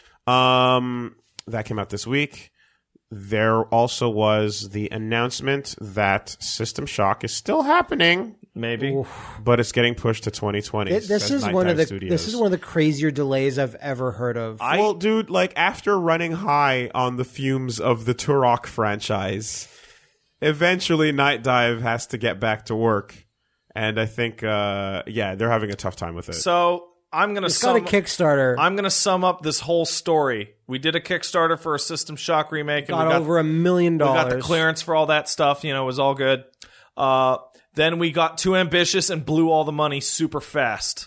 S1: Um, that came out this week. There also was the announcement that System Shock is still happening,
S2: Maybe.
S1: but it's getting pushed to twenty twenty.
S3: It- this
S1: says
S3: is
S1: Night
S3: one of
S1: Dive
S3: the
S1: Studios.
S3: this is one of the crazier delays I've ever heard of.
S2: I-
S1: well, dude, like after running high on the fumes of the Turok franchise, eventually Night Dive has to get back to work, and I think, uh, yeah, they're having a tough time with it.
S2: So I'm gonna
S3: it's got
S2: sum.
S3: a Kickstarter.
S2: I'm gonna sum up this whole story. We did a Kickstarter for a System Shock remake, and
S3: got,
S2: we got
S3: over a million
S2: we
S3: dollars.
S2: got the clearance for all that stuff. You know, it was all good. Uh, then we got too ambitious and blew all the money super fast.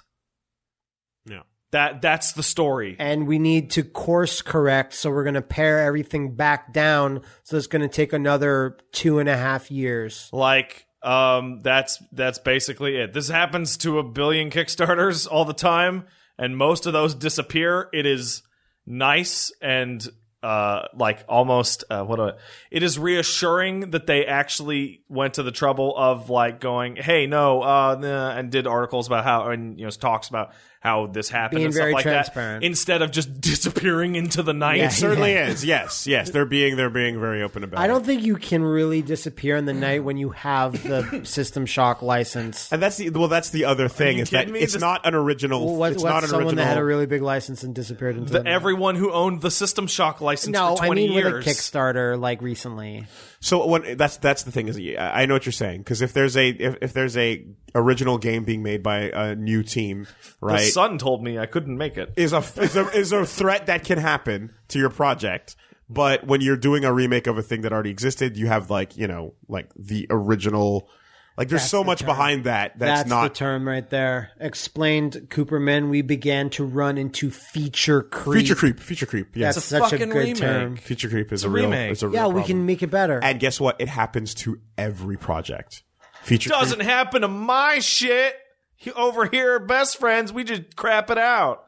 S1: yeah.
S2: That that's the story.
S3: And we need to course correct, so we're going to pare everything back down. So it's going to take another two and a half years.
S2: Like, um, that's that's basically it. This happens to a billion Kickstarters all the time, and most of those disappear. It is nice and uh, like almost uh, what? Do I, it is reassuring that they actually went to the trouble of like going, hey, no, uh, nah, and did articles about how and you know talks about how this happened
S3: Being
S2: and stuff
S3: very
S2: like
S3: transparent.
S2: that, instead of just disappearing into the night.
S3: Yeah,
S1: It certainly is. Yes, yes, they're being they're being very open about
S3: I
S1: it.
S3: don't think you can really disappear in the night when you have the System Shock license.
S1: And that's the well. That's the other thing
S2: you
S1: is that
S2: kidding me?
S1: it's
S2: This-
S1: not an original.
S3: Well, what,
S1: it's
S3: what's
S1: not an
S3: someone
S1: original.
S3: that had a really big license and disappeared into the,
S2: The,
S3: night?
S2: everyone who owned the System Shock license
S3: No,
S2: for
S3: I
S2: twenty
S3: mean
S2: years.
S3: with a Kickstarter, like recently.
S1: so when that's that's the thing is yeah, I know what you're saying because if there's a if, if there's a original game being made by a new team,
S2: The
S1: right,
S2: son told me I couldn't make it.
S1: is a is a is a threat that can happen to your project. But when you're doing a remake of a thing that already existed, you have like you know like the original. Like there's
S3: That's
S1: so
S3: the
S1: much
S3: term.
S1: behind that that's,
S3: That's
S1: not
S3: the term right there. Explained Cooperman, we began to run into feature creep.
S1: feature creep. Feature creep. Yes,
S3: That's
S2: It's a
S3: such a
S2: fucking
S3: good
S2: remake.
S3: term.
S1: feature creep is
S2: a
S1: a real.
S2: remake.
S1: It's a real
S3: Yeah, we
S1: problem.
S3: can make it better.
S1: And guess what? It happens to every project. Feature creep.
S2: Doesn't happen to my shit. He- Over here, best friends, we just crap it out.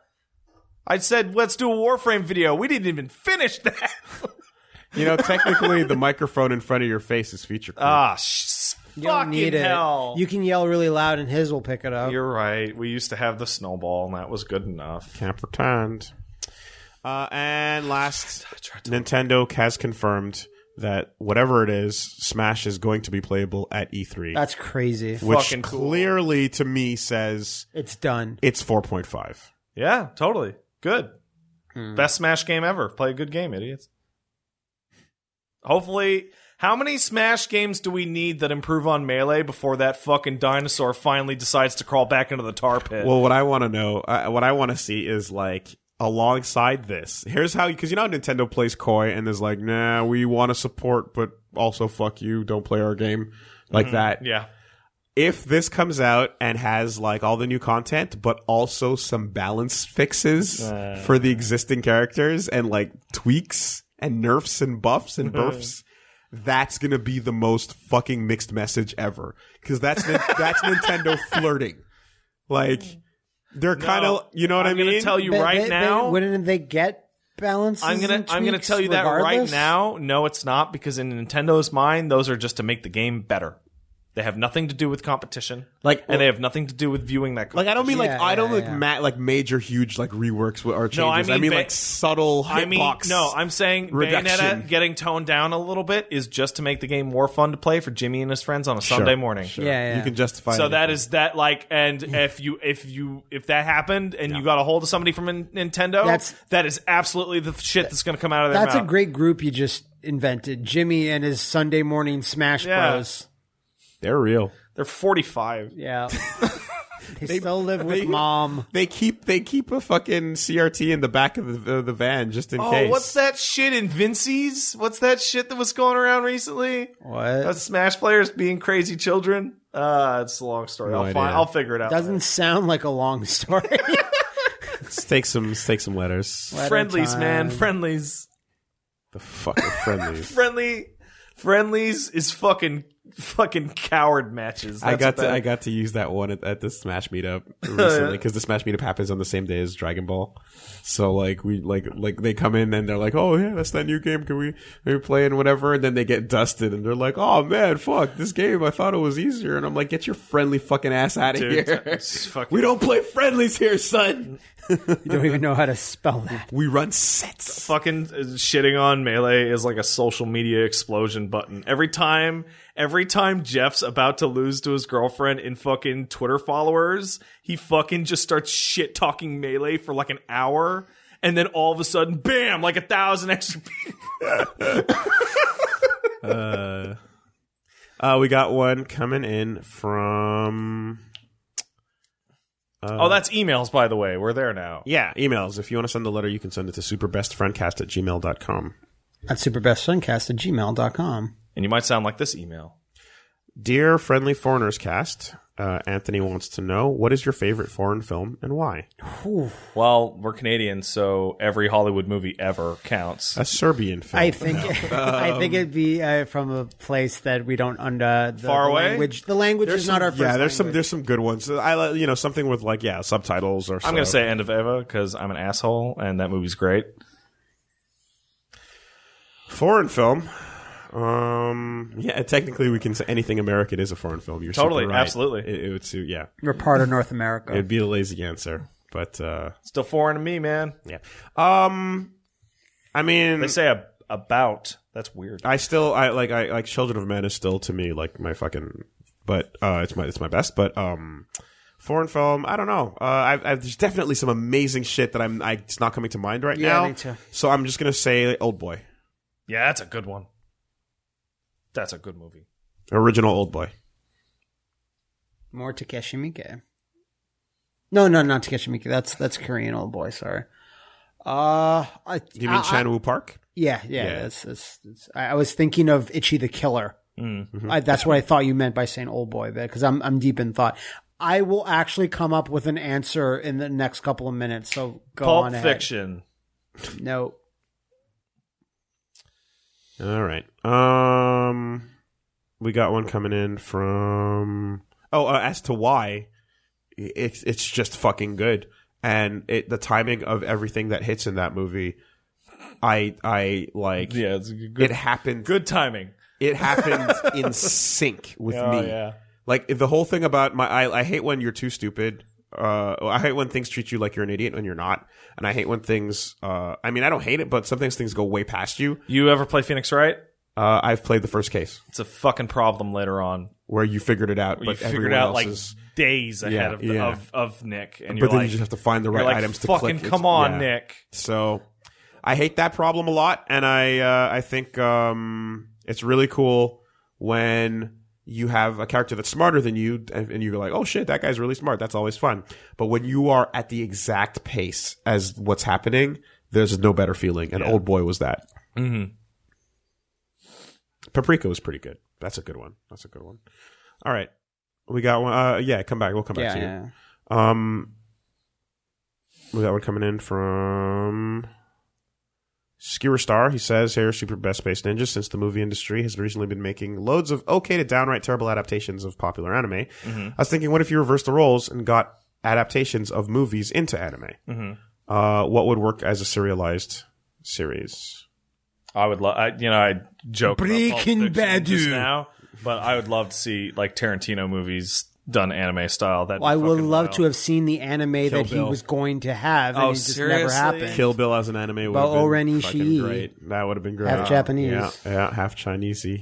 S2: I said, let's do a Warframe video. We didn't even finish that.
S1: You know, technically, the microphone in front of your face is feature creep.
S2: ah, sh-
S3: You don't
S2: Fucking
S3: need it.
S2: hell.
S3: You can yell really loud and his will pick it up.
S2: You're right. We used to have the snowball, and that was good enough.
S1: Can't pretend. Uh, and last, Nintendo has confirmed that whatever it is, Smash is going to be playable at E three.
S3: That's crazy.
S1: which
S2: fucking cool.
S1: clearly, to me, says
S3: It's done.
S1: it's four point five.
S2: Yeah, totally. Good. Best Smash game ever. Play a good game, idiots. Hopefully, how many Smash games do we need that improve on Melee before that fucking dinosaur finally decides to crawl back into the tar pit?
S1: Well, what I want to know, uh, what I want to see is like alongside this. Here's how, because you know how Nintendo plays coy and is like, nah, we want to support, but also fuck you, don't play our game like that.
S2: yeah.
S1: If this comes out and has like all the new content, but also some balance fixes
S2: Uh.
S1: for the existing characters and like tweaks and nerfs and buffs and burfs, that's gonna be the most fucking mixed message ever. Because that's that's Nintendo flirting. Like they're kind of, you know what
S2: I'm
S1: I mean?
S2: gonna tell you
S3: They-
S2: right
S3: they-
S2: now.
S3: they- wouldn't they get balances?
S2: I'm gonna
S3: and
S2: I'm gonna
S3: tweaks
S2: tell you that right
S3: regardless?
S2: now. No, it's not, because in Nintendo's mind, those are just to make the game better. They have nothing to do with competition,
S1: Like-
S2: and they have nothing to do with viewing that.
S1: Like I don't mean like
S3: Yeah,
S1: I don't
S3: yeah,
S1: like
S3: yeah.
S1: ma- like major huge like reworks or changes.
S2: No, I
S1: I
S2: mean
S1: mean,
S2: ba-
S1: like subtle hitbox.
S2: I mean, no, I'm saying
S1: reduction.
S2: Bayonetta getting toned down a little bit is just to make the game more fun to play for Jimmy and his friends on a Sunday morning.
S3: Yeah, yeah.
S1: You can justify.
S2: So
S1: anything.
S2: that is that like, and if you if you if that happened and you got a hold of somebody from N- Nintendo,
S3: That's-
S2: that is absolutely the shit that's going to come out of their
S3: That's a
S2: mouth.
S3: great group you just invented. Jimmy and his Sunday morning Smash
S2: Yeah.
S3: Bros.
S1: they're real.
S2: They're forty-five.
S3: Yeah. they, still live with
S1: they-
S3: mom.
S1: They keep they keep a fucking C R T in the back of the, the, the van just in
S2: Oh,
S1: case.
S2: what's that shit in Vinci's? What's that shit that was going around recently?
S3: What?
S2: That's Smash players being crazy children. Uh, it's a long story.
S1: No
S2: I'll find.
S1: idea.
S2: I'll figure it out.
S3: Doesn't sound like a long story.
S1: Let's take some let's take some letters.
S3: Letter
S2: friendlies,
S3: time.
S2: man. Friendlies.
S1: The fucking friendlies.
S2: Friendly. Friendlies is fucking fucking coward matches.
S1: I
S2: That's
S1: got
S2: what
S1: to
S2: that-
S1: I got to use that one at, at the Smash meetup recently because the Smash meetup happens on the same day as Dragon Ball. So like we like like they come in and they're like, oh yeah, that's that new game. Can we maybe play and whatever? And then they get dusted and they're like, oh man, fuck this game. I thought it was easier. And I'm like, get your friendly fucking ass out of
S2: Dude,
S1: here.
S2: it's fucking-
S1: We don't play friendlies here, son.
S3: You don't even know how to spell that.
S1: We run sets.
S2: fucking shitting on Melee is like a social media explosion button. Every time, every time Jeff's about to lose to his girlfriend in fucking Twitter followers, he fucking just starts shit talking Melee for like an hour, and then all of a sudden, bam, like a thousand extra people.
S1: uh, uh, we got one coming in from.
S2: oh, that's emails, by the way. We're there now.
S1: Yeah, emails. If you want to send a letter, you can send it to superbestfriendcast at gmail dot com.
S3: At superbestfriendcast at gmail dot com.
S2: And you might sound like this email.
S1: Dear Friendly Foreigners Cast, uh, Anthony wants to know, what is your favorite foreign film and why?
S2: Well, we're Canadian, so every Hollywood movie ever counts.
S1: A Serbian film.
S3: I think I think it'd be uh, from a place that we don't under the,
S2: Far
S3: the
S2: away?
S3: language. The language
S1: There's
S3: is
S1: some,
S3: not our first
S1: yeah, there's some
S3: language.
S1: there's some good ones. I li- you know something with like yeah subtitles or.
S2: I'm going to say End of Eva because I'm an asshole, and that movie's great.
S1: foreign film. Um. Yeah, technically we can say anything American is a foreign film. You're
S2: Totally,
S1: super right.
S2: absolutely.
S1: It, it would suit. Yeah,
S3: We're part of North America.
S1: it'd be a lazy answer, but uh,
S2: Still foreign to me, man.
S1: yeah. Um. I mean,
S2: They say a, about. That's weird.
S1: I still I like I like Children of Men is still to me like my fucking but uh it's my it's my best but um foreign film I don't know uh I've, I've there's definitely some amazing shit that I'm I, it's not coming to mind right
S3: Yeah,
S1: now
S3: me too.
S1: so I'm just gonna say Old Boy,
S2: Yeah, that's a good one. That's a good movie.
S1: original Old Boy.
S3: More Takeshi Miike. No, no, not Takeshi Miike. That's that's Korean Old Boy. Sorry. Uh, I,
S1: Do you mean
S3: I-
S1: Chan Woo Park?
S3: Yeah, yeah.
S1: Yeah.
S3: That's, that's, that's, I I was thinking of Itchy the Killer.
S1: Mm-hmm.
S3: I, that's what I thought you meant by saying Old Boy, because I'm I'm deep in thought. I will actually come up with an answer in the next couple of minutes. So go
S2: Pulp
S3: on ahead.
S2: Fiction.
S3: No,
S1: All right. Um, we got one coming in from. Oh, uh, as to why, it's it's just fucking good, and it the timing of everything that hits in that movie, I I like.
S2: Yeah, it's a good,
S1: It happened.
S2: good timing.
S1: it happened in sync with
S2: Oh,
S1: me.
S2: yeah.
S1: Like the whole thing about my, I, I hate when you're too stupid. Uh, I hate when things treat you like you're an idiot when you're not, and I hate when things. Uh, I mean, I don't hate it, but sometimes things go way past you.
S2: You ever play Phoenix Wright?
S1: Uh, I've played the first case
S2: It's a fucking problem later on.
S1: where you figured it out,
S2: You
S1: but
S2: figured
S1: everyone
S2: out
S1: else
S2: like
S1: is.
S2: days ahead
S1: Yeah,
S2: of, the,
S1: yeah.
S2: of of Nick, and
S1: But
S2: you're
S1: then
S2: like,
S1: you just have to find the
S2: you're
S1: right
S2: like,
S1: items to
S2: fucking
S1: click.
S2: come
S1: It's-
S2: on,
S1: yeah.
S2: Nick.
S1: So I hate that problem a lot, and I uh, I think um, it's really cool when you have a character that's smarter than you, and, and you're like, oh shit, that guy's really smart. That's always fun. But when you are at the exact pace as what's happening, there's no better feeling. And Old Boy was that.
S2: Mm-hmm.
S1: Paprika was pretty good. That's a good one. That's a good one. All right, we got one. Uh, yeah, come back. We'll come back
S3: Yeah,
S1: to you.
S3: yeah.
S1: Um, we got one coming in from Skewer Star. He says, "Hey, Super Best Space Ninjas. Since the movie industry has recently been making loads of okay to downright terrible adaptations of popular anime,
S2: Mm-hmm.
S1: I was thinking, what if you reversed the roles and got adaptations of movies into anime?
S2: Mm-hmm.
S1: Uh, what would work as a serialized series?"
S2: I would love, you know, I joke about Pulp
S3: Breaking
S2: Fiction
S3: Bad
S2: just
S3: dude.
S2: now, but I would love to see like Tarantino movies done anime style. That
S3: Well, I would love to have seen the anime that he
S1: Bill.
S3: was going to have, and
S2: Oh,
S3: it just
S2: seriously?
S3: never happened.
S1: Kill Bill as an anime would
S3: About
S1: have been
S3: Oren
S1: fucking
S3: Ishii.
S1: great. That would have been great.
S3: Half Japanese.
S1: Yeah, yeah, half Chinesey.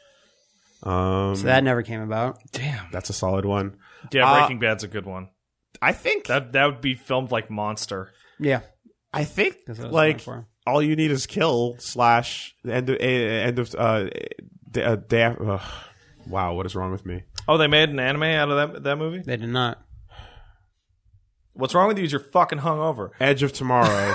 S1: Um,
S3: So that never came about.
S2: Damn.
S1: that's a solid one.
S2: Yeah,
S1: Uh,
S2: Breaking Bad's a good one.
S1: I think
S2: That that would be filmed like Monster.
S3: Yeah,
S1: I think
S3: That's what I was
S1: like
S3: going for.
S1: all you need is kill slash end of uh, end of uh, day, uh, day uh, wow, what is wrong with me?
S2: Oh, they made an anime out of that that movie.
S3: they did not.
S2: What's wrong with you? Is you're fucking hungover.
S1: Edge of Tomorrow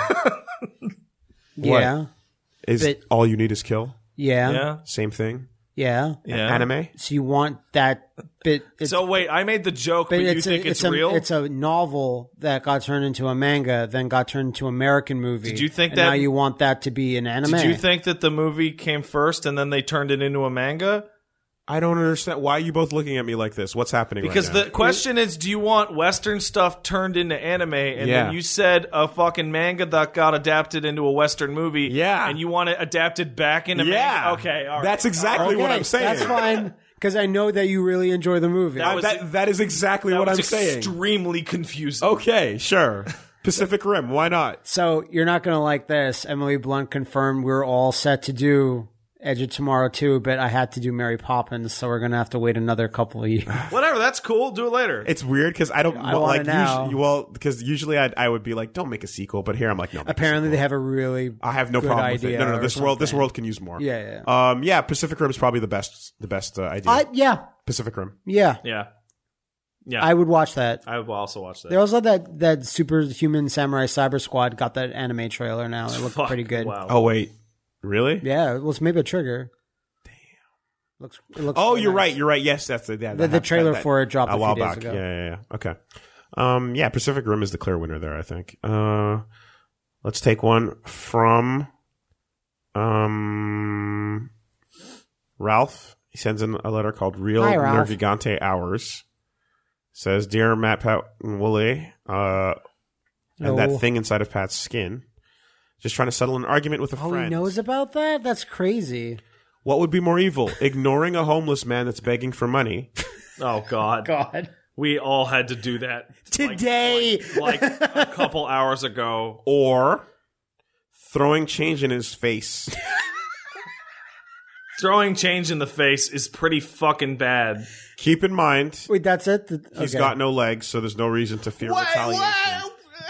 S3: Yeah,
S1: is
S3: But-
S1: all you need is kill.
S3: yeah, yeah.
S2: Yeah,
S1: Same thing.
S2: yeah.
S1: Anime.
S3: So you want that bit? It's,
S2: So wait, I made the joke, but,
S3: but
S2: you
S3: it's
S2: think
S3: a,
S2: it's,
S3: a,
S2: real?
S3: It's a novel that got turned into a manga, then got turned into an American movie.
S2: Did you think
S3: and
S2: that-
S3: now you want that to be an anime?
S2: Did you think that the movie came first and then they turned it into a manga?
S1: I don't understand. Why are you both looking at me like this? What's happening?
S2: Because
S1: right now?
S2: the question is, do you want Western stuff turned into anime? And
S1: Yeah.
S2: then you said a fucking manga that got adapted into a Western movie.
S1: Yeah.
S2: And you want it adapted back into
S1: yeah,
S2: manga? Okay, all right.
S1: That's exactly what
S3: Okay,
S1: I'm saying.
S3: That's fine because I know that you really enjoy the movie.
S2: That was-
S1: that, that is exactly
S2: That
S1: what
S2: was
S1: I'm saying.
S2: extremely confusing.
S1: Okay, sure. Pacific Rim. Why not?
S3: So you're not going to like this. Emily Blunt confirmed we're all set to do Edge of Tomorrow too, but I had to do Mary Poppins, so we're going to have to wait another couple of years.
S2: Whatever, that's cool. Do it later.
S1: It's weird because I don't
S3: I
S1: well,
S3: want
S1: like
S3: it now.
S1: usually, well because usually I I would be like, don't make a sequel, but here I'm like, no. make a
S3: Apparently,
S1: sequel.
S3: they have a really
S1: I have no
S3: good
S1: problem with it.
S3: idea
S1: No, no, no.
S3: or
S1: This world, this
S3: something.
S1: world can use more.
S3: Yeah,
S1: Um, yeah. Pacific Rim is probably the best, the best uh, idea.
S3: I, yeah,
S1: Pacific Rim.
S3: yeah.
S2: yeah. Yeah.
S3: I would watch that.
S2: I will also watch that.
S3: They also that that Superhuman Samurai Cyber Squad got that anime trailer now. It looked
S2: Fuck,
S3: pretty good.
S2: Wow.
S1: Oh wait, really?
S3: Yeah, it was maybe a trigger. Damn. Looks. It looks
S1: Oh,
S3: really
S1: you're
S3: nice.
S1: right. You're right. Yes, that's the yeah,
S3: The,
S1: that-
S3: the trailer
S1: that-
S3: for it dropped
S1: a
S3: a,
S1: while
S3: few days
S1: back.
S3: ago.
S1: Yeah, yeah, yeah. Okay. Um, yeah, Pacific Rim is the clear winner there. I think. Uh, let's take one from um Ralph. He sends in a letter called "Real
S3: Hi, Ralph.
S1: Nervigante Hours." Says, "Dear Matt, Pat, and Wooly, uh, and
S3: Oh.
S1: that thing inside of Pat's skin. Just trying to settle an argument with a
S3: Oh,
S1: friend.
S3: he knows about that? That's crazy.
S1: What would be more evil, ignoring a homeless man that's begging for money?"
S2: Oh, God.
S3: God.
S2: We all had to do that. like-
S3: Today.
S2: Like, like a couple hours ago.
S1: Or throwing change in his face.
S2: Throwing change in the face is pretty fucking bad.
S1: Keep in mind,
S3: Wait, that's it? The-
S1: he's
S3: okay.
S1: got no legs, so there's no reason to fear retaliation.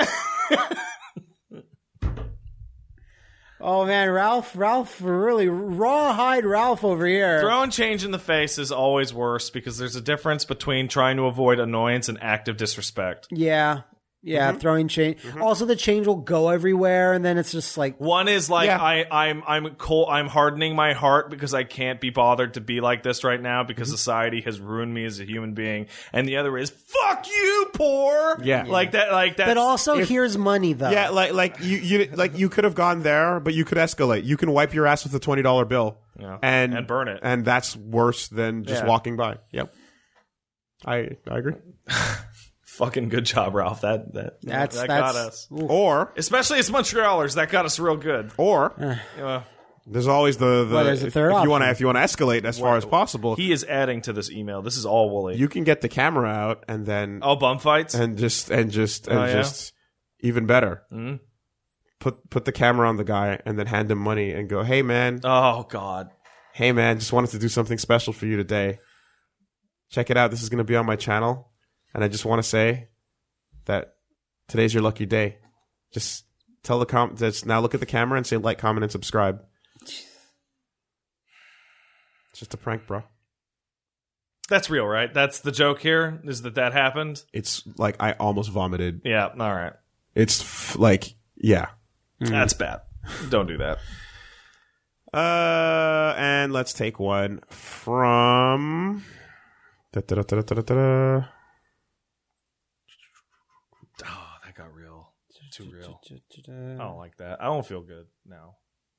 S3: Oh, man, Ralph, Ralph, really rawhide Ralph over here.
S2: Throwing change in the face is always worse because there's a difference between trying to avoid annoyance and active disrespect.
S3: Yeah. Yeah,
S1: Mm-hmm.
S3: throwing change. Also, the change will go everywhere, and then it's just like,
S2: One is like
S1: Yeah.
S2: I, I'm I'm cold, I'm hardening my heart because I can't be bothered to be like this right now because
S1: Mm-hmm.
S2: society has ruined me as a human being. And the other is fuck you, poor.
S1: Yeah.
S2: like that. Like that.
S3: but also here's money though.
S1: Yeah, like like you you like you could have gone there, but you could escalate. You can wipe your ass with a twenty dollar bill,
S2: Yeah.
S1: and
S2: And burn it.
S1: and that's worse than just
S2: Yeah.
S1: walking by. Yep, I I agree.
S2: Fucking good job, Ralph. That that
S3: that's
S2: that
S3: that's
S2: got us.
S3: oof.
S1: Or
S2: Especially as Montrealers, that got us real good.
S1: or
S2: Uh,
S1: There's always the, the
S3: Well, there's a
S1: if,
S3: third
S1: if you want to
S3: option.
S1: if you want to escalate as far as possible,
S2: He is adding to this email. This is all Wooly.
S1: you can get the camera out and then
S2: oh, bum fights?
S1: and just and just and
S2: Oh, yeah?
S1: just even better.
S2: Mhm.
S1: Put put the camera on the guy and then hand him money and go, "Hey man,
S2: Oh, God.
S1: hey man, just wanted to do something special for you today. Check it out. This is going to be on my channel, and I just want to say that today's your lucky day. Just tell the com just now look at the camera and say like, comment, and subscribe. It's just a prank, bro.
S2: That's real, right? That's the joke here, is that that happened?
S1: It's like I almost vomited.
S2: Yeah, all right.
S1: It's f- like, yeah.
S2: That's bad. Don't do that.
S1: Uh, and let's take one from. Da-da-da-da-da-da-da.
S2: Oh, that got real. Too real. I don't like that. I don't feel good now.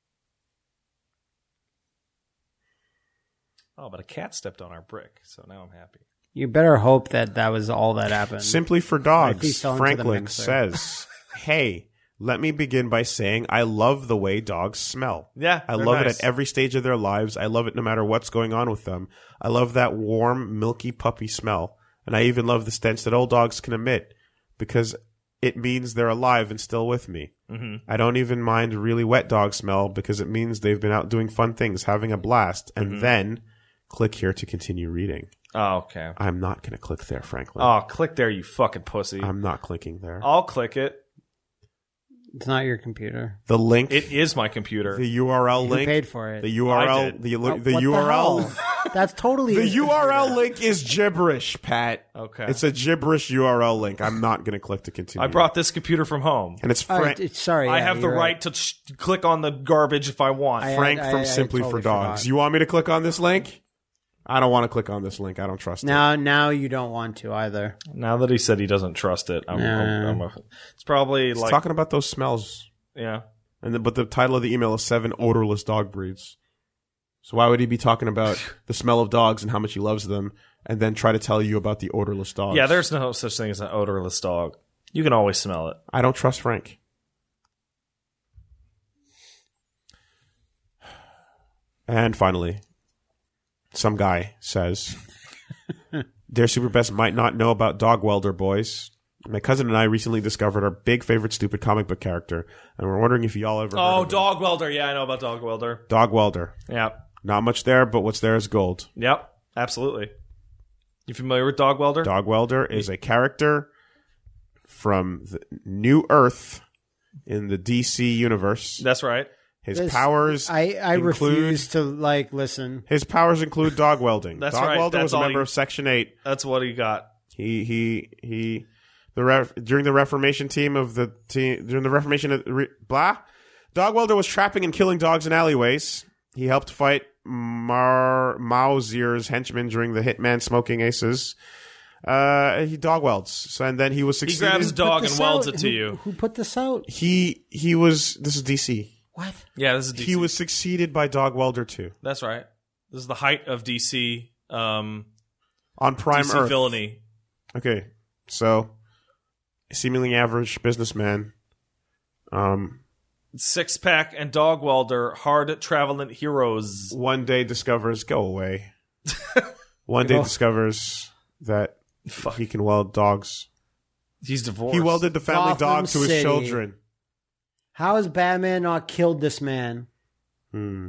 S2: Oh, but a cat stepped on our brick, so now I'm happy.
S3: You better hope that that was all that happened.
S1: Simply for
S3: Or if he's
S1: Dogs,
S3: selling to the
S1: Franklin
S3: mixer.
S1: says, "Hey, let me begin by saying I love the way dogs smell.
S2: Yeah,
S1: I
S2: they're
S1: love it
S2: nice.
S1: at every stage of their lives. I love it no matter what's going on with them. I love that warm, milky puppy smell. And I even love the stench that old dogs can emit because it means they're alive and still with me.
S2: Mm-hmm.
S1: I don't even mind really wet dog smell because it means they've been out doing fun things, having a blast. And
S2: Mm-hmm.
S1: then click here to continue reading."
S2: Oh, okay.
S1: I'm not going to click there, Franklin.
S2: Oh, click there, you fucking pussy.
S1: I'm not clicking there.
S2: I'll click it.
S3: It's not your computer.
S1: The link,
S2: It is my computer.
S1: the U R L
S3: Who
S1: link,
S3: paid for it?
S1: the U R
S2: I
S1: L,
S2: did.
S1: the,
S3: Oh,
S1: the
S3: what
S1: U R L,
S3: hell? That's totally
S1: the
S3: his
S1: U R L
S3: computer.
S1: link is gibberish, Pat.
S2: Okay.
S1: It's a gibberish U R L link. I'm not going to click to continue.
S2: I brought this computer from home.
S1: and it's
S3: All
S1: Fra-
S3: right, it's- sorry,
S2: I
S3: yeah,
S2: have the
S3: you're
S2: right to sh- click on the garbage if I want.
S3: I-
S1: Frank
S3: I-
S1: from
S3: I
S1: Simply
S3: totally
S1: for Dogs.
S3: forgot.
S1: You want me to click on this link? I don't want to click on this link. I don't trust it.
S3: Now, now you don't want to either.
S2: Now that he said he doesn't trust it, I'm,
S3: Yeah.
S2: I'm, I'm a, it's probably
S1: It's
S2: like
S1: talking about those smells.
S2: yeah.
S1: And the, but the title of the email is Seven Odorless Dog Breeds. So why would he be talking about the smell of dogs and how much he loves them, and then try to tell you about the odorless dogs?
S2: Yeah, there's no such thing as an odorless dog. You can always smell it.
S1: I don't trust Frank. And finally, some guy says, "Dear Super Best might not know about Dog Welder, boys. My cousin and I recently discovered our big favorite stupid comic book character, and we're wondering if y'all ever heard
S2: Oh,
S1: of him.
S2: dog welder. Yeah, I know about dog welder.
S1: Dog Welder.
S2: Yep.
S1: Not much there, but what's there is gold.
S2: Yep. Absolutely. You familiar with dog welder?
S1: Dog Welder is a character from the New Earth in the D C universe.
S2: That's right.
S1: His
S3: This-
S1: powers
S3: I, I
S1: include
S3: refuse to like listen.
S1: his powers include dog welding.
S2: That's
S1: dog
S2: right.
S1: Welder
S2: That's
S1: was a
S2: all
S1: member
S2: you-
S1: of Section Eight.
S2: That's what he got.
S1: He he he. The ref, during the Reformation team of the team during the Reformation of, re, blah, Dog Welder was trapping and killing dogs in alleyways. He helped fight Mar Mauzier's henchmen during the Hitman Smoking Aces. Uh, he dog welds, so, and then he was
S2: He
S1: succeeded.
S2: grabs dog
S3: Put
S2: and
S3: this
S2: welds
S3: out?
S2: it to
S3: Who-
S2: you.
S3: Who put this out?
S1: he he was this is D C.
S3: What?
S2: Yeah, this is D C.
S1: He was succeeded by Dog Welder too
S2: That's right. This is the height of D C. Um,
S1: on Prime
S2: D C
S1: Earth.
S2: villainy.
S1: Okay, so seemingly average businessman. Um,
S2: Six pack and dog welder, hard traveling heroes.
S1: one day discovers go away. One day
S3: Oh.
S1: discovers that
S2: Fuck.
S1: he can weld dogs.
S2: He's divorced.
S1: He welded the family
S3: Gotham
S1: dog to his
S3: City.
S1: children.
S3: How has Batman not killed this man?
S1: Hmm.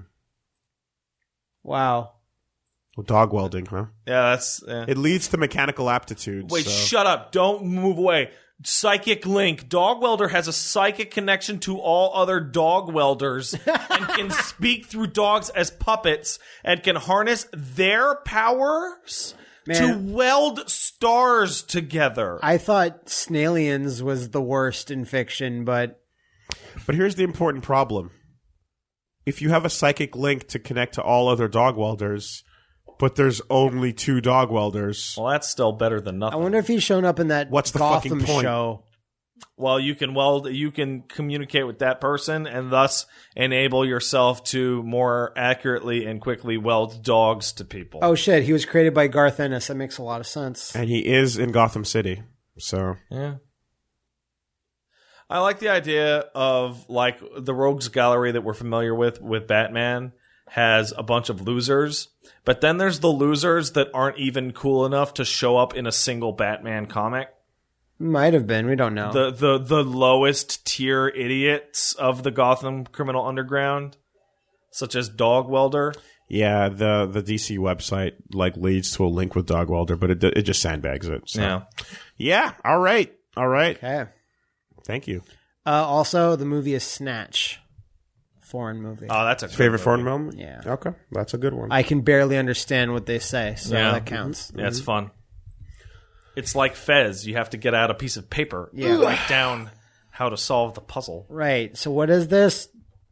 S3: Wow.
S1: Well, dog welding, huh?
S2: Yeah, that's. Yeah.
S1: It leads to mechanical aptitudes.
S2: Wait,
S1: so.
S2: shut up. Don't move away. Psychic link. Dog welder has a psychic connection to all other dog welders and can speak through dogs as puppets and can harness their powers to
S3: Man.
S2: weld stars together.
S3: I thought Snailians was the worst in fiction, but
S1: But here's the important problem. If you have a psychic link to connect to all other dog welders, but there's only two dog welders,
S2: well, that's still better than
S3: I
S2: nothing.
S3: wonder if he's shown up in that
S1: What's the
S3: Gotham
S1: fucking point?
S3: show.
S2: Well, you can weld, you can communicate with that person and thus enable yourself to more accurately and quickly weld dogs to people.
S3: Oh shit, he was created by Garth Ennis. That makes a lot of sense.
S1: and he is in Gotham City. So
S2: Yeah. I like the idea of like the rogues gallery that we're familiar with with Batman has a bunch of losers, but then there's the losers that aren't even cool enough to show up in a single Batman comic.
S3: Might have been. We don't know.
S2: The the the lowest tier idiots of the Gotham criminal underground, such as Dog Welder.
S1: Yeah, the the D C website like leads to a link with Dog Welder, but it it just sandbags it. So.
S2: Yeah.
S1: Yeah. All right. All right.
S3: Okay.
S1: Thank you.
S3: Uh, also, the movie is Snatch. Foreign movie.
S2: Oh, that's a good
S1: Favorite
S2: movie.
S1: foreign moment?
S3: Yeah.
S1: Okay, that's a good one.
S3: I can barely understand what they say, so
S2: Yeah.
S3: that counts.
S2: Yeah, it's fun. It's like Fez. You have to get out a piece of paper
S3: Yeah.
S2: and write down how to solve the puzzle.
S3: Right. So what is this?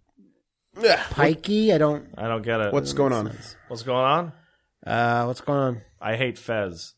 S3: Pikey? I don't.
S2: I don't get it.
S1: What's going on?
S2: What's going on?
S3: Uh, what's going on?
S2: I hate Fez.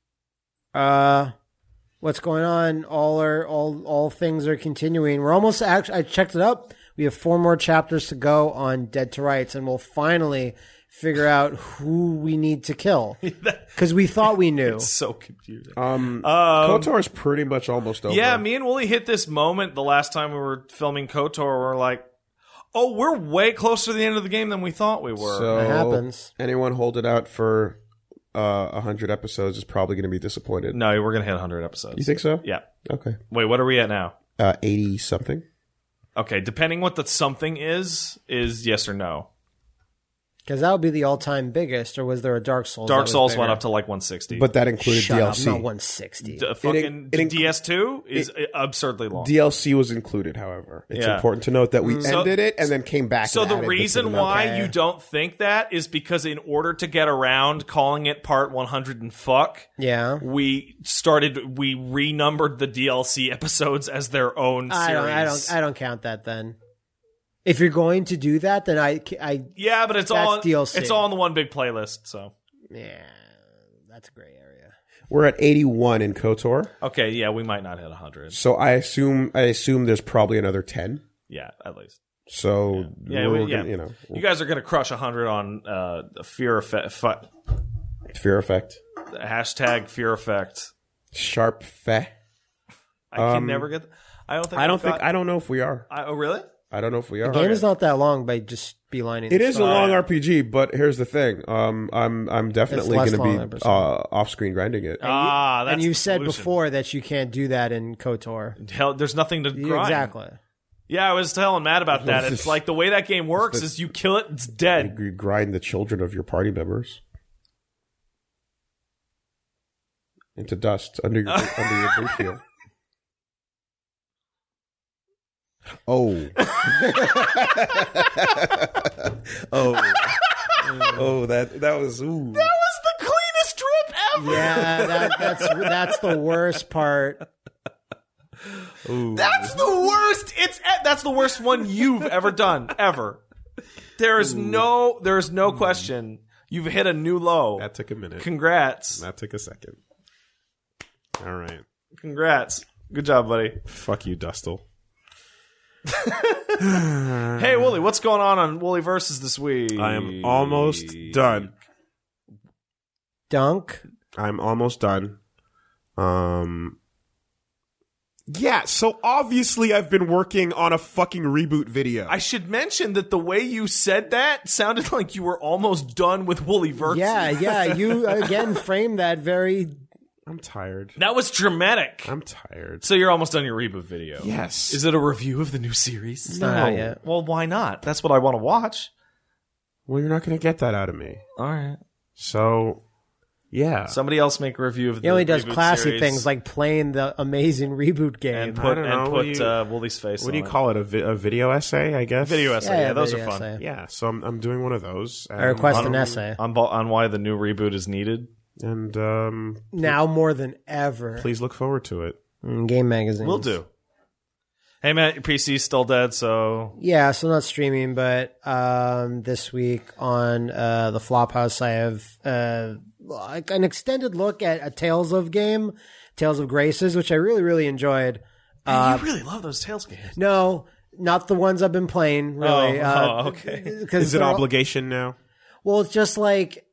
S3: Uh, what's going on? All are all all things are continuing. We're almost actually. I checked it up. We have four more chapters to go on Dead to Rights, and we'll finally figure out who we need to kill because we thought we knew.
S2: It's so confusing.
S1: Um,
S2: Um,
S1: KOTOR is pretty much almost over.
S2: Yeah, me and Wooly hit this moment the last time we were filming KOTOR. We're like, oh, we're way closer to the end of the game than we thought we were.
S1: So
S3: That happens.
S1: anyone hold it out for uh, one hundred episodes is probably going to be disappointed.
S2: No, we're going to hit one hundred episodes.
S1: You think so?
S2: Yeah.
S1: Okay.
S2: Wait, what are we at now?
S1: Uh, eighty something.
S2: Okay, depending what the something is, is yes or no.
S3: Because that would be the all-time biggest, or was there a Dark Souls? that
S2: Dark
S3: was
S2: Souls
S3: bigger?
S2: went up to like one sixty.
S1: But that included
S3: Shut
S1: D L
S3: up,
S1: C.
S3: not one sixty.
S2: D- fucking
S1: it inc-
S2: D S two is absurdly long.
S1: D L C was included, however. It's
S2: Yeah.
S1: important to note that we
S2: So-
S1: ended it and then came back.
S2: So
S1: and
S2: the
S1: added bits
S2: reason
S1: of the
S2: why
S3: Okay.
S2: you don't think that is because in order to get around calling it part one hundred and fuck,
S3: Yeah.
S2: we started we renumbered the D L C episodes as their own series.
S3: I don't. I don't. I don't count that then. If you're going to do that, then I. I
S2: yeah, but it's
S3: That's
S2: all
S3: D L C.
S2: it's all in the one big playlist. So
S3: yeah, that's a gray area.
S1: We're at eighty-one in KOTOR.
S2: okay, yeah, we might not hit one hundred.
S1: So I assume I assume there's probably another ten.
S2: Yeah, at least.
S1: So
S2: Yeah,
S1: we're
S2: we- yeah.
S1: gonna, you know,
S2: You guys are gonna crush one hundred on uh, Fear Effect. Fu-
S1: Fear Effect,
S2: hashtag Fear Effect.
S1: Sharp Fe.
S2: I can
S1: Um,
S2: never get. I don't think.
S1: I don't
S2: I've
S1: think
S2: got-
S1: I don't know if we are.
S2: I, oh really?
S1: I don't know if we are.
S3: The game is not that long by just beelining.
S1: It is a
S3: the
S1: long
S2: yeah.
S1: R P G, but here's the thing. Um, I'm I'm definitely
S3: less
S1: going
S3: long,
S1: to
S3: I
S1: be
S3: presume.
S1: uh, off-screen grinding it.
S2: Ah, that's
S3: and you said
S2: solution.
S3: before that you can't do that in KOTOR.
S2: Hell, there's nothing to grind.
S3: Exactly.
S2: Yeah, I was telling Matt about that. It's like the way that game works is you kill it, it's dead.
S1: You grind the children of your party members into dust under your under your boot heel. Oh. oh. Oh, that that was ooh.
S2: That was the cleanest drip ever.
S3: Yeah, that, that's that's the worst part.
S1: Ooh.
S2: That's the worst. It's that's the worst one you've ever done ever. There is no there is no question. You've hit a new low.
S1: That took a minute.
S2: Congrats.
S1: That took a second. All right.
S2: Congrats. Good job, buddy.
S1: Fuck you, Dustle.
S2: Hey, Wooly, what's going on on Wooly Versus this week?
S1: I am almost done.
S3: Dunk.
S1: I'm almost done. Um Yeah, so obviously I've been working on a fucking reboot video.
S2: I should mention that the way you said that sounded like you were almost done with Wooly Versus.
S3: Yeah, yeah. You again framed that very.
S1: I'm tired.
S2: That was dramatic.
S1: I'm tired.
S2: So you're almost done your reboot video.
S1: Yes.
S2: Is it a review of the new series?
S3: It's not out yet.
S2: Well, why not? That's what I want to watch.
S1: Well, you're not going to get that out of me.
S2: All right.
S1: So, yeah.
S2: Somebody else make a review of the
S3: He only does
S2: reboot
S3: classy
S2: series
S3: things like playing the amazing reboot game.
S2: and
S1: I
S2: put
S1: don't
S2: and
S1: know,
S2: put
S1: what do you-
S2: uh, Wooly's face.
S1: what do you
S2: on
S1: call it? A, vi- a video essay, I guess?
S2: it. Video essay?
S3: Yeah,
S2: Yeah,
S3: yeah,
S2: those are
S3: video
S2: fun.
S3: essay.
S1: Yeah, so I'm, I'm doing one of those.
S3: I request
S1: and,
S3: an
S1: um,
S3: essay
S2: On bo- on why the new reboot is needed.
S1: And um,
S3: now more than ever.
S1: please look forward to it.
S3: Mm, game magazines.
S2: We'll do. Hey, Matt, your P C's still dead, so
S3: Yeah, so not streaming, but um, this week on uh, the Flophouse, I have uh, like an extended look at a Tales of game, Tales of Graces, which I really, really enjoyed.
S2: Man, you really love those Tales games.
S3: No, not the ones I've been playing, really.
S2: Oh,
S3: uh,
S2: oh, okay.
S3: Because
S1: Is it obligation now?
S3: Well, it's just like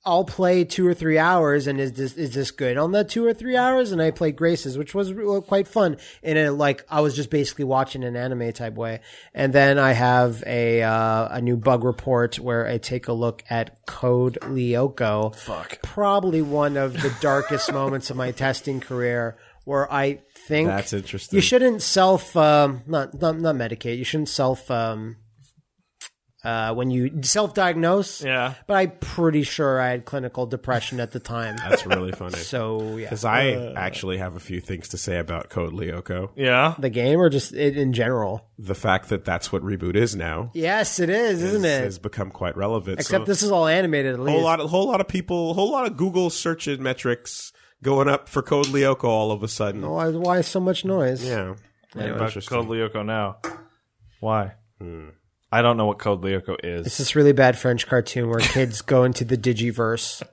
S3: I'll play two or three hours, and is this is this good on the two or three hours? And I played Graces, which was really quite fun. And it, like I was just basically watching an anime type way. And then I have a uh, a new bug report where I take a look at Code Lyoko.
S2: Fuck.
S3: Probably one of the darkest moments of my testing career, where I think
S1: That's interesting.
S3: you shouldn't self um, not not not medicate. You shouldn't self. Um, Uh, when you self-diagnose.
S2: Yeah.
S3: But I'm pretty sure I had clinical depression at the time.
S1: That's really funny.
S3: So, yeah.
S1: Because I actually have a few things to say about Code Lyoko.
S2: Yeah.
S3: The game or just it in general?
S1: The fact that that's what Reboot is now
S3: Yes, it is, isn't
S1: is-
S3: it?
S1: has become quite relevant.
S3: Except
S1: so,
S3: this is all animated at
S1: a
S3: least.
S1: whole lot, of, whole lot of people, whole lot of Google search metrics going up for Code Lyoko all of a sudden.
S3: Why, why so much noise?
S1: Yeah.
S2: What
S1: Yeah,
S2: about
S1: interesting.
S2: Code Lyoko now? Why? I don't know what Code Lyoko is.
S3: It's this really bad French cartoon where kids go into the Digiverse.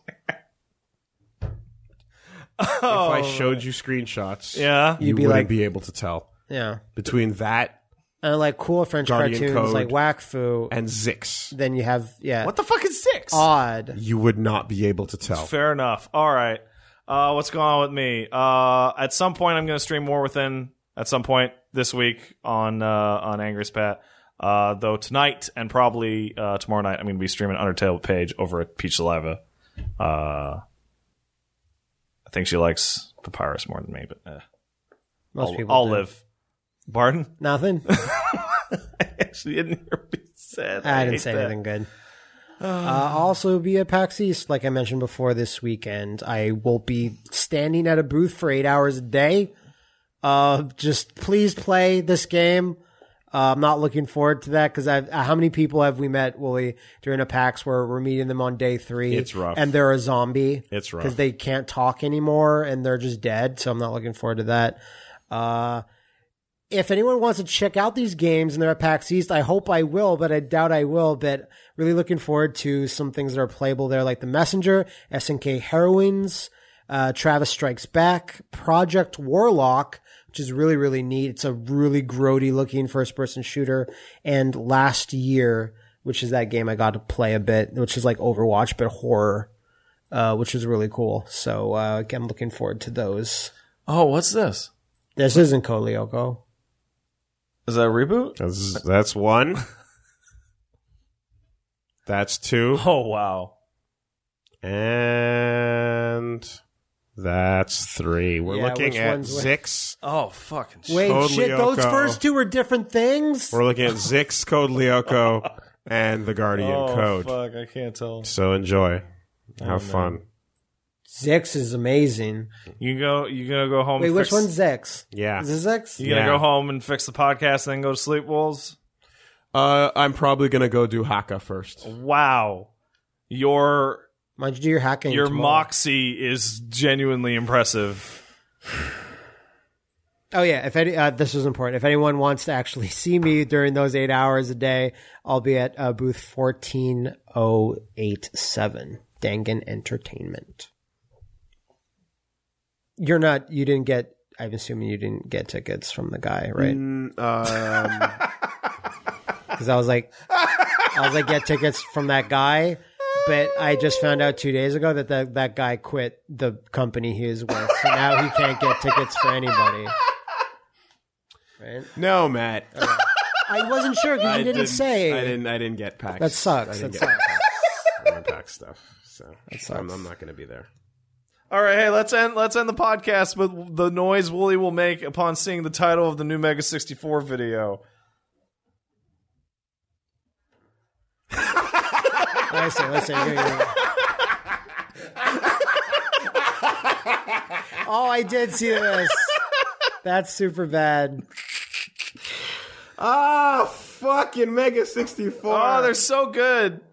S1: If I showed you screenshots,
S2: Yeah.
S1: you
S3: You'd be
S1: wouldn't
S3: like-
S1: be able to tell.
S3: Yeah.
S1: Between that
S3: And like cool French
S1: Guardian
S3: cartoons
S1: Code.
S3: like Wakfu.
S1: and Zix,
S3: Then you have, yeah.
S2: What the fuck is six?
S3: Odd.
S1: you would not be able to tell.
S2: Fair enough. All right. Uh, what's going on with me? Uh, at some point, I'm going to stream War Within. At some point this week on uh, on Angry Pat. Uh, though tonight and probably uh, tomorrow night, I'm going to be streaming Undertale Page over at Peach Saliva. Uh, I think she likes Papyrus more than me, but eh.
S3: Most
S2: I'll,
S3: people
S2: I'll
S3: do.
S2: live. Pardon?
S3: Nothing?
S2: I actually didn't hear what he said.
S3: I didn't
S2: hate
S3: say
S2: that.
S3: anything good. Uh, I'll also be at PAX East, like I mentioned before this weekend. I will be standing at a booth for eight hours a day. Uh, just please play this game. Uh, I'm not looking forward to that because I've, uh, how many people have we met, Wooly, during a PAX where we're meeting them on day three?
S1: It's rough.
S3: And they're a zombie.
S1: It's rough.
S3: Because they can't talk anymore and they're just dead. So I'm not looking forward to that. Uh, if anyone wants to check out these games and they're at PAX East, I hope I will, but I doubt I will. But really looking forward to some things that are playable there, like The Messenger, S N K Heroines, uh, Travis Strikes Back, Project Warlock, which is really, really neat. It's a really grody looking first person shooter. And Last Year, which is that game I got to play a bit, which is like Overwatch, but horror, uh, which is really cool. So, uh, I'm looking forward to those.
S2: Oh, what's this?
S3: This isn't Code Lyoko.
S2: Is that a reboot?
S1: That's, that's one. That's two.
S2: Oh, wow.
S1: And that's three. We're
S3: Yeah,
S1: looking
S3: which
S1: at
S3: one's which?
S1: Zix.
S2: Oh, fucking shit.
S3: Wait,
S1: Code
S3: shit, those
S1: Lyoko.
S3: first two were different things?
S1: We're looking at Zix, Code Lyoko, and the Guardian
S2: Oh,
S1: Code.
S2: fuck. I can't tell.
S1: So enjoy. Have fun.
S3: Zix is amazing.
S2: You go. You gonna go home?
S3: Wait,
S2: and
S3: which
S2: fix,
S3: one's Zix?
S1: Yeah.
S3: Is it Zix?
S2: You gonna
S1: Yeah.
S2: go home and fix the podcast and then go to sleep, Wolves?
S1: Uh, I'm probably going to go do Haka first.
S2: Wow, your
S3: Why'd you do your hacking?
S2: your
S3: tomorrow?
S2: moxie is genuinely impressive.
S3: Oh yeah, if any, uh, this is important. If anyone wants to actually see me during those eight hours a day, I'll be at uh, booth fourteen oh eight seven, Dangan Entertainment. You're not. You didn't get. I'm assuming you didn't get tickets from the guy, right?
S1: Mm, um,
S3: Because I was like, I was like, get tickets from that guy. But I just found out two days ago that that, that guy quit the company he was with. So now he can't get tickets for anybody. Right?
S1: no, Matt.
S3: I wasn't sure because
S1: I
S3: you didn't, say.
S1: I didn't. I didn't get PAX.
S3: That sucks.
S1: I didn't
S3: That
S1: get
S3: sucks.
S1: PAX. I didn't PAX stuff. So
S3: sucks.
S1: I'm, I'm not going to be there.
S2: All right, hey, let's end. Let's end the podcast with the noise Wooly will make upon seeing the title of the new Mega sixty-four video.
S3: I see. I see. Here, here. Oh, I did see this. That's super bad.
S1: Ah, fucking Mega sixty-four.
S2: Oh, they're so good.